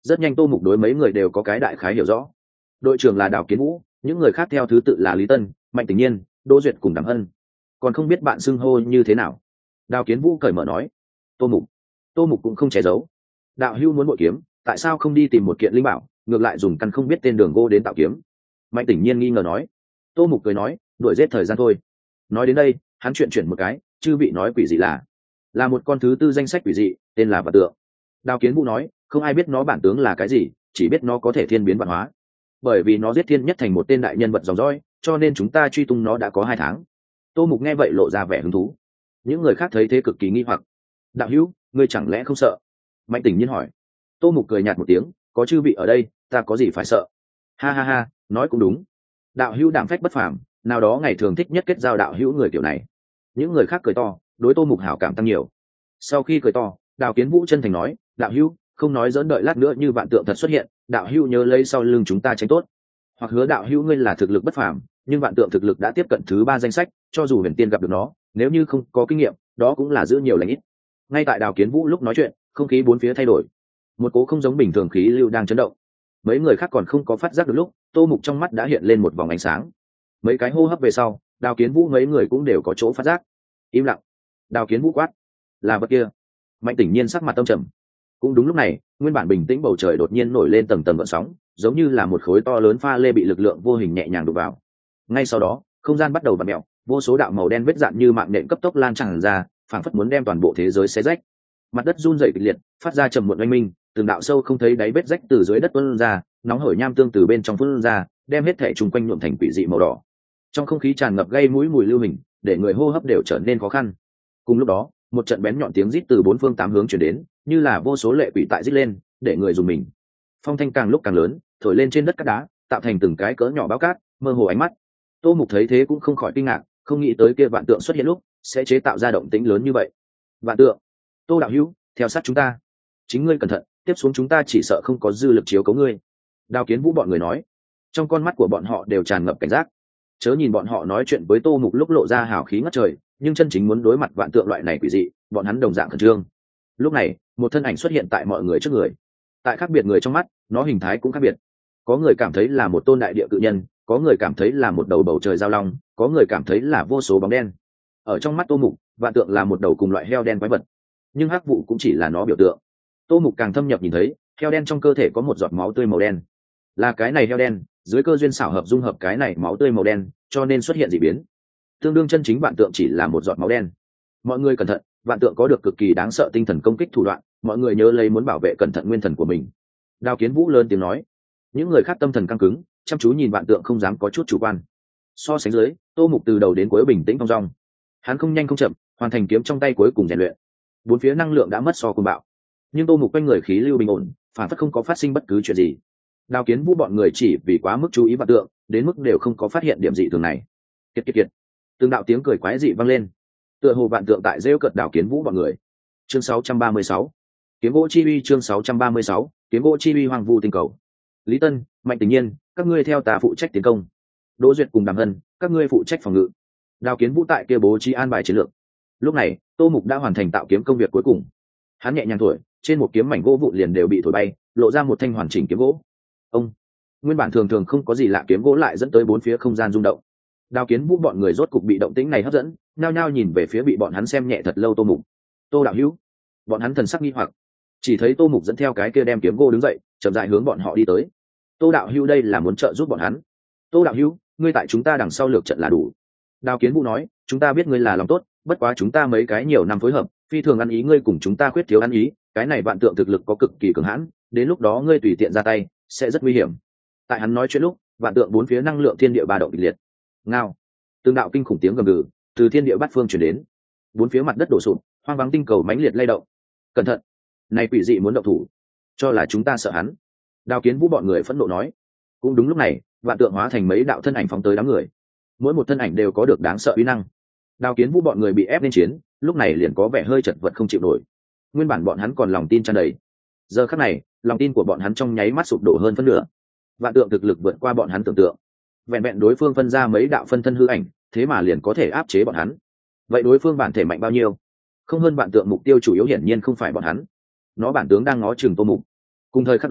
rất nhanh tô mục đối mấy người đều có cái đại khái hiểu rõ. Đội trưởng là Đào Kiến Vũ, những người khác theo thứ tự là Lý Tân, Mạnh Tình Nhiên, Đỗ Duyệt cùng Đàm Hân. Còn không biết bạn xưng hô như thế nào. Đào Kiến Vũ cởi mở nói. Tô mục. Tô mục cũng không che giấu. Đạo hữu muốn bội kiếm, tại sao không đi tìm một kiện linh bảo, ngược lại dùng căn không biết tên đường gô đến tạo kiếm? Mạnh Tình Nhiên nghi ngờ nói. Tô mục cười nói, đuổi giết thời gian thôi. Nói đến đây, hắn chuyện chuyển một cái, chư vị nói quỷ dị là là một con thứ tư danh sách quỷ dị, tên là Vạn Tượng. Đào Kiến Vũ nói, không ai biết nó bản tướng là cái gì, chỉ biết nó có thể thiên biến vạn hóa. Bởi vì nó giết thiên nhất thành một tên đại nhân vật dòng dõi, cho nên chúng ta truy tung nó đã có hai tháng. Tô mục nghe vậy lộ ra vẻ hứng thú. Những người khác thấy thế cực kỳ nghi hoặc. Đạo hữu, ngươi chẳng lẽ không sợ? Mạnh Tình Nhiên hỏi. Tô mục cười nhạt một tiếng, có chư vị ở đây, ta có gì phải sợ? Ha ha ha, nói cũng đúng. Đạo hữu đảm phách bất phàm, nào đó ngày thường thích nhất kết giao đạo hữu người kiểu này. Những người khác cười to, đối Tô mục hảo cảm tăng nhiều. Sau khi cười to, Đào Kiến Vũ chân thành nói, đạo hữu, không nói dẫn đợi lát nữa như vạn tượng thật xuất hiện, đạo hữu nhớ lấy sau lưng chúng ta tránh tốt. Hoặc hứa đạo hữu ngươi là thực lực bất phàm, nhưng vạn tượng thực lực đã tiếp cận thứ ba danh sách, cho dù huyền tiên gặp được nó, nếu như không có kinh nghiệm, đó cũng là giữ nhiều lãnh ít. Ngay tại Đào Kiến Vũ lúc nói chuyện, không khí bốn phía thay đổi, một cố không giống bình thường khí lưu đang chấn động. Mấy người khác còn không có phát giác được lúc, Tô mục trong mắt đã hiện lên một vòng ánh sáng. Mấy cái hô hấp về sau, Đào Kiến Vũ mấy người cũng đều có chỗ phát giác. Im lặng. Đào Kiến Vũ quát, là vật kia. Mạnh Tình Nhiên sắc mặt tâm trầm. Cũng đúng lúc này, nguyên bản bình tĩnh bầu trời đột nhiên nổi lên tầng tầng gợn sóng, giống như là một khối to lớn pha lê bị lực lượng vô hình nhẹ nhàng đụng vào. Ngay sau đó, không gian bắt đầu vặn mèo, vô số đạo màu đen vết dạn như mạng nhện cấp tốc lan tràn ra, phảng phất muốn đem toàn bộ thế giới xé rách. Mặt đất run rẩy kịch liệt, phát ra trầm muộn oanh minh, từng đạo sâu không thấy đáy vết rách từ dưới đất tuôn ra, nóng hổi nham tương từ bên trong phun ra, đem hết thể trùng quanh nhuộm thành quỷ dị màu đỏ. Trong không khí tràn ngập gây mũi mùi lưu hình, để người hô hấp đều trở nên khó khăn. Cùng lúc đó, một trận bén nhọn tiếng rít từ bốn phương tám hướng truyền đến, như là vô số lệ quỷ tại rít lên, để người dùng mình. Phong thanh càng lúc càng lớn, thổi lên trên đất cát đá, tạo thành từng cái cỡ nhỏ báo cát, mơ hồ ánh mắt. Tô mục thấy thế cũng không khỏi kinh ngạc, không nghĩ tới kia vạn tượng xuất hiện lúc sẽ chế tạo ra động tĩnh lớn như vậy. Vạn tượng, Tô đạo hữu, theo sát chúng ta. Chính ngươi cẩn thận, tiếp xuống chúng ta chỉ sợ không có dư lực chiếu cố ngươi. Đào Kiến Vũ bọn người nói. Trong con mắt của bọn họ đều tràn ngập cảnh giác. Chớ nhìn bọn họ nói chuyện với Tô mục lúc lộ ra hào khí ngất trời, nhưng chân chính muốn đối mặt vạn tượng loại này quỷ dị, bọn hắn đồng dạng khẩn trương. Lúc này, một thân ảnh xuất hiện tại mọi người trước người. Tại khác biệt người trong mắt, nó hình thái cũng khác biệt. Có người cảm thấy là một tôn đại địa cự nhân, có người cảm thấy là một đầu bầu trời giao long, có người cảm thấy là vô số bóng đen. Ở trong mắt Tô mục, vạn tượng là một đầu cùng loại heo đen quái vật, nhưng hắc vụ cũng chỉ là nó biểu tượng. Tô mục càng thâm nhập nhìn thấy, heo đen trong cơ thể có một giọt máu tươi màu đen. Là cái này heo đen, dưới cơ duyên xảo hợp dung hợp cái này máu tươi màu đen, cho nên xuất hiện dị biến. Tương đương chân chính vạn tượng chỉ là một giọt máu đen. Mọi người cẩn thận, vạn tượng có được cực kỳ đáng sợ tinh thần công kích thủ đoạn, mọi người nhớ lấy muốn bảo vệ cẩn thận nguyên thần của mình. Đào Kiến Vũ lớn tiếng nói. Những người khác tâm thần căng cứng, chăm chú nhìn vạn tượng không dám có chút chủ quan. So sánh dưới, Tô mục từ đầu đến cuối bình tĩnh thong dong. Hắn không nhanh không chậm, hoàn thành kiếm trong tay cuối cùng rèn luyện. Bốn phía năng lượng đã mất so cuồng bạo, nhưng Tô mục quanh người khí lưu bình ổn, phản phất không có phát sinh bất cứ chuyện gì. Đào Kiến Vũ bọn người chỉ vì quá mức chú ý vạn tượng, đến mức đều không có phát hiện điểm dị thường này. Kiệt kiệt kiệt. Từng đạo tiếng cười quái dị vang lên, tựa hồ vạn tượng tại rêu cợt Đào Kiến Vũ bọn người. Chương sáu trăm ba mươi sáu, kiếm gỗ chi uy. Chương sáu trăm ba mươi sáu, kiếm gỗ chi uy. Hoang vu tinh cầu. Lý Tân, Mạnh Tình Nhiên, các ngươi theo ta phụ trách tiến công. Đỗ Duyệt cùng Đàm Hân, các ngươi phụ trách phòng ngự. Đào Kiến Vũ tại kia bố trí an bài chiến lược. Lúc này, Tô mục đã hoàn thành tạo kiếm công việc cuối cùng. Hắn nhẹ nhàng thổi, trên một kiếm mảnh gỗ vụn liền đều bị thổi bay, lộ ra một thanh hoàn chỉnh kiếm gỗ. Ông, nguyên bản thường thường không có gì lạ kiếm gỗ lại dẫn tới bốn phía không gian rung động. Đào Kiến Vũ bọn người rốt cục bị động tĩnh này hấp dẫn, nhao nhao nhìn về phía bị bọn hắn xem nhẹ thật lâu Tô mục. Tô đạo hữu. Bọn hắn thần sắc nghi hoặc, chỉ thấy Tô mục dẫn theo cái kia đem kiếm gỗ đứng dậy, chậm rãi hướng bọn họ đi tới. Tô đạo hữu đây là muốn trợ giúp bọn hắn. Tô đạo hữu, ngươi tại chúng ta đằng sau lược trận là đủ. Đào Kiến Vũ nói, chúng ta biết ngươi là lòng tốt, bất quá chúng ta mấy cái nhiều năm phối hợp, phi thường ăn ý ngươi cùng chúng ta khuyết thiếu ăn ý, cái này vạn tượng thực lực có cực kỳ cường hãn, đến lúc đó ngươi tùy tiện ra tay sẽ rất nguy hiểm. Tại hắn nói chuyện lúc, vạn tượng bốn phía năng lượng thiên địa ba động kịch liệt. Ngao. Từng đạo kinh khủng tiếng gầm gừ từ thiên địa bát phương truyền đến. Bốn phía mặt đất đổ sụp, hoang vắng tinh cầu mãnh liệt lay động. Cẩn thận, này quỷ dị muốn động thủ, cho là chúng ta sợ hắn. Đào Kiến Vũ bọn người phẫn nộ nói. Cũng đúng lúc này, vạn tượng hóa thành mấy đạo thân ảnh phóng tới đám người. Mỗi một thân ảnh đều có được đáng sợ uy năng. Đào Kiến Vũ bọn người bị ép lên chiến, lúc này liền có vẻ hơi chật vật không chịu nổi. Nguyên bản bọn hắn còn lòng tin tràn đầy, giờ khắc này, lòng tin của bọn hắn trong nháy mắt sụp đổ hơn phân nửa. Vạn tượng thực lực vượt qua bọn hắn tưởng tượng. Vẹn vẹn đối phương phân ra mấy đạo phân thân hư ảnh, thế mà liền có thể áp chế bọn hắn. Vậy đối phương bản thể mạnh bao nhiêu? Không hơn vạn tượng mục tiêu chủ yếu hiển nhiên không phải bọn hắn. Nó bản tướng đang ngó chừng Tô mục. Cùng thời khắc đó,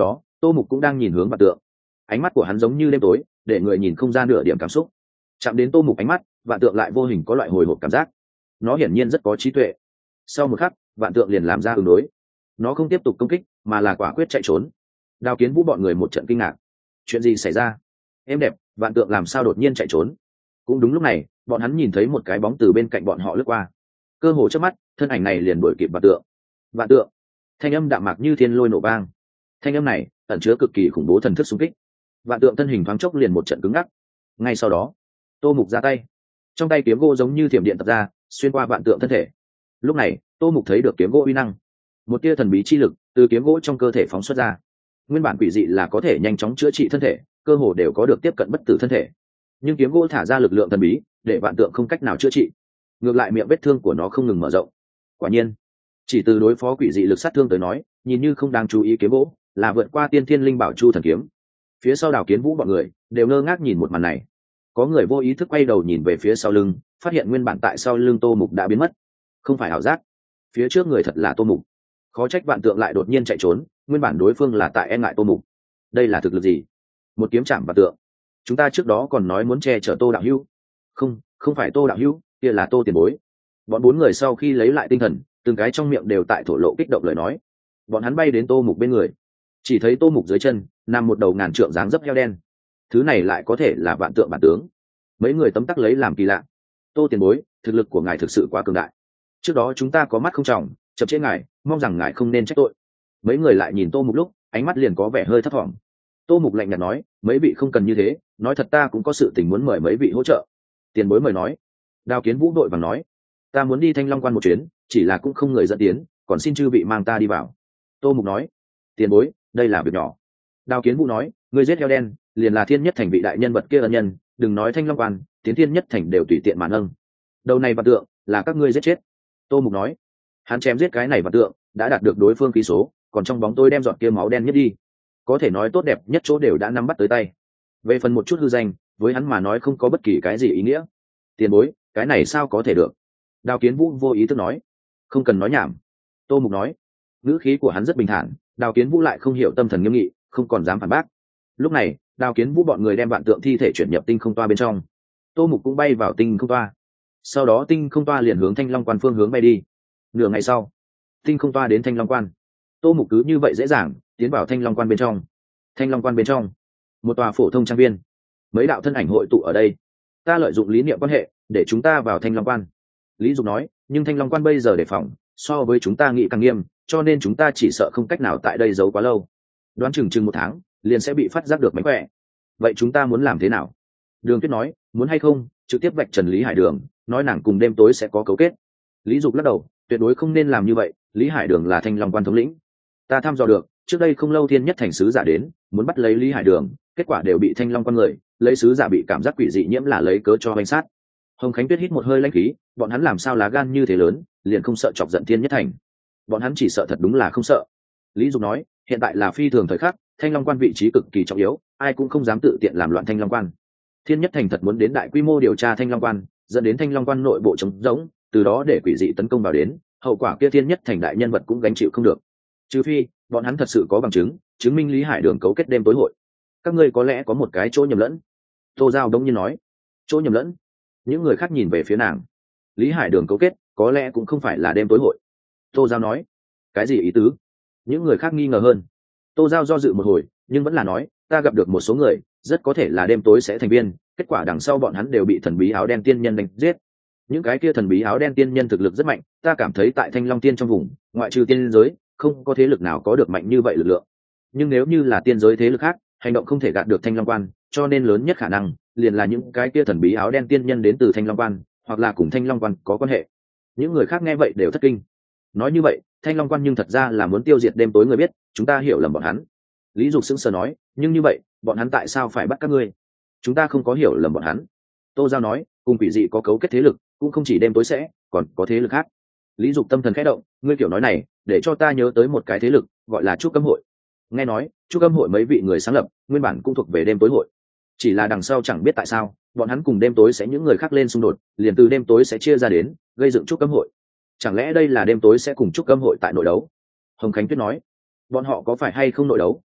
Tô Mục cũng đang nhìn hướng vạn tượng, ánh mắt của hắn giống như đêm tối, để người nhìn không ra nửa điểm cảm xúc. Chạm đến Tô Mục ánh mắt, vạn tượng lại vô hình có loại hồi hộp cảm giác. Nó hiển nhiên rất có trí tuệ. Sau một khắc, vạn tượng liền làm ra ứng đối. Nó không tiếp tục công kích, mà là quả quyết chạy trốn. Đào Kiến Vũ bọn người một trận kinh ngạc. Chuyện gì xảy ra? Êm đẹp, vạn tượng làm sao đột nhiên chạy trốn? Cũng đúng lúc này, bọn hắn nhìn thấy một cái bóng từ bên cạnh bọn họ lướt qua. Cơ hồ trước mắt, thân ảnh này liền đuổi kịp vạn tượng. Vạn tượng! Thanh âm đạm mạc như thiên lôi nổ vang. Thanh âm này ẩn chứa cực kỳ khủng bố thần thức xung kích. Vạn tượng thân hình thoáng chốc liền một trận cứng ngắc. Ngay sau đó, Tô Mục ra tay, trong tay kiếm gỗ giống như thiểm điện tập ra, xuyên qua vạn tượng thân thể. Lúc này, Tô Mục thấy được kiếm gỗ uy năng, một tia thần bí chi lực từ kiếm gỗ trong cơ thể phóng xuất ra. Nguyên bản quỷ dị là có thể nhanh chóng chữa trị thân thể, cơ hồ đều có được tiếp cận bất tử thân thể, nhưng kiếm gỗ thả ra lực lượng thần bí, để vạn tượng không cách nào chữa trị. Ngược lại miệng vết thương của nó không ngừng mở rộng. Quả nhiên, chỉ từ đối phó quỷ dị lực sát thương tới nói, nhìn như không đáng chú ý kiếm gỗ là vượt qua tiên thiên linh bảo chu thần kiếm. Phía sau Đào Kiến Vũ bọn người đều ngơ ngác nhìn một màn này. Có người vô ý thức quay đầu nhìn về phía sau lưng, phát hiện nguyên bản tại sau lưng Tô Mục đã biến mất. Không phải ảo giác, phía trước người thật là Tô Mục. Khó trách vạn tượng lại đột nhiên chạy trốn, nguyên bản đối phương là tại e ngại Tô Mục. Đây là thực lực gì? Một kiếm chạm vạn tượng. Chúng ta trước đó còn nói muốn che chở Tô đạo hữu. Không, không phải Tô đạo hữu, kia là Tô tiền bối. Bọn bốn người sau khi lấy lại tinh thần, từng cái trong miệng đều tại thổ lộ kích động lời nói. Bọn hắn bay đến Tô Mục bên người, chỉ thấy Tô Mục dưới chân nằm một đầu ngàn trượng dáng dấp heo đen. Thứ này lại có thể là vạn tượng bản tướng. Mấy người tấm tắc lấy làm kỳ lạ. Tô tiền bối, thực lực của ngài thực sự quá cường đại. Trước đó chúng ta có mắt không tròng, chậm chế ngài, mong rằng ngài không nên trách tội. Mấy người lại nhìn Tô Mục lúc, ánh mắt liền có vẻ hơi thấp thỏm. Tô Mục lạnh nhạt nói, mấy vị không cần như thế, nói thật ta cũng có sự tình muốn mời mấy vị hỗ trợ. Tiền bối mời nói. Đào Kiến Vũ đội vàng nói, ta muốn đi Thanh Long Quan một chuyến, chỉ là cũng không người dẫn tiến, còn xin chư vị mang ta đi vào. Tô Mục nói, tiền bối, đây là việc nhỏ. Đào Kiến Vũ nói, người giết heo đen liền là Thiên Nhất Thành vị đại nhân vật kia ân nhân, đừng nói Thanh Long Quan, tiến Thiên Nhất Thành đều tùy tiện màn âng. Đầu này vạn tượng là các ngươi giết chết. Tô Mục nói, hắn chém giết cái này vạn tượng đã đạt được đối phương khí số, còn trong bóng tôi đem dọn kia máu đen nhất đi, có thể nói tốt đẹp nhất chỗ đều đã nắm bắt tới tay. Về phần một chút hư danh, với hắn mà nói không có bất kỳ cái gì ý nghĩa. Tiền bối, cái này sao có thể được? Đào Kiến Vũ vô ý thức nói, không cần nói nhảm. Tô Mục nói, ngữ khí của hắn rất bình thản. Đào Kiến Vũ lại không hiểu tâm thần nghiêm nghị, không còn dám phản bác. Lúc này, Đào Kiến Vũ bọn người đem vạn tượng thi thể chuyển nhập tinh không toa bên trong. Tô Mục cũng bay vào tinh không toa, sau đó tinh không toa liền hướng Thanh Long Quan phương hướng bay đi. Nửa ngày sau, tinh không toa đến Thanh Long Quan. Tô Mục cứ như vậy dễ dàng tiến vào Thanh Long Quan bên trong. Thanh Long Quan bên trong, một tòa phổ thông trang viên, mấy đạo thân ảnh hội tụ ở đây. Ta lợi dụng lý niệm quan hệ để chúng ta vào Thanh Long Quan. Lý Dục nói, nhưng Thanh Long Quan bây giờ đề phòng so với chúng ta nghĩ càng nghiêm, cho nên chúng ta chỉ sợ không cách nào tại đây giấu quá lâu. Đoán chừng chừng một tháng liền sẽ bị phát giác được mánh khỏe. Vậy chúng ta muốn làm thế nào? Đường Tuyết nói, muốn hay không trực tiếp vạch trần Lý Hải Đường, nói nàng cùng đêm tối sẽ có cấu kết. Lý Dục lắc đầu, tuyệt đối không nên làm như vậy. Lý Hải Đường là Thanh Long Quan thống lĩnh, ta thăm dò được, trước đây không lâu Thiên Nhất Thành sứ giả đến muốn bắt lấy Lý Hải Đường, kết quả đều bị Thanh Long Quan người lấy sứ giả bị cảm giác quỷ dị nhiễm là lấy cớ cho bánh sát. Hồng Khánh Tuyết hít một hơi lãnh khí, bọn hắn làm sao lá gan như thế lớn, liền không sợ chọc giận Thiên Nhất Thành? Bọn hắn chỉ sợ thật đúng là không sợ. Lý Dục nói, hiện tại là phi thường thời khắc, Thanh Long Quan vị trí cực kỳ trọng yếu, ai cũng không dám tự tiện làm loạn Thanh Long Quan. Thiên Nhất Thành thật muốn đến đại quy mô điều tra Thanh Long Quan, dẫn đến Thanh Long Quan nội bộ trống rỗng, từ đó để quỷ dị tấn công vào đến, hậu quả kia Thiên Nhất Thành đại nhân vật cũng gánh chịu không được. Trừ phi bọn hắn thật sự có bằng chứng chứng minh Lý Hải Đường cấu kết đêm tối hội. Các ngươi có lẽ có một cái chỗ nhầm lẫn. Tô Giao đống nhiên nói, chỗ nhầm lẫn? Những người khác nhìn về phía nàng. Lý Hải Đường cấu kết có lẽ cũng không phải là đêm tối hội. Tô Giao nói, cái gì ý tứ? Những người khác nghi ngờ hơn. Tô Giao do dự một hồi nhưng vẫn là nói, ta gặp được một số người rất có thể là đêm tối sẽ thành viên, kết quả đằng sau bọn hắn đều bị thần bí áo đen tiên nhân đánh giết. Những cái kia thần bí áo đen tiên nhân thực lực rất mạnh, ta cảm thấy tại Thanh Long Tiên trong vùng, ngoại trừ tiên giới, không có thế lực nào có được mạnh như vậy lực lượng. Nhưng nếu như là tiên giới thế lực khác, hành động không thể gạt được Thanh Long Quan, cho nên lớn nhất khả năng liền là những cái kia thần bí áo đen tiên nhân đến từ Thanh Long Quan, hoặc là cùng Thanh Long Quan có quan hệ. Những người khác nghe vậy đều thất kinh. Nói như vậy, Thanh Long Quan nhưng thật ra là muốn tiêu diệt đêm tối người biết, chúng ta hiểu lầm bọn hắn. Lý Dục sững sờ nói, nhưng như vậy, bọn hắn tại sao phải bắt các ngươi? Chúng ta không có hiểu lầm bọn hắn. Tô Giao nói, cùng quỷ dị có cấu kết thế lực, cũng không chỉ đêm tối sẽ, còn có thế lực khác. Lý Dục tâm thần khẽ động, ngươi kiểu nói này để cho ta nhớ tới một cái thế lực gọi là Trúc Cấm Hội. Nghe nói Trúc Cấm Hội mấy vị người sáng lập nguyên bản cũng thuộc về đêm tối hội, chỉ là đằng sau chẳng biết tại sao bọn hắn cùng đêm tối sẽ những người khác lên xung đột, liền từ đêm tối sẽ chia ra đến gây dựng Trúc Cấm Hội. Chẳng lẽ đây là đêm tối sẽ cùng Trúc Cấm Hội tại nội đấu? Hồng Khánh Tuyết nói, bọn họ có phải hay không nội đấu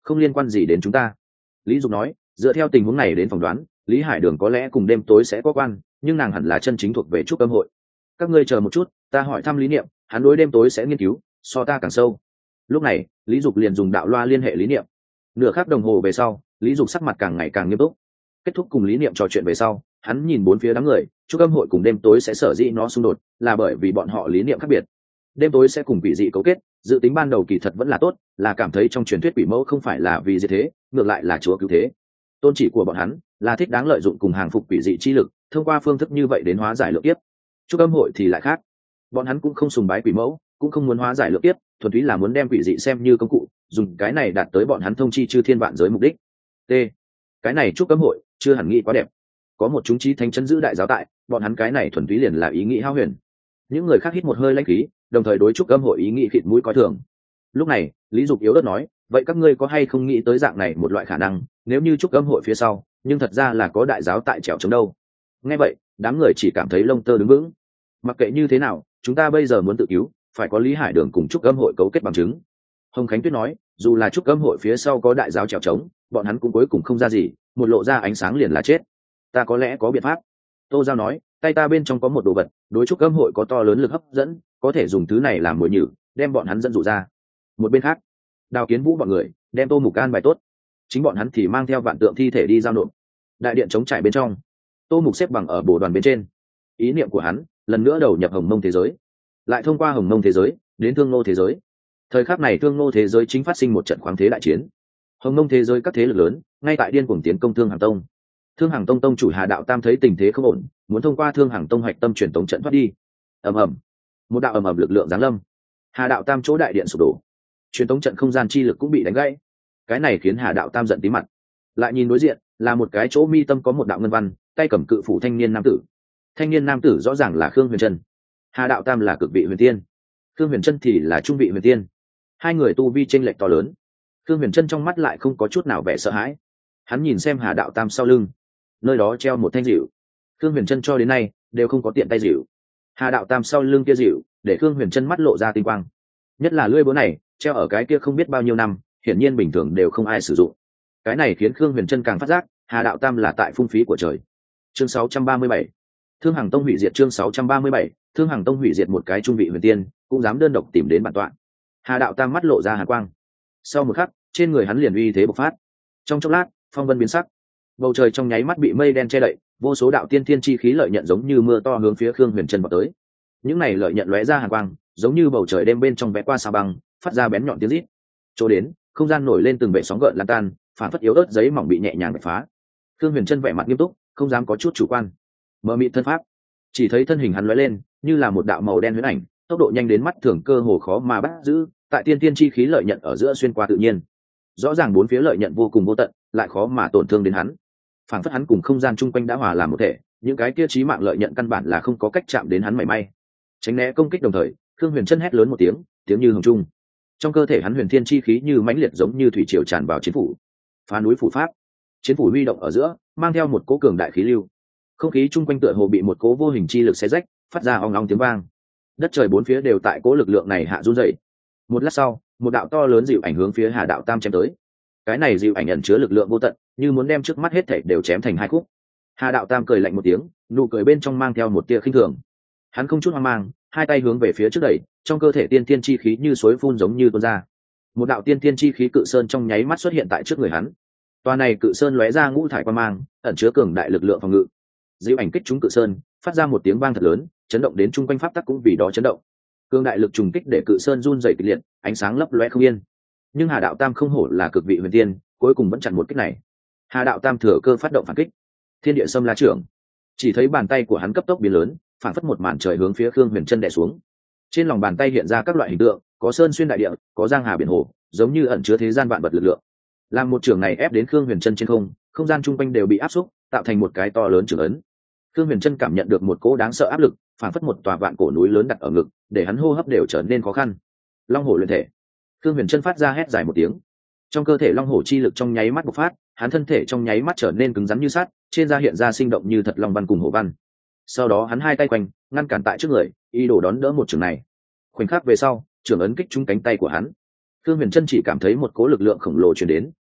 không liên quan gì đến chúng ta. Lý Dục nói, dựa theo tình huống này đến phỏng đoán, Lý Hải Đường có lẽ cùng đêm tối sẽ có quan, nhưng nàng hẳn là chân chính thuộc về trúc âm hội. Các ngươi chờ một chút, ta hỏi thăm lý niệm, hắn đối đêm tối sẽ nghiên cứu so ta càng sâu. Lúc này Lý Dục liền dùng đạo loa liên hệ lý niệm. Nửa khắc đồng hồ về sau, Lý Dục sắc mặt càng ngày càng nghiêm túc. Kết thúc cùng lý niệm trò chuyện về sau, hắn nhìn bốn phía đám người, trúc âm hội cùng đêm tối sẽ sở dĩ nó xung đột là bởi vì bọn họ lý niệm khác biệt. Đêm tối sẽ cùng quỷ dị cấu kết, dự tính ban đầu kỳ thật vẫn là tốt, là cảm thấy trong truyền thuyết quỷ mẫu không phải là vì diệt thế, ngược lại là chúa cứu thế. Tôn chỉ của bọn hắn là thích đáng lợi dụng cùng hàng phục quỷ dị chi lực, thông qua phương thức như vậy đến hóa giải lượng kiếp. Trúc âm hội thì lại khác, bọn hắn cũng không sùng bái quỷ mẫu, cũng không muốn hóa giải lượng kiếp, thuần túy là muốn đem quỷ dị xem như công cụ, dùng cái này đạt tới bọn hắn thông chi chư thiên vạn giới mục đích. T. Cái này Trúc âm hội chưa hẳn nghĩ quá đẹp. Có một chúng trí thánh chân giữ đại giáo tại, bọn hắn cái này thuần túy liền là ý nghĩ hao huyền. Những người khác hít một hơi lãnh khí, đồng thời đối Trúc âm hội ý nghĩ khịt mũi coi thường. Lúc này Lý Dục yếu ớt nói, vậy các ngươi có hay không nghĩ tới dạng này một loại khả năng, nếu như Trúc âm hội phía sau nhưng thật ra là có đại giáo tại trèo chống đâu? Nghe vậy đám người chỉ cảm thấy lông tơ đứng vững. Mặc kệ như thế nào, chúng ta bây giờ muốn tự cứu, phải có Lý Hải Đường cùng Trúc âm hội cấu kết bằng chứng. Hồng Khánh Tuyết nói, dù là Trúc âm hội phía sau có đại giáo trèo chống, bọn hắn cũng cuối cùng không ra gì, một lộ ra ánh sáng liền là chết. Ta có lẽ có biện pháp. Tô Giao nói, tay ta bên trong có một đồ vật, đối Trúc âm hội có to lớn lực hấp dẫn, có thể dùng thứ này làm mồi nhử, đem bọn hắn dẫn dụ ra. Một bên khác, Đào Kiến Vũ bọn người đem Tô Mục an bài tốt, chính bọn hắn thì mang theo vạn tượng thi thể đi giao nộp. Đại điện chống trải bên trong, Tô Mục xếp bằng ở bồ đoàn bên trên, ý niệm của hắn lần nữa đầu nhập Hồng Mông thế giới, lại thông qua Hồng Mông thế giới đến Thương Nô thế giới. Thời khắc này Thương Nô thế giới chính phát sinh một trận khoáng thế đại chiến. Hồng Mông thế giới các thế lực lớn ngay tại điên cuồng tiến công Thương Hằng Tông. Thương Hằng Tông tông chủ Hà Đạo Tam thấy tình thế không ổn, muốn thông qua Thương Hằng Tông hoạch tâm truyền tống trận thoát đi. Ầm ầm, một đạo ầm ầm lực lượng giáng lâm, Hà Đạo Tam chỗ đại điện sụp đổ, truyền tống trận không gian chi lực cũng bị đánh gãy. Cái này khiến Hà Đạo Tam giận tí mặt. Lại nhìn đối diện là một cái chỗ mi tâm có một đạo ngân văn, tay cầm cự phủ thanh niên nam tử. Thanh niên nam tử rõ ràng là Khương Huyền Trân. Hà Đạo Tam là cực vị huyền tiên, Khương Huyền Trân thì là trung vị huyền tiên. Hai người tu vi chênh lệch to lớn. Khương Huyền Trân trong mắt lại không có chút nào vẻ sợ hãi. Hắn nhìn xem Hà Đạo Tam sau lưng, nơi đó treo một thanh dịu. Khương Huyền Trân cho đến nay đều không có tiện tay dịu. Hà Đạo Tam sau lưng kia dịu, để Khương Huyền Trân mắt lộ ra tinh quang. Nhất là lưỡi búa này, treo ở cái kia không biết bao nhiêu năm, hiển nhiên bình thường đều không ai sử dụng. Cái này khiến Khương Huyền Trân càng phát giác, Hà Đạo Tam là tại phung phí của trời. Chương sáu trăm ba mươi bảy, Thương Hằng Tông hủy diệt. Chương sáu trăm ba mươi bảy, Thương Hằng Tông hủy diệt. Một cái trung vị huyền tiên cũng dám đơn độc tìm đến bản tọa. Hà Đạo Tam mắt lộ ra hàn quang. Sau một khắc, trên người hắn liền uy thế bộc phát. Trong chốc lát, phong vân biến sắc, bầu trời trong nháy mắt bị mây đen che đậy, vô số đạo tiên thiên chi khí lợi nhận giống như mưa to hướng phía Khương Huyền Trân vào tới. Những này lợi nhận lóe ra hàn quang, giống như bầu trời đêm bên trong vẽ qua sao băng, phát ra bén nhọn tiếng rít. Chỗ đến, không gian nổi lên từng bệ sóng gợn lan tan, phản phất yếu ớt giấy mỏng bị nhẹ nhàng bẻ phá. Khương Huyền Trân vẻ mặt nghiêm túc, không dám có chút chủ quan. Mờ mịt thân pháp, chỉ thấy thân hình hắn lóe lên, như là một đạo màu đen huyễn ảnh, tốc độ nhanh đến mắt thường cơ hồ khó mà bắt giữ, tại tiên tiên chi khí lợi nhận ở giữa xuyên qua tự nhiên. Rõ ràng bốn phía lợi nhận vô cùng vô tận, lại khó mà tổn thương đến hắn. Phản phất hắn cùng không gian chung quanh đã hòa làm một thể, những cái kia chí mạng lợi nhận căn bản là không có cách chạm đến hắn mảy may. Tránh né công kích đồng thời, Khương Huyền Trân hét lớn một tiếng, tiếng như hồng trung. Trong cơ thể hắn huyền thiên chi khí như mãnh liệt giống như thủy triều tràn vào chiến phủ. Phá núi phủ pháp, chiến phủ huy động ở giữa, mang theo một cỗ cường đại khí lưu. Không khí chung quanh tựa hồ bị một cỗ vô hình chi lực xé rách, phát ra ong ong tiếng vang. Đất trời bốn phía đều tại cỗ lực lượng này hạ run rẩy. Một lát sau, một đạo to lớn dịu ảnh hướng phía Hà Đạo Tam chém tới. Cái này dịu ảnh ẩn chứa lực lượng vô tận, như muốn đem trước mắt hết thảy đều chém thành hai khúc. Hà Đạo Tam cười lạnh một tiếng, nụ cười bên trong mang theo một tia khinh thường. Hắn không chút hoang mang, hai tay hướng về phía trước đẩy, trong cơ thể tiên tiên chi khí như suối phun giống như tuôn ra. Một đạo tiên tiên chi khí cự sơn trong nháy mắt xuất hiện tại trước người hắn. Toa này cự sơn lóe ra ngũ thải quang mang, ẩn chứa cường đại lực lượng phòng ngự. Dịu ảnh kích trúng cự sơn, phát ra một tiếng vang thật lớn, chấn động đến chung quanh pháp tắc cũng vì đó chấn động. Cường đại lực trùng kích để cự sơn run rẩy kịch liệt, ánh sáng lấp lóe không yên. Nhưng Hà Đạo Tam không hổ là cực vị huyền tiên, cuối cùng vẫn chặn một kích này. Hà Đạo Tam thừa cơ phát động phản kích. Thiên địa xâm la trưởng, chỉ thấy bàn tay của hắn cấp tốc biến lớn, phản phất một màn trời hướng phía Khương Huyền Trân đè xuống. Trên lòng bàn tay hiện ra các loại hình tượng, có sơn xuyên đại địa, có giang hà biển hồ, giống như ẩn chứa thế gian vạn vật lực lượng. Làm một trường này ép đến Khương Huyền Trân trên không, không gian chung quanh đều bị áp xúc, tạo thành một cái to lớn trường ấn. Khương Huyền Trân cảm nhận được một cỗ đáng sợ áp lực, phản phất một tòa vạn cổ núi lớn đặt ở ngực, để hắn hô hấp đều trở nên khó khăn. Long hổ luyện thể. Khương Huyền Trân phát ra hét dài một tiếng. Trong cơ thể long hổ chi lực trong nháy mắt bộc phát, hắn thân thể trong nháy mắt trở nên cứng rắn như sắt, trên da hiện ra sinh động như thật long văn cùng hổ văn. Sau đó hắn hai tay quanh, ngăn cản tại trước người, ý đồ đón đỡ một trường này. Khoảnh khắc về sau, trường ấn kích trúng cánh tay của hắn. Khương Huyền Trân chỉ cảm thấy một cỗ lực lượng khổng lồ truyền đến,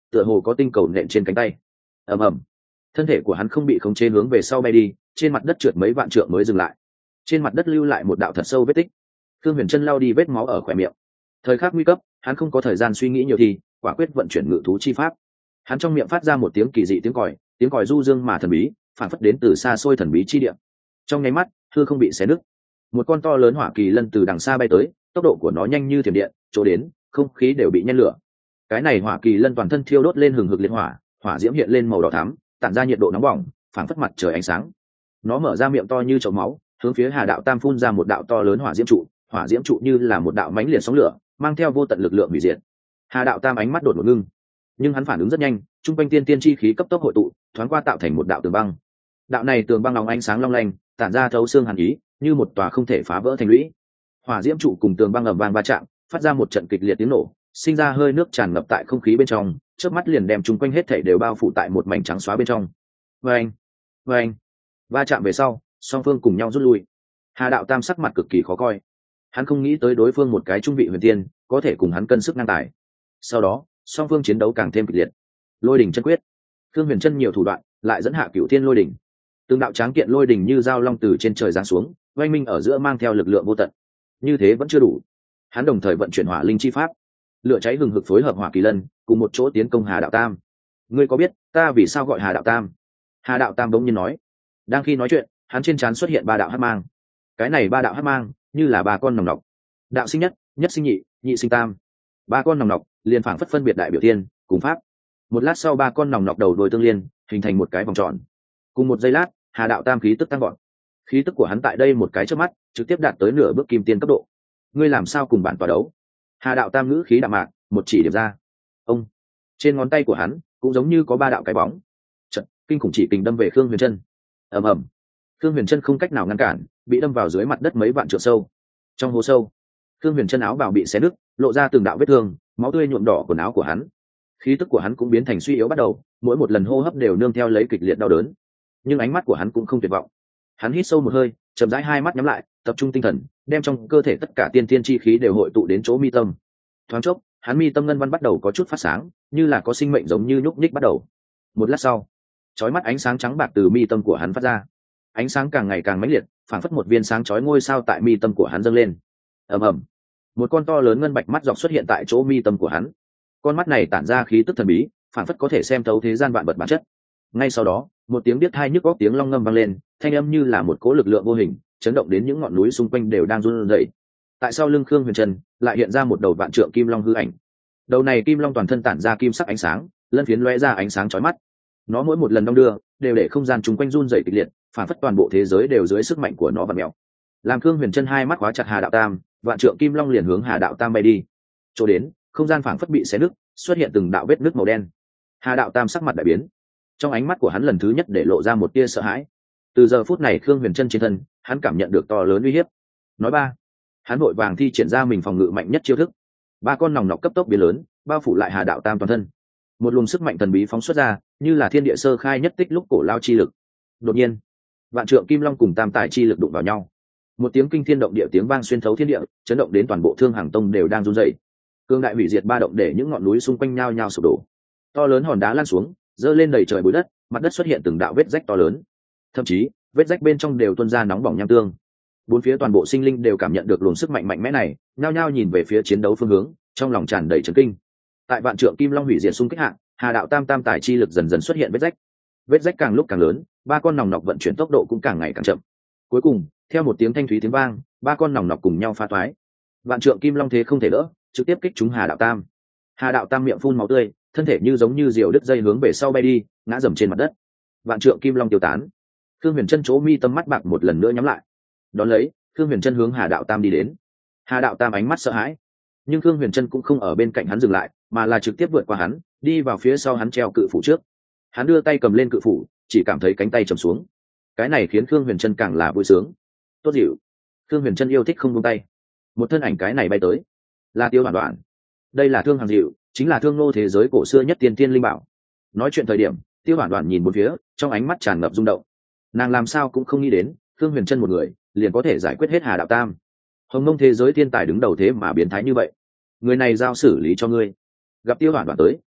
tựa hồ có tinh cầu nện trên cánh tay. ầm ầm, thân thể của hắn không bị khống chế hướng về sau bay đi, trên mặt đất trượt mấy vạn trượng mới dừng lại. Trên mặt đất lưu lại một đạo thật sâu vết tích. Thương Huyền Trân lau đi vết máu ở khóe miệng. Thời khắc nguy cấp, hắn không có thời gian suy nghĩ nhiều thì quả quyết vận chuyển ngự thú chi pháp. Hắn trong miệng phát ra một tiếng kỳ dị tiếng còi, tiếng còi du dương mà thần bí, phản phất đến từ xa xôi thần bí chi địa. Trong nháy mắt, hư không bị xé nứt. Một con to lớn hỏa kỳ lân từ đằng xa bay tới, tốc độ của nó nhanh như thiểm điện, chỗ đến, không khí đều bị nhen lửa. Cái này hỏa kỳ lân toàn thân thiêu đốt lên hừng hực liệt hỏa, hỏa diễm hiện lên màu đỏ thắm, tản ra nhiệt độ nóng bỏng, phản phất mặt trời ánh sáng. Nó mở ra miệng to như chậu máu, hướng phía Hà Đạo Tam phun ra một đạo to lớn hỏa diễm trụ, hỏa diễm trụ như là một đạo mãnh liệt sóng lửa, mang theo vô tận lực lượng hủy diệt. Hà Đạo Tam ánh mắt đột ngột ngưng, nhưng hắn phản ứng rất nhanh, trung quanh tiên tiên chi khí cấp tốc hội tụ, thoáng qua tạo thành một đạo tường băng. Đạo này tường băng nóng ánh sáng long lanh, tản ra thấu xương hàn ý, như một tòa không thể phá vỡ thành lũy. Hỏa diễm trụ cùng tường băng ầm vang va chạm, phát ra một trận kịch liệt tiếng nổ, sinh ra hơi nước tràn ngập tại không khí bên trong, chớp mắt liền đem chung quanh hết thảy đều bao phủ tại một mảnh trắng xóa bên trong. Vâng, vâng, va chạm về sau, song phương cùng nhau rút lui. Hà Đạo Tam sắc mặt cực kỳ khó coi, hắn không nghĩ tới đối phương một cái trung vị huyền tiên có thể cùng hắn cân sức ngang tài. Sau đó, song phương chiến đấu càng thêm kịch liệt. Lôi đỉnh chân quyết, Thương Huyền Chân nhiều thủ đoạn, lại dẫn hạ cửu thiên lôi đỉnh. Từng đạo tráng kiện lôi đỉnh như dao long từ trên trời giáng xuống, oanh minh ở giữa mang theo lực lượng vô tận. Như thế vẫn chưa đủ, hắn đồng thời vận chuyển hỏa linh chi pháp, lửa cháy hừng hực phối hợp hỏa kỳ lân cùng một chỗ tiến công Hà Đạo Tam. Ngươi có biết ta vì sao gọi Hà Đạo Tam? Hà Đạo Tam bỗng nhiên nói. Đang khi nói chuyện, hắn trên trán xuất hiện ba đạo hắc mang. Cái này ba đạo hắc mang như là ba con nòng nọc, đạo sinh nhất, nhất sinh nhị, nhị sinh tam. Ba con nòng nọc liền phảng phất phân biệt đại biểu tiên cùng pháp. Một lát sau, ba con nòng nọc đầu đuôi tương liên, hình thành một cái vòng tròn. Cùng một giây lát, Hà Đạo Tam khí tức tăng vọt. Khí tức của hắn tại đây một cái chớp mắt trực tiếp đạt tới nửa bước kim tiên cấp độ. Ngươi làm sao cùng bản tòa đấu? Hà Đạo Tam ngữ khí đạm mạc, một chỉ điểm ra. Ông, trên ngón tay của hắn cũng giống như có ba đạo cái bóng. Trận kinh khủng chỉ kình đâm về Khương Huyền Trân. Ầm ầm, Khương Huyền Trân không cách nào ngăn cản, bị đâm vào dưới mặt đất mấy vạn trượng sâu. Trong hố sâu, Khương Huyền Trân áo bào bị xé nứt, lộ ra từng đạo vết thương, máu tươi nhuộm đỏ quần áo của hắn. Khí tức của hắn cũng biến thành suy yếu bắt đầu, mỗi một lần hô hấp đều nương theo lấy kịch liệt đau đớn. Nhưng ánh mắt của hắn cũng không tuyệt vọng. Hắn hít sâu một hơi, chậm rãi hai mắt nhắm lại, tập trung tinh thần, đem trong cơ thể tất cả tiên tiên chi khí đều hội tụ đến chỗ mi tâm. Thoáng chốc, hắn mi tâm ngân văn bắt đầu có chút phát sáng, như là có sinh mệnh giống như nhúc nhích bắt đầu. Một lát sau, chói mắt ánh sáng trắng bạc từ mi tâm của hắn phát ra. Ánh sáng càng ngày càng mãnh liệt, phảng phất một viên sáng chói ngôi sao tại mi tâm của hắn dâng lên. Ầm ầm, một con to lớn ngân bạch mắt dọc xuất hiện tại chỗ mi tâm của hắn. Con mắt này tản ra khí tức thần bí, phảng phất có thể xem thấu thế gian vạn vật bản chất. Ngay sau đó, một tiếng điếc tai nhức óc tiếng long ngâm vang lên, thanh âm như là một cỗ lực lượng vô hình, chấn động đến những ngọn núi xung quanh đều đang run rẩy. Tại sau lưng Khương Huyền Trân lại hiện ra một đầu vạn trượng kim long hư ảnh. Đầu này kim long toàn thân tản ra kim sắc ánh sáng, lân phiến lóe ra ánh sáng chói mắt. Nó mỗi một lần đong đưa, đều để không gian chung quanh run rẩy kịch liệt, phản phất toàn bộ thế giới đều dưới sức mạnh của nó vặn mèo. Làm Khương Huyền Trân hai mắt khóa chặt Hà Đạo Tam, vạn trượng kim long liền hướng Hà Đạo Tam bay đi. Chỗ đến, không gian phảng phất bị xé nứt, xuất hiện từng đạo vết nứt màu đen. Hà Đạo Tam sắc mặt đại biến, trong ánh mắt của hắn lần thứ nhất để lộ ra một tia sợ hãi. Từ giờ phút này Khương Huyền Trân trên thân, hắn cảm nhận được to lớn uy hiếp. Nói ba, hắn vội vàng thi triển ra mình phòng ngự mạnh nhất chiêu thức. Ba con nòng nọc cấp tốc biến lớn, bao phủ lại Hà Đạo Tam toàn thân. Một luồng sức mạnh thần bí phóng xuất ra, như là thiên địa sơ khai nhất tích lúc cổ lao chi lực. Đột nhiên, vạn trượng kim long cùng tam tài chi lực đụng vào nhau. Một tiếng kinh thiên động địa tiếng vang xuyên thấu thiên địa, chấn động đến toàn bộ Thương Hàng Tông đều đang run rẩy. Cương đại hủy diệt ba động để những ngọn núi xung quanh nhao nhao sụp đổ. To lớn hòn đá lan xuống, dơ lên đầy trời bụi đất, mặt đất xuất hiện từng đạo vết rách to lớn. Thậm chí, vết rách bên trong đều tuôn ra nóng bỏng nham tương. Bốn phía toàn bộ sinh linh đều cảm nhận được luồng sức mạnh mạnh mẽ này, nhao nhao nhìn về phía chiến đấu phương hướng, trong lòng tràn đầy chấn kinh. Tại vạn trượng kim long hủy diệt xung kích hạ, Hà Đạo Tam tam tài chi lực dần dần xuất hiện vết rách. Vết rách càng lúc càng lớn, ba con nòng nọc vận chuyển tốc độ cũng càng ngày càng chậm. Cuối cùng, theo một tiếng thanh thúy tiếng vang, ba con nòng nọc cùng nhau pha toái. Vạn trượng kim long thế không thể đỡ, trực tiếp kích trúng Hà Đạo Tam. Hà Đạo Tam miệng phun máu tươi, thân thể như giống như diều đứt dây hướng về sau bay đi, ngã dầm trên mặt đất. Vạn trượng kim long tiêu tán. Khương Huyền Trân chỗ mi tâm mắt bạc một lần nữa nhắm lại. Đón lấy, Khương Huyền Trân hướng Hà Đạo Tam đi đến. Hà Đạo Tam ánh mắt sợ hãi, nhưng Khương Huyền Trân cũng không ở bên cạnh hắn dừng lại, mà là trực tiếp vượt qua hắn, đi vào phía sau hắn treo cự phủ trước. Hắn đưa tay cầm lên cự phủ, chỉ cảm thấy cánh tay trầm xuống. Cái này khiến Khương Huyền Trân càng là vui sướng. Tốt dịu. Khương Huyền Trân yêu thích không buông tay. Một thân ảnh cái này bay tới, là Tiêu Đoạn Đoạn. Đây là Thương Hàng Dịu, chính là thương nô thế giới cổ xưa nhất tiên tiên linh bảo. Nói chuyện thời điểm, Tiêu Đoạn Đoạn nhìn bốn phía, trong ánh mắt tràn ngập rung động. Nàng làm sao cũng không nghĩ đến, Khương Huyền Trân một người liền có thể giải quyết hết Hà Đạo Tam. Hồng Mông thế giới thiên tài đứng đầu thế mà biến thái như vậy. Người này giao xử lý cho ngươi. Gặp Tiêu Đoạn Đoạn tới,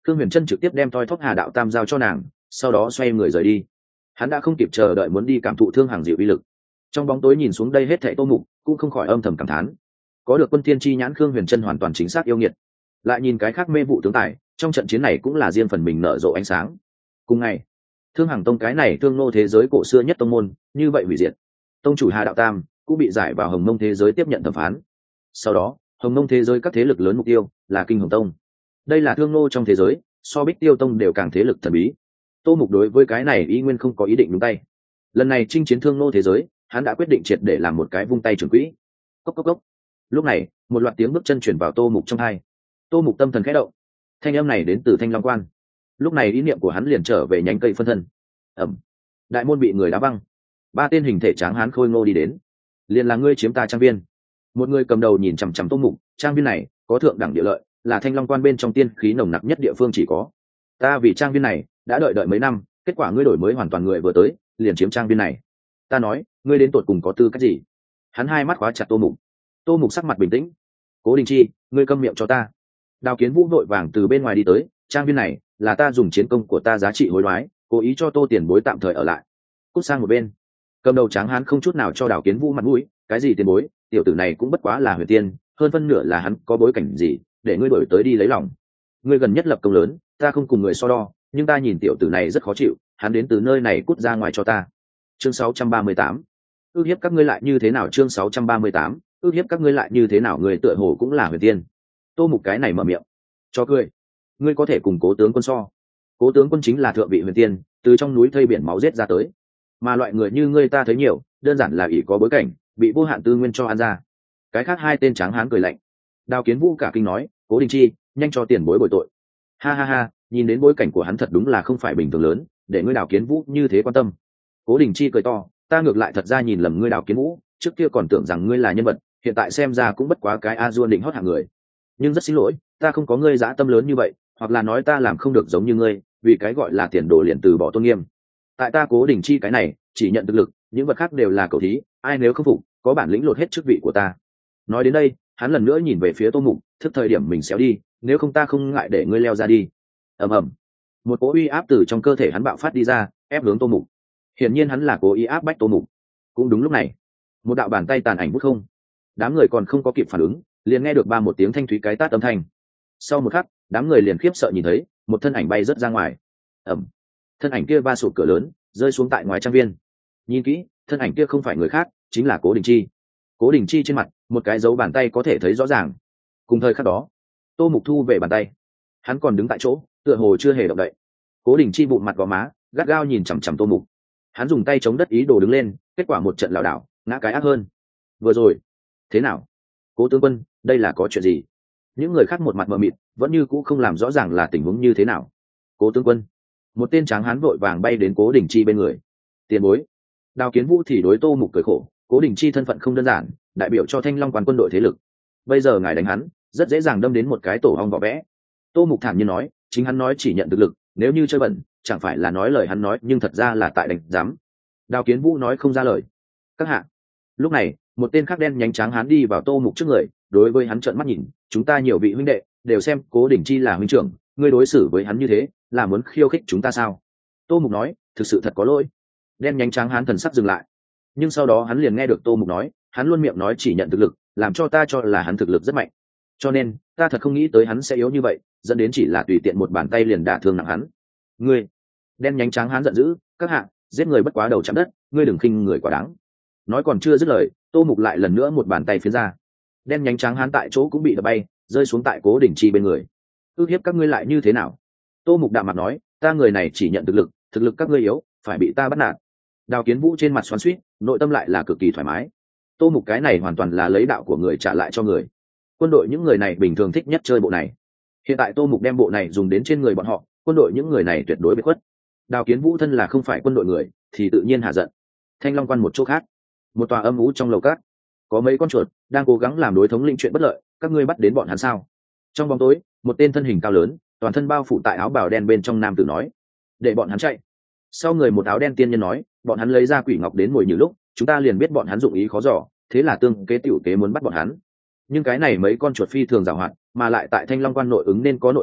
Khương Huyền Trân trực tiếp đem thoi thóp Hà Đạo Tam giao cho nàng, sau đó xoay người rời đi. Hắn đã không kịp chờ đợi muốn đi cảm thụ thương hàng diệu uy lực. Trong bóng tối nhìn xuống đây hết thảy Tô Mục, cũng không khỏi âm thầm cảm thán. Có được Quân Thiên chi nhãn Khương Huyền Trân hoàn toàn chính xác yêu nghiệt. Lại nhìn cái khác mê vụ tướng tài, trong trận chiến này cũng là riêng phần mình nở rộ ánh sáng. Cùng ngày, Thương Hàng Tông cái này thương nô thế giới cổ xưa nhất tông môn, như vậy hủy diệt. Tông chủ Hà Đạo Tam cũng bị giải vào Hồng Mông thế giới tiếp nhận thẩm phán. Sau đó, Hồng Mông thế giới các thế lực lớn mục tiêu là Kinh Hồng Tông. Đây là thương nô trong thế giới, so Bích Tiêu Tông đều càng thế lực thần bí. Tô Mục đối với cái này y nguyên không có ý định nhúng tay. Lần này chinh chiến thương nô thế giới, hắn đã quyết định triệt để làm một cái vung tay trưởng quỹ. Cốc cốc cốc. Lúc này, một loạt tiếng bước chân chuyển vào Tô Mục trong hai. Tô Mục tâm thần khẽ động. Thanh âm này đến từ Thanh Long Quan. Lúc này ý niệm của hắn liền trở về nhánh cây phân thân. Ẩm. Đại môn bị người đá văng. Ba tên hình thể tráng hán khôi ngô đi đến. Liền là ngươi chiếm ta trang viên. Một người cầm đầu nhìn chằm chằm Tô Mục, trang viên này có thượng đẳng địa lợi, là Thanh Long Quan bên trong tiên khí nồng nặc nhất địa phương chỉ có. Ta vì trang viên này đã đợi đợi mấy năm, kết quả ngươi đổi mới hoàn toàn người vừa tới, liền chiếm trang viên này. Ta nói, ngươi đến tột cùng có tư cách gì? Hắn hai mắt khóa chặt Tô Mục. Tô Mục sắc mặt bình tĩnh. Cố Đình Chi, ngươi câm miệng cho ta. Đào Kiến Vũ vội vàng từ bên ngoài đi tới, trang viên này là ta dùng chiến công của ta giá trị hối đoái, cố ý cho Tô tiền bối tạm thời ở lại. Cút sang một bên. Cầm đầu tráng hán không chút nào cho Đào Kiến Vũ mặt mũi, cái gì tiền bối, tiểu tử này cũng bất quá là huyền tiên, hơn phân nửa là hắn có bối cảnh gì, để ngươi đổi tới đi lấy lòng. Ngươi gần nhất lập công lớn, ta không cùng người so đo, nhưng ta nhìn tiểu tử này rất khó chịu, hắn đến từ nơi này cút ra ngoài cho ta. Chương sáu trăm ba mươi tám. Ước hiếp các ngươi lại như thế nào? Chương sáu trăm ba mươi tám. Ước hiếp các ngươi lại như thế nào? Người tựa hồ cũng là huyền tiên. Tô Mục cái này mở miệng. Cho cười. Ngươi có thể cùng Cố tướng quân so. Cố tướng quân chính là thượng vị huyền tiên, từ trong núi thây biển máu giết ra tới. Mà loại người như ngươi ta thấy nhiều, đơn giản là ỷ có bối cảnh, bị vô hạn tư nguyên cho ăn ra. Cái khác hai tên tráng hán cười lạnh. Đào Kiến Vũ cả kinh nói, Cố Đình Chi, nhanh cho tiền bối bồi tội. Ha ha ha, nhìn đến bối cảnh của hắn thật đúng là không phải bình thường lớn, để ngươi Đào Kiến Vũ như thế quan tâm. Cố Đình Chi cười to, ta ngược lại thật ra nhìn lầm ngươi Đào Kiến Vũ, trước kia còn tưởng rằng ngươi là nhân vật, hiện tại xem ra cũng bất quá cái a dua định hót hạng người. Nhưng rất xin lỗi, ta không có ngươi dã tâm lớn như vậy, hoặc là nói ta làm không được giống như ngươi, vì cái gọi là tiền đồ liền từ bỏ tôn nghiêm. Tại ta Cố Đình Chi cái này, chỉ nhận thực lực, những vật khác đều là cầu thí, ai nếu không phục, có bản lĩnh lột hết chức vị của ta. Nói đến đây, hắn lần nữa nhìn về phía Tô Mục, thức thời điểm mình xéo đi, nếu không ta không ngại để ngươi leo ra đi. Ầm ầm. Một cỗ uy áp từ trong cơ thể hắn bạo phát đi ra, ép hướng Tô Mục. Hiển nhiên hắn là cố ý áp bách Tô Mục. Cũng đúng lúc này, một đạo bàn tay tàn ảnh vút không. Đám người còn không có kịp phản ứng, liền nghe được ba một tiếng thanh thúy cái tát âm thanh. Sau một khắc, đám người liền khiếp sợ nhìn thấy một thân ảnh bay rớt ra ngoài. Ầm. Thân ảnh kia ba sụp cửa lớn, rơi xuống tại ngoài trang viên. Nhìn kỹ, thân ảnh kia không phải người khác, chính là Cố Đình Chi. Cố Đình Chi trên mặt, một cái dấu bàn tay có thể thấy rõ ràng. Cùng thời khắc đó, Tô Mục thu về bàn tay. Hắn còn đứng tại chỗ, tựa hồ chưa hề động đậy. Cố Đình Chi bụng mặt vào má, gắt gao nhìn chằm chằm Tô Mục. Hắn dùng tay chống đất ý đồ đứng lên, kết quả một trận lảo đảo, ngã cái ác hơn. Vừa rồi, thế nào? Cố tướng quân, đây là có chuyện gì? Những người khác một mặt mờ mịt, vẫn như cũ không làm rõ ràng là tình huống như thế nào. Cố tướng quân, một tên tráng hán vội vàng bay đến Cố Đình Chi bên người. Tiền bối. Đào Kiến Vũ thì đối Tô Mục cười khổ, Cố Đình Chi thân phận không đơn giản, đại biểu cho Thanh Long Quan quân đội thế lực. Bây giờ ngài đánh hắn, rất dễ dàng đâm đến một cái tổ ong vỏ vẽ. Tô Mục thản nhiên nói, chính hắn nói chỉ nhận thực lực, nếu như chơi bẩn, chẳng phải là nói lời hắn nói, nhưng thật ra là tại đánh giám. Đào Kiến Vũ nói không ra lời. Các hạ. Lúc này, một tên khác đen nhánh tráng hán đi vào Tô Mục trước người, đối với hắn trợn mắt nhìn, chúng ta nhiều vị huynh đệ, đều xem Cố Đình Chi là huynh trưởng, ngươi đối xử với hắn như thế, là muốn khiêu khích chúng ta sao? Tô Mục nói, thực sự thật có lỗi. Đen nhánh tráng hán thần sắc dừng lại, nhưng sau đó hắn liền nghe được Tô Mục nói, hắn luôn miệng nói chỉ nhận thực lực, làm cho ta cho là hắn thực lực rất mạnh, cho nên ta thật không nghĩ tới hắn sẽ yếu như vậy, dẫn đến chỉ là tùy tiện một bàn tay liền đả thương nặng hắn. Ngươi. Đen nhánh tráng hán giận dữ, các hạ, giết người bất quá đầu chạm đất, ngươi đừng khinh người quá đáng. Nói còn chưa dứt lời, Tô Mục lại lần nữa một bàn tay phiến ra. Đen nhánh tráng hán tại chỗ cũng bị đập bay, rơi xuống tại Cố Đình Chi bên người. Ước hiếp các ngươi lại như thế nào? Tô Mục đạm mặt nói, ta người này chỉ nhận thực lực, thực lực các ngươi yếu, phải bị ta bắt nạt. Đào Kiến Vũ trên mặt xoắn xuýt, nội tâm lại là cực kỳ thoải mái. Tô Mục cái này hoàn toàn là lấy đạo của người trả lại cho người. Quân đội những người này bình thường thích nhất chơi bộ này. Hiện tại Tô Mục đem bộ này dùng đến trên người bọn họ, quân đội những người này tuyệt đối bị khuất. Đào Kiến Vũ thân là không phải quân đội người, thì tự nhiên hạ giận. Thanh Long Quan một chỗ khác, một tòa âm u trong lầu cát, có mấy con chuột đang cố gắng làm đối thống lĩnh chuyện bất lợi, các ngươi bắt đến bọn hắn sao? Trong bóng tối, một tên thân hình cao lớn, toàn thân bao phủ tại áo bào đen bên trong nam tử nói, để bọn hắn chạy. Sau người một áo đen tiên nhân nói, bọn hắn lấy ra quỷ ngọc đến mồi nhử lúc, chúng ta liền biết bọn hắn dụng ý khó dò, thế là tương kế tiểu kế muốn bắt bọn hắn. Nhưng cái này mấy con chuột phi thường giàu hạn, mà lại tại Thanh Long Quan nội ứng nên có nội ứng,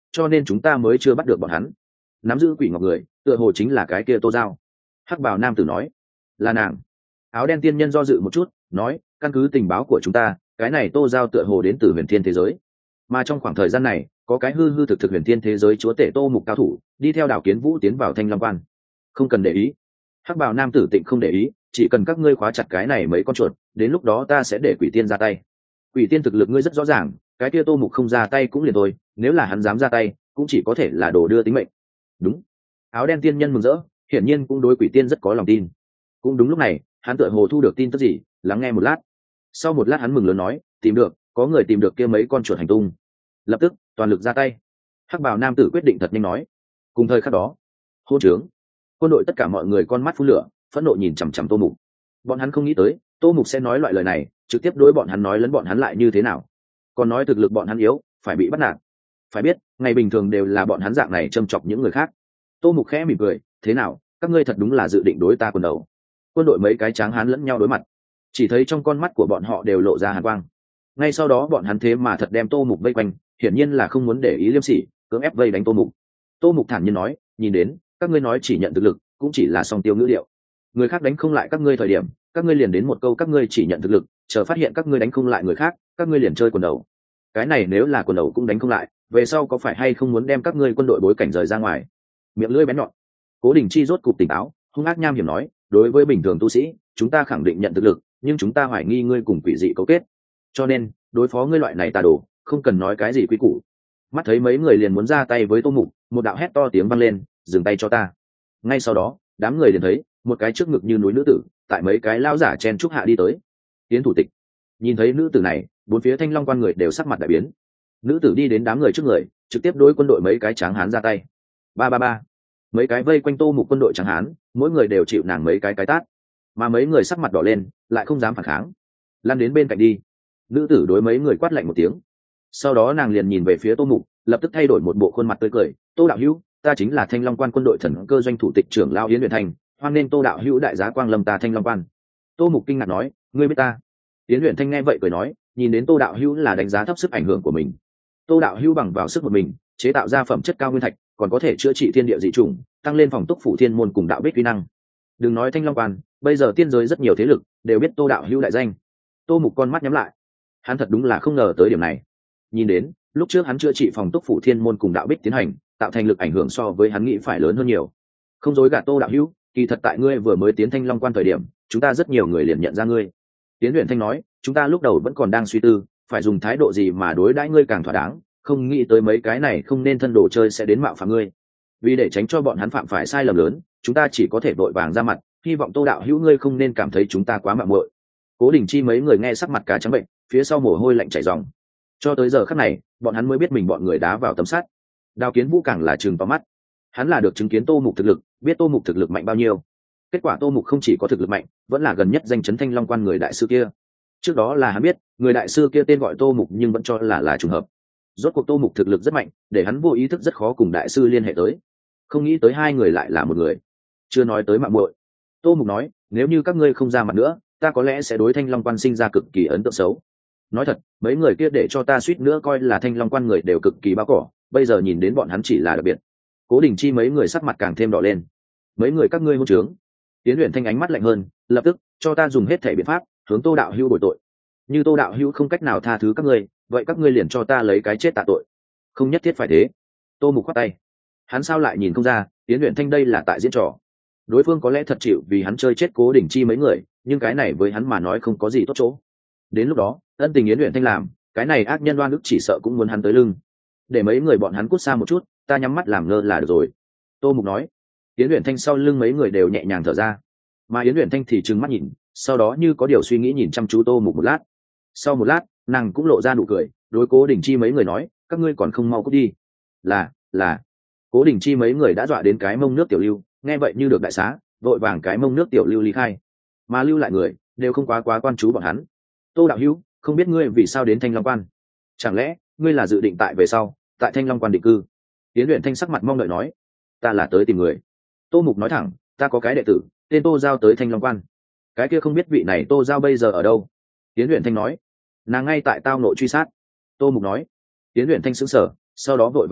cho nên chúng ta mới chưa bắt được bọn hắn. Nắm giữ quỷ ngọc người tựa hồ chính là cái kia Tô Giao. Hắc bào nam tử nói. Là nàng. Áo đen tiên nhân do dự một chút nói, căn cứ tình báo của chúng ta, cái này Tô Giao tựa hồ đến từ huyền thiên thế giới, mà trong khoảng thời gian này có cái hư hư thực thực huyền thiên thế giới chúa tể Tô Mục cao thủ đi theo Đào Kiến Vũ tiến vào Thanh Long Quan. Không cần để ý. Hắc bào nam tử tịnh không để ý, chỉ cần các ngươi khóa chặt cái này mấy con chuột, đến lúc đó ta sẽ để quỷ tiên ra tay. Quỷ tiên thực lực ngươi rất rõ ràng, cái kia Tô Mục không ra tay cũng liền thôi, nếu là hắn dám ra tay cũng chỉ có thể là đồ đưa tính mệnh. Đúng. Áo đen tiên nhân mừng rỡ, hiển nhiên cũng đối quỷ tiên rất có lòng tin. Cũng đúng lúc này hắn tựa hồ thu được tin tức gì, lắng nghe một lát. Sau một lát hắn mừng lớn nói, tìm được, có người tìm được kia mấy con chuột hành tung. Lập tức toàn lực ra tay. Hắc bào nam tử quyết định thật nhanh nói. Cùng thời khắc đó, hôn trướng, quân đội tất cả mọi người con mắt phun lửa, phẫn nộ nhìn chằm chằm Tô Mục. Bọn hắn không nghĩ tới Tô Mục sẽ nói loại lời này, trực tiếp đối bọn hắn nói lấn bọn hắn lại như thế nào, còn nói thực lực bọn hắn yếu, phải bị bắt nạt. Phải biết ngày bình thường đều là bọn hắn dạng này châm chọc những người khác. Tô Mục khẽ mỉm cười, thế nào, các ngươi thật đúng là dự định đối ta quần đầu. Quân đội mấy cái tráng hán lẫn nhau đối mặt, chỉ thấy trong con mắt của bọn họ đều lộ ra hàn quang. Ngay sau đó bọn hắn thế mà thật đem Tô Mục vây quanh, hiển nhiên là không muốn để ý liêm sỉ, cưỡng ép vây đánh Tô Mục. Tô Mục thản nhiên nói, nhìn đến các ngươi nói chỉ nhận thực lực, cũng chỉ là song tiêu ngữ điệu. Người khác đánh không lại các ngươi thời điểm, các ngươi liền đến một câu các ngươi chỉ nhận thực lực, chờ phát hiện các ngươi đánh không lại người khác, các ngươi liền chơi quần đầu. Cái này nếu là quần đầu cũng đánh không lại, về sau có phải hay không muốn đem các ngươi quân đội bối cảnh rời ra ngoài? Miệng lưỡi bén nhọn. Cố Đình Chi rốt cục tỉnh táo, hung ác nham hiểm nói, đối với bình thường tu sĩ, chúng ta khẳng định nhận thực lực, nhưng chúng ta hoài nghi ngươi cùng quỷ dị cấu kết, cho nên đối phó ngươi loại này tà đồ, không cần nói cái gì quý củ. Mắt thấy mấy người liền muốn ra tay với Tô Mục, một đạo hét to tiếng vang lên, dừng tay cho ta. Ngay sau đó đám người liền thấy một cái trước ngực như núi nữ tử tại mấy cái lao giả chen trúc hạ đi tới. Tiến thủ tịch. Nhìn thấy nữ tử này, bốn phía Thanh Long Quan người đều sắc mặt đại biến. Nữ tử đi đến đám người trước người, trực tiếp đối quân đội mấy cái tráng hán ra tay. Ba ba ba. Mấy cái vây quanh Tô Mục quân đội tráng hán, mỗi người đều chịu nàng mấy cái cái tát, mà mấy người sắc mặt đỏ lên, lại không dám phản kháng. Lăn đến bên cạnh đi. Nữ tử đối mấy người quát lạnh một tiếng. Sau đó nàng liền nhìn về phía Tô Mục, lập tức thay đổi một bộ khuôn mặt tươi cười, Tô đạo hữu, ta chính là Thanh Long Quan quân đội thần cơ doanh thủ tịch trưởng lao Yến Huyền Thanh, hoan nên Tô đạo hữu đại giá quang lâm ta Thanh Long Quan. Tô Mục kinh ngạc nói, ngươi biết ta? Yến Huyền Thanh nghe vậy cười nói, nhìn đến Tô đạo hữu là đánh giá thấp sức ảnh hưởng của mình. Tô đạo hữu bằng vào sức một mình chế tạo ra phẩm chất cao nguyên thạch, còn có thể chữa trị thiên địa dị chủng, tăng lên phòng túc phủ thiên môn cùng đạo bích uy năng. Đừng nói Thanh Long Quan, bây giờ tiên giới rất nhiều thế lực đều biết Tô đạo hữu đại danh. Tô Mục con mắt nhắm lại, hắn thật đúng là không ngờ tới điểm này. Nhìn đến lúc trước hắn chữa trị phòng túc phủ thiên môn cùng đạo bích tiến hành, tạo thành lực ảnh hưởng so với hắn nghĩ phải lớn hơn nhiều. Không dối gạt Tô đạo hữu, kỳ thật tại ngươi vừa mới tiến Thanh Long Quan thời điểm, chúng ta rất nhiều người liền nhận ra ngươi. Tiến Huyền Thanh nói, chúng ta lúc đầu vẫn còn đang suy tư phải dùng thái độ gì mà đối đãi ngươi càng thỏa đáng, không nghĩ tới mấy cái này không nên thân đồ chơi sẽ đến mạo phạm ngươi. Vì để tránh cho bọn hắn phạm phải sai lầm lớn, chúng ta chỉ có thể vội vàng ra mặt, hy vọng Tô đạo hữu ngươi không nên cảm thấy chúng ta quá mạo muội. Cố Đình Chi mấy người nghe sắc mặt cả trắng bệnh, phía sau mồ hôi lạnh chảy ròng. Cho tới giờ khắc này, bọn hắn mới biết mình bọn người đá vào tấm sắt. Đào Kiến Vũ càng là trừng to mắt. Hắn là được chứng kiến Tô Mục thực lực, biết Tô Mục thực lực mạnh bao nhiêu. Kết quả Tô Mục không chỉ có thực lực mạnh, vẫn là gần nhất danh chấn Thanh Long Quan người đại sư kia. Trước đó là hắn biết người đại sư kia tên gọi Tô Mục, nhưng vẫn cho là là trùng hợp. Rốt cuộc Tô Mục thực lực rất mạnh, để hắn vô ý thức rất khó cùng đại sư liên hệ tới. Không nghĩ tới hai người lại là một người. Chưa nói tới mạng muội. Tô Mục nói, nếu như các ngươi không ra mặt nữa, ta có lẽ sẽ đối Thanh Long Quan sinh ra cực kỳ ấn tượng xấu. Nói thật, mấy người kia để cho ta suýt nữa coi là Thanh Long Quan người đều cực kỳ bao cỏ, bây giờ nhìn đến bọn hắn chỉ là đặc biệt. Cố Đình Chi mấy người sắc mặt càng thêm đỏ lên. Mấy người các ngươi hôn trướng. Tiến Huyền Thanh ánh mắt lạnh hơn, lập tức cho ta dùng hết thể biện pháp hướng Tô đạo hữu bồi tội. Như Tô đạo hữu không cách nào tha thứ các ngươi, vậy các ngươi liền cho ta lấy cái chết tạ tội. Không nhất thiết phải thế. Tô Mục khoát tay. Hắn sao lại nhìn không ra, Tiến Huyền Thanh đây là tại diễn trò. Đối phương có lẽ thật chịu vì hắn chơi chết Cố Đình Chi mấy người, nhưng cái này với hắn mà nói không có gì tốt chỗ. Đến lúc đó ân tình Yến Huyền Thanh làm, cái này ác nhân oan ức chỉ sợ cũng muốn hắn tới lưng. Để mấy người bọn hắn cút xa một chút, ta nhắm mắt làm ngơ là được rồi. Tô Mục nói. Yến Huyền Thanh sau lưng mấy người đều nhẹ nhàng thở ra, mà Yến Huyền Thanh thì trừng mắt nhìn, sau đó như có điều suy nghĩ nhìn chăm chú Tô Mục một lát. Sau một lát nàng cũng lộ ra nụ cười, đối Cố Đình Chi mấy người nói, các ngươi còn không mau cút đi. Là là Cố Đình Chi mấy người đã dọa đến cái mông nước tiểu lưu, nghe vậy như được đại xá, vội vàng cái mông nước tiểu lưu ly khai, mà lưu lại người đều không quá quá quan chú bọn hắn. Tô đạo hữu, không biết ngươi vì sao đến Thanh Long Quan? Chẳng lẽ ngươi là dự định tại về sau tại Thanh Long Quan định cư? Tiến Huyền Thanh sắc mặt mong đợi nói, ta là tới tìm người. Tô Mục nói thẳng, ta có cái đệ tử tên Tô Giao tới Thanh Long Quan. Cái kia không biết vị này Tô Giao bây giờ ở đâu? Tiến Huyền Thanh nói, nàng ngay tại tao nội truy sát. Tô Mục nói. Tiến Huyền Thanh sững sờ, sau đó vội vàng nói,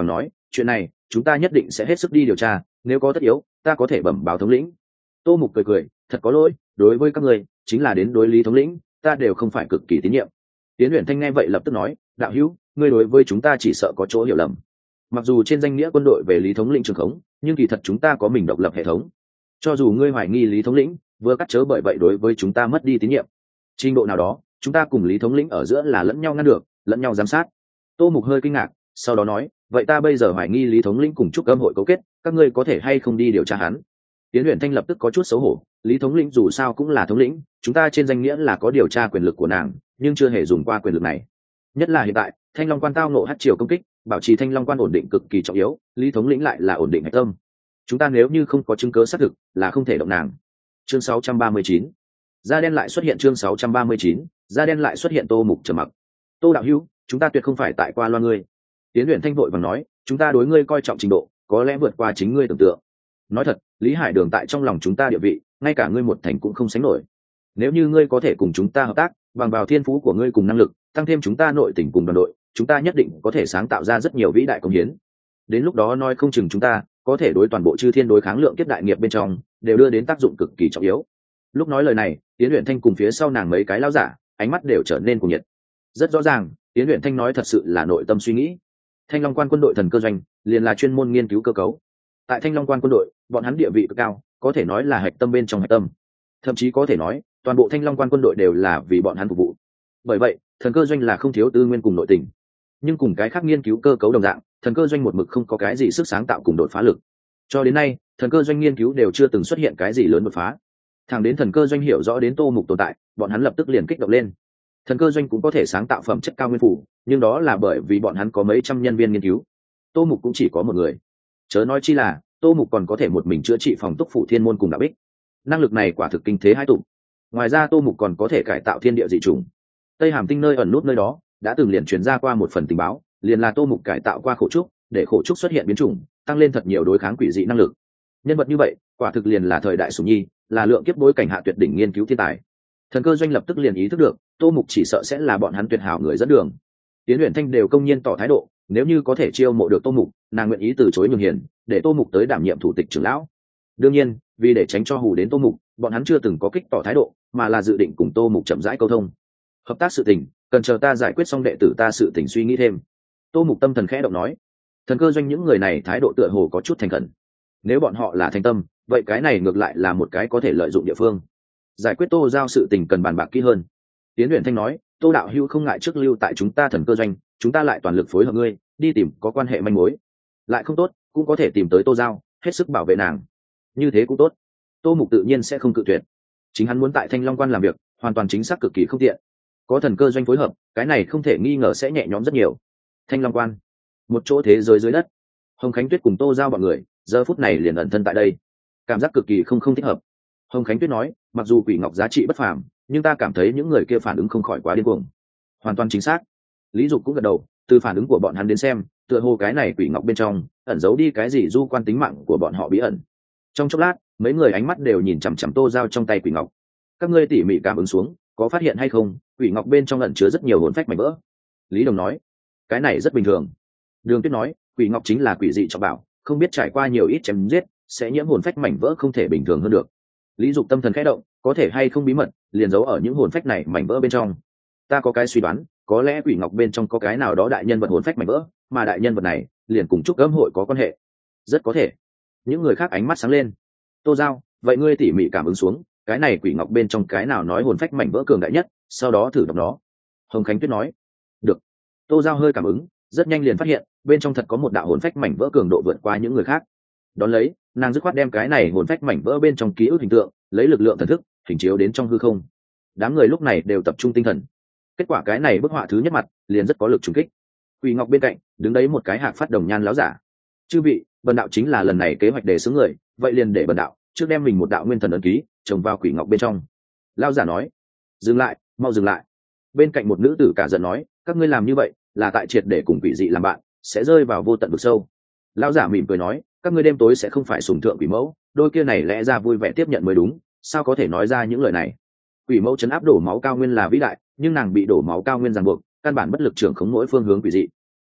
chuyện này chúng ta nhất định sẽ hết sức đi điều tra, nếu có tất yếu ta có thể bẩm báo thống lĩnh. Tô Mục cười cười, thật có lỗi, đối với các ngươi chính là đến đối lý thống lĩnh ta đều không phải cực kỳ tín nhiệm. Tiến Uyển Thanh nghe vậy lập tức nói, đạo hữu, ngươi đối với chúng ta chỉ sợ có chỗ hiểu lầm. Mặc dù trên danh nghĩa quân đội về lý thống lĩnh trường khống, nhưng kỳ thật chúng ta có mình độc lập hệ thống. Cho dù ngươi hoài nghi lý thống lĩnh vừa cắt chớ bởi vậy đối với chúng ta mất đi tín nhiệm, trình độ nào đó chúng ta cùng lý thống lĩnh ở giữa là lẫn nhau ngăn được, lẫn nhau giám sát. Tô Mục hơi kinh ngạc, sau đó nói, vậy ta bây giờ hoài nghi lý thống lĩnh cùng trúc âm hội cấu kết, các ngươi có thể hay không đi điều tra hắn? Tiến Uyển Thanh lập tức có chút xấu hổ, lý thống lĩnh dù sao cũng là thống lĩnh, chúng ta trên danh nghĩa là có điều tra quyền lực của nàng, nhưng chưa hề dùng qua quyền lực này. Nhất là hiện tại Thanh Long Quan tao nộ hắc triều công kích, bảo trì Thanh Long Quan ổn định cực kỳ trọng yếu, lý thống lĩnh lại là ổn định hạch tâm. Chúng ta nếu như không có chứng cứ xác thực là không thể động nàng. Chương sáu trăm ba mươi chín, da đen lại xuất hiện. Chương sáu trăm ba mươi chín, da đen lại xuất hiện. Tô Mục trầm mặc. Tô đạo hữu, chúng ta tuyệt không phải tại qua loa ngươi. Tiến Uyển Thanh vội vàng nói, chúng ta đối ngươi coi trọng trình độ có lẽ vượt qua chính ngươi tưởng tượng. Nói thật, Lý Hải Đường tại trong lòng chúng ta địa vị, ngay cả ngươi một thành cũng không sánh nổi. Nếu như ngươi có thể cùng chúng ta hợp tác, bằng vào thiên phú của ngươi cùng năng lực, tăng thêm chúng ta nội tình cùng đoàn đội, chúng ta nhất định có thể sáng tạo ra rất nhiều vĩ đại công hiến. Đến lúc đó nói không chừng chúng ta có thể đối toàn bộ chư thiên đối kháng lượng kiếp đại nghiệp bên trong đều đưa đến tác dụng cực kỳ trọng yếu. Lúc nói lời này, Tiến Uyển Thanh cùng phía sau nàng mấy cái lão giả ánh mắt đều trở nên cuồng nhiệt. Rất rõ ràng, Tiến Uyển Thanh nói thật sự là nội tâm suy nghĩ. Thanh Long Quan quân đội thần cơ doanh liền là chuyên môn nghiên cứu cơ cấu. Tại Thanh Long Quan quân đội, bọn hắn địa vị cực cao, có thể nói là hạch tâm bên trong hạch tâm. Thậm chí có thể nói, toàn bộ Thanh Long Quan quân đội đều là vì bọn hắn phục vụ. Bởi vậy, thần cơ doanh là không thiếu tư nguyên cùng nội tình. Nhưng cùng cái khác nghiên cứu cơ cấu đồng dạng, thần cơ doanh một mực không có cái gì sức sáng tạo cùng đột phá lực. Cho đến nay, thần cơ doanh nghiên cứu đều chưa từng xuất hiện cái gì lớn đột phá. Thẳng đến thần cơ doanh hiểu rõ đến Tô Mục tồn tại, bọn hắn lập tức liền kích động lên. Thần cơ doanh cũng có thể sáng tạo phẩm chất cao nguyên phủ, nhưng đó là bởi vì bọn hắn có mấy trăm nhân viên nghiên cứu. Tô Mục cũng chỉ có một người. Chớ nói chi là, Tô Mục còn có thể một mình chữa trị phòng túc phủ thiên môn cùng đạo bích. Năng lực này quả thực kinh thế hai tụng. Ngoài ra Tô Mục còn có thể cải tạo thiên địa dị trùng. Tây Hàm Tinh nơi ẩn nút nơi đó, đã từng liền truyền ra qua một phần tình báo, liền là Tô Mục cải tạo qua khổ trúc, để khổ trúc xuất hiện biến chủng, tăng lên thật nhiều đối kháng quỷ dị năng lực. Nhân vật như vậy, quả thực liền là thời đại sủng nhi, là lượng kiếp bối cảnh hạ tuyệt đỉnh nghiên cứu thiên tài. Thần cơ doanh lập tức liền ý thức được, Tô Mục chỉ sợ sẽ là bọn hắn tuyệt hảo người dẫn đường. Tiến Uyển Thanh đều công nhiên tỏ thái độ, nếu như có thể chiêu mộ được Tô Mục, nàng nguyện ý từ chối nhường hiền, để Tô Mục tới đảm nhiệm thủ tịch trưởng lão. Đương nhiên, vì để tránh cho hù đến Tô Mục, bọn hắn chưa từng có kích tỏ thái độ, mà là dự định cùng Tô Mục chậm rãi câu thông. Hợp tác sự tình, cần chờ ta giải quyết xong đệ tử ta sự tình suy nghĩ thêm. Tô Mục tâm thần khẽ động nói. Thần cơ doanh những người này thái độ tựa hồ có chút thành khẩn. Nếu bọn họ là thành tâm, vậy cái này ngược lại là một cái có thể lợi dụng địa phương. Giải quyết Tô giao sự tình cần bàn bạc kỹ hơn. Tiến Uyển Thanh nói, Tô đạo hữu không ngại trước lưu tại chúng ta thần cơ doanh, chúng ta lại toàn lực phối hợp ngươi, đi tìm có quan hệ manh mối. Lại không tốt, cũng có thể tìm tới Tô giao, hết sức bảo vệ nàng. Như thế cũng tốt. Tô Mục tự nhiên sẽ không cự tuyệt. Chính hắn muốn tại Thanh Long Quan làm việc, hoàn toàn chính xác cực kỳ không tiện. Có thần cơ doanh phối hợp, cái này không thể nghi ngờ sẽ nhẹ nhõm rất nhiều. Thanh Long Quan, một chỗ thế giới dưới đất. Hồng Khánh Tuyết cùng Tô giao bọn người giờ phút này liền ẩn thân tại đây, cảm giác cực kỳ không không thích hợp. Hồng Khánh Tuyết nói, mặc dù quỷ ngọc giá trị bất phàm, nhưng ta cảm thấy những người kia phản ứng không khỏi quá điên cuồng. Hoàn toàn chính xác. Lý Dục cũng gật đầu, từ phản ứng của bọn hắn đến xem, tựa hồ cái này quỷ ngọc bên trong ẩn giấu đi cái gì du quan tính mạng của bọn họ bí ẩn. Trong chốc lát, mấy người ánh mắt đều nhìn chằm chằm Tô giao trong tay quỷ ngọc. Các ngươi tỉ mỉ cảm ứng xuống, có phát hiện hay không, quỷ ngọc bên trong ẩn chứa rất nhiều hồn phách mảnh vỡ. Lý Đồng nói, cái này rất bình thường. Đường Tuyết nói, quỷ ngọc chính là quỷ dị trọng bảo, không biết trải qua nhiều ít chém giết, sẽ nhiễm hồn phách mảnh vỡ không thể bình thường hơn được. Lý Dục tâm thần khẽ động, có thể hay không bí mật liền giấu ở những hồn phách này mảnh vỡ bên trong. Ta có cái suy đoán, có lẽ quỷ ngọc bên trong có cái nào đó đại nhân vật hồn phách mảnh vỡ, mà đại nhân vật này liền cùng trúc gấm hội có quan hệ. Rất có thể. Những người khác ánh mắt sáng lên. Tô giao, vậy ngươi tỉ mỉ cảm ứng xuống, cái này quỷ ngọc bên trong cái nào nói hồn phách mảnh vỡ cường đại nhất, sau đó thử đọc nó. Hồng Khánh Tuyết nói. Được. Tô giao hơi cảm ứng, rất nhanh liền phát hiện bên trong thật có một đạo hồn phách mảnh vỡ cường độ vượt qua những người khác. Đón lấy, nàng dứt khoát đem cái này hồn phách mảnh vỡ bên trong ký ức hình tượng, lấy lực lượng thần thức hình chiếu đến trong hư không. Đám người lúc này đều tập trung tinh thần. Kết quả cái này bức họa thứ nhất mặt liền rất có lực trùng kích. Quỷ ngọc bên cạnh đứng đấy một cái hạc phát đồng nhan láo giả. Chư vị, bần đạo chính là lần này kế hoạch đề xướng người, vậy liền để bần đạo trước đem mình một đạo nguyên thần ấn ký trồng vào quỷ ngọc bên trong. Lao giả nói. Dừng lại, mau dừng lại. Bên cạnh một nữ tử cả giận nói, các ngươi làm như vậy là tại triệt để cùng quỷ dị làm bạn, sẽ rơi vào vô tận vực sâu. Lao giả mỉm cười nói, các ngươi đêm tối sẽ không phải sùng thượng quỷ mẫu, đôi kia này lẽ ra vui vẻ tiếp nhận mới đúng, sao có thể nói ra những lời này. Quỷ mẫu chấn áp đổ máu cao nguyên là vĩ đại, nhưng nàng bị đổ máu cao nguyên ràng buộc, căn bản bất lực trưởng khống mỗi phương hướng quỷ dị.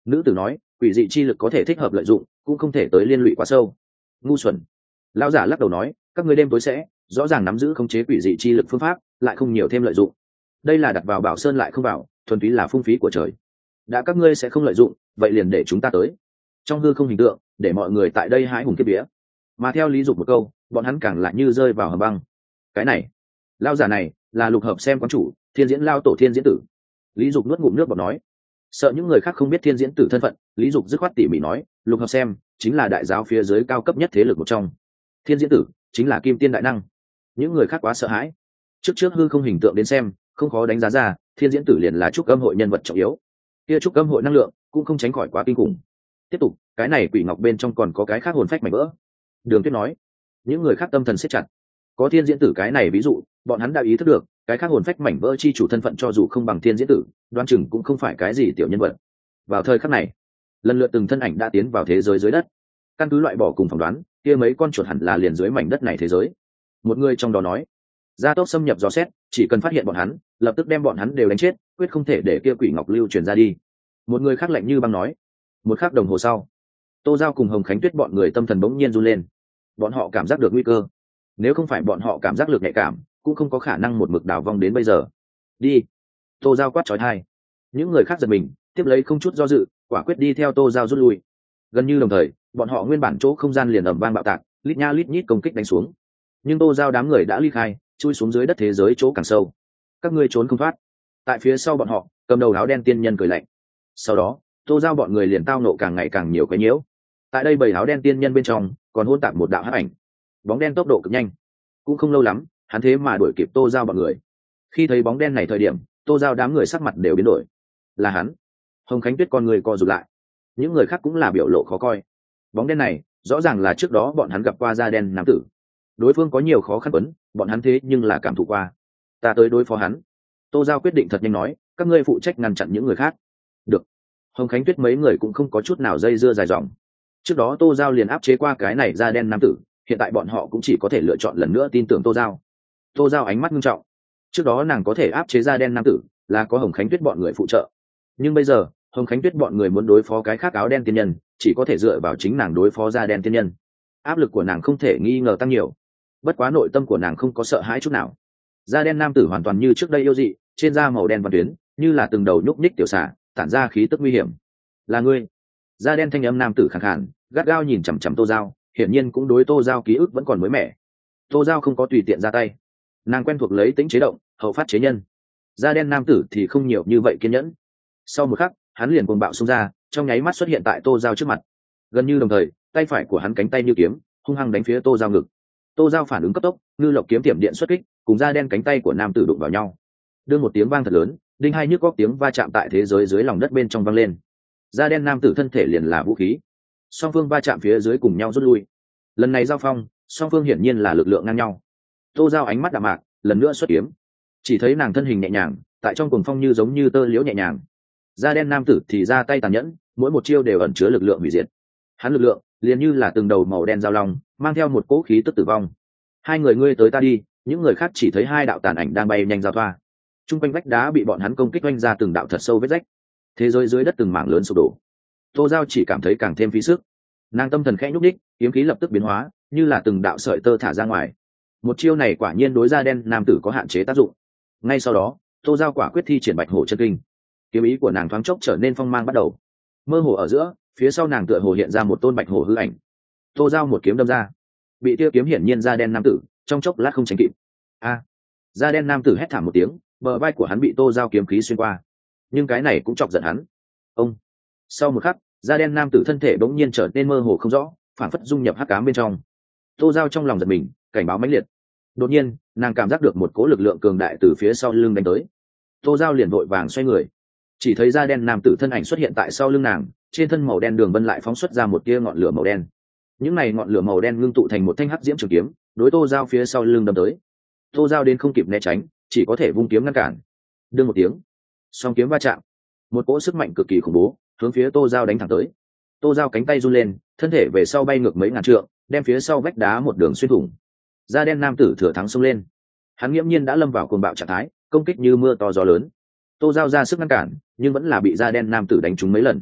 Nữ tử nói, quỷ dị chi lực có thể thích hợp lợi dụng, cũng không thể tới liên lụy quá sâu. Ngu xuẩn. Lão giả lắc đầu nói, các ngươi đêm tối sẽ rõ ràng nắm giữ khống chế quỷ dị chi lực phương pháp, lại không nhiều thêm lợi dụng. Đây là đặt vào bảo sơn lại không vào, thuần túy là phung phí của trời. Đã các ngươi sẽ không lợi dụng, vậy liền để chúng ta tới. Trong hư không hình tượng, để mọi người tại đây hãi hùng kiếp vía. Mà theo lý dục một câu, bọn hắn càng lại như rơi vào hầm băng. Cái này, lão giả này là lục hợp xem quán chủ, Thiên Diễn Lao tổ Thiên Diễn Tử. Lý dục nuốt ngụm nước bọt nói, sợ những người khác không biết Thiên Diễn Tử thân phận, Lý dục dứt khoát tỉ mỉ nói, lục hợp xem chính là đại giáo phía dưới cao cấp nhất thế lực một trong, Thiên Diễn Tử chính là kim tiên đại năng. Những người khác quá sợ hãi. Trước trước hư không hình tượng đến xem, không khó đánh giá ra, Thiên Diễn Tử liền là trúc âm hội nhân vật trọng yếu. Kia trúc âm hội năng lượng cũng không tránh khỏi quá kinh khủng. Tiếp tục, cái này quỷ ngọc bên trong còn có cái khác hồn phách mảnh vỡ. Đường Tuyết nói. Những người khác tâm thần siết chặt. Có Thiên Diễn Tử cái này ví dụ, bọn hắn đã ý thức được, cái khác hồn phách mảnh vỡ chi chủ thân phận cho dù không bằng Thiên Diễn Tử, đoán chừng cũng không phải cái gì tiểu nhân vật. Vào thời khắc này, lần lượt từng thân ảnh đã tiến vào thế giới dưới đất. Căn cứ loại bỏ cùng phỏng đoán, kia mấy con chuột hẳn là liền dưới mảnh đất này thế giới. Một người trong đó nói, gia tốc xâm nhập dò xét, chỉ cần phát hiện bọn hắn, lập tức đem bọn hắn đều đánh chết, quyết không thể để kia quỷ ngọc lưu truyền ra đi. Một người khác lạnh như băng nói. Một khắc đồng hồ sau, Tô Giao cùng Hồng Khánh Tuyết bọn người tâm thần bỗng nhiên run lên. Bọn họ cảm giác được nguy cơ. Nếu không phải bọn họ cảm giác lực nhạy cảm, cũng không có khả năng một mực đào vong đến bây giờ. Đi. Tô Giao quát trói thai. Những người khác giật mình, tiếp lấy không chút do dự, quả quyết đi theo Tô Giao rút lui. Gần như đồng thời, bọn họ nguyên bản chỗ không gian liền ầm vang bạo tạc, lít nha lít nhít công kích đánh xuống. Nhưng Tô Giao đám người đã ly khai, chui xuống dưới đất thế giới chỗ càng sâu. Các ngươi trốn không thoát. Tại phía sau bọn họ, cầm đầu áo đen tiên nhân cười lạnh. Sau đó, Tô Giao bọn người liền tao nộ càng ngày càng nhiều cái nhiễu. Tại đây bầy áo đen tiên nhân bên trong, còn hôn tạp một đạo hắc ảnh. Bóng đen tốc độ cực nhanh, cũng không lâu lắm, hắn thế mà đuổi kịp Tô Giao bọn người. Khi thấy bóng đen này thời điểm, Tô Giao đám người sắc mặt đều biến đổi. Là hắn. Hồng Khánh Tuyết con người co rụt lại. Những người khác cũng là biểu lộ khó coi. Bóng đen này, rõ ràng là trước đó bọn hắn gặp qua da đen nam tử. Đối phương có nhiều khó khăn vấn, bọn hắn thế nhưng là cảm thụ qua. Ta tới đối phó hắn. Tô Giao quyết định thật nhanh nói, các ngươi phụ trách ngăn chặn những người khác. Được. Hồng Khánh Tuyết mấy người cũng không có chút nào dây dưa dài dòng. Trước đó Tô Giao liền áp chế qua cái này da đen nam tử, hiện tại bọn họ cũng chỉ có thể lựa chọn lần nữa tin tưởng Tô Giao. Tô Giao ánh mắt nghiêm trọng. Trước đó nàng có thể áp chế da đen nam tử, là có Hồng Khánh Tuyết bọn người phụ trợ. Nhưng bây giờ, Hồng Khánh Tuyết bọn người muốn đối phó cái khác áo đen tiên nhân, chỉ có thể dựa vào chính nàng đối phó da đen tiên nhân. Áp lực của nàng không thể nghi ngờ tăng nhiều. Bất quá nội tâm của nàng không có sợ hãi chút nào. Da đen nam tử hoàn toàn như trước đây yêu dị, trên da màu đen văn tuyến, như là từng đầu nhúc nhích tiểu xà, tản ra khí tức nguy hiểm. Là ngươi. Da đen thanh âm nam tử khàn khàn, gắt gao nhìn chằm chằm Tô Giao, hiển nhiên cũng đối Tô Giao ký ức vẫn còn mới mẻ. Tô Giao không có tùy tiện ra tay, nàng quen thuộc lấy tính chế động, hậu phát chế nhân. Da đen nam tử thì không nhiều như vậy kiên nhẫn. Sau một khắc, hắn liền cuồng bạo xông ra, trong nháy mắt xuất hiện tại Tô Giao trước mặt. Gần như đồng thời, tay phải của hắn cánh tay như kiếm, hung hăng đánh phía Tô Giao ngực. Tô Giao phản ứng cấp tốc, ngư lộc kiếm tiệm điện xuất kích, cùng da đen cánh tay của nam tử đụng vào nhau. Đưa một tiếng vang thật lớn, đinh hai nhức góc tiếng va chạm tại thế giới dưới lòng đất bên trong vang lên. Da đen nam tử thân thể liền là vũ khí. Song phương va chạm phía dưới cùng nhau rút lui. Lần này giao phong, song phương hiển nhiên là lực lượng ngang nhau. Tô Giao ánh mắt đạm mạc, lần nữa xuất kiếm. Chỉ thấy nàng thân hình nhẹ nhàng, tại trong cuồng phong như giống như tơ liễu nhẹ nhàng. Da đen nam tử thì ra tay tàn nhẫn, mỗi một chiêu đều ẩn chứa lực lượng hủy diệt. Hắn lực lượng liền như là từng đầu màu đen dao long, mang theo một cỗ khí tức tử vong. Hai người ngươi tới ta đi, những người khác chỉ thấy hai đạo tàn ảnh đang bay nhanh giao thoa. Trung quanh vách đá bị bọn hắn công kích oanh ra từng đạo thật sâu vết rách. Thế giới dưới đất từng mảng lớn sụp đổ. Tô Giao chỉ cảm thấy càng thêm phí sức. Nàng tâm thần khẽ nhúc nhích, kiếm khí lập tức biến hóa, như là từng đạo sợi tơ thả ra ngoài. Một chiêu này quả nhiên đối da đen nam tử có hạn chế tác dụng. Ngay sau đó, Tô Giao quả quyết thi triển Bạch Hổ chân kinh. Kiếm ý của nàng thoáng chốc trở nên phong mang bắt đầu. Mơ hồ ở giữa, phía sau nàng tựa hồ hiện ra một tôn bạch hổ hư ảnh. Tô Giao một kiếm đâm ra, bị tiêu kiếm hiển nhiên da đen nam tử, trong chốc lát không tránh kịp. A! Da đen nam tử hét thảm một tiếng, bờ vai của hắn bị Tô Giao kiếm khí xuyên qua. Nhưng cái này cũng chọc giận hắn. Ông! Sau một khắc, da đen nam tử thân thể bỗng nhiên trở nên mơ hồ không rõ, phản phất dung nhập hắc ám bên trong. Tô Giao trong lòng giật mình, cảnh báo mãnh liệt. Đột nhiên, nàng cảm giác được một cỗ lực lượng cường đại từ phía sau lưng đánh tới. Tô Giao liền vội vàng xoay người, chỉ thấy da đen nam tử thân ảnh xuất hiện tại sau lưng nàng, trên thân màu đen đường vân lại phóng xuất ra một tia ngọn lửa màu đen. Những này ngọn lửa màu đen ngưng tụ thành một thanh hắc diễm trường kiếm, đối Tô Giao phía sau lưng đâm tới. Tô Giao đến không kịp né tránh, chỉ có thể vung kiếm ngăn cản. Đương một tiếng, song kiếm va chạm, một cỗ sức mạnh cực kỳ khủng bố hướng phía Tô Giao đánh thẳng tới. Tô Giao cánh tay run lên, thân thể về sau bay ngược mấy ngàn trượng, đem phía sau vách đá một đường xuyên thủng. Da đen nam tử thừa thắng xông lên, hắn nghiễm nhiên đã lâm vào cuồng bạo trạng thái, công kích như mưa to gió lớn. Tô Giao ra sức ngăn cản, nhưng vẫn là bị da đen nam tử đánh trúng mấy lần.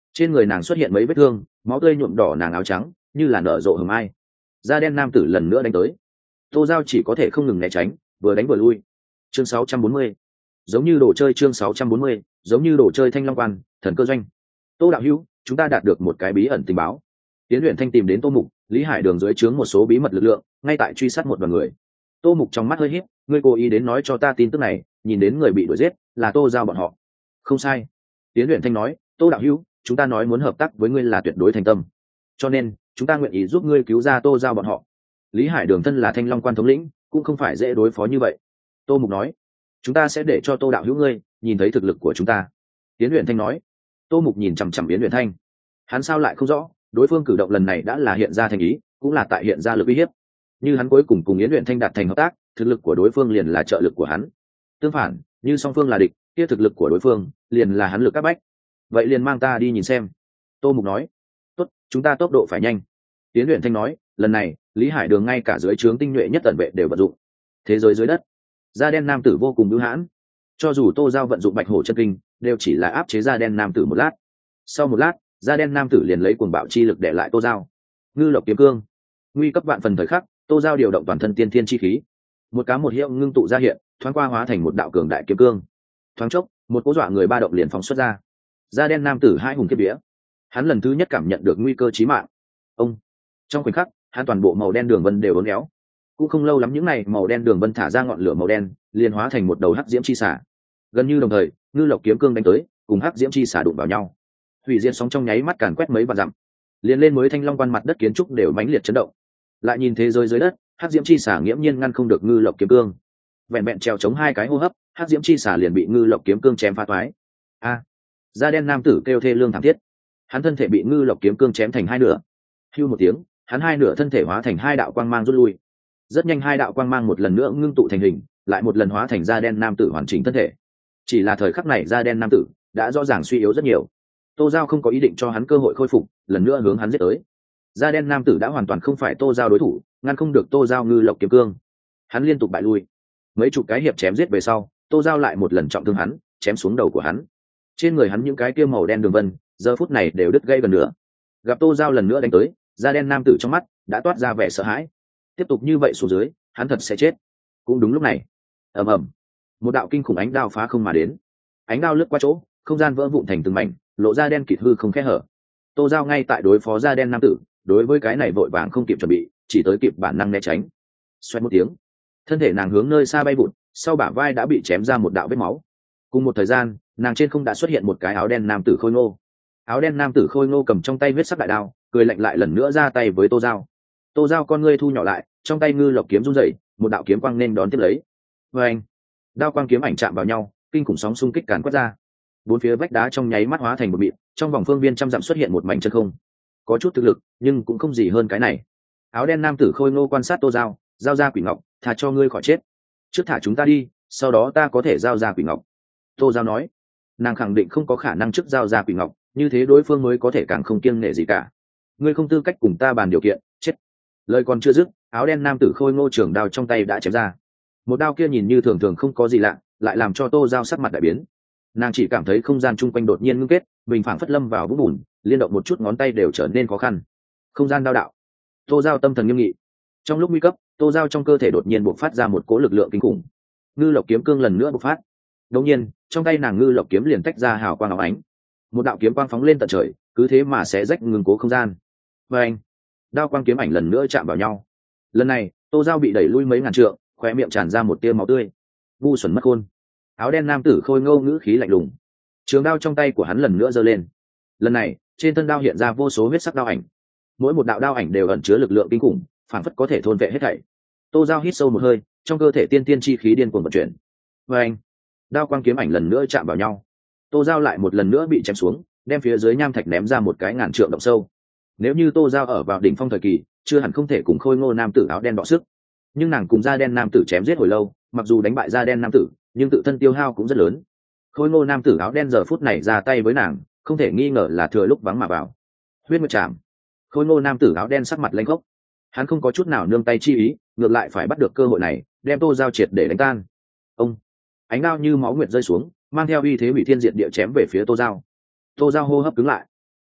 Trên người nàng xuất hiện mấy vết thương, máu tươi nhuộm đỏ nàng áo trắng như là nở rộ hừng ai. Da đen nam tử lần nữa đánh tới, tô giao chỉ có thể không ngừng né tránh, vừa đánh vừa lui. Chương sáu trăm bốn mươi, giống như đồ chơi. Chương sáu trăm bốn mươi, giống như đồ chơi. Thanh Long Quan, Thần Cơ Doanh. Tô đạo hữu, chúng ta đạt được một cái bí ẩn tình báo. Tiến luyện thanh tìm đến Tô Mục, Lý Hải Đường dưới trướng một số bí mật lực lượng ngay tại truy sát một đoàn người. Tô Mục trong mắt hơi híp, ngươi cố ý đến nói cho ta tin tức này, nhìn đến người bị đuổi giết là Tô giao bọn họ. Không sai, Tiến luyện thanh nói, Tô đạo hữu, chúng ta nói muốn hợp tác với ngươi là tuyệt đối thành tâm, cho nên chúng ta nguyện ý giúp ngươi cứu ra Tô giao bọn họ. Lý Hải Đường thân là Thanh Long Quan thống lĩnh, cũng không phải dễ đối phó như vậy. Tô Mục nói, chúng ta sẽ để cho Tô đạo hữu ngươi nhìn thấy thực lực của chúng ta. Tiến luyện thanh nói. Tô Mục nhìn chằm chằm Yến luyện thanh, hắn sao lại không rõ, đối phương cử động lần này đã là hiện ra thành ý, cũng là tại hiện ra lực uy hiếp. Như hắn cuối cùng cùng Yến luyện thanh đạt thành hợp tác, thực lực của đối phương liền là trợ lực của hắn. Tương phản, như song phương là địch, kia thực lực của đối phương liền là hắn lực các bách. Vậy liền mang ta đi nhìn xem. Tô Mục nói. Tốt, chúng ta tốc độ phải nhanh. Yến luyện thanh nói, lần này Lý Hải Đường ngay cả dưới trướng tinh nhuệ nhất tận vệ đều vận dụng. Thế giới dưới đất, da đen nam tử vô cùng bưu hãn, cho dù Tô giao vận dụng Bạch Hổ chân kinh đều chỉ là áp chế da đen nam tử một lát. Sau một lát, da đen nam tử liền lấy cuồng bạo chi lực để lại Tô giao. Ngư Lộc Kiếm Cương, nguy cấp vạn phần thời khắc, Tô giao điều động toàn thân tiên thiên chi khí, một cá một hiệu ngưng tụ ra hiện, thoáng qua hóa thành một đạo cường đại kiếm cương. Thoáng chốc, một cỗ dọa người ba động liền phóng xuất ra. Da đen nam tử hai hùng kiếp vía, hắn lần thứ nhất cảm nhận được nguy cơ chí mạng. Ông, trong khoảnh khắc, hắn toàn bộ màu đen đường vân đều uốn éo. Cũng không lâu lắm, những này màu đen đường vân thả ra ngọn lửa màu đen, liền hóa thành một đầu hắc diễm chi xả. Gần như đồng thời, Ngư Lộc Kiếm Cương đánh tới, cùng hắc diễm chi xả đụng vào nhau. Hủy diệt sóng trong nháy mắt càn quét mấy vạn dặm, liền lên mới Thanh Long Quan mặt đất kiến trúc đều mãnh liệt chấn động. Lại nhìn thế giới dưới đất, hắc diễm chi xả nghiễm nhiên ngăn không được Ngư Lộc Kiếm Cương. Vẹn vẹn treo chống hai cái hô hấp, hắc diễm chi xả liền bị Ngư Lộc Kiếm Cương chém phá toái. A! Da đen nam tử kêu thê lương thảm thiết, hắn thân thể bị Ngư Lộc Kiếm Cương chém thành hai nửa. Hưu một tiếng, hắn hai nửa thân thể hóa thành hai đạo quang mang rút lui. Rất nhanh hai đạo quang mang một lần nữa ngưng tụ thành hình, lại một lần hóa thành da đen nam tử hoàn chỉnh thân thể. Chỉ là thời khắc này da đen nam tử đã rõ ràng suy yếu rất nhiều. Tô giao không có ý định cho hắn cơ hội khôi phục, lần nữa hướng hắn giết tới. Da đen nam tử đã hoàn toàn không phải Tô giao đối thủ, ngăn không được Tô giao Ngư Lộc Kiếm Cương. Hắn liên tục bại lui. Mấy chục cái hiệp chém giết về sau, Tô giao lại một lần trọng thương hắn, chém xuống đầu của hắn. Trên người hắn những cái kia màu đen đường vân giờ phút này đều đứt gây gần nữa. Gặp Tô giao lần nữa đánh tới, da đen nam tử trong mắt đã toát ra vẻ sợ hãi. Tiếp tục như vậy xuống dưới, hắn thật sẽ chết. Cũng đúng lúc này, ầm ầm, một đạo kinh khủng ánh đao phá không mà đến. Ánh đao lướt qua chỗ, không gian vỡ vụn thành từng mảnh, lộ ra đen kịt hư không khe hở. Tô giao ngay tại đối phó da đen nam tử, đối với cái này vội vàng không kịp chuẩn bị, chỉ tới kịp bản năng né tránh. Xoẹt một tiếng, thân thể nàng hướng nơi xa bay vụt, sau bả vai đã bị chém ra một đạo vết máu. Cùng một thời gian, nàng trên không đã xuất hiện một cái áo đen nam tử khôi ngô. Áo đen nam tử khôi ngô cầm trong tay huyết sắc đại đao, cười lạnh lại lần nữa ra tay với Tô giao. Tô giao con ngươi thu nhỏ lại, trong tay Ngư Lộc kiếm run rẩy, một đạo kiếm quang nên đón tiếp lấy. Và anh, đao quang kiếm ảnh chạm vào nhau, kinh khủng sóng xung kích càn quét ra. Bốn phía vách đá trong nháy mắt hóa thành một mịn, trong vòng phương viên trăm dặm xuất hiện một mảnh chân không. Có chút thực lực, nhưng cũng không gì hơn cái này. Áo đen nam tử khôi ngô quan sát Tô giao, giao ra quỷ ngọc, thà cho ngươi khỏi chết. Trước thả chúng ta đi, sau đó ta có thể giao ra quỷ ngọc. Tô giao nói, nàng khẳng định không có khả năng trước giao ra quỷ ngọc, như thế đối phương mới có thể càng không kiêng nể gì cả. Ngươi không tư cách cùng ta bàn điều kiện, chết. Lời còn chưa dứt, áo đen nam tử khôi ngô trường đao trong tay đã chém ra. Một đao kia nhìn như thường thường không có gì lạ, lại làm cho Tô giao sắc mặt đại biến. Nàng chỉ cảm thấy không gian chung quanh đột nhiên ngưng kết, mình phảng phất lâm vào vũng bùn, liên động một chút ngón tay đều trở nên khó khăn. Không gian đao đạo. Tô giao tâm thần nghiêm nghị. Trong lúc nguy cấp, Tô giao trong cơ thể đột nhiên bộc phát ra một cỗ lực lượng kinh khủng. Ngư Lộc Kiếm Cương lần nữa bộc phát. Đột nhiên, trong tay nàng Ngư Lộc kiếm liền tách ra hào quang óng ánh. Một đạo kiếm quang phóng lên tận trời, cứ thế mà sẽ rách ngừng cố không gian. Và anh, đao quang kiếm ảnh lần nữa chạm vào nhau. Lần này, Tô giao bị đẩy lui mấy ngàn trượng, khóe miệng tràn ra một tia máu tươi. Ngu xuẩn mất khôn. Áo đen nam tử khôi ngô ngữ khí lạnh lùng. Trường đao trong tay của hắn lần nữa giơ lên. Lần này, trên thân đao hiện ra vô số huyết sắc đao ảnh. Mỗi một đạo đao ảnh đều ẩn chứa lực lượng kinh khủng, phảng phất có thể thôn vệ hết thảy. Tô giao hít sâu một hơi, trong cơ thể tiên tiên chi khí điên cuồng vận chuyển. Và anh, đao quang kiếm ảnh lần nữa chạm vào nhau. Tô giao lại một lần nữa bị chém xuống, đem phía dưới nham thạch ném ra một cái ngàn trượng động sâu. Nếu như Tô giao ở vào đỉnh phong thời kỳ, chưa hẳn không thể cùng khôi ngô nam tử áo đen đọ sức. Nhưng nàng cùng da đen nam tử chém giết hồi lâu, mặc dù đánh bại da đen nam tử, nhưng tự thân tiêu hao cũng rất lớn. Khôi ngô nam tử áo đen giờ phút này ra tay với nàng, không thể nghi ngờ là thừa lúc vắng mà vào. Huyết nguyệt chạm. Khôi ngô nam tử áo đen sắc mặt lanh khốc, hắn không có chút nào nương tay chi ý, ngược lại phải bắt được cơ hội này, đem Tô giao triệt để đánh tan. Ông, ánh đao như máu nguyệt rơi xuống, mang theo uy thế hủy thiên diệt địa chém về phía Tô giao. Tô giao hô hấp cứng lại,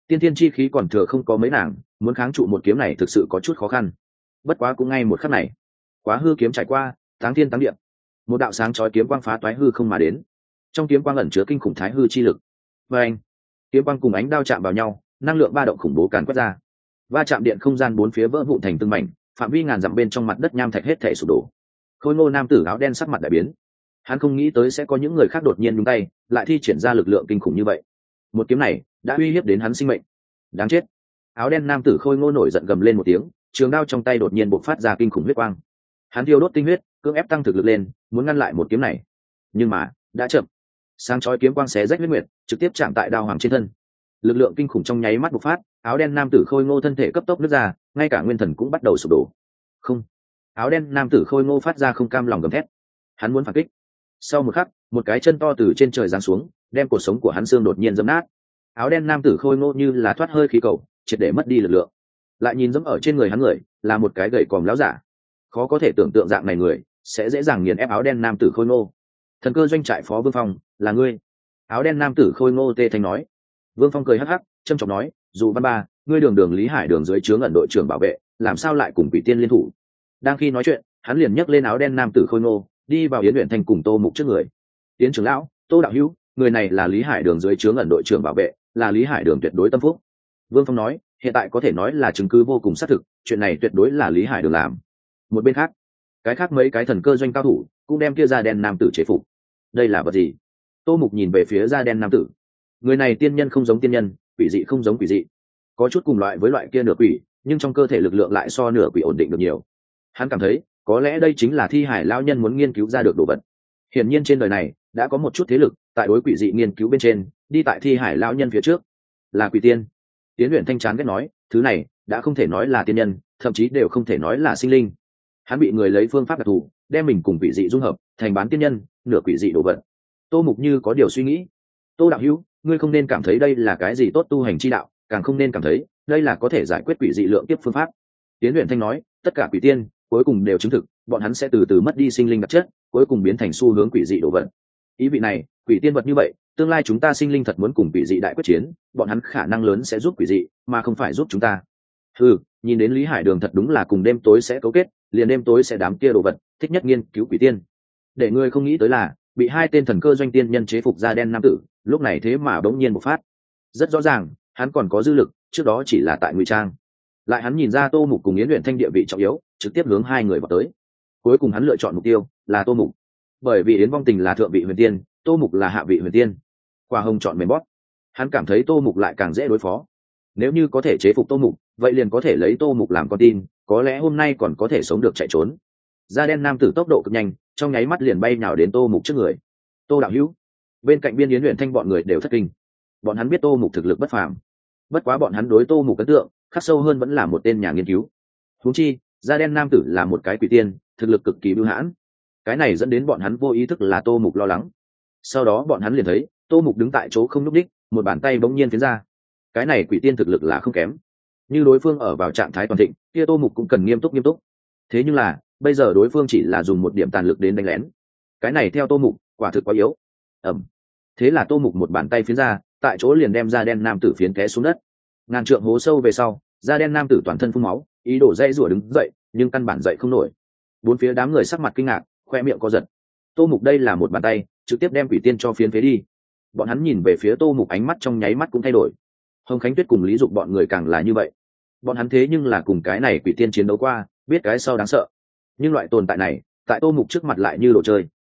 tiên thiên chi khí còn thừa không có mấy nàng, muốn kháng trụ một kiếm này thực sự có chút khó khăn. Bất quá cũng ngay một khắc này, quá hư kiếm trải qua, táng thiên táng địa, một đạo sáng chói kiếm quang phá toái hư không mà đến. Trong kiếm quang ẩn chứa kinh khủng thái hư chi lực. Và anh, kiếm quang cùng ánh đao chạm vào nhau, năng lượng ba động khủng bố càn quét ra. Va chạm điện không gian bốn phía vỡ vụn thành từng mảnh, phạm vi ngàn dặm bên trong mặt đất nham thạch hết thảy sụp đổ. Khôi ngô nam tử áo đen sắc mặt đại biến. Hắn không nghĩ tới sẽ có những người khác đột nhiên nhúng tay, lại thi triển ra lực lượng kinh khủng như vậy. Một kiếm này đã uy hiếp đến hắn sinh mệnh. Đáng chết! Áo đen nam tử khôi ngô nổi giận gầm lên một tiếng, trường đao trong tay đột nhiên bộc phát ra kinh khủng huyết quang. Hắn thiêu đốt tinh huyết, cưỡng ép tăng thực lực lên, muốn ngăn lại một kiếm này. Nhưng mà, đã chậm. Sáng chói kiếm quang xé rách huyết nguyệt, trực tiếp chạm tại đao hoàng trên thân. Lực lượng kinh khủng trong nháy mắt bộc phát, áo đen nam tử khôi ngô thân thể cấp tốc nứt ra, ngay cả nguyên thần cũng bắt đầu sụp đổ. Không! Áo đen nam tử khôi ngô phát ra không cam lòng gầm thét. Hắn muốn phản kích. Sau một khắc, một cái chân to từ trên trời giáng xuống, đem cuộc sống của hắn xương đột nhiên dẫm nát. Áo đen nam tử khôi ngô như là thoát hơi khí cầu, triệt để mất đi lực lượng. Lại nhìn dẫm ở trên người hắn người, là một cái gậy còm láo giả. Khó có thể tưởng tượng dạng này người sẽ dễ dàng nghiền ép áo đen nam tử khôi ngô. Thần cơ doanh trại phó Vương Phong, là ngươi. Áo đen nam tử khôi ngô tê thanh nói. Vương Phong cười hắc hắc, trâm trọng nói, dù văn ba, ngươi đường đường Lý Hải đường dưới trướng ẩn đội trưởng bảo vệ, làm sao lại cùng quỷ tiên liên thủ? Đang khi nói chuyện, hắn liền nhấc lên áo đen nam tử khôi ngô, đi vào yến luyện thành cùng Tô Mục trước người. Yến trưởng lão, Tô đạo hữu, người này là Lý Hải đường dưới trướng ẩn đội trưởng bảo vệ, là Lý Hải đường tuyệt đối tâm phúc. Vương Phong nói, hiện tại có thể nói là chứng cứ vô cùng xác thực, chuyện này tuyệt đối là Lý Hải đường làm. Một bên khác, cái khác mấy cái thần cơ doanh cao thủ cũng đem kia da đen nam tử chế phục. Đây là vật gì? Tô Mục nhìn về phía da đen nam tử. Người này tiên nhân không giống tiên nhân, quỷ dị không giống quỷ dị, có chút cùng loại với loại kia nửa quỷ, nhưng trong cơ thể lực lượng lại so nửa quỷ ổn định được nhiều. Hắn cảm thấy có lẽ đây chính là thi hải lão nhân muốn nghiên cứu ra được đồ vật. Hiển nhiên trên đời này đã có một chút thế lực tại đối quỷ dị nghiên cứu bên trên, đi tại thi hải lão nhân phía trước. Là quỷ tiên. Tiến luyện thanh chán ghét nói, thứ này đã không thể nói là tiên nhân, thậm chí đều không thể nói là sinh linh. Hắn bị người lấy phương pháp đặc thù đem mình cùng quỷ dị dung hợp thành bán tiên nhân, nửa quỷ dị đồ vật. Tô Mục như có điều suy nghĩ. Tô đạo hữu, ngươi không nên cảm thấy đây là cái gì tốt tu hành chi đạo, càng không nên cảm thấy đây là có thể giải quyết quỷ dị lượng tiếp phương pháp. Tiến luyện thanh nói, tất cả quỷ tiên cuối cùng đều chứng thực, bọn hắn sẽ từ từ mất đi sinh linh đặc chất, cuối cùng biến thành xu hướng quỷ dị đồ vật. Ý vị này, quỷ tiên vật như vậy, tương lai chúng ta sinh linh thật muốn cùng quỷ dị đại quyết chiến, bọn hắn khả năng lớn sẽ giúp quỷ dị, mà không phải giúp chúng ta. Ừ, nhìn đến Lý Hải đường thật đúng là cùng đêm tối sẽ cấu kết, liền đêm tối sẽ đám kia đồ vật, thích nhất nghiên cứu quỷ tiên. Để ngươi không nghĩ tới là, bị hai tên thần cơ doanh tiên nhân chế phục da đen nam tử, lúc này thế mà bỗng nhiên bộc phát. Rất rõ ràng, hắn còn có dư lực, trước đó chỉ là tại ngụy trang. Lại hắn nhìn ra Tô Mục cùng Yến Luyện Thanh địa vị trọng yếu, trực tiếp hướng hai người vào tới. Cuối cùng hắn lựa chọn mục tiêu là Tô Mục, bởi vì Yến Vong Tình là thượng vị huyền tiên, Tô Mục là hạ vị huyền tiên. Quả hồng chọn mềm bóp, hắn cảm thấy Tô Mục lại càng dễ đối phó. Nếu như có thể chế phục Tô Mục, vậy liền có thể lấy Tô Mục làm con tin, có lẽ hôm nay còn có thể sống được chạy trốn. Da đen nam tử tốc độ cực nhanh, trong nháy mắt liền bay nhào đến Tô Mục trước người. Tô đạo hữu. Bên cạnh Biên Yến Luyện Thanh bọn người đều thất kinh. Bọn hắn biết Tô Mục thực lực bất phàm, bất quá bọn hắn đối Tô Mục ấn tượng khắc sâu hơn vẫn là một tên nhà nghiên cứu. Huống chi, da đen nam tử là một cái quỷ tiên, thực lực cực kỳ bưu hãn. Cái này dẫn đến bọn hắn vô ý thức là Tô Mục lo lắng. Sau đó bọn hắn liền thấy Tô Mục đứng tại chỗ không nhúc đích, một bàn tay bỗng nhiên tiến ra. Cái này quỷ tiên thực lực là không kém, như đối phương ở vào trạng thái toàn thịnh, kia Tô Mục cũng cần nghiêm túc nghiêm túc. Thế nhưng là bây giờ đối phương chỉ là dùng một điểm tàn lực đến đánh lén, cái này theo Tô Mục quả thực quá yếu. Ẩm. Thế là Tô Mục một bàn tay phiến ra, tại chỗ liền đem da đen nam tử phiến té xuống đất. Ngàn trượng hố sâu về sau, da đen nam tử toàn thân phun máu, ý đồ dây rủa đứng dậy, nhưng căn bản dậy không nổi. Bốn phía đám người sắc mặt kinh ngạc, khoe miệng co giật. Tô Mục đây là một bàn tay, trực tiếp đem quỷ tiên cho phiến phế đi. Bọn hắn nhìn về phía Tô Mục, ánh mắt trong nháy mắt cũng thay đổi. Hồng Khánh Tuyết cùng Lý Dục bọn người càng là như vậy. Bọn hắn thế nhưng là cùng cái này quỷ tiên chiến đấu qua, biết cái sau đáng sợ. Nhưng loại tồn tại này, tại Tô Mục trước mặt lại như đồ chơi.